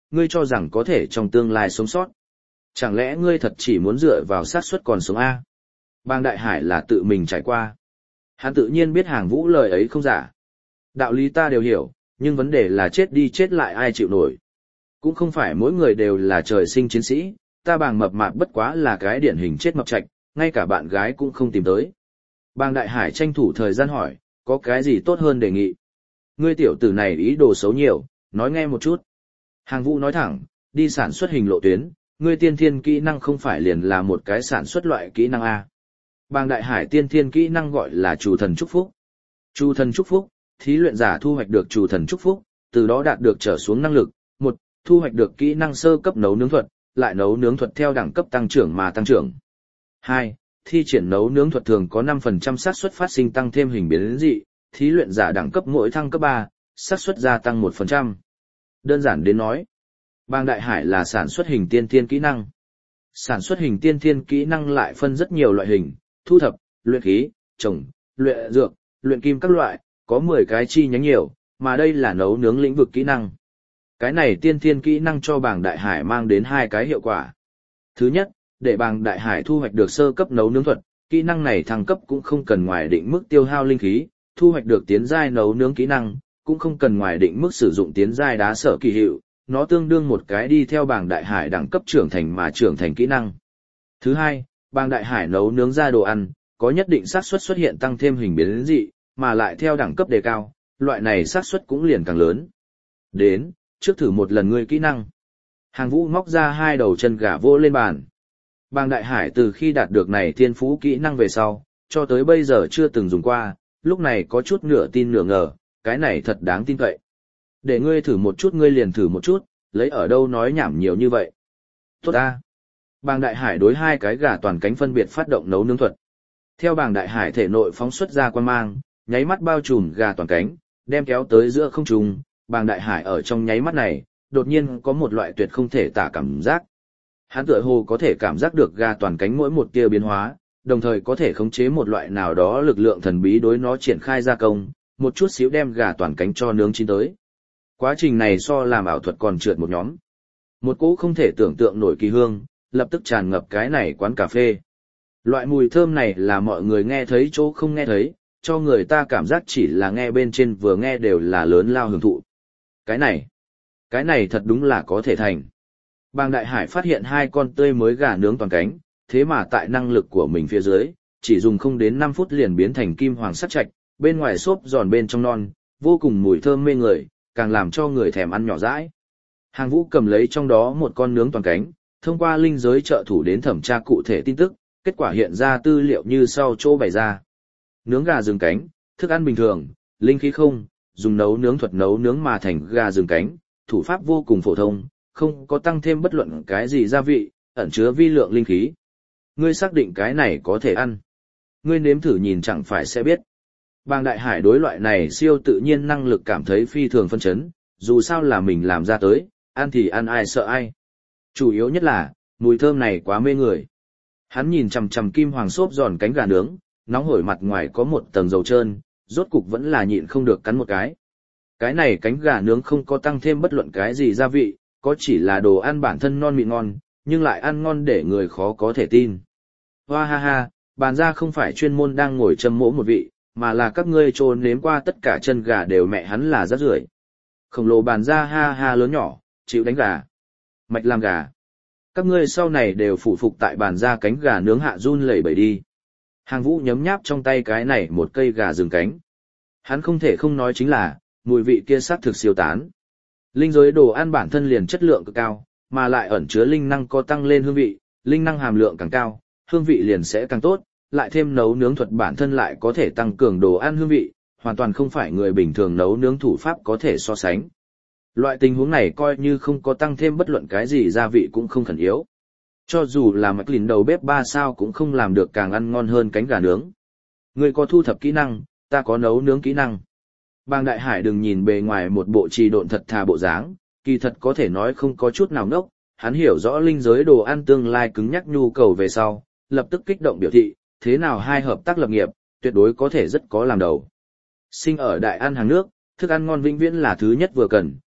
ngươi cho rằng có thể trong tương lai sống sót. Chẳng lẽ ngươi thật chỉ muốn dựa vào xác suất còn sống A? Bàng Đại Hải là tự mình trải qua. Hắn tự nhiên biết Hàng Vũ lời ấy không giả. Đạo lý ta đều hiểu, nhưng vấn đề là chết đi chết lại ai chịu nổi. Cũng không phải mỗi người đều là trời sinh chiến sĩ, ta Bàng mập mạp bất quá là cái điển hình chết mập trạch, ngay cả bạn gái cũng không tìm tới. Bàng Đại Hải tranh thủ thời gian hỏi, có cái gì tốt hơn đề nghị? Ngươi tiểu tử này ý đồ xấu nhiều, nói nghe một chút. Hàng Vũ nói thẳng, đi sản xuất hình lộ tuyến, ngươi tiên thiên kỹ năng không phải liền là một cái sản xuất loại kỹ năng A. Bàng Đại Hải tiên thiên kỹ năng gọi là Trù Thần Chúc Phúc. Trù Thần Chúc Phúc, thí luyện giả thu hoạch được Trù Thần Chúc Phúc, từ đó đạt được trở xuống năng lực. Một, thu hoạch được kỹ năng sơ cấp nấu nướng thuật, lại nấu nướng thuật theo đẳng cấp tăng trưởng mà tăng trưởng. Hai, thi triển nấu nướng thuật thường có năm phần trăm xác suất phát sinh tăng thêm hình biến dị, thí luyện giả đẳng cấp mỗi thăng cấp ba, xác suất gia tăng một phần trăm. Đơn giản đến nói, Bàng Đại Hải là sản xuất hình tiên thiên kỹ năng. Sản xuất hình tiên thiên kỹ năng lại phân rất nhiều loại hình, thu thập, luyện khí, trồng, luyện dược, luyện kim các loại, có mười cái chi nhánh nhiều, mà đây là nấu nướng lĩnh vực kỹ năng. Cái này tiên thiên kỹ năng cho Bàng Đại Hải mang đến hai cái hiệu quả. Thứ nhất, để Bàng Đại Hải thu hoạch được sơ cấp nấu nướng thuật, kỹ năng này thăng cấp cũng không cần ngoài định mức tiêu hao linh khí, thu hoạch được tiến giai nấu nướng kỹ năng, cũng không cần ngoài định mức sử dụng tiến giai đá sở kỳ hiệu, nó tương đương một cái đi theo Bàng Đại Hải đẳng cấp trưởng thành mà trưởng thành kỹ năng. Thứ hai, Bàng Đại Hải nấu nướng ra đồ ăn, có nhất định xác suất xuất hiện tăng thêm hình biến dị, mà lại theo đẳng cấp đề cao, loại này xác suất cũng liền càng lớn. Đến, trước thử một lần ngươi kỹ năng. Hàng Vũ móc ra hai đầu chân gà vô lên bàn. Bàng Đại Hải từ khi đạt được này thiên phú kỹ năng về sau, cho tới bây giờ chưa từng dùng qua, lúc này có chút nửa tin nửa ngờ, cái này thật đáng tin cậy. Để ngươi thử một chút ngươi liền thử một chút, lấy ở đâu nói nhảm nhiều như vậy. Tốt ta. Bàng Đại Hải đối hai cái gà toàn cánh phân biệt phát động nấu nướng thuật. Theo Bàng Đại Hải thể nội phóng xuất ra quang mang, nháy mắt bao trùm gà toàn cánh, đem kéo tới giữa không trung. Bàng Đại Hải ở trong nháy mắt này, đột nhiên có một loại tuyệt không thể tả cảm giác. Hắn tựa hồ có thể cảm giác được gà toàn cánh mỗi một tia biến hóa, đồng thời có thể khống chế một loại nào đó lực lượng thần bí đối nó triển khai gia công, một chút xíu đem gà toàn cánh cho nướng chín tới. Quá trình này so làm ảo thuật còn trượt một nhóm. Một cỗ không thể tưởng tượng nổi kỳ hương, lập tức tràn ngập cái này quán cà phê. Loại mùi thơm này là mọi người nghe thấy chỗ không nghe thấy, cho người ta cảm giác chỉ là nghe bên trên vừa nghe đều là lớn lao hưởng thụ. Cái này, cái này thật đúng là có thể thành. Bàng Đại Hải phát hiện hai con tươi mới gà nướng toàn cánh, thế mà tại năng lực của mình phía dưới, chỉ dùng không đến năm phút liền biến thành kim hoàng sắc chạch, bên ngoài xốp giòn bên trong non, vô cùng mùi thơm mê người, càng làm cho người thèm ăn nhỏ dãi. Hàng Vũ cầm lấy trong đó một con nướng toàn cánh, thông qua linh giới trợ thủ đến thẩm tra cụ thể tin tức, kết quả hiện ra tư liệu như sau chỗ bày ra. Nướng gà rừng cánh, thức ăn bình thường, linh khí không, dùng nấu nướng thuật nấu nướng mà thành gà rừng cánh, thủ pháp vô cùng phổ thông, không có tăng thêm bất luận cái gì gia vị, ẩn chứa vi lượng linh khí. Ngươi xác định cái này có thể ăn. Ngươi nếm thử nhìn chẳng phải sẽ biết. Bàng Đại Hải đối loại này siêu tự nhiên năng lực cảm thấy phi thường phân chấn, dù sao là mình làm ra tới, ăn thì ăn ai sợ ai. Chủ yếu nhất là, mùi thơm này quá mê người. Hắn nhìn chằm chằm kim hoàng xốp giòn cánh gà nướng, nóng hổi mặt ngoài có một tầng dầu trơn, rốt cục vẫn là nhịn không được cắn một cái. Cái này cánh gà nướng không có tăng thêm bất luận cái gì gia vị, có chỉ là đồ ăn bản thân non mịn ngon, nhưng lại ăn ngon để người khó có thể tin. Hoa ha ha, bàn ra không phải chuyên môn đang ngồi châm mỗ một vị, mà là các ngươi trôn nếm qua tất cả chân gà đều mẹ hắn là rác rưởi. Khổng lồ bàn ra ha ha lớn nhỏ, chịu đánh gà. Mạch làm gà. Các ngươi sau này đều phụ phục tại bàn ra cánh gà nướng hạ run lẩy bẩy đi. Hàng Vũ nhấm nháp trong tay cái này một cây gà rừng cánh. Hắn không thể không nói chính là, mùi vị kia sát thực siêu tán. Linh giới đồ ăn bản thân liền chất lượng cực cao, mà lại ẩn chứa linh năng có tăng lên hương vị, linh năng hàm lượng càng cao, hương vị liền sẽ càng tốt, lại thêm nấu nướng thuật bản thân lại có thể tăng cường đồ ăn hương vị, hoàn toàn không phải người bình thường nấu nướng thủ pháp có thể so sánh. Loại tình huống này coi như không có tăng thêm bất luận cái gì gia vị cũng không khẩn yếu. Cho dù là mạch lìn đầu bếp ba sao cũng không làm được càng ăn ngon hơn cánh gà nướng. Người có thu thập kỹ năng, ta có nấu nướng kỹ năng. Bàng Đại Hải đừng nhìn bề ngoài một bộ trì độn thật thà bộ dáng, kỳ thật có thể nói không có chút nào ngốc, hắn hiểu rõ linh giới đồ ăn tương lai cứng nhắc nhu cầu về sau, lập tức kích động biểu thị, thế nào hai hợp tác lập nghiệp, tuyệt đối có thể rất có làm đầu. Sinh ở đại ăn hàng nước, thức ăn ngon vĩnh viễn là thứ nhất vừa cần,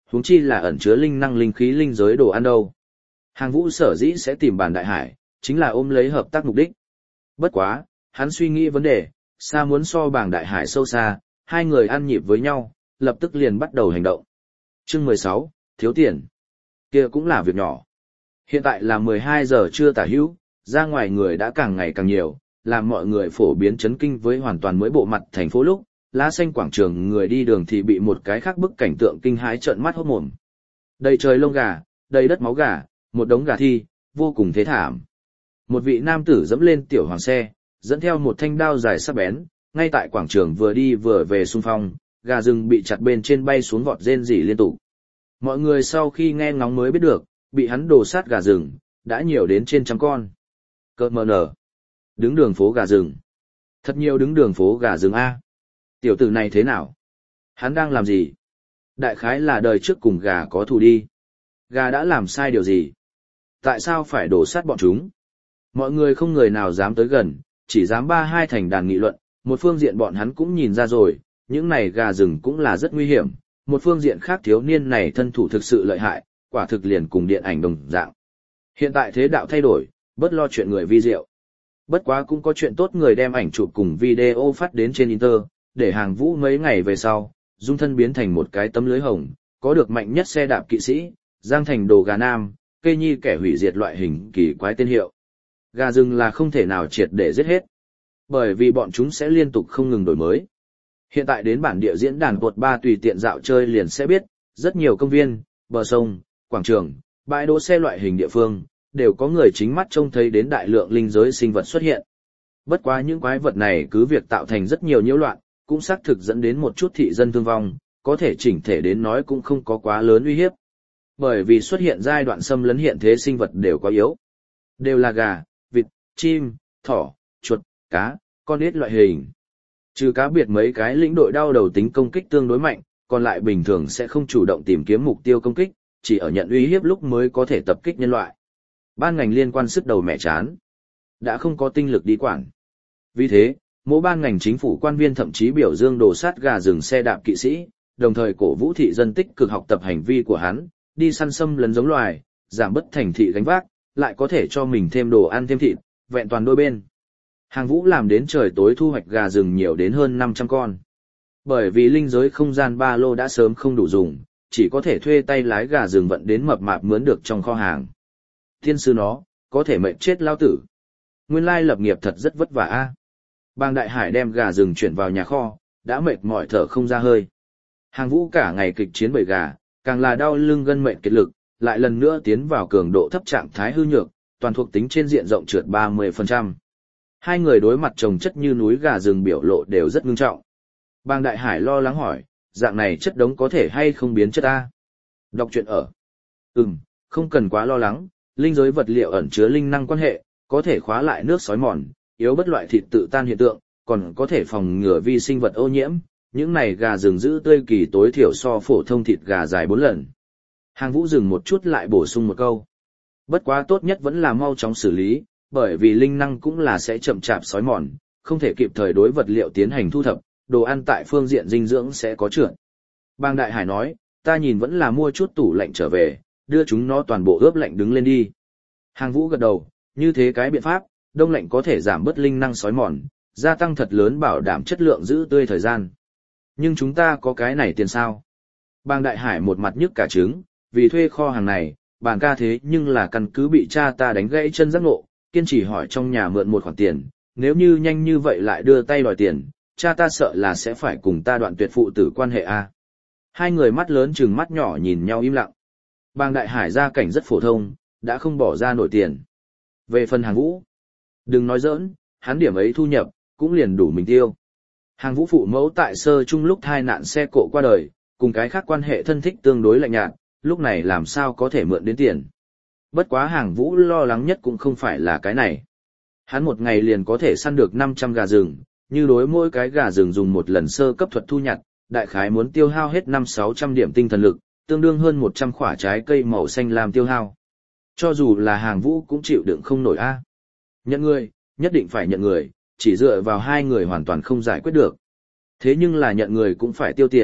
huống chi là ẩn chứa linh năng linh khí linh giới đồ ăn đâu. Hàng Vũ sở dĩ sẽ tìm Bàn Đại Hải, chính là ôm lấy hợp tác mục đích. Bất quá, hắn suy nghĩ vấn đề, xa muốn so Bàn Đại Hải sâu xa, hai người ăn nhịp với nhau, lập tức liền bắt đầu hành động. Chương mười sáu, thiếu tiền. Kia cũng là việc nhỏ. Hiện tại là mười hai giờ trưa tả hữu, ra ngoài người đã càng ngày càng nhiều, làm mọi người phổ biến chấn kinh với hoàn toàn mới bộ mặt thành phố lúc, lá xanh quảng trường người đi đường thì bị một cái khác bức cảnh tượng kinh hãi trợn mắt hốt mồm. Đầy trời lông gà, đầy đất máu gà, một đống gà thi, vô cùng thế thảm. Một vị nam tử dẫm lên tiểu hoàng xe, dẫn theo một thanh đao dài sắc bén, ngay tại quảng trường vừa đi vừa về xung phong, gà rừng bị chặt bên trên bay xuống vọt rên rỉ liên tục. Mọi người sau khi nghe ngóng mới biết được, bị hắn đổ sát gà rừng, đã nhiều đến trên trăm con. Cơ mờ nở. Đứng đường phố gà rừng. Thật nhiều đứng đường phố gà rừng A. Tiểu tử này thế nào? Hắn đang làm gì? Đại khái là đời trước cùng gà có thù đi. Gà đã làm sai điều gì? Tại sao phải đổ sát bọn chúng? Mọi người không người nào dám tới gần, chỉ dám ba hai thành đàn nghị luận. Một phương diện bọn hắn cũng nhìn ra rồi, những này gà rừng cũng là rất nguy hiểm. Một phương diện khác thiếu niên này thân thủ thực sự lợi hại, quả thực liền cùng điện ảnh đồng dạng. Hiện tại thế đạo thay đổi, bớt lo chuyện người vi diệu. Bất quá cũng có chuyện tốt, người đem ảnh chụp cùng video phát đến trên Inter, để Hàng Vũ mấy ngày về sau, dung thân biến thành một cái tấm lưới hồng, có được mạnh nhất xe đạp kỵ sĩ, Giang Thành đồ gà nam, cây nhi kẻ hủy diệt loại hình kỳ quái tên hiệu. Gà rừng là không thể nào triệt để giết hết, bởi vì bọn chúng sẽ liên tục không ngừng đổi mới. Hiện tại đến bản địa diễn đàn cột ba tùy tiện dạo chơi liền sẽ biết, rất nhiều công viên, bờ sông, quảng trường, bãi đỗ xe loại hình địa phương, đều có người chính mắt trông thấy đến đại lượng linh giới sinh vật xuất hiện. Bất quá những quái vật này cứ việc tạo thành rất nhiều nhiễu loạn, cũng xác thực dẫn đến một chút thị dân thương vong, có thể chỉnh thể đến nói cũng không có quá lớn uy hiếp. Bởi vì xuất hiện giai đoạn xâm lấn hiện thế sinh vật đều quá yếu. Đều là gà, vịt, chim, thỏ, chuột, cá, con ếch loại hình. Trừ cá biệt mấy cái lĩnh đội đau đầu tính công kích tương đối mạnh, còn lại bình thường sẽ không chủ động tìm kiếm mục tiêu công kích, chỉ ở nhận uy hiếp lúc mới có thể tập kích nhân loại. Ban ngành liên quan sức đầu mẹ chán, đã không có tinh lực đi quản. Vì thế, mỗi ban ngành chính phủ quan viên thậm chí biểu dương đồ sát gà rừng xe đạp kỵ sĩ, đồng thời cổ vũ thị dân tích cực học tập hành vi của hắn, đi săn xâm lấn giống loài, giảm bất thành thị gánh vác, lại có thể cho mình thêm đồ ăn thêm thịt, vẹn toàn đôi bên. Hàng Vũ làm đến trời tối thu hoạch gà rừng nhiều đến hơn năm trăm con. Bởi vì linh giới không gian ba lô đã sớm không đủ dùng, chỉ có thể thuê tay lái gà rừng vận đến mập mạp mướn được trong kho hàng. Thiên sư nó, có thể mệnh chết lao tử. Nguyên lai lập nghiệp thật rất vất vả a. Bang Đại Hải đem gà rừng chuyển vào nhà kho, đã mệt mỏi thở không ra hơi. Hàng Vũ cả ngày kịch chiến bầy gà, càng là đau lưng gân mệnh kiệt lực, lại lần nữa tiến vào cường độ thấp trạng thái hư nhược, toàn thuộc tính trên diện rộng trượt ba mươi phần trăm. Hai người đối mặt chồng chất như núi gà rừng biểu lộ đều rất ngưng trọng. Bang Đại Hải lo lắng hỏi, dạng này chất đống có thể hay không biến chất a? Đọc truyện ở. Ừm, không cần quá lo lắng, linh giới vật liệu ẩn chứa linh năng quan hệ, có thể khóa lại nước sói mòn, yếu bất loại thịt tự tan hiện tượng, còn có thể phòng ngừa vi sinh vật ô nhiễm. Những này gà rừng giữ tươi kỳ tối thiểu so phổ thông thịt gà dài bốn lần. Hàng Vũ dừng một chút lại bổ sung một câu. Bất quá tốt nhất vẫn là mau chóng xử lý, bởi vì linh năng cũng là sẽ chậm chạp sói mòn, không thể kịp thời đối vật liệu tiến hành thu thập, đồ ăn tại phương diện dinh dưỡng sẽ có trượt. Bang Đại Hải nói, ta nhìn vẫn là mua chút tủ lạnh trở về, đưa chúng nó toàn bộ ướp lạnh đứng lên đi. Hàng Vũ gật đầu, như thế cái biện pháp, đông lạnh có thể giảm bớt linh năng sói mòn, gia tăng thật lớn bảo đảm chất lượng giữ tươi thời gian. Nhưng chúng ta có cái này tiền sao? Bang Đại Hải một mặt nhức cả trứng, vì thuê kho hàng này, bàn ca thế nhưng là căn cứ bị cha ta đánh gãy chân giác ngộ, kiên trì hỏi trong nhà mượn một khoản tiền, nếu như nhanh như vậy lại đưa tay đòi tiền, cha ta sợ là sẽ phải cùng ta đoạn tuyệt phụ tử quan hệ a. Hai người mắt lớn trừng mắt nhỏ nhìn nhau im lặng. Bang Đại Hải gia cảnh rất phổ thông, đã không bỏ ra nổi tiền. Về phần Hàng Vũ, đừng nói giỡn, hắn điểm ấy thu nhập, cũng liền đủ mình tiêu. Hàng Vũ phụ mẫu tại sơ chung lúc thai nạn xe cộ qua đời, cùng cái khác quan hệ thân thích tương đối lạnh nhạt, lúc này làm sao có thể mượn đến tiền. Bất quá Hàng Vũ lo lắng nhất cũng không phải là cái này. Hắn một ngày liền có thể săn được năm trăm gà rừng, như đối mỗi cái gà rừng dùng một lần sơ cấp thuật thu nhặt, đại khái muốn tiêu hao hết năm sáu trăm điểm tinh thần lực, tương đương hơn một trăm quả trái cây màu xanh làm tiêu hao. Cho dù là Hàng Vũ cũng chịu đựng không nổi a. Nhận người, nhất định phải nhận người, chỉ dựa vào hai người hoàn toàn không giải quyết được. Thế nhưng là nhận người cũng phải tiêu tiền,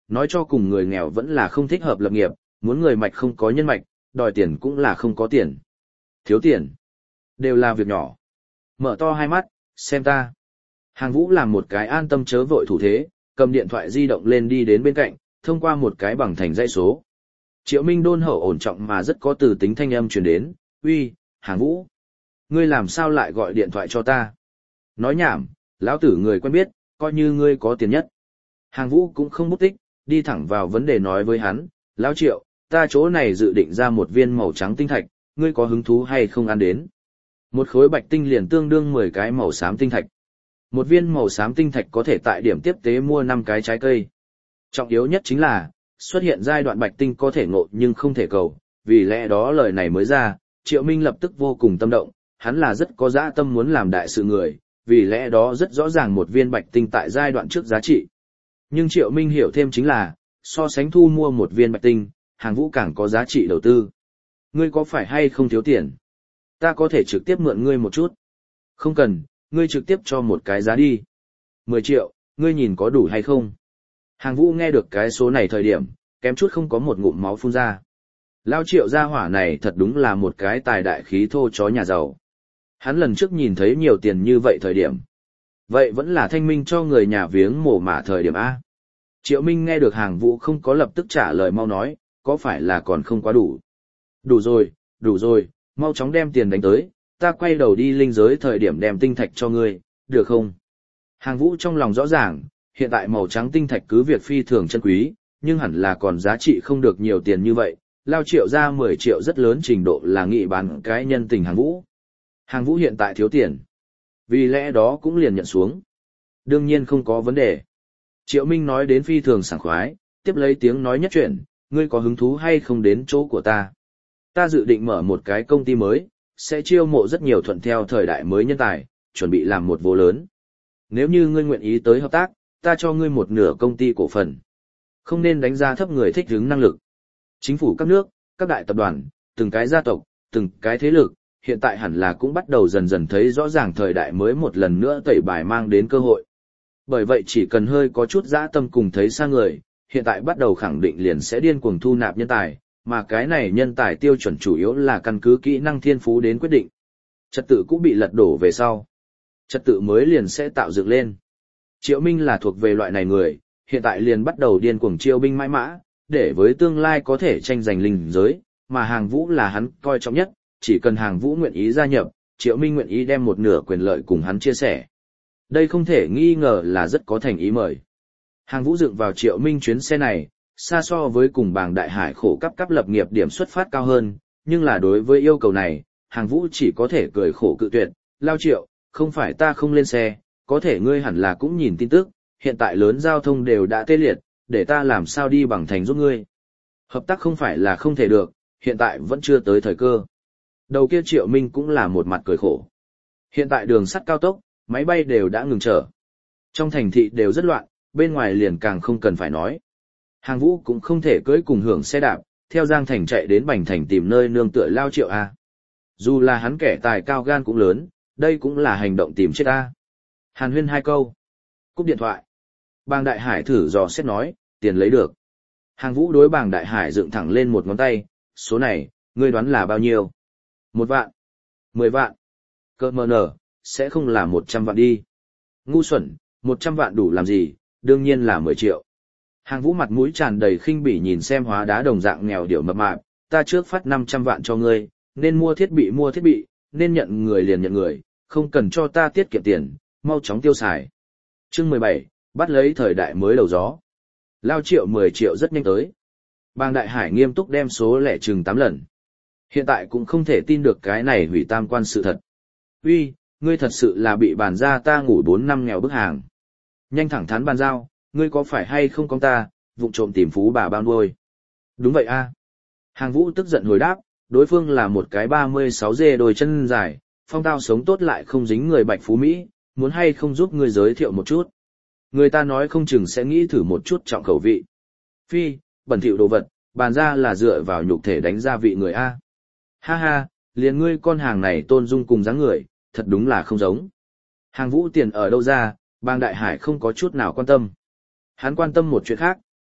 nói cho cùng người nghèo vẫn là không thích hợp lập nghiệp, muốn người mạch không có nhân mạch, đòi tiền cũng là không có tiền. Thiếu tiền, đều là việc nhỏ. Mở to hai mắt, xem ta. Hàng Vũ làm một cái an tâm chớ vội thủ thế, cầm điện thoại di động lên đi đến bên cạnh, thông qua một cái bằng thành dãy số. Triệu Minh đôn hậu ổn trọng mà rất có từ tính thanh âm truyền đến, uy, Hàng Vũ. Ngươi làm sao lại gọi điện thoại cho ta? Nói nhảm, lão tử người quen biết, coi như ngươi có tiền nhất. Hàng Vũ cũng không bút tích, đi thẳng vào vấn đề nói với hắn, lão Triệu, ta chỗ này dự định ra một viên màu trắng tinh thạch, ngươi có hứng thú hay không ăn đến? Một khối bạch tinh liền tương đương mười cái màu xám tinh thạch. Một viên màu xám tinh thạch có thể tại điểm tiếp tế mua năm cái trái cây. Trọng yếu nhất chính là, xuất hiện giai đoạn bạch tinh có thể ngộ nhưng không thể cầu, vì lẽ đó lời này mới ra, Triệu Minh lập tức vô cùng tâm động, hắn là rất có dã tâm muốn làm đại sự người, vì lẽ đó rất rõ ràng một viên bạch tinh tại giai đoạn trước giá trị. Nhưng Triệu Minh hiểu thêm chính là, so sánh thu mua một viên bạch tinh, Hàng Vũ càng có giá trị đầu tư. Ngươi có phải hay không thiếu tiền? Ta có thể trực tiếp mượn ngươi một chút. Không cần, ngươi trực tiếp cho một cái giá đi. mười triệu, ngươi nhìn có đủ hay không? Hàng Vũ nghe được cái số này thời điểm, kém chút không có một ngụm máu phun ra. Lao Triệu gia hỏa này thật đúng là một cái tài đại khí thô chó nhà giàu. Hắn lần trước nhìn thấy nhiều tiền như vậy thời điểm. Vậy vẫn là thanh minh cho người nhà viếng mồ mả thời điểm A. Triệu Minh nghe được Hàng Vũ không có lập tức trả lời mau nói, có phải là còn không quá đủ? Đủ rồi, đủ rồi, mau chóng đem tiền đánh tới, ta quay đầu đi linh giới thời điểm đem tinh thạch cho ngươi, được không? Hàng Vũ trong lòng rõ ràng, hiện tại màu trắng tinh thạch cứ việc phi thường chân quý, nhưng hẳn là còn giá trị không được nhiều tiền như vậy, Lao Triệu ra mười triệu rất lớn trình độ là nghị bán cái nhân tình Hàng Vũ. Hàng Vũ hiện tại thiếu tiền, vì lẽ đó cũng liền nhận xuống. Đương nhiên không có vấn đề. Triệu Minh nói đến phi thường sảng khoái, tiếp lấy tiếng nói nhất chuyện, ngươi có hứng thú hay không đến chỗ của ta? Ta dự định mở một cái công ty mới, sẽ chiêu mộ rất nhiều thuận theo thời đại mới nhân tài, chuẩn bị làm một vô lớn. Nếu như ngươi nguyện ý tới hợp tác, ta cho ngươi một nửa công ty cổ phần. Không nên đánh giá thấp người thích hứng năng lực. Chính phủ các nước, các đại tập đoàn, từng cái gia tộc, từng cái thế lực, hiện tại hẳn là cũng bắt đầu dần dần thấy rõ ràng thời đại mới một lần nữa tẩy bài mang đến cơ hội. Bởi vậy chỉ cần hơi có chút dã tâm cùng thấy xa người, hiện tại bắt đầu khẳng định liền sẽ điên cuồng thu nạp nhân tài, mà cái này nhân tài tiêu chuẩn chủ yếu là căn cứ kỹ năng thiên phú đến quyết định. Trật tự cũng bị lật đổ về sau. Trật tự mới liền sẽ tạo dựng lên. Triệu Minh là thuộc về loại này người, hiện tại liền bắt đầu điên cuồng chiêu binh mãi mã, để với tương lai có thể tranh giành linh giới, mà Hàng Vũ là hắn coi trọng nhất, chỉ cần Hàng Vũ nguyện ý gia nhập, Triệu Minh nguyện ý đem một nửa quyền lợi cùng hắn chia sẻ. Đây không thể nghi ngờ là rất có thành ý mời. Hàng Vũ dựng vào Triệu Minh chuyến xe này, xa so với cùng Bàng Đại Hải khổ cấp cấp lập nghiệp điểm xuất phát cao hơn, nhưng là đối với yêu cầu này, Hàng Vũ chỉ có thể cười khổ cự tuyệt, Lao Triệu, không phải ta không lên xe, có thể ngươi hẳn là cũng nhìn tin tức, hiện tại lớn giao thông đều đã tê liệt, để ta làm sao đi bằng thành giúp ngươi. Hợp tác không phải là không thể được, hiện tại vẫn chưa tới thời cơ. Đầu kia Triệu Minh cũng là một mặt cười khổ. Hiện tại đường sắt cao tốc, máy bay đều đã ngừng chở. Trong thành thị đều rất loạn, bên ngoài liền càng không cần phải nói. Hàng Vũ cũng không thể cưỡi cùng hưởng xe đạp, theo Giang Thành chạy đến Bành Thành tìm nơi nương tựa Lao Triệu A. Dù là hắn kẻ tài cao gan cũng lớn, đây cũng là hành động tìm chết A. Hàn huyên hai câu. Cúp điện thoại. Bàng Đại Hải thử dò xét nói, tiền lấy được. Hàng Vũ đối Bàng Đại Hải dựng thẳng lên một ngón tay, số này, ngươi đoán là bao nhiêu? Một vạn. Mười vạn. Cơ mờ nở, sẽ không là một trăm vạn đi. Ngu xuẩn, một trăm vạn đủ làm gì, đương nhiên là mười triệu. Hàng Vũ mặt mũi tràn đầy khinh bỉ nhìn xem hóa đá đồng dạng nghèo điệu mập mạp, ta trước phát năm trăm vạn cho ngươi, nên mua thiết bị mua thiết bị, nên nhận người liền nhận người, không cần cho ta tiết kiệm tiền, mau chóng tiêu xài. Chương mười bảy, bắt lấy thời đại mới đầu gió. Lao Triệu mười triệu rất nhanh tới. Bàng Đại Hải nghiêm túc đem số lẻ chừng tám lần. Hiện tại cũng không thể tin được cái này hủy tam quan sự thật. Uy, ngươi thật sự là bị bàn ra ta ngủ bốn năm nghèo bức hàng. Nhanh thẳng thắn bàn giao, ngươi có phải hay không con ta, vụng trộm tìm phú bà bao nuôi. Đúng vậy a. Hàng Vũ tức giận hồi đáp, đối phương là một cái ba mươi sáu dê đôi chân dài, phong tao sống tốt lại không dính người bạch phú Mỹ, muốn hay không giúp ngươi giới thiệu một chút. Người ta nói không chừng sẽ nghĩ thử một chút trọng khẩu vị. Phi, bẩn thỉu đồ vật, bàn ra là dựa vào nhục thể đánh ra vị người a. Ha ha, liền ngươi con hàng này tôn dung cùng dáng người, thật đúng là không giống. Hàng Vũ tiền ở đâu ra, Bàng Đại Hải không có chút nào quan tâm. Hắn quan tâm một chuyện khác,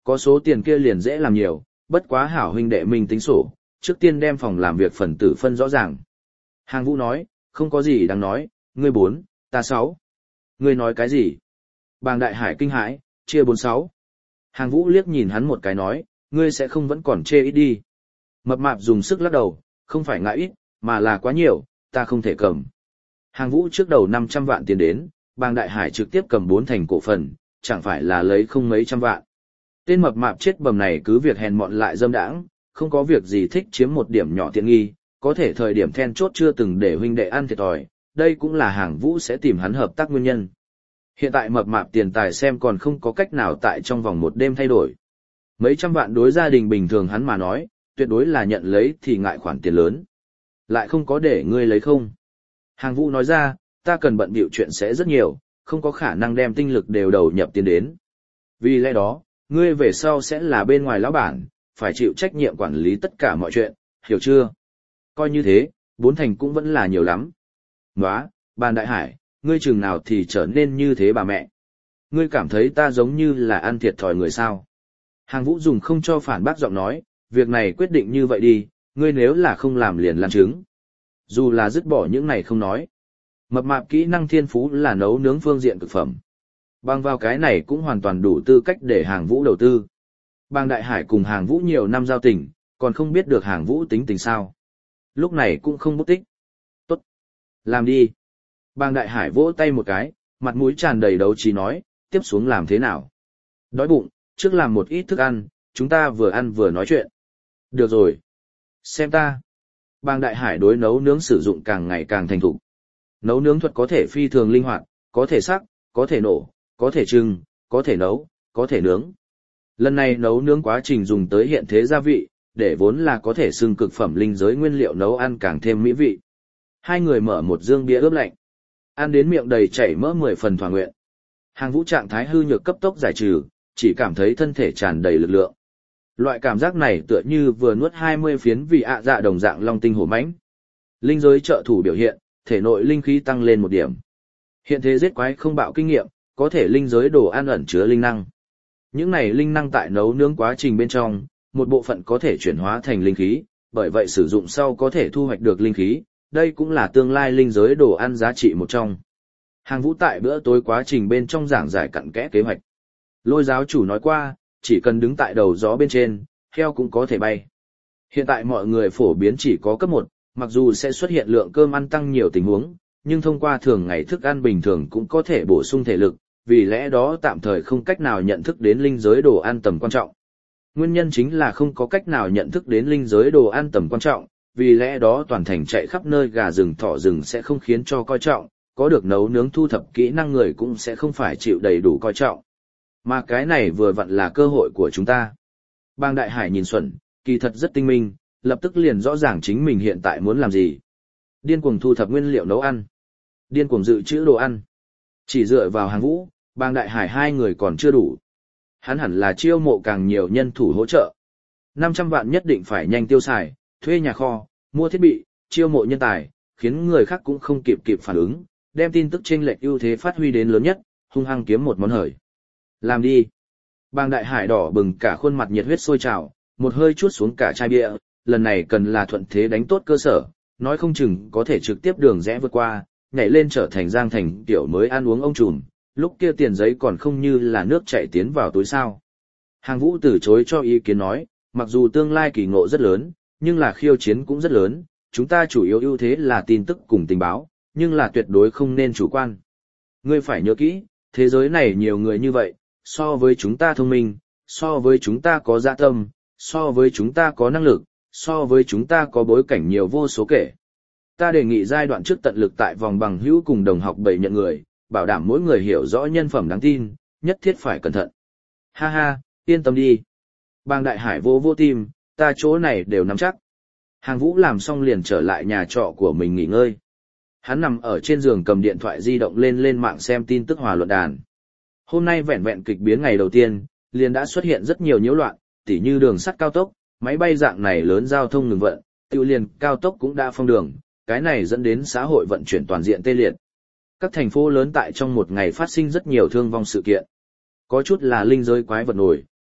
có số tiền kia liền dễ làm nhiều, bất quá hảo huynh đệ mình tính sổ, trước tiên đem phòng làm việc phần tử phân rõ ràng. Hàng Vũ nói, không có gì đáng nói, ngươi bốn, ta sáu. Ngươi nói cái gì? Bàng Đại Hải kinh hãi, chia bốn sáu. Hàng Vũ liếc nhìn hắn một cái nói, ngươi sẽ không vẫn còn chê ít đi. Mập mạp dùng sức lắc đầu, không phải ngại ít, mà là quá nhiều, ta không thể cầm. Hàng Vũ trước đầu năm trăm vạn tiền đến, Bàng Đại Hải trực tiếp cầm bốn thành cổ phần, chẳng phải là lấy không mấy trăm vạn. Tên mập mạp chết bầm này cứ việc hèn mọn lại dâm đãng, không có việc gì thích chiếm một điểm nhỏ tiện nghi, có thể thời điểm then chốt chưa từng để huynh đệ ăn thiệt thòi, đây cũng là Hàng Vũ sẽ tìm hắn hợp tác nguyên nhân. Hiện tại mập mạp tiền tài xem còn không có cách nào tại trong vòng một đêm thay đổi. Mấy trăm vạn đối gia đình bình thường hắn mà nói, tuyệt đối là nhận lấy thì ngại khoản tiền lớn. Lại không có để ngươi lấy không. Hàng Vũ nói ra, ta cần bận bịu chuyện sẽ rất nhiều, không có khả năng đem tinh lực đều đầu nhập tiền đến. Vì lẽ đó, ngươi về sau sẽ là bên ngoài lão bản, phải chịu trách nhiệm quản lý tất cả mọi chuyện, hiểu chưa? Coi như thế, bốn thành cũng vẫn là nhiều lắm. Nóa, Bàn Đại Hải, ngươi chừng nào thì trở nên như thế bà mẹ. Ngươi cảm thấy ta giống như là ăn thiệt thòi người sao? Hàng Vũ dùng không cho phản bác giọng nói, việc này quyết định như vậy đi, ngươi nếu là không làm liền lan chứng. Dù là dứt bỏ những này không nói. Mập mạp kỹ năng thiên phú là nấu nướng phương diện cực phẩm. Bằng vào cái này cũng hoàn toàn đủ tư cách để Hàng Vũ đầu tư. Bàng Đại Hải cùng Hàng Vũ nhiều năm giao tình, còn không biết được Hàng Vũ tính tình sao. Lúc này cũng không bút tích. Tốt. Làm đi. Bàng Đại Hải vỗ tay một cái, mặt mũi tràn đầy đấu trí nói, tiếp xuống làm thế nào? Đói bụng, trước làm một ít thức ăn, chúng ta vừa ăn vừa nói chuyện. Được rồi. Xem ta. Bàng Đại Hải đối nấu nướng sử dụng càng ngày càng thành thục. Nấu nướng thuật có thể phi thường linh hoạt, có thể sắc, có thể nổ, có thể trưng, có thể nấu, có thể nướng. Lần này nấu nướng quá trình dùng tới hiện thế gia vị, để vốn là có thể xưng cực phẩm linh giới nguyên liệu nấu ăn càng thêm mỹ vị. Hai người mở một dương bia ướp lạnh. Ăn đến miệng đầy chảy mỡ mười phần thỏa nguyện. Hàng Vũ trạng thái hư nhược cấp tốc giải trừ, chỉ cảm thấy thân thể tràn đầy lực lượng. Loại cảm giác này tựa như vừa nuốt hai mươi phiến vị ạ dạ đồng dạng long tinh hổ mãnh. Linh giới trợ thủ biểu hiện, thể nội linh khí tăng lên một điểm. Hiện thế giết quái không bạo kinh nghiệm, có thể linh giới đồ ăn ẩn chứa linh năng. Những này linh năng tại nấu nướng quá trình bên trong, một bộ phận có thể chuyển hóa thành linh khí, bởi vậy sử dụng sau có thể thu hoạch được linh khí, đây cũng là tương lai linh giới đồ ăn giá trị một trong. Hàng Vũ tại bữa tối quá trình bên trong giảng giải cặn kẽ kế hoạch. Lôi giáo chủ nói qua, chỉ cần đứng tại đầu gió bên trên, heo cũng có thể bay. Hiện tại mọi người phổ biến chỉ có cấp một, mặc dù sẽ xuất hiện lượng cơm ăn tăng nhiều tình huống, nhưng thông qua thường ngày thức ăn bình thường cũng có thể bổ sung thể lực, vì lẽ đó tạm thời không cách nào nhận thức đến linh giới đồ ăn tầm quan trọng. Nguyên nhân chính là không có cách nào nhận thức đến linh giới đồ ăn tầm quan trọng, vì lẽ đó toàn thành chạy khắp nơi gà rừng thỏ rừng sẽ không khiến cho coi trọng, có được nấu nướng thu thập kỹ năng người cũng sẽ không phải chịu đầy đủ coi trọng. Mà cái này vừa vặn là cơ hội của chúng ta. Bàng Đại Hải nhìn Xuẩn, kỳ thật rất tinh minh, lập tức liền rõ ràng chính mình hiện tại muốn làm gì. Điên cuồng thu thập nguyên liệu nấu ăn. Điên cuồng dự trữ đồ ăn. Chỉ dựa vào Hàng Vũ, Bàng Đại Hải hai người còn chưa đủ. Hắn hẳn là chiêu mộ càng nhiều nhân thủ hỗ trợ. năm trăm vạn nhất định phải nhanh tiêu xài, thuê nhà kho, mua thiết bị, chiêu mộ nhân tài, khiến người khác cũng không kịp kịp phản ứng, đem tin tức chênh lệch ưu thế phát huy đến lớn nhất, hung hăng kiếm một món hời. Làm đi. Bàng Đại Hải đỏ bừng cả khuôn mặt nhiệt huyết sôi trào, một hơi chuốt xuống cả chai bia, lần này cần là thuận thế đánh tốt cơ sở, nói không chừng có thể trực tiếp đường rẽ vượt qua, nhảy lên trở thành Giang Thành tiểu mới ăn uống ông trùm, lúc kia tiền giấy còn không như là nước chảy tiến vào túi sao. Hàng Vũ từ chối cho ý kiến nói, mặc dù tương lai kỳ ngộ rất lớn, nhưng là khiêu chiến cũng rất lớn, chúng ta chủ yếu ưu thế là tin tức cùng tình báo, nhưng là tuyệt đối không nên chủ quan. Ngươi phải nhớ kỹ, thế giới này nhiều người như vậy, so với chúng ta thông minh, so với chúng ta có dạ tâm, so với chúng ta có năng lực, so với chúng ta có bối cảnh nhiều vô số kể. Ta đề nghị giai đoạn trước tận lực tại vòng bằng hữu cùng đồng học bảy nhận người, bảo đảm mỗi người hiểu rõ nhân phẩm đáng tin, nhất thiết phải cẩn thận. Ha ha, yên tâm đi. Bàng Đại Hải vô vô tim, ta chỗ này đều nắm chắc. Hàng Vũ làm xong liền trở lại nhà trọ của mình nghỉ ngơi. Hắn nằm ở trên giường cầm điện thoại di động lên lên mạng xem tin tức hòa luận đàn. Hôm nay vẹn vẹn kịch biến ngày đầu tiên, liền đã xuất hiện rất nhiều nhiễu loạn, tỉ như đường sắt cao tốc, máy bay dạng này lớn giao thông ngừng vận, tiêu liền cao tốc cũng đã phong đường, cái này dẫn đến xã hội vận chuyển toàn diện tê liệt. Các thành phố lớn tại trong một ngày phát sinh rất nhiều thương vong sự kiện. Có chút là linh giới quái vật nổi,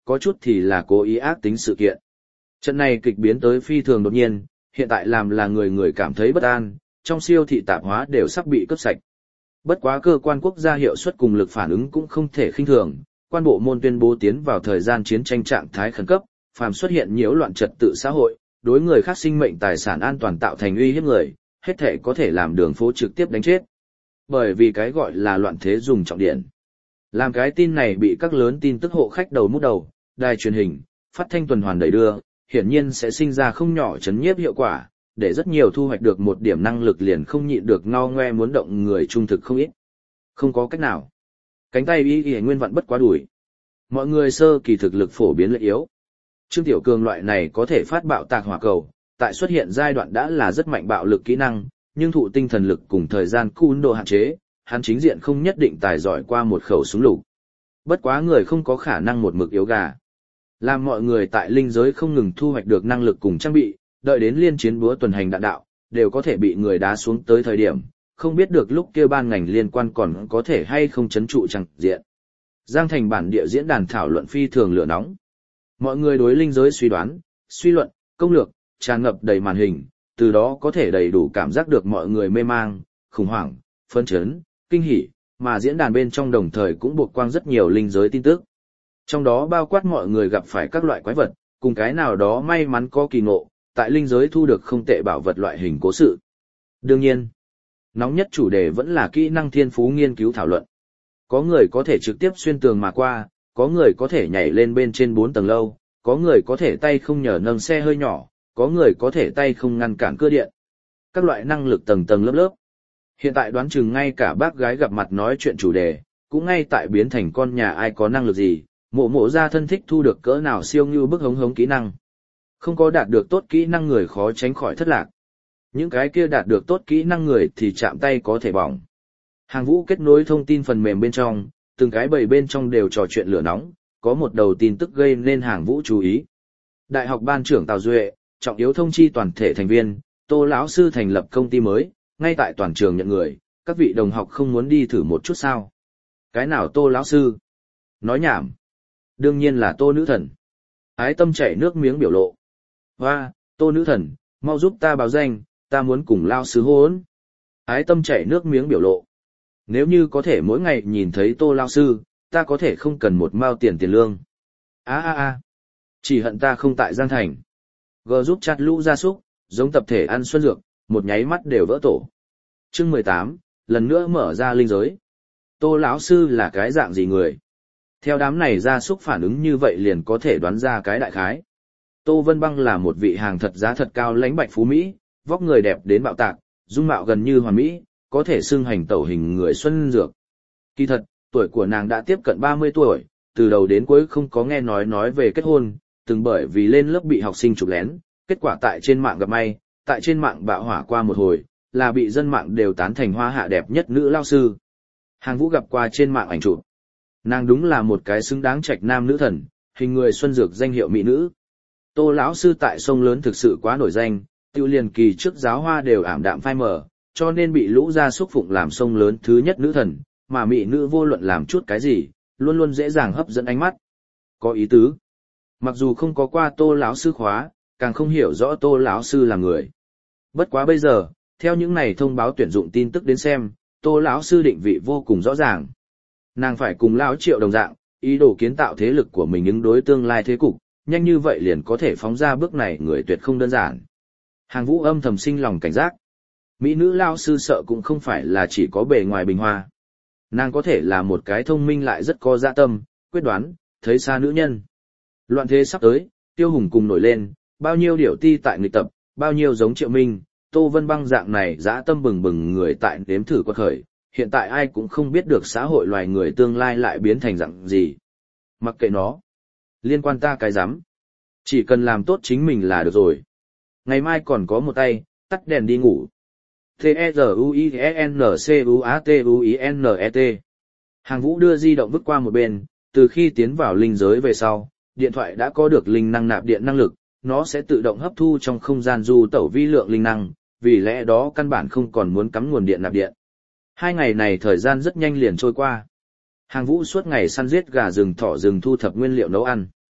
có chút thì là cố ý ác tính sự kiện. Trận này kịch biến tới phi thường đột nhiên, hiện tại làm là người người cảm thấy bất an, trong siêu thị tạp hóa đều sắp bị cướp sạch. Bất quá cơ quan quốc gia hiệu suất cùng lực phản ứng cũng không thể khinh thường, quan bộ môn tuyên bố tiến vào thời gian chiến tranh trạng thái khẩn cấp, phàm xuất hiện nhiễu loạn trật tự xã hội, đối người khác sinh mệnh tài sản an toàn tạo thành uy hiếp người, hết thể có thể làm đường phố trực tiếp đánh chết. Bởi vì cái gọi là loạn thế dùng trọng điện. Làm cái tin này bị các lớn tin tức hộ khách đầu mút đầu, đài truyền hình, phát thanh tuần hoàn đẩy đưa, hiển nhiên sẽ sinh ra không nhỏ chấn nhiếp hiệu quả, để rất nhiều thu hoạch được một điểm năng lực liền không nhịn được ngao ngoe muốn động người trung thực không ít. Không có cách nào. Cánh tay y y nguyên vặn bất quá đuổi. Mọi người sơ kỳ thực lực phổ biến lợi yếu. Trương Tiểu Cường loại này có thể phát bạo tạc hỏa cầu, tại xuất hiện giai đoạn đã là rất mạnh bạo lực kỹ năng, nhưng thụ tinh thần lực cùng thời gian cun độ hạn chế, hắn chính diện không nhất định tài giỏi qua một khẩu súng lục. Bất quá người không có khả năng một mực yếu gà. Làm mọi người tại linh giới không ngừng thu hoạch được năng lực cùng trang bị, đợi đến liên chiến búa tuần hành đạn đạo, đều có thể bị người đá xuống tới thời điểm, không biết được lúc kia ban ngành liên quan còn có thể hay không chấn trụ chẳng diện. Giang thành bản địa diễn đàn thảo luận phi thường lửa nóng. Mọi người đối linh giới suy đoán, suy luận, công lược, tràn ngập đầy màn hình, từ đó có thể đầy đủ cảm giác được mọi người mê mang, khủng hoảng, phấn chấn, kinh hỉ, mà diễn đàn bên trong đồng thời cũng buộc quang rất nhiều linh giới tin tức. Trong đó bao quát mọi người gặp phải các loại quái vật, cùng cái nào đó may mắn có kỳ ngộ, tại linh giới thu được không tệ bảo vật loại hình cố sự. Đương nhiên, nóng nhất chủ đề vẫn là kỹ năng thiên phú nghiên cứu thảo luận. Có người có thể trực tiếp xuyên tường mà qua, có người có thể nhảy lên bên trên bốn tầng lâu, có người có thể tay không nhờ nâng xe hơi nhỏ, có người có thể tay không ngăn cản cơ điện. Các loại năng lực tầng tầng lớp lớp. Hiện tại đoán chừng ngay cả bác gái gặp mặt nói chuyện chủ đề, cũng ngay tại biến thành con nhà ai có năng lực gì, mộ mộ ra thân thích thu được cỡ nào siêu như bức hống hống kỹ năng. Không có đạt được tốt kỹ năng người khó tránh khỏi thất lạc. Những cái kia đạt được tốt kỹ năng người thì chạm tay có thể bỏng. Hàng Vũ kết nối thông tin phần mềm bên trong, từng cái bầy bên trong đều trò chuyện lửa nóng, có một đầu tin tức gây nên Hàng Vũ chú ý. Đại học ban trưởng Tào Duệ, trọng yếu thông chi toàn thể thành viên, Tô lão sư thành lập công ty mới, ngay tại toàn trường nhận người, các vị đồng học không muốn đi thử một chút sao? Cái nào Tô lão sư? Nói nhảm. Đương nhiên là Tô nữ thần. Ái Tâm chảy nước miếng biểu lộ. Hoa, Tô nữ thần, mau giúp ta báo danh, ta muốn cùng lao sư hôn. Ái Tâm chảy nước miếng biểu lộ. Nếu như có thể mỗi ngày nhìn thấy Tô lao sư, ta có thể không cần một mao tiền tiền lương. A a a, chỉ hận ta không tại Giang Thành. G giúp chặt lũ gia súc, giống tập thể ăn xuân dược, một nháy mắt đều vỡ tổ. Chương mười tám, lần nữa mở ra linh giới. Tô lão sư là cái dạng gì người? Theo đám này gia súc phản ứng như vậy liền có thể đoán ra cái đại khái. Tô Vân Băng là một vị hàng thật giá thật cao lãnh bạch phú Mỹ, vóc người đẹp đến bạo tạc, dung mạo gần như hoàn mỹ, có thể xưng hành tẩu hình người xuân dược. Kỳ thật, tuổi của nàng đã tiếp cận ba mươi tuổi, từ đầu đến cuối không có nghe nói nói về kết hôn, từng bởi vì lên lớp bị học sinh chụp lén, kết quả tại trên mạng gặp may, tại trên mạng bạo hỏa qua một hồi, là bị dân mạng đều tán thành hoa hạ đẹp nhất nữ lao sư. Hàng Vũ gặp qua trên mạng ảnh chụp. Nàng đúng là một cái xứng đáng trạch nam nữ thần, hình người xuân dược danh hiệu mỹ nữ. Tô lão sư tại sông lớn thực sự quá nổi danh, tiêu liền kỳ trước giáo hoa đều ảm đạm phai mờ, cho nên bị lũ gia súc phụng làm sông lớn thứ nhất nữ thần, mà mỹ nữ vô luận làm chút cái gì, luôn luôn dễ dàng hấp dẫn ánh mắt. Có ý tứ. Mặc dù không có qua Tô lão sư khóa, càng không hiểu rõ Tô lão sư là người. Bất quá bây giờ, theo những này thông báo tuyển dụng tin tức đến xem, Tô lão sư định vị vô cùng rõ ràng. Nàng phải cùng lão Triệu đồng dạng, ý đồ kiến tạo thế lực của mình ứng đối tương lai thế cục, nhanh như vậy liền có thể phóng ra bước này người tuyệt không đơn giản. Hàng Vũ âm thầm sinh lòng cảnh giác. Mỹ nữ lão sư sợ cũng không phải là chỉ có bề ngoài bình hoa. Nàng có thể là một cái thông minh lại rất có dạ tâm, quyết đoán, thấy xa nữ nhân. Loạn thế sắp tới, Tiêu Hùng cùng nổi lên, bao nhiêu điểu ti tại nghịch tập, bao nhiêu giống Triệu Minh, Tô Vân Băng dạng này dã tâm bừng bừng người tại nếm thử quật khởi, hiện tại ai cũng không biết được xã hội loài người tương lai lại biến thành dạng gì. Mặc kệ nó, liên quan ta cái rắm, chỉ cần làm tốt chính mình là được rồi. Ngày mai còn có một tay, tắt đèn đi ngủ. T E R U I E N C U A T U I N E T. Hàng Vũ đưa di động vứt qua một bên, từ khi tiến vào linh giới về sau, điện thoại đã có được linh năng nạp điện năng lực, nó sẽ tự động hấp thu trong không gian du tẩu vi lượng linh năng, vì lẽ đó căn bản không còn muốn cắm nguồn điện nạp điện. Hai ngày này thời gian rất nhanh liền trôi qua. Hàng Vũ suốt ngày săn giết gà rừng thỏ rừng thu thập nguyên liệu nấu ăn.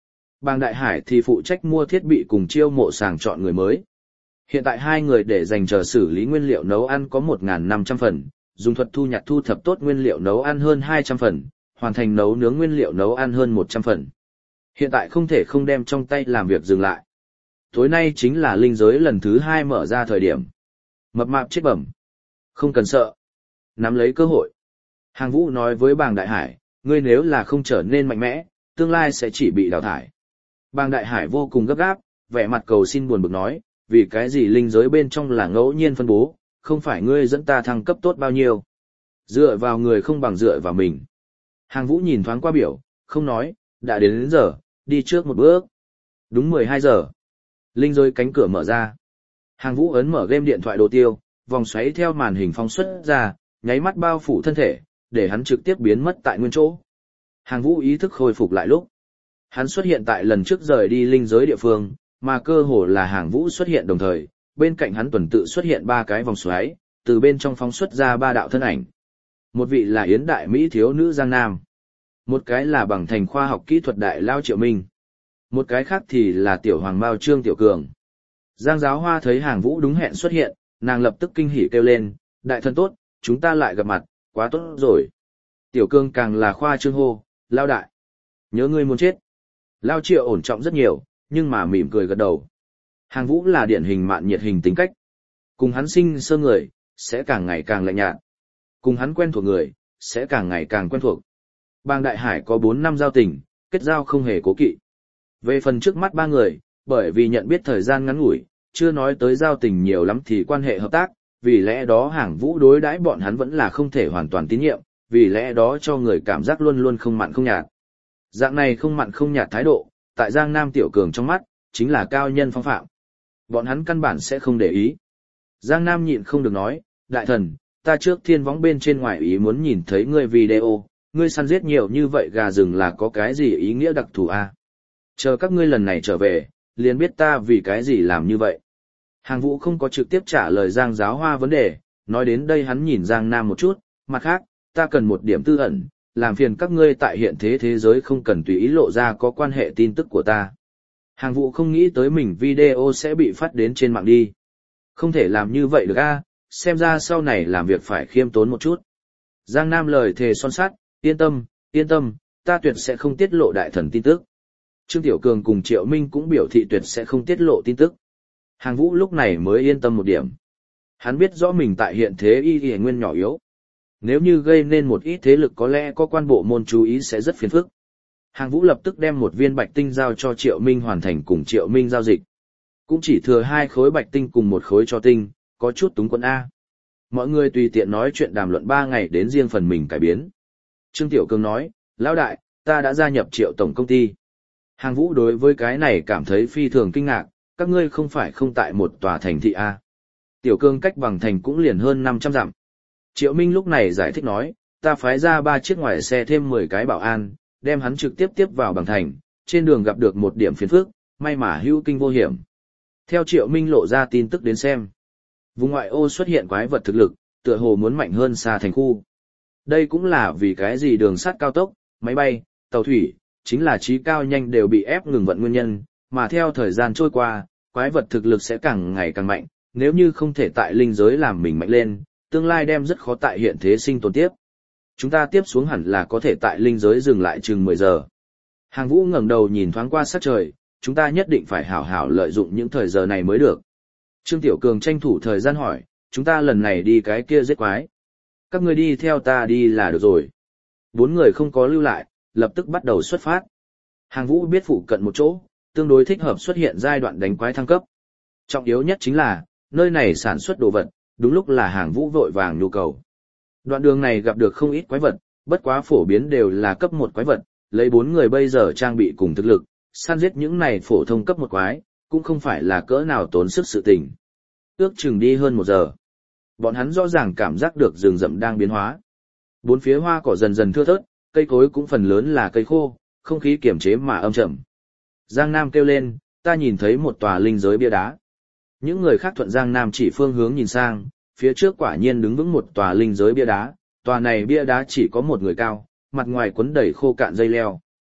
Bàng Đại Hải thì phụ trách mua thiết bị cùng chiêu mộ sàng chọn người mới. Hiện tại hai người để dành chờ xử lý nguyên liệu nấu ăn có một nghìn năm trăm phần, dùng thuật thu nhặt thu thập tốt nguyên liệu nấu ăn hơn hai trăm phần, hoàn thành nấu nướng nguyên liệu nấu ăn hơn một trăm phần. Hiện tại không thể không đem trong tay làm việc dừng lại. Tối nay chính là linh giới lần thứ hai mở ra thời điểm. Mập mạp chết bẩm. Không cần sợ. Nắm lấy cơ hội. Hàng Vũ nói với Bàng Đại Hải, ngươi nếu là không trở nên mạnh mẽ, tương lai sẽ chỉ bị đào thải. Bàng Đại Hải vô cùng gấp gáp, vẻ mặt cầu xin buồn bực nói, vì cái gì linh giới bên trong là ngẫu nhiên phân bố, không phải ngươi dẫn ta thăng cấp tốt bao nhiêu. Dựa vào người không bằng dựa vào mình. Hàng Vũ nhìn thoáng qua biểu, không nói, đã đến đến giờ, đi trước một bước. Đúng mười hai giờ. Linh giới cánh cửa mở ra. Hàng Vũ ấn mở game điện thoại đồ tiêu, vòng xoáy theo màn hình phóng xuất ra, nháy mắt bao phủ thân thể, để hắn trực tiếp biến mất tại nguyên chỗ. Hàng Vũ ý thức khôi phục lại lúc. Hắn xuất hiện tại lần trước rời đi linh giới địa phương, mà cơ hồ là Hàng Vũ xuất hiện đồng thời, bên cạnh hắn tuần tự xuất hiện ba cái vòng xoáy, từ bên trong phóng xuất ra ba đạo thân ảnh. Một vị là Yến Đại Mỹ thiếu nữ Giang Nam. Một cái là bằng thành khoa học kỹ thuật đại lao Triệu Minh. Một cái khác thì là tiểu hoàng mao Trương Tiểu Cường. Giang Giáo Hoa thấy Hàng Vũ đúng hẹn xuất hiện, nàng lập tức kinh hỉ kêu lên, đại thân tốt, chúng ta lại gặp mặt, quá tốt rồi. Tiểu Cường càng là khoa trương hô, lao đại. Nhớ ngươi muốn chết. Lao Triệu ổn trọng rất nhiều, nhưng mà mỉm cười gật đầu. Hàng Vũ là điển hình mạn nhiệt hình tính cách. Cùng hắn sinh sơ người, sẽ càng ngày càng lạnh nhạt. Cùng hắn quen thuộc người, sẽ càng ngày càng quen thuộc. Bàng Đại Hải có bốn năm giao tình, kết giao không hề cố kỵ. Về phần trước mắt ba người, bởi vì nhận biết thời gian ngắn ngủi, chưa nói tới giao tình nhiều lắm thì quan hệ hợp tác, vì lẽ đó Hàng Vũ đối đãi bọn hắn vẫn là không thể hoàn toàn tín nhiệm, vì lẽ đó cho người cảm giác luôn luôn không mặn không nhạt. Dạng này không mặn không nhạt thái độ, tại Giang Nam Tiểu Cường trong mắt, chính là cao nhân phong phạm. Bọn hắn căn bản sẽ không để ý. Giang Nam nhịn không được nói, đại thần, ta trước thiên võng bên trên ngoài ý muốn nhìn thấy ngươi video, ngươi săn giết nhiều như vậy gà rừng là có cái gì ý nghĩa đặc thù à? Chờ các ngươi lần này trở về, liền biết ta vì cái gì làm như vậy. Hàng Vũ không có trực tiếp trả lời Giang Giáo Hoa vấn đề, nói đến đây hắn nhìn Giang Nam một chút, mặt khác, ta cần một điểm tư ẩn, làm phiền các ngươi tại hiện thế thế giới không cần tùy ý lộ ra có quan hệ tin tức của ta. Hàng Vũ không nghĩ tới mình video sẽ bị phát đến trên mạng đi. Không thể làm như vậy được a, xem ra sau này làm việc phải khiêm tốn một chút. Giang Nam lời thề son sắt, yên tâm, yên tâm, ta tuyệt sẽ không tiết lộ đại thần tin tức. Trương Tiểu Cường cùng Triệu Minh cũng biểu thị tuyệt sẽ không tiết lộ tin tức. Hàng Vũ lúc này mới yên tâm một điểm. Hắn biết rõ mình tại hiện thế y y nguyên nhỏ yếu. Nếu như gây nên một ít thế lực có lẽ có quan bộ môn chú ý sẽ rất phiền phức. Hàng Vũ lập tức đem một viên bạch tinh giao cho Triệu Minh hoàn thành cùng Triệu Minh giao dịch. Cũng chỉ thừa hai khối bạch tinh cùng một khối cho tinh, có chút túng quẫn A. Mọi người tùy tiện nói chuyện đàm luận ba ngày đến riêng phần mình cải biến. Trương Tiểu Cường nói, lão đại, ta đã gia nhập Triệu tổng công ty. Hàng Vũ đối với cái này cảm thấy phi thường kinh ngạc, các ngươi không phải không tại một tòa thành thị A. Tiểu Cường cách bằng thành cũng liền hơn năm trăm dặm. Triệu Minh lúc này giải thích nói, ta phái ra ba chiếc ngoài xe thêm mười cái bảo an, đem hắn trực tiếp tiếp vào bằng thành, trên đường gặp được một điểm phiền phức, may mà hữu kinh vô hiểm. Theo Triệu Minh lộ ra tin tức đến xem, vùng ngoại ô xuất hiện quái vật thực lực, tựa hồ muốn mạnh hơn xa thành khu. Đây cũng là vì cái gì đường sắt cao tốc, máy bay, tàu thủy, chính là trí cao nhanh đều bị ép ngừng vận nguyên nhân, mà theo thời gian trôi qua, quái vật thực lực sẽ càng ngày càng mạnh, nếu như không thể tại linh giới làm mình mạnh lên, tương lai đem rất khó tại hiện thế sinh tồn tiếp. Chúng ta tiếp xuống hẳn là có thể tại linh giới dừng lại chừng mười giờ. Hàng Vũ ngẩng đầu nhìn thoáng qua sắc trời, chúng ta nhất định phải hảo hảo lợi dụng những thời giờ này mới được. Trương Tiểu Cường tranh thủ thời gian hỏi, chúng ta lần này đi cái kia giết quái. Các ngươi đi theo ta đi là được rồi. Bốn người không có lưu lại, lập tức bắt đầu xuất phát. Hàng Vũ biết phụ cận một chỗ, tương đối thích hợp xuất hiện giai đoạn đánh quái thăng cấp. Trọng yếu nhất chính là, nơi này sản xuất đồ vật, đúng lúc là Hàng Vũ vội vàng nhu cầu. Đoạn đường này gặp được không ít quái vật, bất quá phổ biến đều là cấp một quái vật, lấy bốn người bây giờ trang bị cùng thực lực, săn giết những này phổ thông cấp một quái, cũng không phải là cỡ nào tốn sức sự tình. Ước chừng đi hơn một giờ. Bọn hắn rõ ràng cảm giác được rừng rậm đang biến hóa. Bốn phía hoa cỏ dần dần thưa thớt, cây cối cũng phần lớn là cây khô, không khí kiềm chế mà âm trầm. Giang Nam kêu lên, ta nhìn thấy một tòa linh giới bia đá. Những người khác thuận Giang Nam chỉ phương hướng nhìn sang, phía trước quả nhiên đứng vững một tòa linh giới bia đá, tòa này bia đá chỉ có một người cao, mặt ngoài quấn đầy khô cạn dây leo.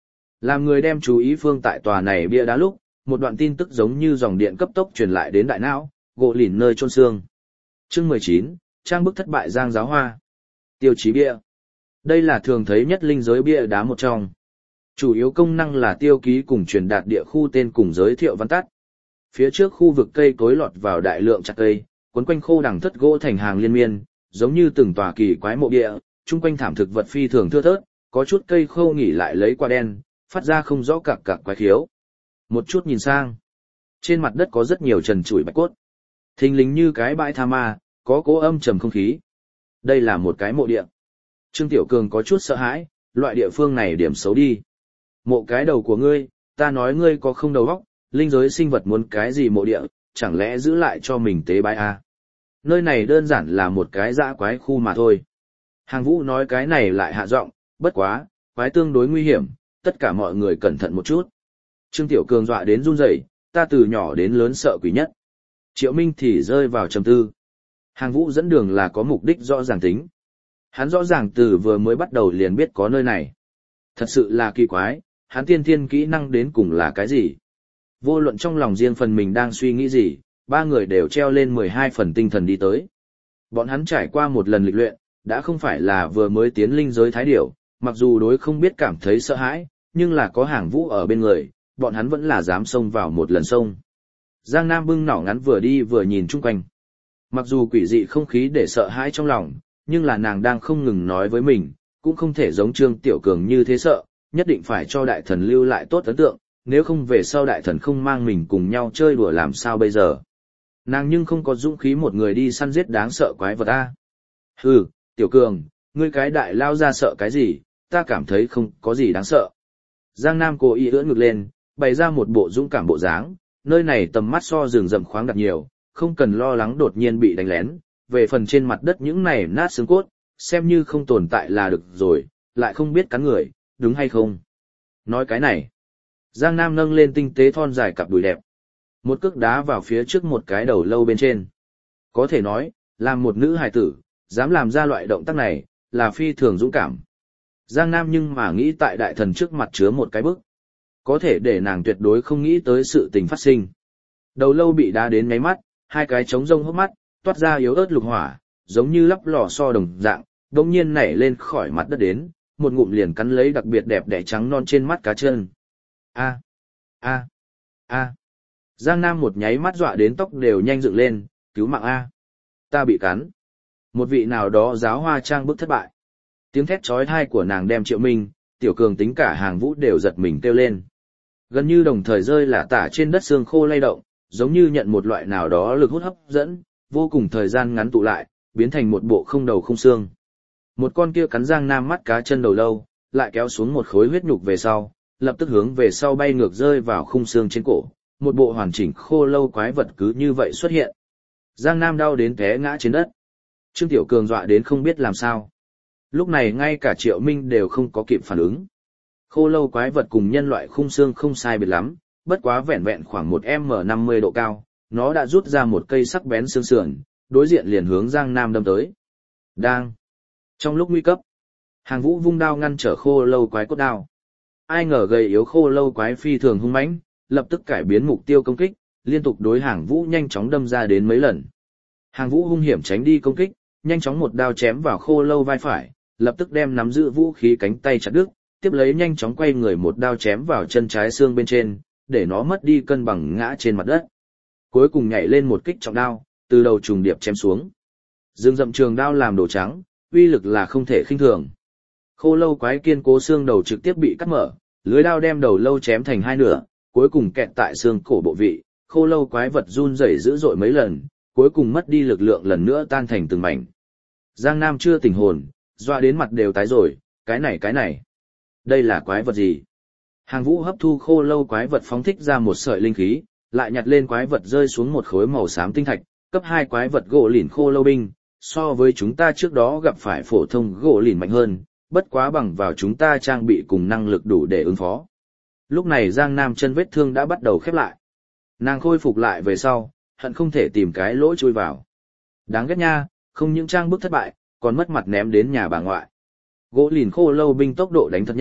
Làm người đem chú ý phương tại tòa này bia đá lúc, một đoạn tin tức giống như dòng điện cấp tốc truyền lại đến đại não, gỗ lìn nơi chôn xương. Chương mười chín, trang bức thất bại Giang Giáo Hoa. Tiêu chí bia. Đây là thường thấy nhất linh giới bia đá một trong. Chủ yếu công năng là tiêu ký cùng truyền đạt địa khu tên cùng giới thiệu văn tắt. Phía trước khu vực cây cối lọt vào đại lượng chặt cây, quấn quanh khô đằng thất gỗ thành hàng liên miên, giống như từng tòa kỳ quái mộ địa, chung quanh thảm thực vật phi thường thưa thớt, có chút cây khô nghỉ lại lấy qua đen, phát ra không rõ cạc cạc quái khiếu. Một chút nhìn sang, trên mặt đất có rất nhiều trần trụi bạch cốt. Thình lình như cái bãi tha ma, có cố âm trầm không khí. Đây là một cái mộ địa. Trương Tiểu Cường có chút sợ hãi, loại địa phương này điểm xấu đi. Mộ cái đầu của ngươi, ta nói ngươi có không đầu óc, linh giới sinh vật muốn cái gì mộ địa, chẳng lẽ giữ lại cho mình tế bái à? Nơi này đơn giản là một cái dã quái khu mà thôi. Hàng Vũ nói cái này lại hạ giọng, bất quá, quái tương đối nguy hiểm, tất cả mọi người cẩn thận một chút. Trương Tiểu Cường dọa đến run rẩy, ta từ nhỏ đến lớn sợ quỷ nhất. Triệu Minh thì rơi vào trầm tư. Hàng Vũ dẫn đường là có mục đích rõ ràng tính. Hắn rõ ràng từ vừa mới bắt đầu liền biết có nơi này. Thật sự là kỳ quái, hắn tiên thiên kỹ năng đến cùng là cái gì? Vô luận trong lòng riêng phần mình đang suy nghĩ gì, ba người đều treo lên mười hai phần tinh thần đi tới. Bọn hắn trải qua một lần lịch luyện, đã không phải là vừa mới tiến linh giới thái điểu, mặc dù đối không biết cảm thấy sợ hãi, nhưng là có Hàng Vũ ở bên người, bọn hắn vẫn là dám xông vào một lần sông. Giang Nam bưng nỏ ngắn vừa đi vừa nhìn chung quanh. Mặc dù quỷ dị không khí để sợ hãi trong lòng, nhưng là nàng đang không ngừng nói với mình, cũng không thể giống Trương Tiểu Cường như thế sợ, nhất định phải cho đại thần lưu lại tốt ấn tượng, nếu không về sau đại thần không mang mình cùng nhau chơi đùa làm sao bây giờ. Nàng nhưng không có dũng khí một người đi săn giết đáng sợ quái vật a. Hừ, Tiểu Cường, ngươi cái đại lao ra sợ cái gì, ta cảm thấy không có gì đáng sợ. Giang Nam cố ý ưỡn ngực lên, bày ra một bộ dũng cảm bộ dáng, nơi này tầm mắt so rừng rậm khoáng đạt nhiều, không cần lo lắng đột nhiên bị đánh lén, về phần trên mặt đất những này nát xương cốt, xem như không tồn tại là được rồi, lại không biết cắn người, đúng hay không. Nói cái này, Giang Nam nâng lên tinh tế thon dài cặp đùi đẹp, một cước đá vào phía trước một cái đầu lâu bên trên. Có thể nói, làm một nữ hài tử, dám làm ra loại động tác này, là phi thường dũng cảm. Giang Nam nhưng mà nghĩ tại đại thần trước mặt chứa một cái bức, có thể để nàng tuyệt đối không nghĩ tới sự tình phát sinh. Đầu lâu bị đá đến ngáy mắt, hai cái trống rông hốc mắt, toát ra yếu ớt lục hỏa, giống như lắp lò xo đồng dạng, đột nhiên nảy lên khỏi mặt đất đến, một ngụm liền cắn lấy đặc biệt đẹp đẽ trắng non trên mắt cá chân. A, a, a. Giang Nam một nháy mắt dọa đến tóc đều nhanh dựng lên, cứu mạng a. Ta bị cắn. Một vị nào đó giáo hoa trang bức thất bại. Tiếng thét chói tai của nàng đem Triệu Minh, Tiểu Cường tính cả Hàng Vũ đều giật mình kêu lên. Gần như đồng thời rơi lả tả trên đất xương khô lay động, giống như nhận một loại nào đó lực hút hấp dẫn, vô cùng thời gian ngắn tụ lại, biến thành một bộ không đầu không xương. Một con kia cắn Giang Nam mắt cá chân đầu lâu, lại kéo xuống một khối huyết nhục về sau, lập tức hướng về sau bay ngược rơi vào khung xương trên cổ, một bộ hoàn chỉnh khô lâu quái vật cứ như vậy xuất hiện. Giang Nam đau đến té ngã trên đất. Trương Tiểu Cường dọa đến không biết làm sao. Lúc này ngay cả Triệu Minh đều không có kịp phản ứng. Khô lâu quái vật cùng nhân loại khung xương không sai biệt lắm, bất quá vẹn vẹn khoảng một m năm mươi độ cao, nó đã rút ra một cây sắc bén xương sườn, đối diện liền hướng Giang Nam đâm tới. Đang. Trong lúc nguy cấp, Hàng Vũ vung đao ngăn trở khô lâu quái cốt đao. Ai ngờ gầy yếu khô lâu quái phi thường hung mãnh, lập tức cải biến mục tiêu công kích, liên tục đối Hàng Vũ nhanh chóng đâm ra đến mấy lần. Hàng Vũ hung hiểm tránh đi công kích, nhanh chóng một đao chém vào khô lâu vai phải, lập tức đem nắm giữ vũ khí cánh tay chặt đứt, tiếp lấy nhanh chóng quay người một đao chém vào chân trái xương bên trên, để nó mất đi cân bằng ngã trên mặt đất. Cuối cùng nhảy lên một kích trọng đao, từ đầu trùng điệp chém xuống. Dương dậm trường đao làm đồ trắng, uy lực là không thể khinh thường. Khô lâu quái kiên cố xương đầu trực tiếp bị cắt mở, lưới đao đem đầu lâu chém thành hai nửa, cuối cùng kẹt tại xương cổ bộ vị, khô lâu quái vật run rẩy dữ dội mấy lần, cuối cùng mất đi lực lượng lần nữa tan thành từng mảnh. Giang Nam chưa tỉnh hồn, doa đến mặt đều tái rồi, cái này cái này. Đây là quái vật gì? Hàng Vũ hấp thu khô lâu quái vật phóng thích ra một sợi linh khí, lại nhặt lên quái vật rơi xuống một khối màu xám tinh thạch, cấp hai quái vật gỗ lìn khô lâu binh, so với chúng ta trước đó gặp phải phổ thông gỗ lìn mạnh hơn, bất quá bằng vào chúng ta trang bị cùng năng lực đủ để ứng phó. Lúc này Giang Nam chân vết thương đã bắt đầu khép lại. Nàng khôi phục lại về sau, hận không thể tìm cái lỗ chui vào. Đáng ghét nha, không những trang bức thất bại, còn mất mặt ném đến nhà bà ngoại. Gỗ lìn khô lâu binh tốc độ đánh thật nhanh,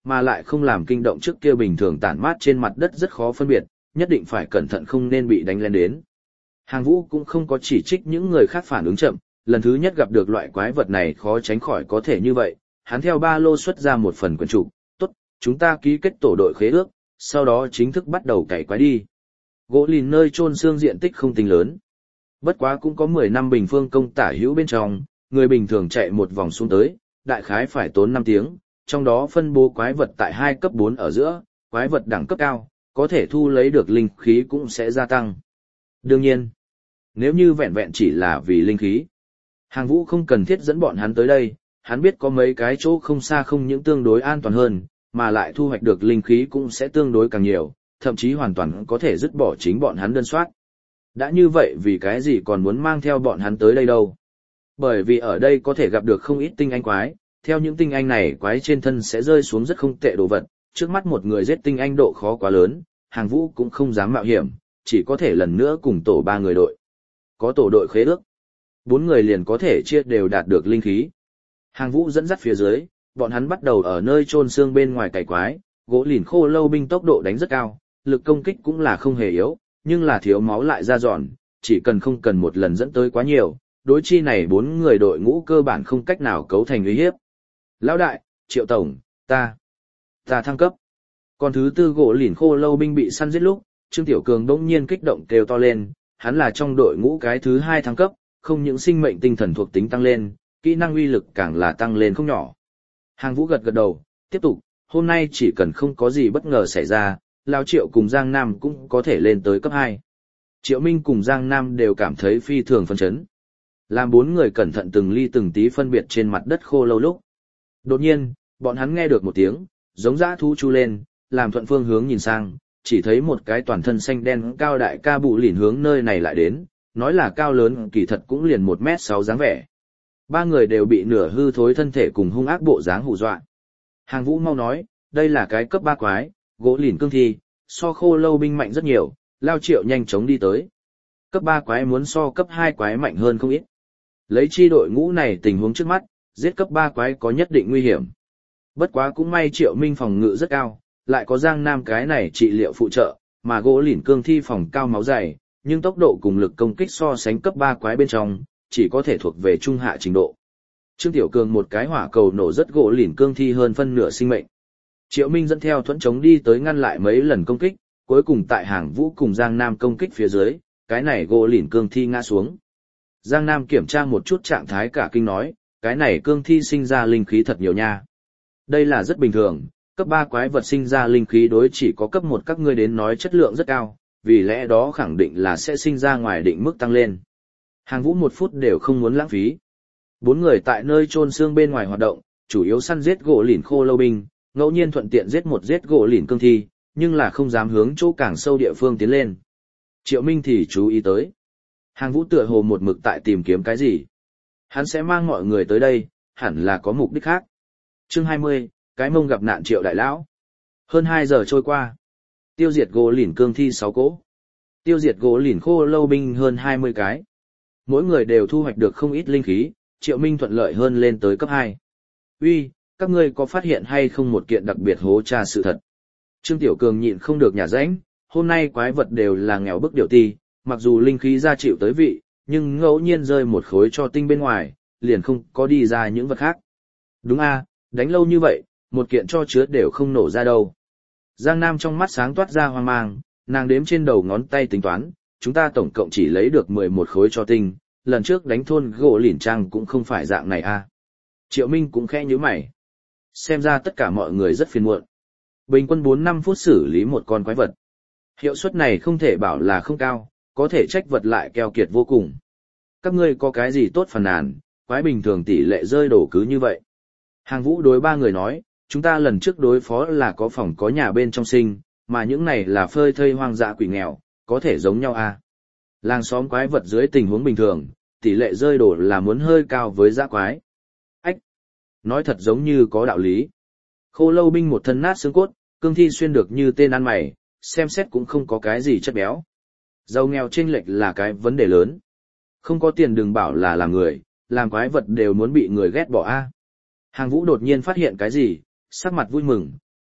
mà lại không làm kinh động trước kia bình thường tản mát trên mặt đất rất khó phân biệt, nhất định phải cẩn thận không nên bị đánh lên đến. Hàng Vũ cũng không có chỉ trích những người khác phản ứng chậm, lần thứ nhất gặp được loại quái vật này khó tránh khỏi có thể như vậy, hắn theo ba lô xuất ra một phần quyển trục, tốt, chúng ta ký kết tổ đội khế ước, sau đó chính thức bắt đầu cày quái đi. Gỗ lìn nơi chôn xương diện tích không tính lớn. Bất quá cũng có mười năm bình phương công tả hữu bên trong, người bình thường chạy một vòng xuống tới, đại khái phải tốn năm tiếng, trong đó phân bố quái vật tại hai cấp bốn ở giữa, quái vật đẳng cấp cao, có thể thu lấy được linh khí cũng sẽ gia tăng. Đương nhiên, nếu như vẹn vẹn chỉ là vì linh khí, Hàng Vũ không cần thiết dẫn bọn hắn tới đây, hắn biết có mấy cái chỗ không xa không những tương đối an toàn hơn, mà lại thu hoạch được linh khí cũng sẽ tương đối càng nhiều, thậm chí hoàn toàn có thể dứt bỏ chính bọn hắn đơn soát. Đã như vậy vì cái gì còn muốn mang theo bọn hắn tới đây đâu? Bởi vì ở đây có thể gặp được không ít tinh anh quái, theo những tinh anh này quái trên thân sẽ rơi xuống rất không tệ đồ vật, trước mắt một người giết tinh anh độ khó quá lớn, Hàng Vũ cũng không dám mạo hiểm, chỉ có thể lần nữa cùng tổ ba người đội. Có tổ đội khế ước, bốn người liền có thể chia đều đạt được linh khí. Hàng Vũ dẫn dắt phía dưới, bọn hắn bắt đầu ở nơi chôn xương bên ngoài cày quái, gỗ lìn khô lâu binh tốc độ đánh rất cao, lực công kích cũng là không hề yếu, nhưng là thiếu máu lại ra dọn, chỉ cần không cần một lần dẫn tới quá nhiều, đối chi này bốn người đội ngũ cơ bản không cách nào cấu thành uy hiếp. Lão đại, Triệu tổng, ta, ta thăng cấp. Còn thứ tư gỗ lìn khô lâu binh bị săn giết lúc, Trương Tiểu Cường đống nhiên kích động kêu to lên, hắn là trong đội ngũ cái thứ hai thăng cấp, không những sinh mệnh tinh thần thuộc tính tăng lên, kỹ năng uy lực càng là tăng lên không nhỏ. Hàng Vũ gật gật đầu, tiếp tục, hôm nay chỉ cần không có gì bất ngờ xảy ra, Lao Triệu cùng Giang Nam cũng có thể lên tới cấp hai. Triệu Minh cùng Giang Nam đều cảm thấy phi thường phấn chấn. Làm bốn người cẩn thận từng ly từng tí phân biệt trên mặt đất khô lâu lúc. Đột nhiên, bọn hắn nghe được một tiếng, giống dã thú chu lên, làm thuận phương hướng nhìn sang, chỉ thấy một cái toàn thân xanh đen cao đại ca bụ lìn hướng nơi này lại đến, nói là cao lớn kỳ thật cũng liền một mét sáu dáng vẻ. Ba người đều bị nửa hư thối thân thể cùng hung ác bộ dáng hù dọa. Hàng Vũ mau nói, đây là cái cấp ba quái, gỗ lìn cương thi, so khô lâu binh mạnh rất nhiều, Lao Triệu nhanh chóng đi tới. Cấp ba quái muốn so cấp hai quái mạnh hơn không ít. Lấy chi đội ngũ này tình huống trước mắt, giết cấp ba quái có nhất định nguy hiểm. Bất quá cũng may Triệu Minh phòng ngự rất cao, lại có Giang Nam cái này trị liệu phụ trợ, mà gỗ lìn cương thi phòng cao máu dày, nhưng tốc độ cùng lực công kích so sánh cấp ba quái bên trong, chỉ có thể thuộc về trung hạ trình độ. Trương Tiểu Cường một cái hỏa cầu nổ rất gỗ lìn cương thi hơn phân nửa sinh mệnh. Triệu Minh dẫn theo thuẫn chống đi tới ngăn lại mấy lần công kích, cuối cùng tại Hàng Vũ cùng Giang Nam công kích phía dưới, cái này gỗ lìn cương thi ngã xuống. Giang Nam kiểm tra một chút trạng thái cả kinh nói, cái này cương thi sinh ra linh khí thật nhiều nha. Đây là rất bình thường, cấp ba quái vật sinh ra linh khí đối chỉ có cấp một các ngươi đến nói chất lượng rất cao, vì lẽ đó khẳng định là sẽ sinh ra ngoài định mức tăng lên. Hàng Vũ một phút đều không muốn lãng phí. Bốn người tại nơi chôn xương bên ngoài hoạt động, chủ yếu săn giết gỗ lìn khô lâu binh, ngẫu nhiên thuận tiện giết một giết gỗ lìn cương thi, nhưng là không dám hướng chỗ càng sâu địa phương tiến lên. Triệu Minh thì chú ý tới. Hàng Vũ tựa hồ một mực tại tìm kiếm cái gì. Hắn sẽ mang mọi người tới đây, hẳn là có mục đích khác. Chương hai mươi, cái mông gặp nạn Triệu đại lão. Hơn hai giờ trôi qua. Tiêu diệt gỗ lìn cương thi sáu cỗ. Tiêu diệt gỗ lìn khô lâu binh hơn hai mươi cái. Mỗi người đều thu hoạch được không ít linh khí, Triệu Minh thuận lợi hơn lên tới cấp hai. Uy, các ngươi có phát hiện hay không một kiện đặc biệt hố tra sự thật? Trương Tiểu Cường nhịn không được nhả rãnh, hôm nay quái vật đều là nghèo bức điều ti, mặc dù linh khí ra chịu tới vị, nhưng ngẫu nhiên rơi một khối cho tinh bên ngoài, liền không có đi ra những vật khác. Đúng a, đánh lâu như vậy, một kiện cho chứa đều không nổ ra đâu. Giang Nam trong mắt sáng toát ra hoang mang, nàng đếm trên đầu ngón tay tính toán, chúng ta tổng cộng chỉ lấy được mười một khối cho tinh, lần trước đánh thôn gỗ lìn trang cũng không phải dạng này a. Triệu Minh cũng khẽ nhíu mày. Xem ra tất cả mọi người rất phiền muộn. Bình quân bốn năm phút xử lý một con quái vật. Hiệu suất này không thể bảo là không cao, có thể trách vật lại keo kiệt vô cùng. Các ngươi có cái gì tốt phàn nàn, quái bình thường tỷ lệ rơi đổ cứ như vậy. Hàng Vũ đối ba người nói, chúng ta lần trước đối phó là có phòng có nhà bên trong sinh, mà những này là phơi thây hoang dã quỷ nghèo, có thể giống nhau à. Làng xóm quái vật dưới tình huống bình thường, tỷ lệ rơi đổ là muốn hơi cao với dã quái. Ách! Nói thật giống như có đạo lý. Khô lâu binh một thân nát xương cốt, cương thi xuyên được như tên ăn mày, xem xét cũng không có cái gì chất béo. Giàu nghèo chênh lệch là cái vấn đề lớn. Không có tiền đừng bảo là làm người, làm quái vật đều muốn bị người ghét bỏ a. Hàng Vũ đột nhiên phát hiện cái gì, sắc mặt vui mừng,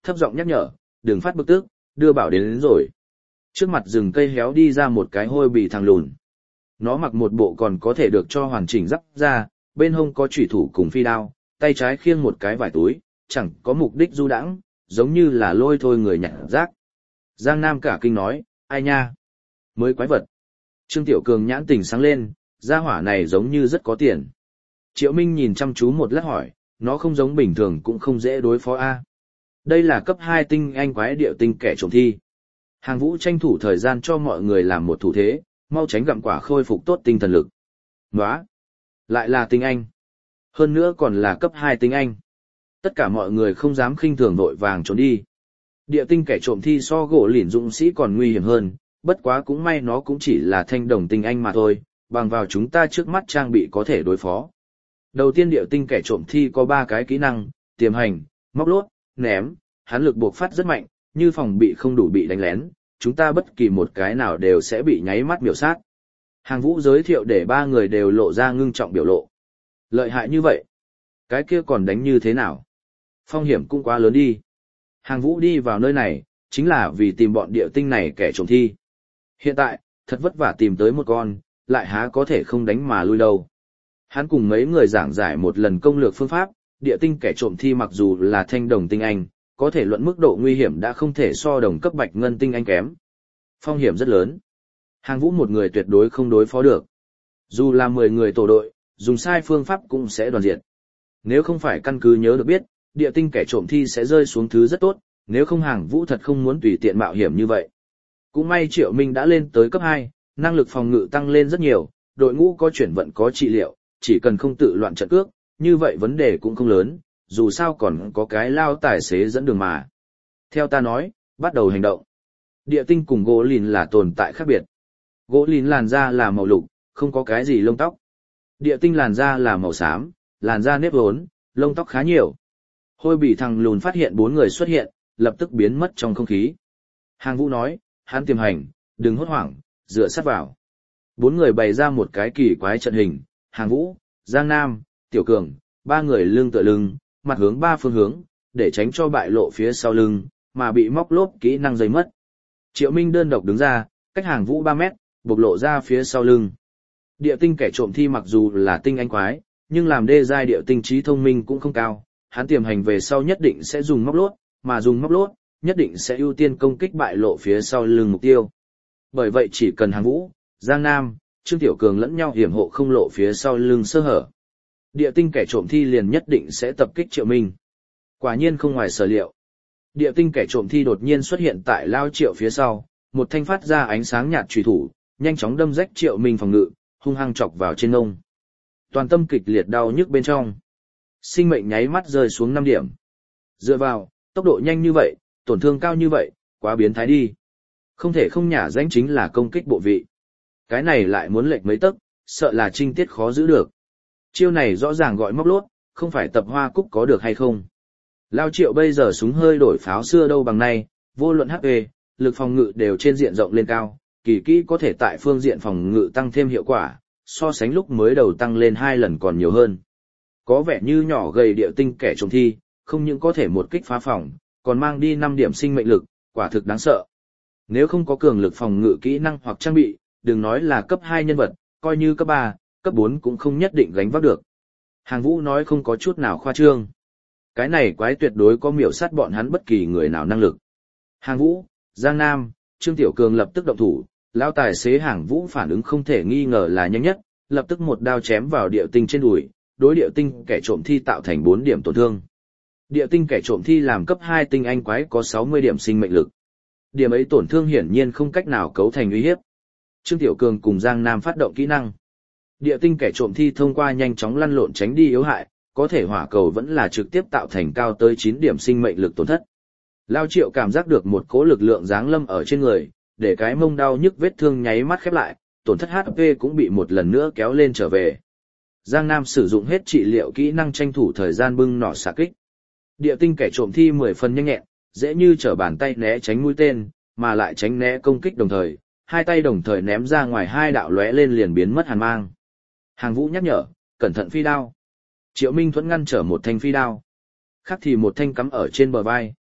thấp giọng nhắc nhở, đừng phát bực tức, đưa bảo đến, đến rồi. Trước mặt rừng cây héo đi ra một cái hôi bì thằng lùn. Nó mặc một bộ còn có thể được cho hoàn chỉnh giáp ra, bên hông có chủy thủ cùng phi đao, tay trái khiêng một cái vải túi, chẳng có mục đích du đãng, giống như là lôi thôi người nhặt rác. Giang Nam cả kinh nói, ai nha? Mới quái vật. Trương Tiểu Cường nhãn tình sáng lên, gia hỏa này giống như rất có tiền. Triệu Minh nhìn chăm chú một lát hỏi, nó không giống bình thường cũng không dễ đối phó a. Đây là cấp hai tinh anh quái điệu tinh kẻ trộm thi. Hàng Vũ tranh thủ thời gian cho mọi người làm một thủ thế, mau tránh gặm quả khôi phục tốt tinh thần lực. Nóa! Lại là tinh anh. Hơn nữa còn là cấp hai tinh anh. Tất cả mọi người không dám khinh thường vội vàng trốn đi. Địa tinh kẻ trộm thi so gỗ lìn dũng sĩ còn nguy hiểm hơn, bất quá cũng may nó cũng chỉ là thanh đồng tinh anh mà thôi, bằng vào chúng ta trước mắt trang bị có thể đối phó. Đầu tiên địa tinh kẻ trộm thi có ba cái kỹ năng, tiềm hành, móc lốt, ném, hắn lực bộc phát rất mạnh, như phòng bị không đủ bị đánh lén, chúng ta bất kỳ một cái nào đều sẽ bị nháy mắt miểu sát. Hàng Vũ giới thiệu để ba người đều lộ ra ngưng trọng biểu lộ. Lợi hại như vậy, cái kia còn đánh như thế nào? Phong hiểm cũng quá lớn đi. Hàng Vũ đi vào nơi này, chính là vì tìm bọn địa tinh này kẻ trộm thi. Hiện tại, thật vất vả tìm tới một con, lại há có thể không đánh mà lui đâu. Hắn cùng mấy người giảng giải một lần công lược phương pháp, địa tinh kẻ trộm thi mặc dù là thanh đồng tinh anh, có thể luận mức độ nguy hiểm đã không thể so đồng cấp bạch ngân tinh anh kém. Phong hiểm rất lớn. Hàng Vũ một người tuyệt đối không đối phó được. Dù là mười người tổ đội, dùng sai phương pháp cũng sẽ đoàn diệt. Nếu không phải căn cứ nhớ được biết, địa tinh kẻ trộm thi sẽ rơi xuống thứ rất tốt, nếu không Hàng Vũ thật không muốn tùy tiện mạo hiểm như vậy. Cũng may Triệu Minh đã lên tới cấp hai, năng lực phòng ngự tăng lên rất nhiều, đội ngũ có chuyển vận có trị liệu, chỉ cần không tự loạn trận cước, như vậy vấn đề cũng không lớn, dù sao còn có cái lao tài xế dẫn đường mà. Theo ta nói, bắt đầu hành động. Địa tinh cùng gỗ lìn là tồn tại khác biệt. Gỗ lìn làn da là màu lục, không có cái gì lông tóc. Địa tinh làn da là màu xám, làn da nếp vốn, lông tóc khá nhiều. Hôi bị thằng lùn phát hiện bốn người xuất hiện, lập tức biến mất trong không khí. Hàng Vũ nói, hắn tiềm hành, đừng hốt hoảng, dựa sát vào. Bốn người bày ra một cái kỳ quái trận hình, Hàng Vũ, Giang Nam, Tiểu Cường, ba người lưng tựa lưng, mặt hướng ba phương hướng, để tránh cho bại lộ phía sau lưng, mà bị móc lốp kỹ năng dây mất. Triệu Minh đơn độc đứng ra, cách Hàng Vũ ba mét, bộc lộ ra phía sau lưng. Địa tinh kẻ trộm thi mặc dù là tinh anh quái, nhưng làm đê giai địa tinh trí thông minh cũng không cao, hắn tiềm hành về sau nhất định sẽ dùng móc lốt, mà dùng móc lốt, nhất định sẽ ưu tiên công kích bại lộ phía sau lưng mục tiêu. Bởi vậy chỉ cần Hàng Vũ, Giang Nam, Trương Tiểu Cường lẫn nhau hiểm hộ không lộ phía sau lưng sơ hở. Địa tinh kẻ trộm thi liền nhất định sẽ tập kích Triệu Minh. Quả nhiên không ngoài sở liệu. Địa tinh kẻ trộm thi đột nhiên xuất hiện tại Lao Triệu phía sau, một thanh phát ra ánh sáng nhạt chùy thủ, nhanh chóng đâm rách Triệu Minh phòng ngự, hung hăng chọc vào trên ngông. Toàn tâm kịch liệt đau nhức bên trong. Sinh mệnh nháy mắt rơi xuống năm điểm. Dựa vào, tốc độ nhanh như vậy, tổn thương cao như vậy, quá biến thái đi. Không thể không nhả danh chính là công kích bộ vị. Cái này lại muốn lệch mấy tấc, sợ là trinh tiết khó giữ được. Chiêu này rõ ràng gọi móc lốt, không phải tập hoa cúc có được hay không. Lao Triệu bây giờ súng hơi đổi pháo xưa đâu bằng nay, vô luận hát pê, lực phòng ngự đều trên diện rộng lên cao, kỳ kỹ có thể tại phương diện phòng ngự tăng thêm hiệu quả, so sánh lúc mới đầu tăng lên hai lần còn nhiều hơn. Có vẻ như nhỏ gầy địa tinh kẻ trộm thi, không những có thể một kích phá phòng, còn mang đi năm điểm sinh mệnh lực, quả thực đáng sợ. Nếu không có cường lực phòng ngự kỹ năng hoặc trang bị, đừng nói là cấp hai nhân vật, coi như cấp ba, cấp bốn cũng không nhất định gánh vác được. Hàng Vũ nói không có chút nào khoa trương. Cái này quái tuyệt đối có miểu sát bọn hắn bất kỳ người nào năng lực. Hàng Vũ, Giang Nam, Trương Tiểu Cường lập tức động thủ, lão tài xế Hàng Vũ phản ứng không thể nghi ngờ là nhanh nhất, lập tức một đao chém vào địa tinh trên đùi, đối địa tinh kẻ trộm thi tạo thành bốn điểm tổn thương. Địa tinh kẻ trộm thi làm cấp hai tinh anh quái có sáu mươi điểm sinh mệnh lực. Điểm ấy tổn thương hiển nhiên không cách nào cấu thành uy hiếp. Trương Tiểu Cường cùng Giang Nam phát động kỹ năng. Địa tinh kẻ trộm thi thông qua nhanh chóng lăn lộn tránh đi yếu hại, có thể hỏa cầu vẫn là trực tiếp tạo thành cao tới chín điểm sinh mệnh lực tổn thất. Lao Triệu cảm giác được một cỗ lực lượng giáng lâm ở trên người, để cái mông đau nhức vết thương nháy mắt khép lại, tổn thất hát pê cũng bị một lần nữa kéo lên trở về. Giang Nam sử dụng hết trị liệu kỹ năng tranh thủ thời gian bưng nỏ xạ kích. Địa tinh kẻ trộm thi mười phần nhanh nhẹn, dễ như trở bàn tay né tránh mũi tên, mà lại tránh né công kích đồng thời, hai tay đồng thời ném ra ngoài hai đạo lóe lên liền biến mất hàn mang. Hàng Vũ nhắc nhở, cẩn thận phi đao. Triệu Minh thuẫn ngăn trở một thanh phi đao. Khác thì một thanh cắm ở trên bờ vai.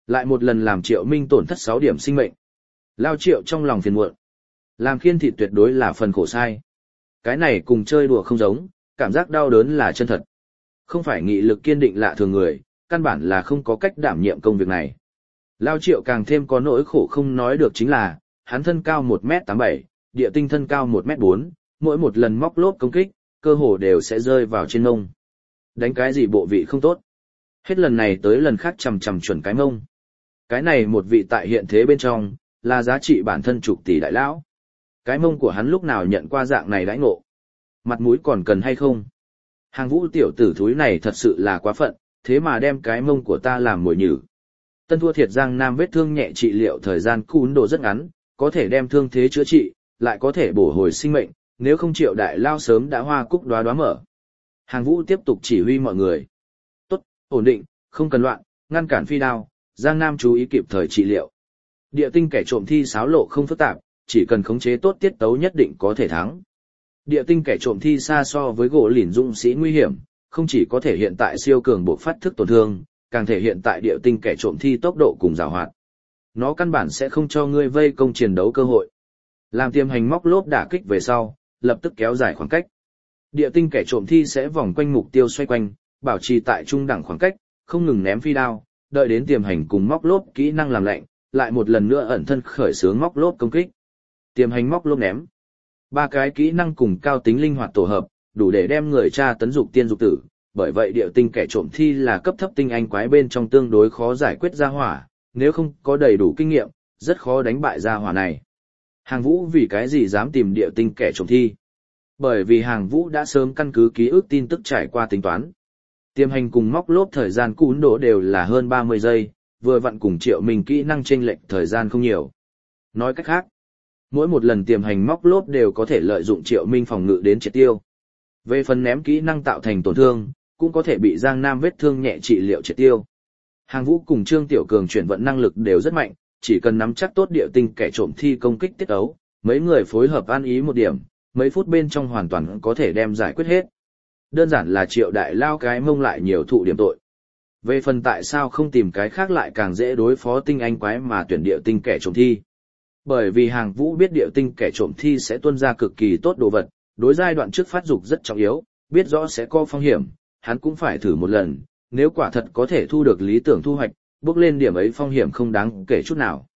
Lại một lần làm Triệu Minh tổn thất sáu điểm sinh mệnh. Lao Triệu trong lòng phiền muộn. Làm khiên thịt tuyệt đối là phần khổ sai. Cái này cùng chơi đùa không giống, cảm giác đau đớn là chân thật. Không phải nghị lực kiên định lạ thường người, căn bản là không có cách đảm nhiệm công việc này. Lao Triệu càng thêm có nỗi khổ không nói được chính là, hắn thân cao một mét tám mươi bảy, địa tinh thân cao một mét bốn, mỗi một lần móc lốp công kích, cơ hồ đều sẽ rơi vào trên mông. Đánh cái gì bộ vị không tốt. Hết lần này tới lần khác chầm chầm chuẩn cái mông. Cái này một vị tại hiện thế bên trong, là giá trị bản thân chục tỷ đại lão. Cái mông của hắn lúc nào nhận qua dạng này đãi ngộ. Mặt mũi còn cần hay không? Hàng Vũ tiểu tử thúi này thật sự là quá phận, thế mà đem cái mông của ta làm mồi nhử. Tân thua thiệt Giang Nam vết thương nhẹ trị liệu thời gian cún độ rất ngắn, có thể đem thương thế chữa trị, lại có thể bổ hồi sinh mệnh, nếu không Triệu đại lao sớm đã hoa cúc đóa đóa mở. Hàng Vũ tiếp tục chỉ huy mọi người. Tốt, ổn định, không cần loạn, ngăn cản phi đao, Giang Nam chú ý kịp thời trị liệu. Địa tinh kẻ trộm thi xáo lộ không phức tạp, chỉ cần khống chế tốt tiết tấu nhất định có thể thắng. Địa tinh kẻ trộm thi xa so với gỗ lìn dũng sĩ nguy hiểm, không chỉ có thể hiện tại siêu cường bộ phát thức tổn thương, càng thể hiện tại địa tinh kẻ trộm thi tốc độ cùng giàu hoạt. Nó căn bản sẽ không cho ngươi vây công chiến đấu cơ hội. Làm tiềm hành móc lốp đả kích về sau, lập tức kéo dài khoảng cách. Địa tinh kẻ trộm thi sẽ vòng quanh mục tiêu xoay quanh, bảo trì tại trung đẳng khoảng cách, không ngừng ném phi đao, đợi đến tiềm hành cùng móc lốp kỹ năng làm lạnh, lại một lần nữa ẩn thân khởi xướng móc lốp công kích. Tiềm hành móc lốp ném. Ba cái kỹ năng cùng cao tính linh hoạt tổ hợp, đủ để đem người tra tấn dục tiên dục tử, bởi vậy địa tinh kẻ trộm thi là cấp thấp tinh anh quái bên trong tương đối khó giải quyết ra hỏa, nếu không có đầy đủ kinh nghiệm, rất khó đánh bại ra hỏa này. Hàng Vũ vì cái gì dám tìm địa tinh kẻ trộm thi? Bởi vì Hàng Vũ đã sớm căn cứ ký ức tin tức trải qua tính toán. Tiềm hành cùng móc lốp thời gian cún độ đều là hơn ba mươi giây, vừa vặn cùng Triệu Minh kỹ năng chênh lệch thời gian không nhiều. Nói cách khác, mỗi một lần tiềm hành móc lốp đều có thể lợi dụng Triệu Minh phòng ngự đến triệt tiêu. Về phần ném kỹ năng tạo thành tổn thương, cũng có thể bị Giang Nam vết thương nhẹ trị liệu triệt tiêu. Hàng Vũ cùng Trương Tiểu Cường chuyển vận năng lực đều rất mạnh, chỉ cần nắm chắc tốt địa tinh kẻ trộm thi công kích tiết ấu, mấy người phối hợp ăn ý một điểm, mấy phút bên trong hoàn toàn có thể đem giải quyết hết. Đơn giản là Triệu đại lao cái mông lại nhiều thụ điểm tội. Về phần tại sao không tìm cái khác lại càng dễ đối phó tinh anh quái mà tuyển địa tinh kẻ trộm thi. Bởi vì Hàng Vũ biết địa tinh kẻ trộm thi sẽ tuân ra cực kỳ tốt đồ vật, đối giai đoạn trước phát dục rất trọng yếu, biết rõ sẽ có phong hiểm, hắn cũng phải thử một lần, nếu quả thật có thể thu được lý tưởng thu hoạch, bước lên điểm ấy phong hiểm không đáng kể chút nào.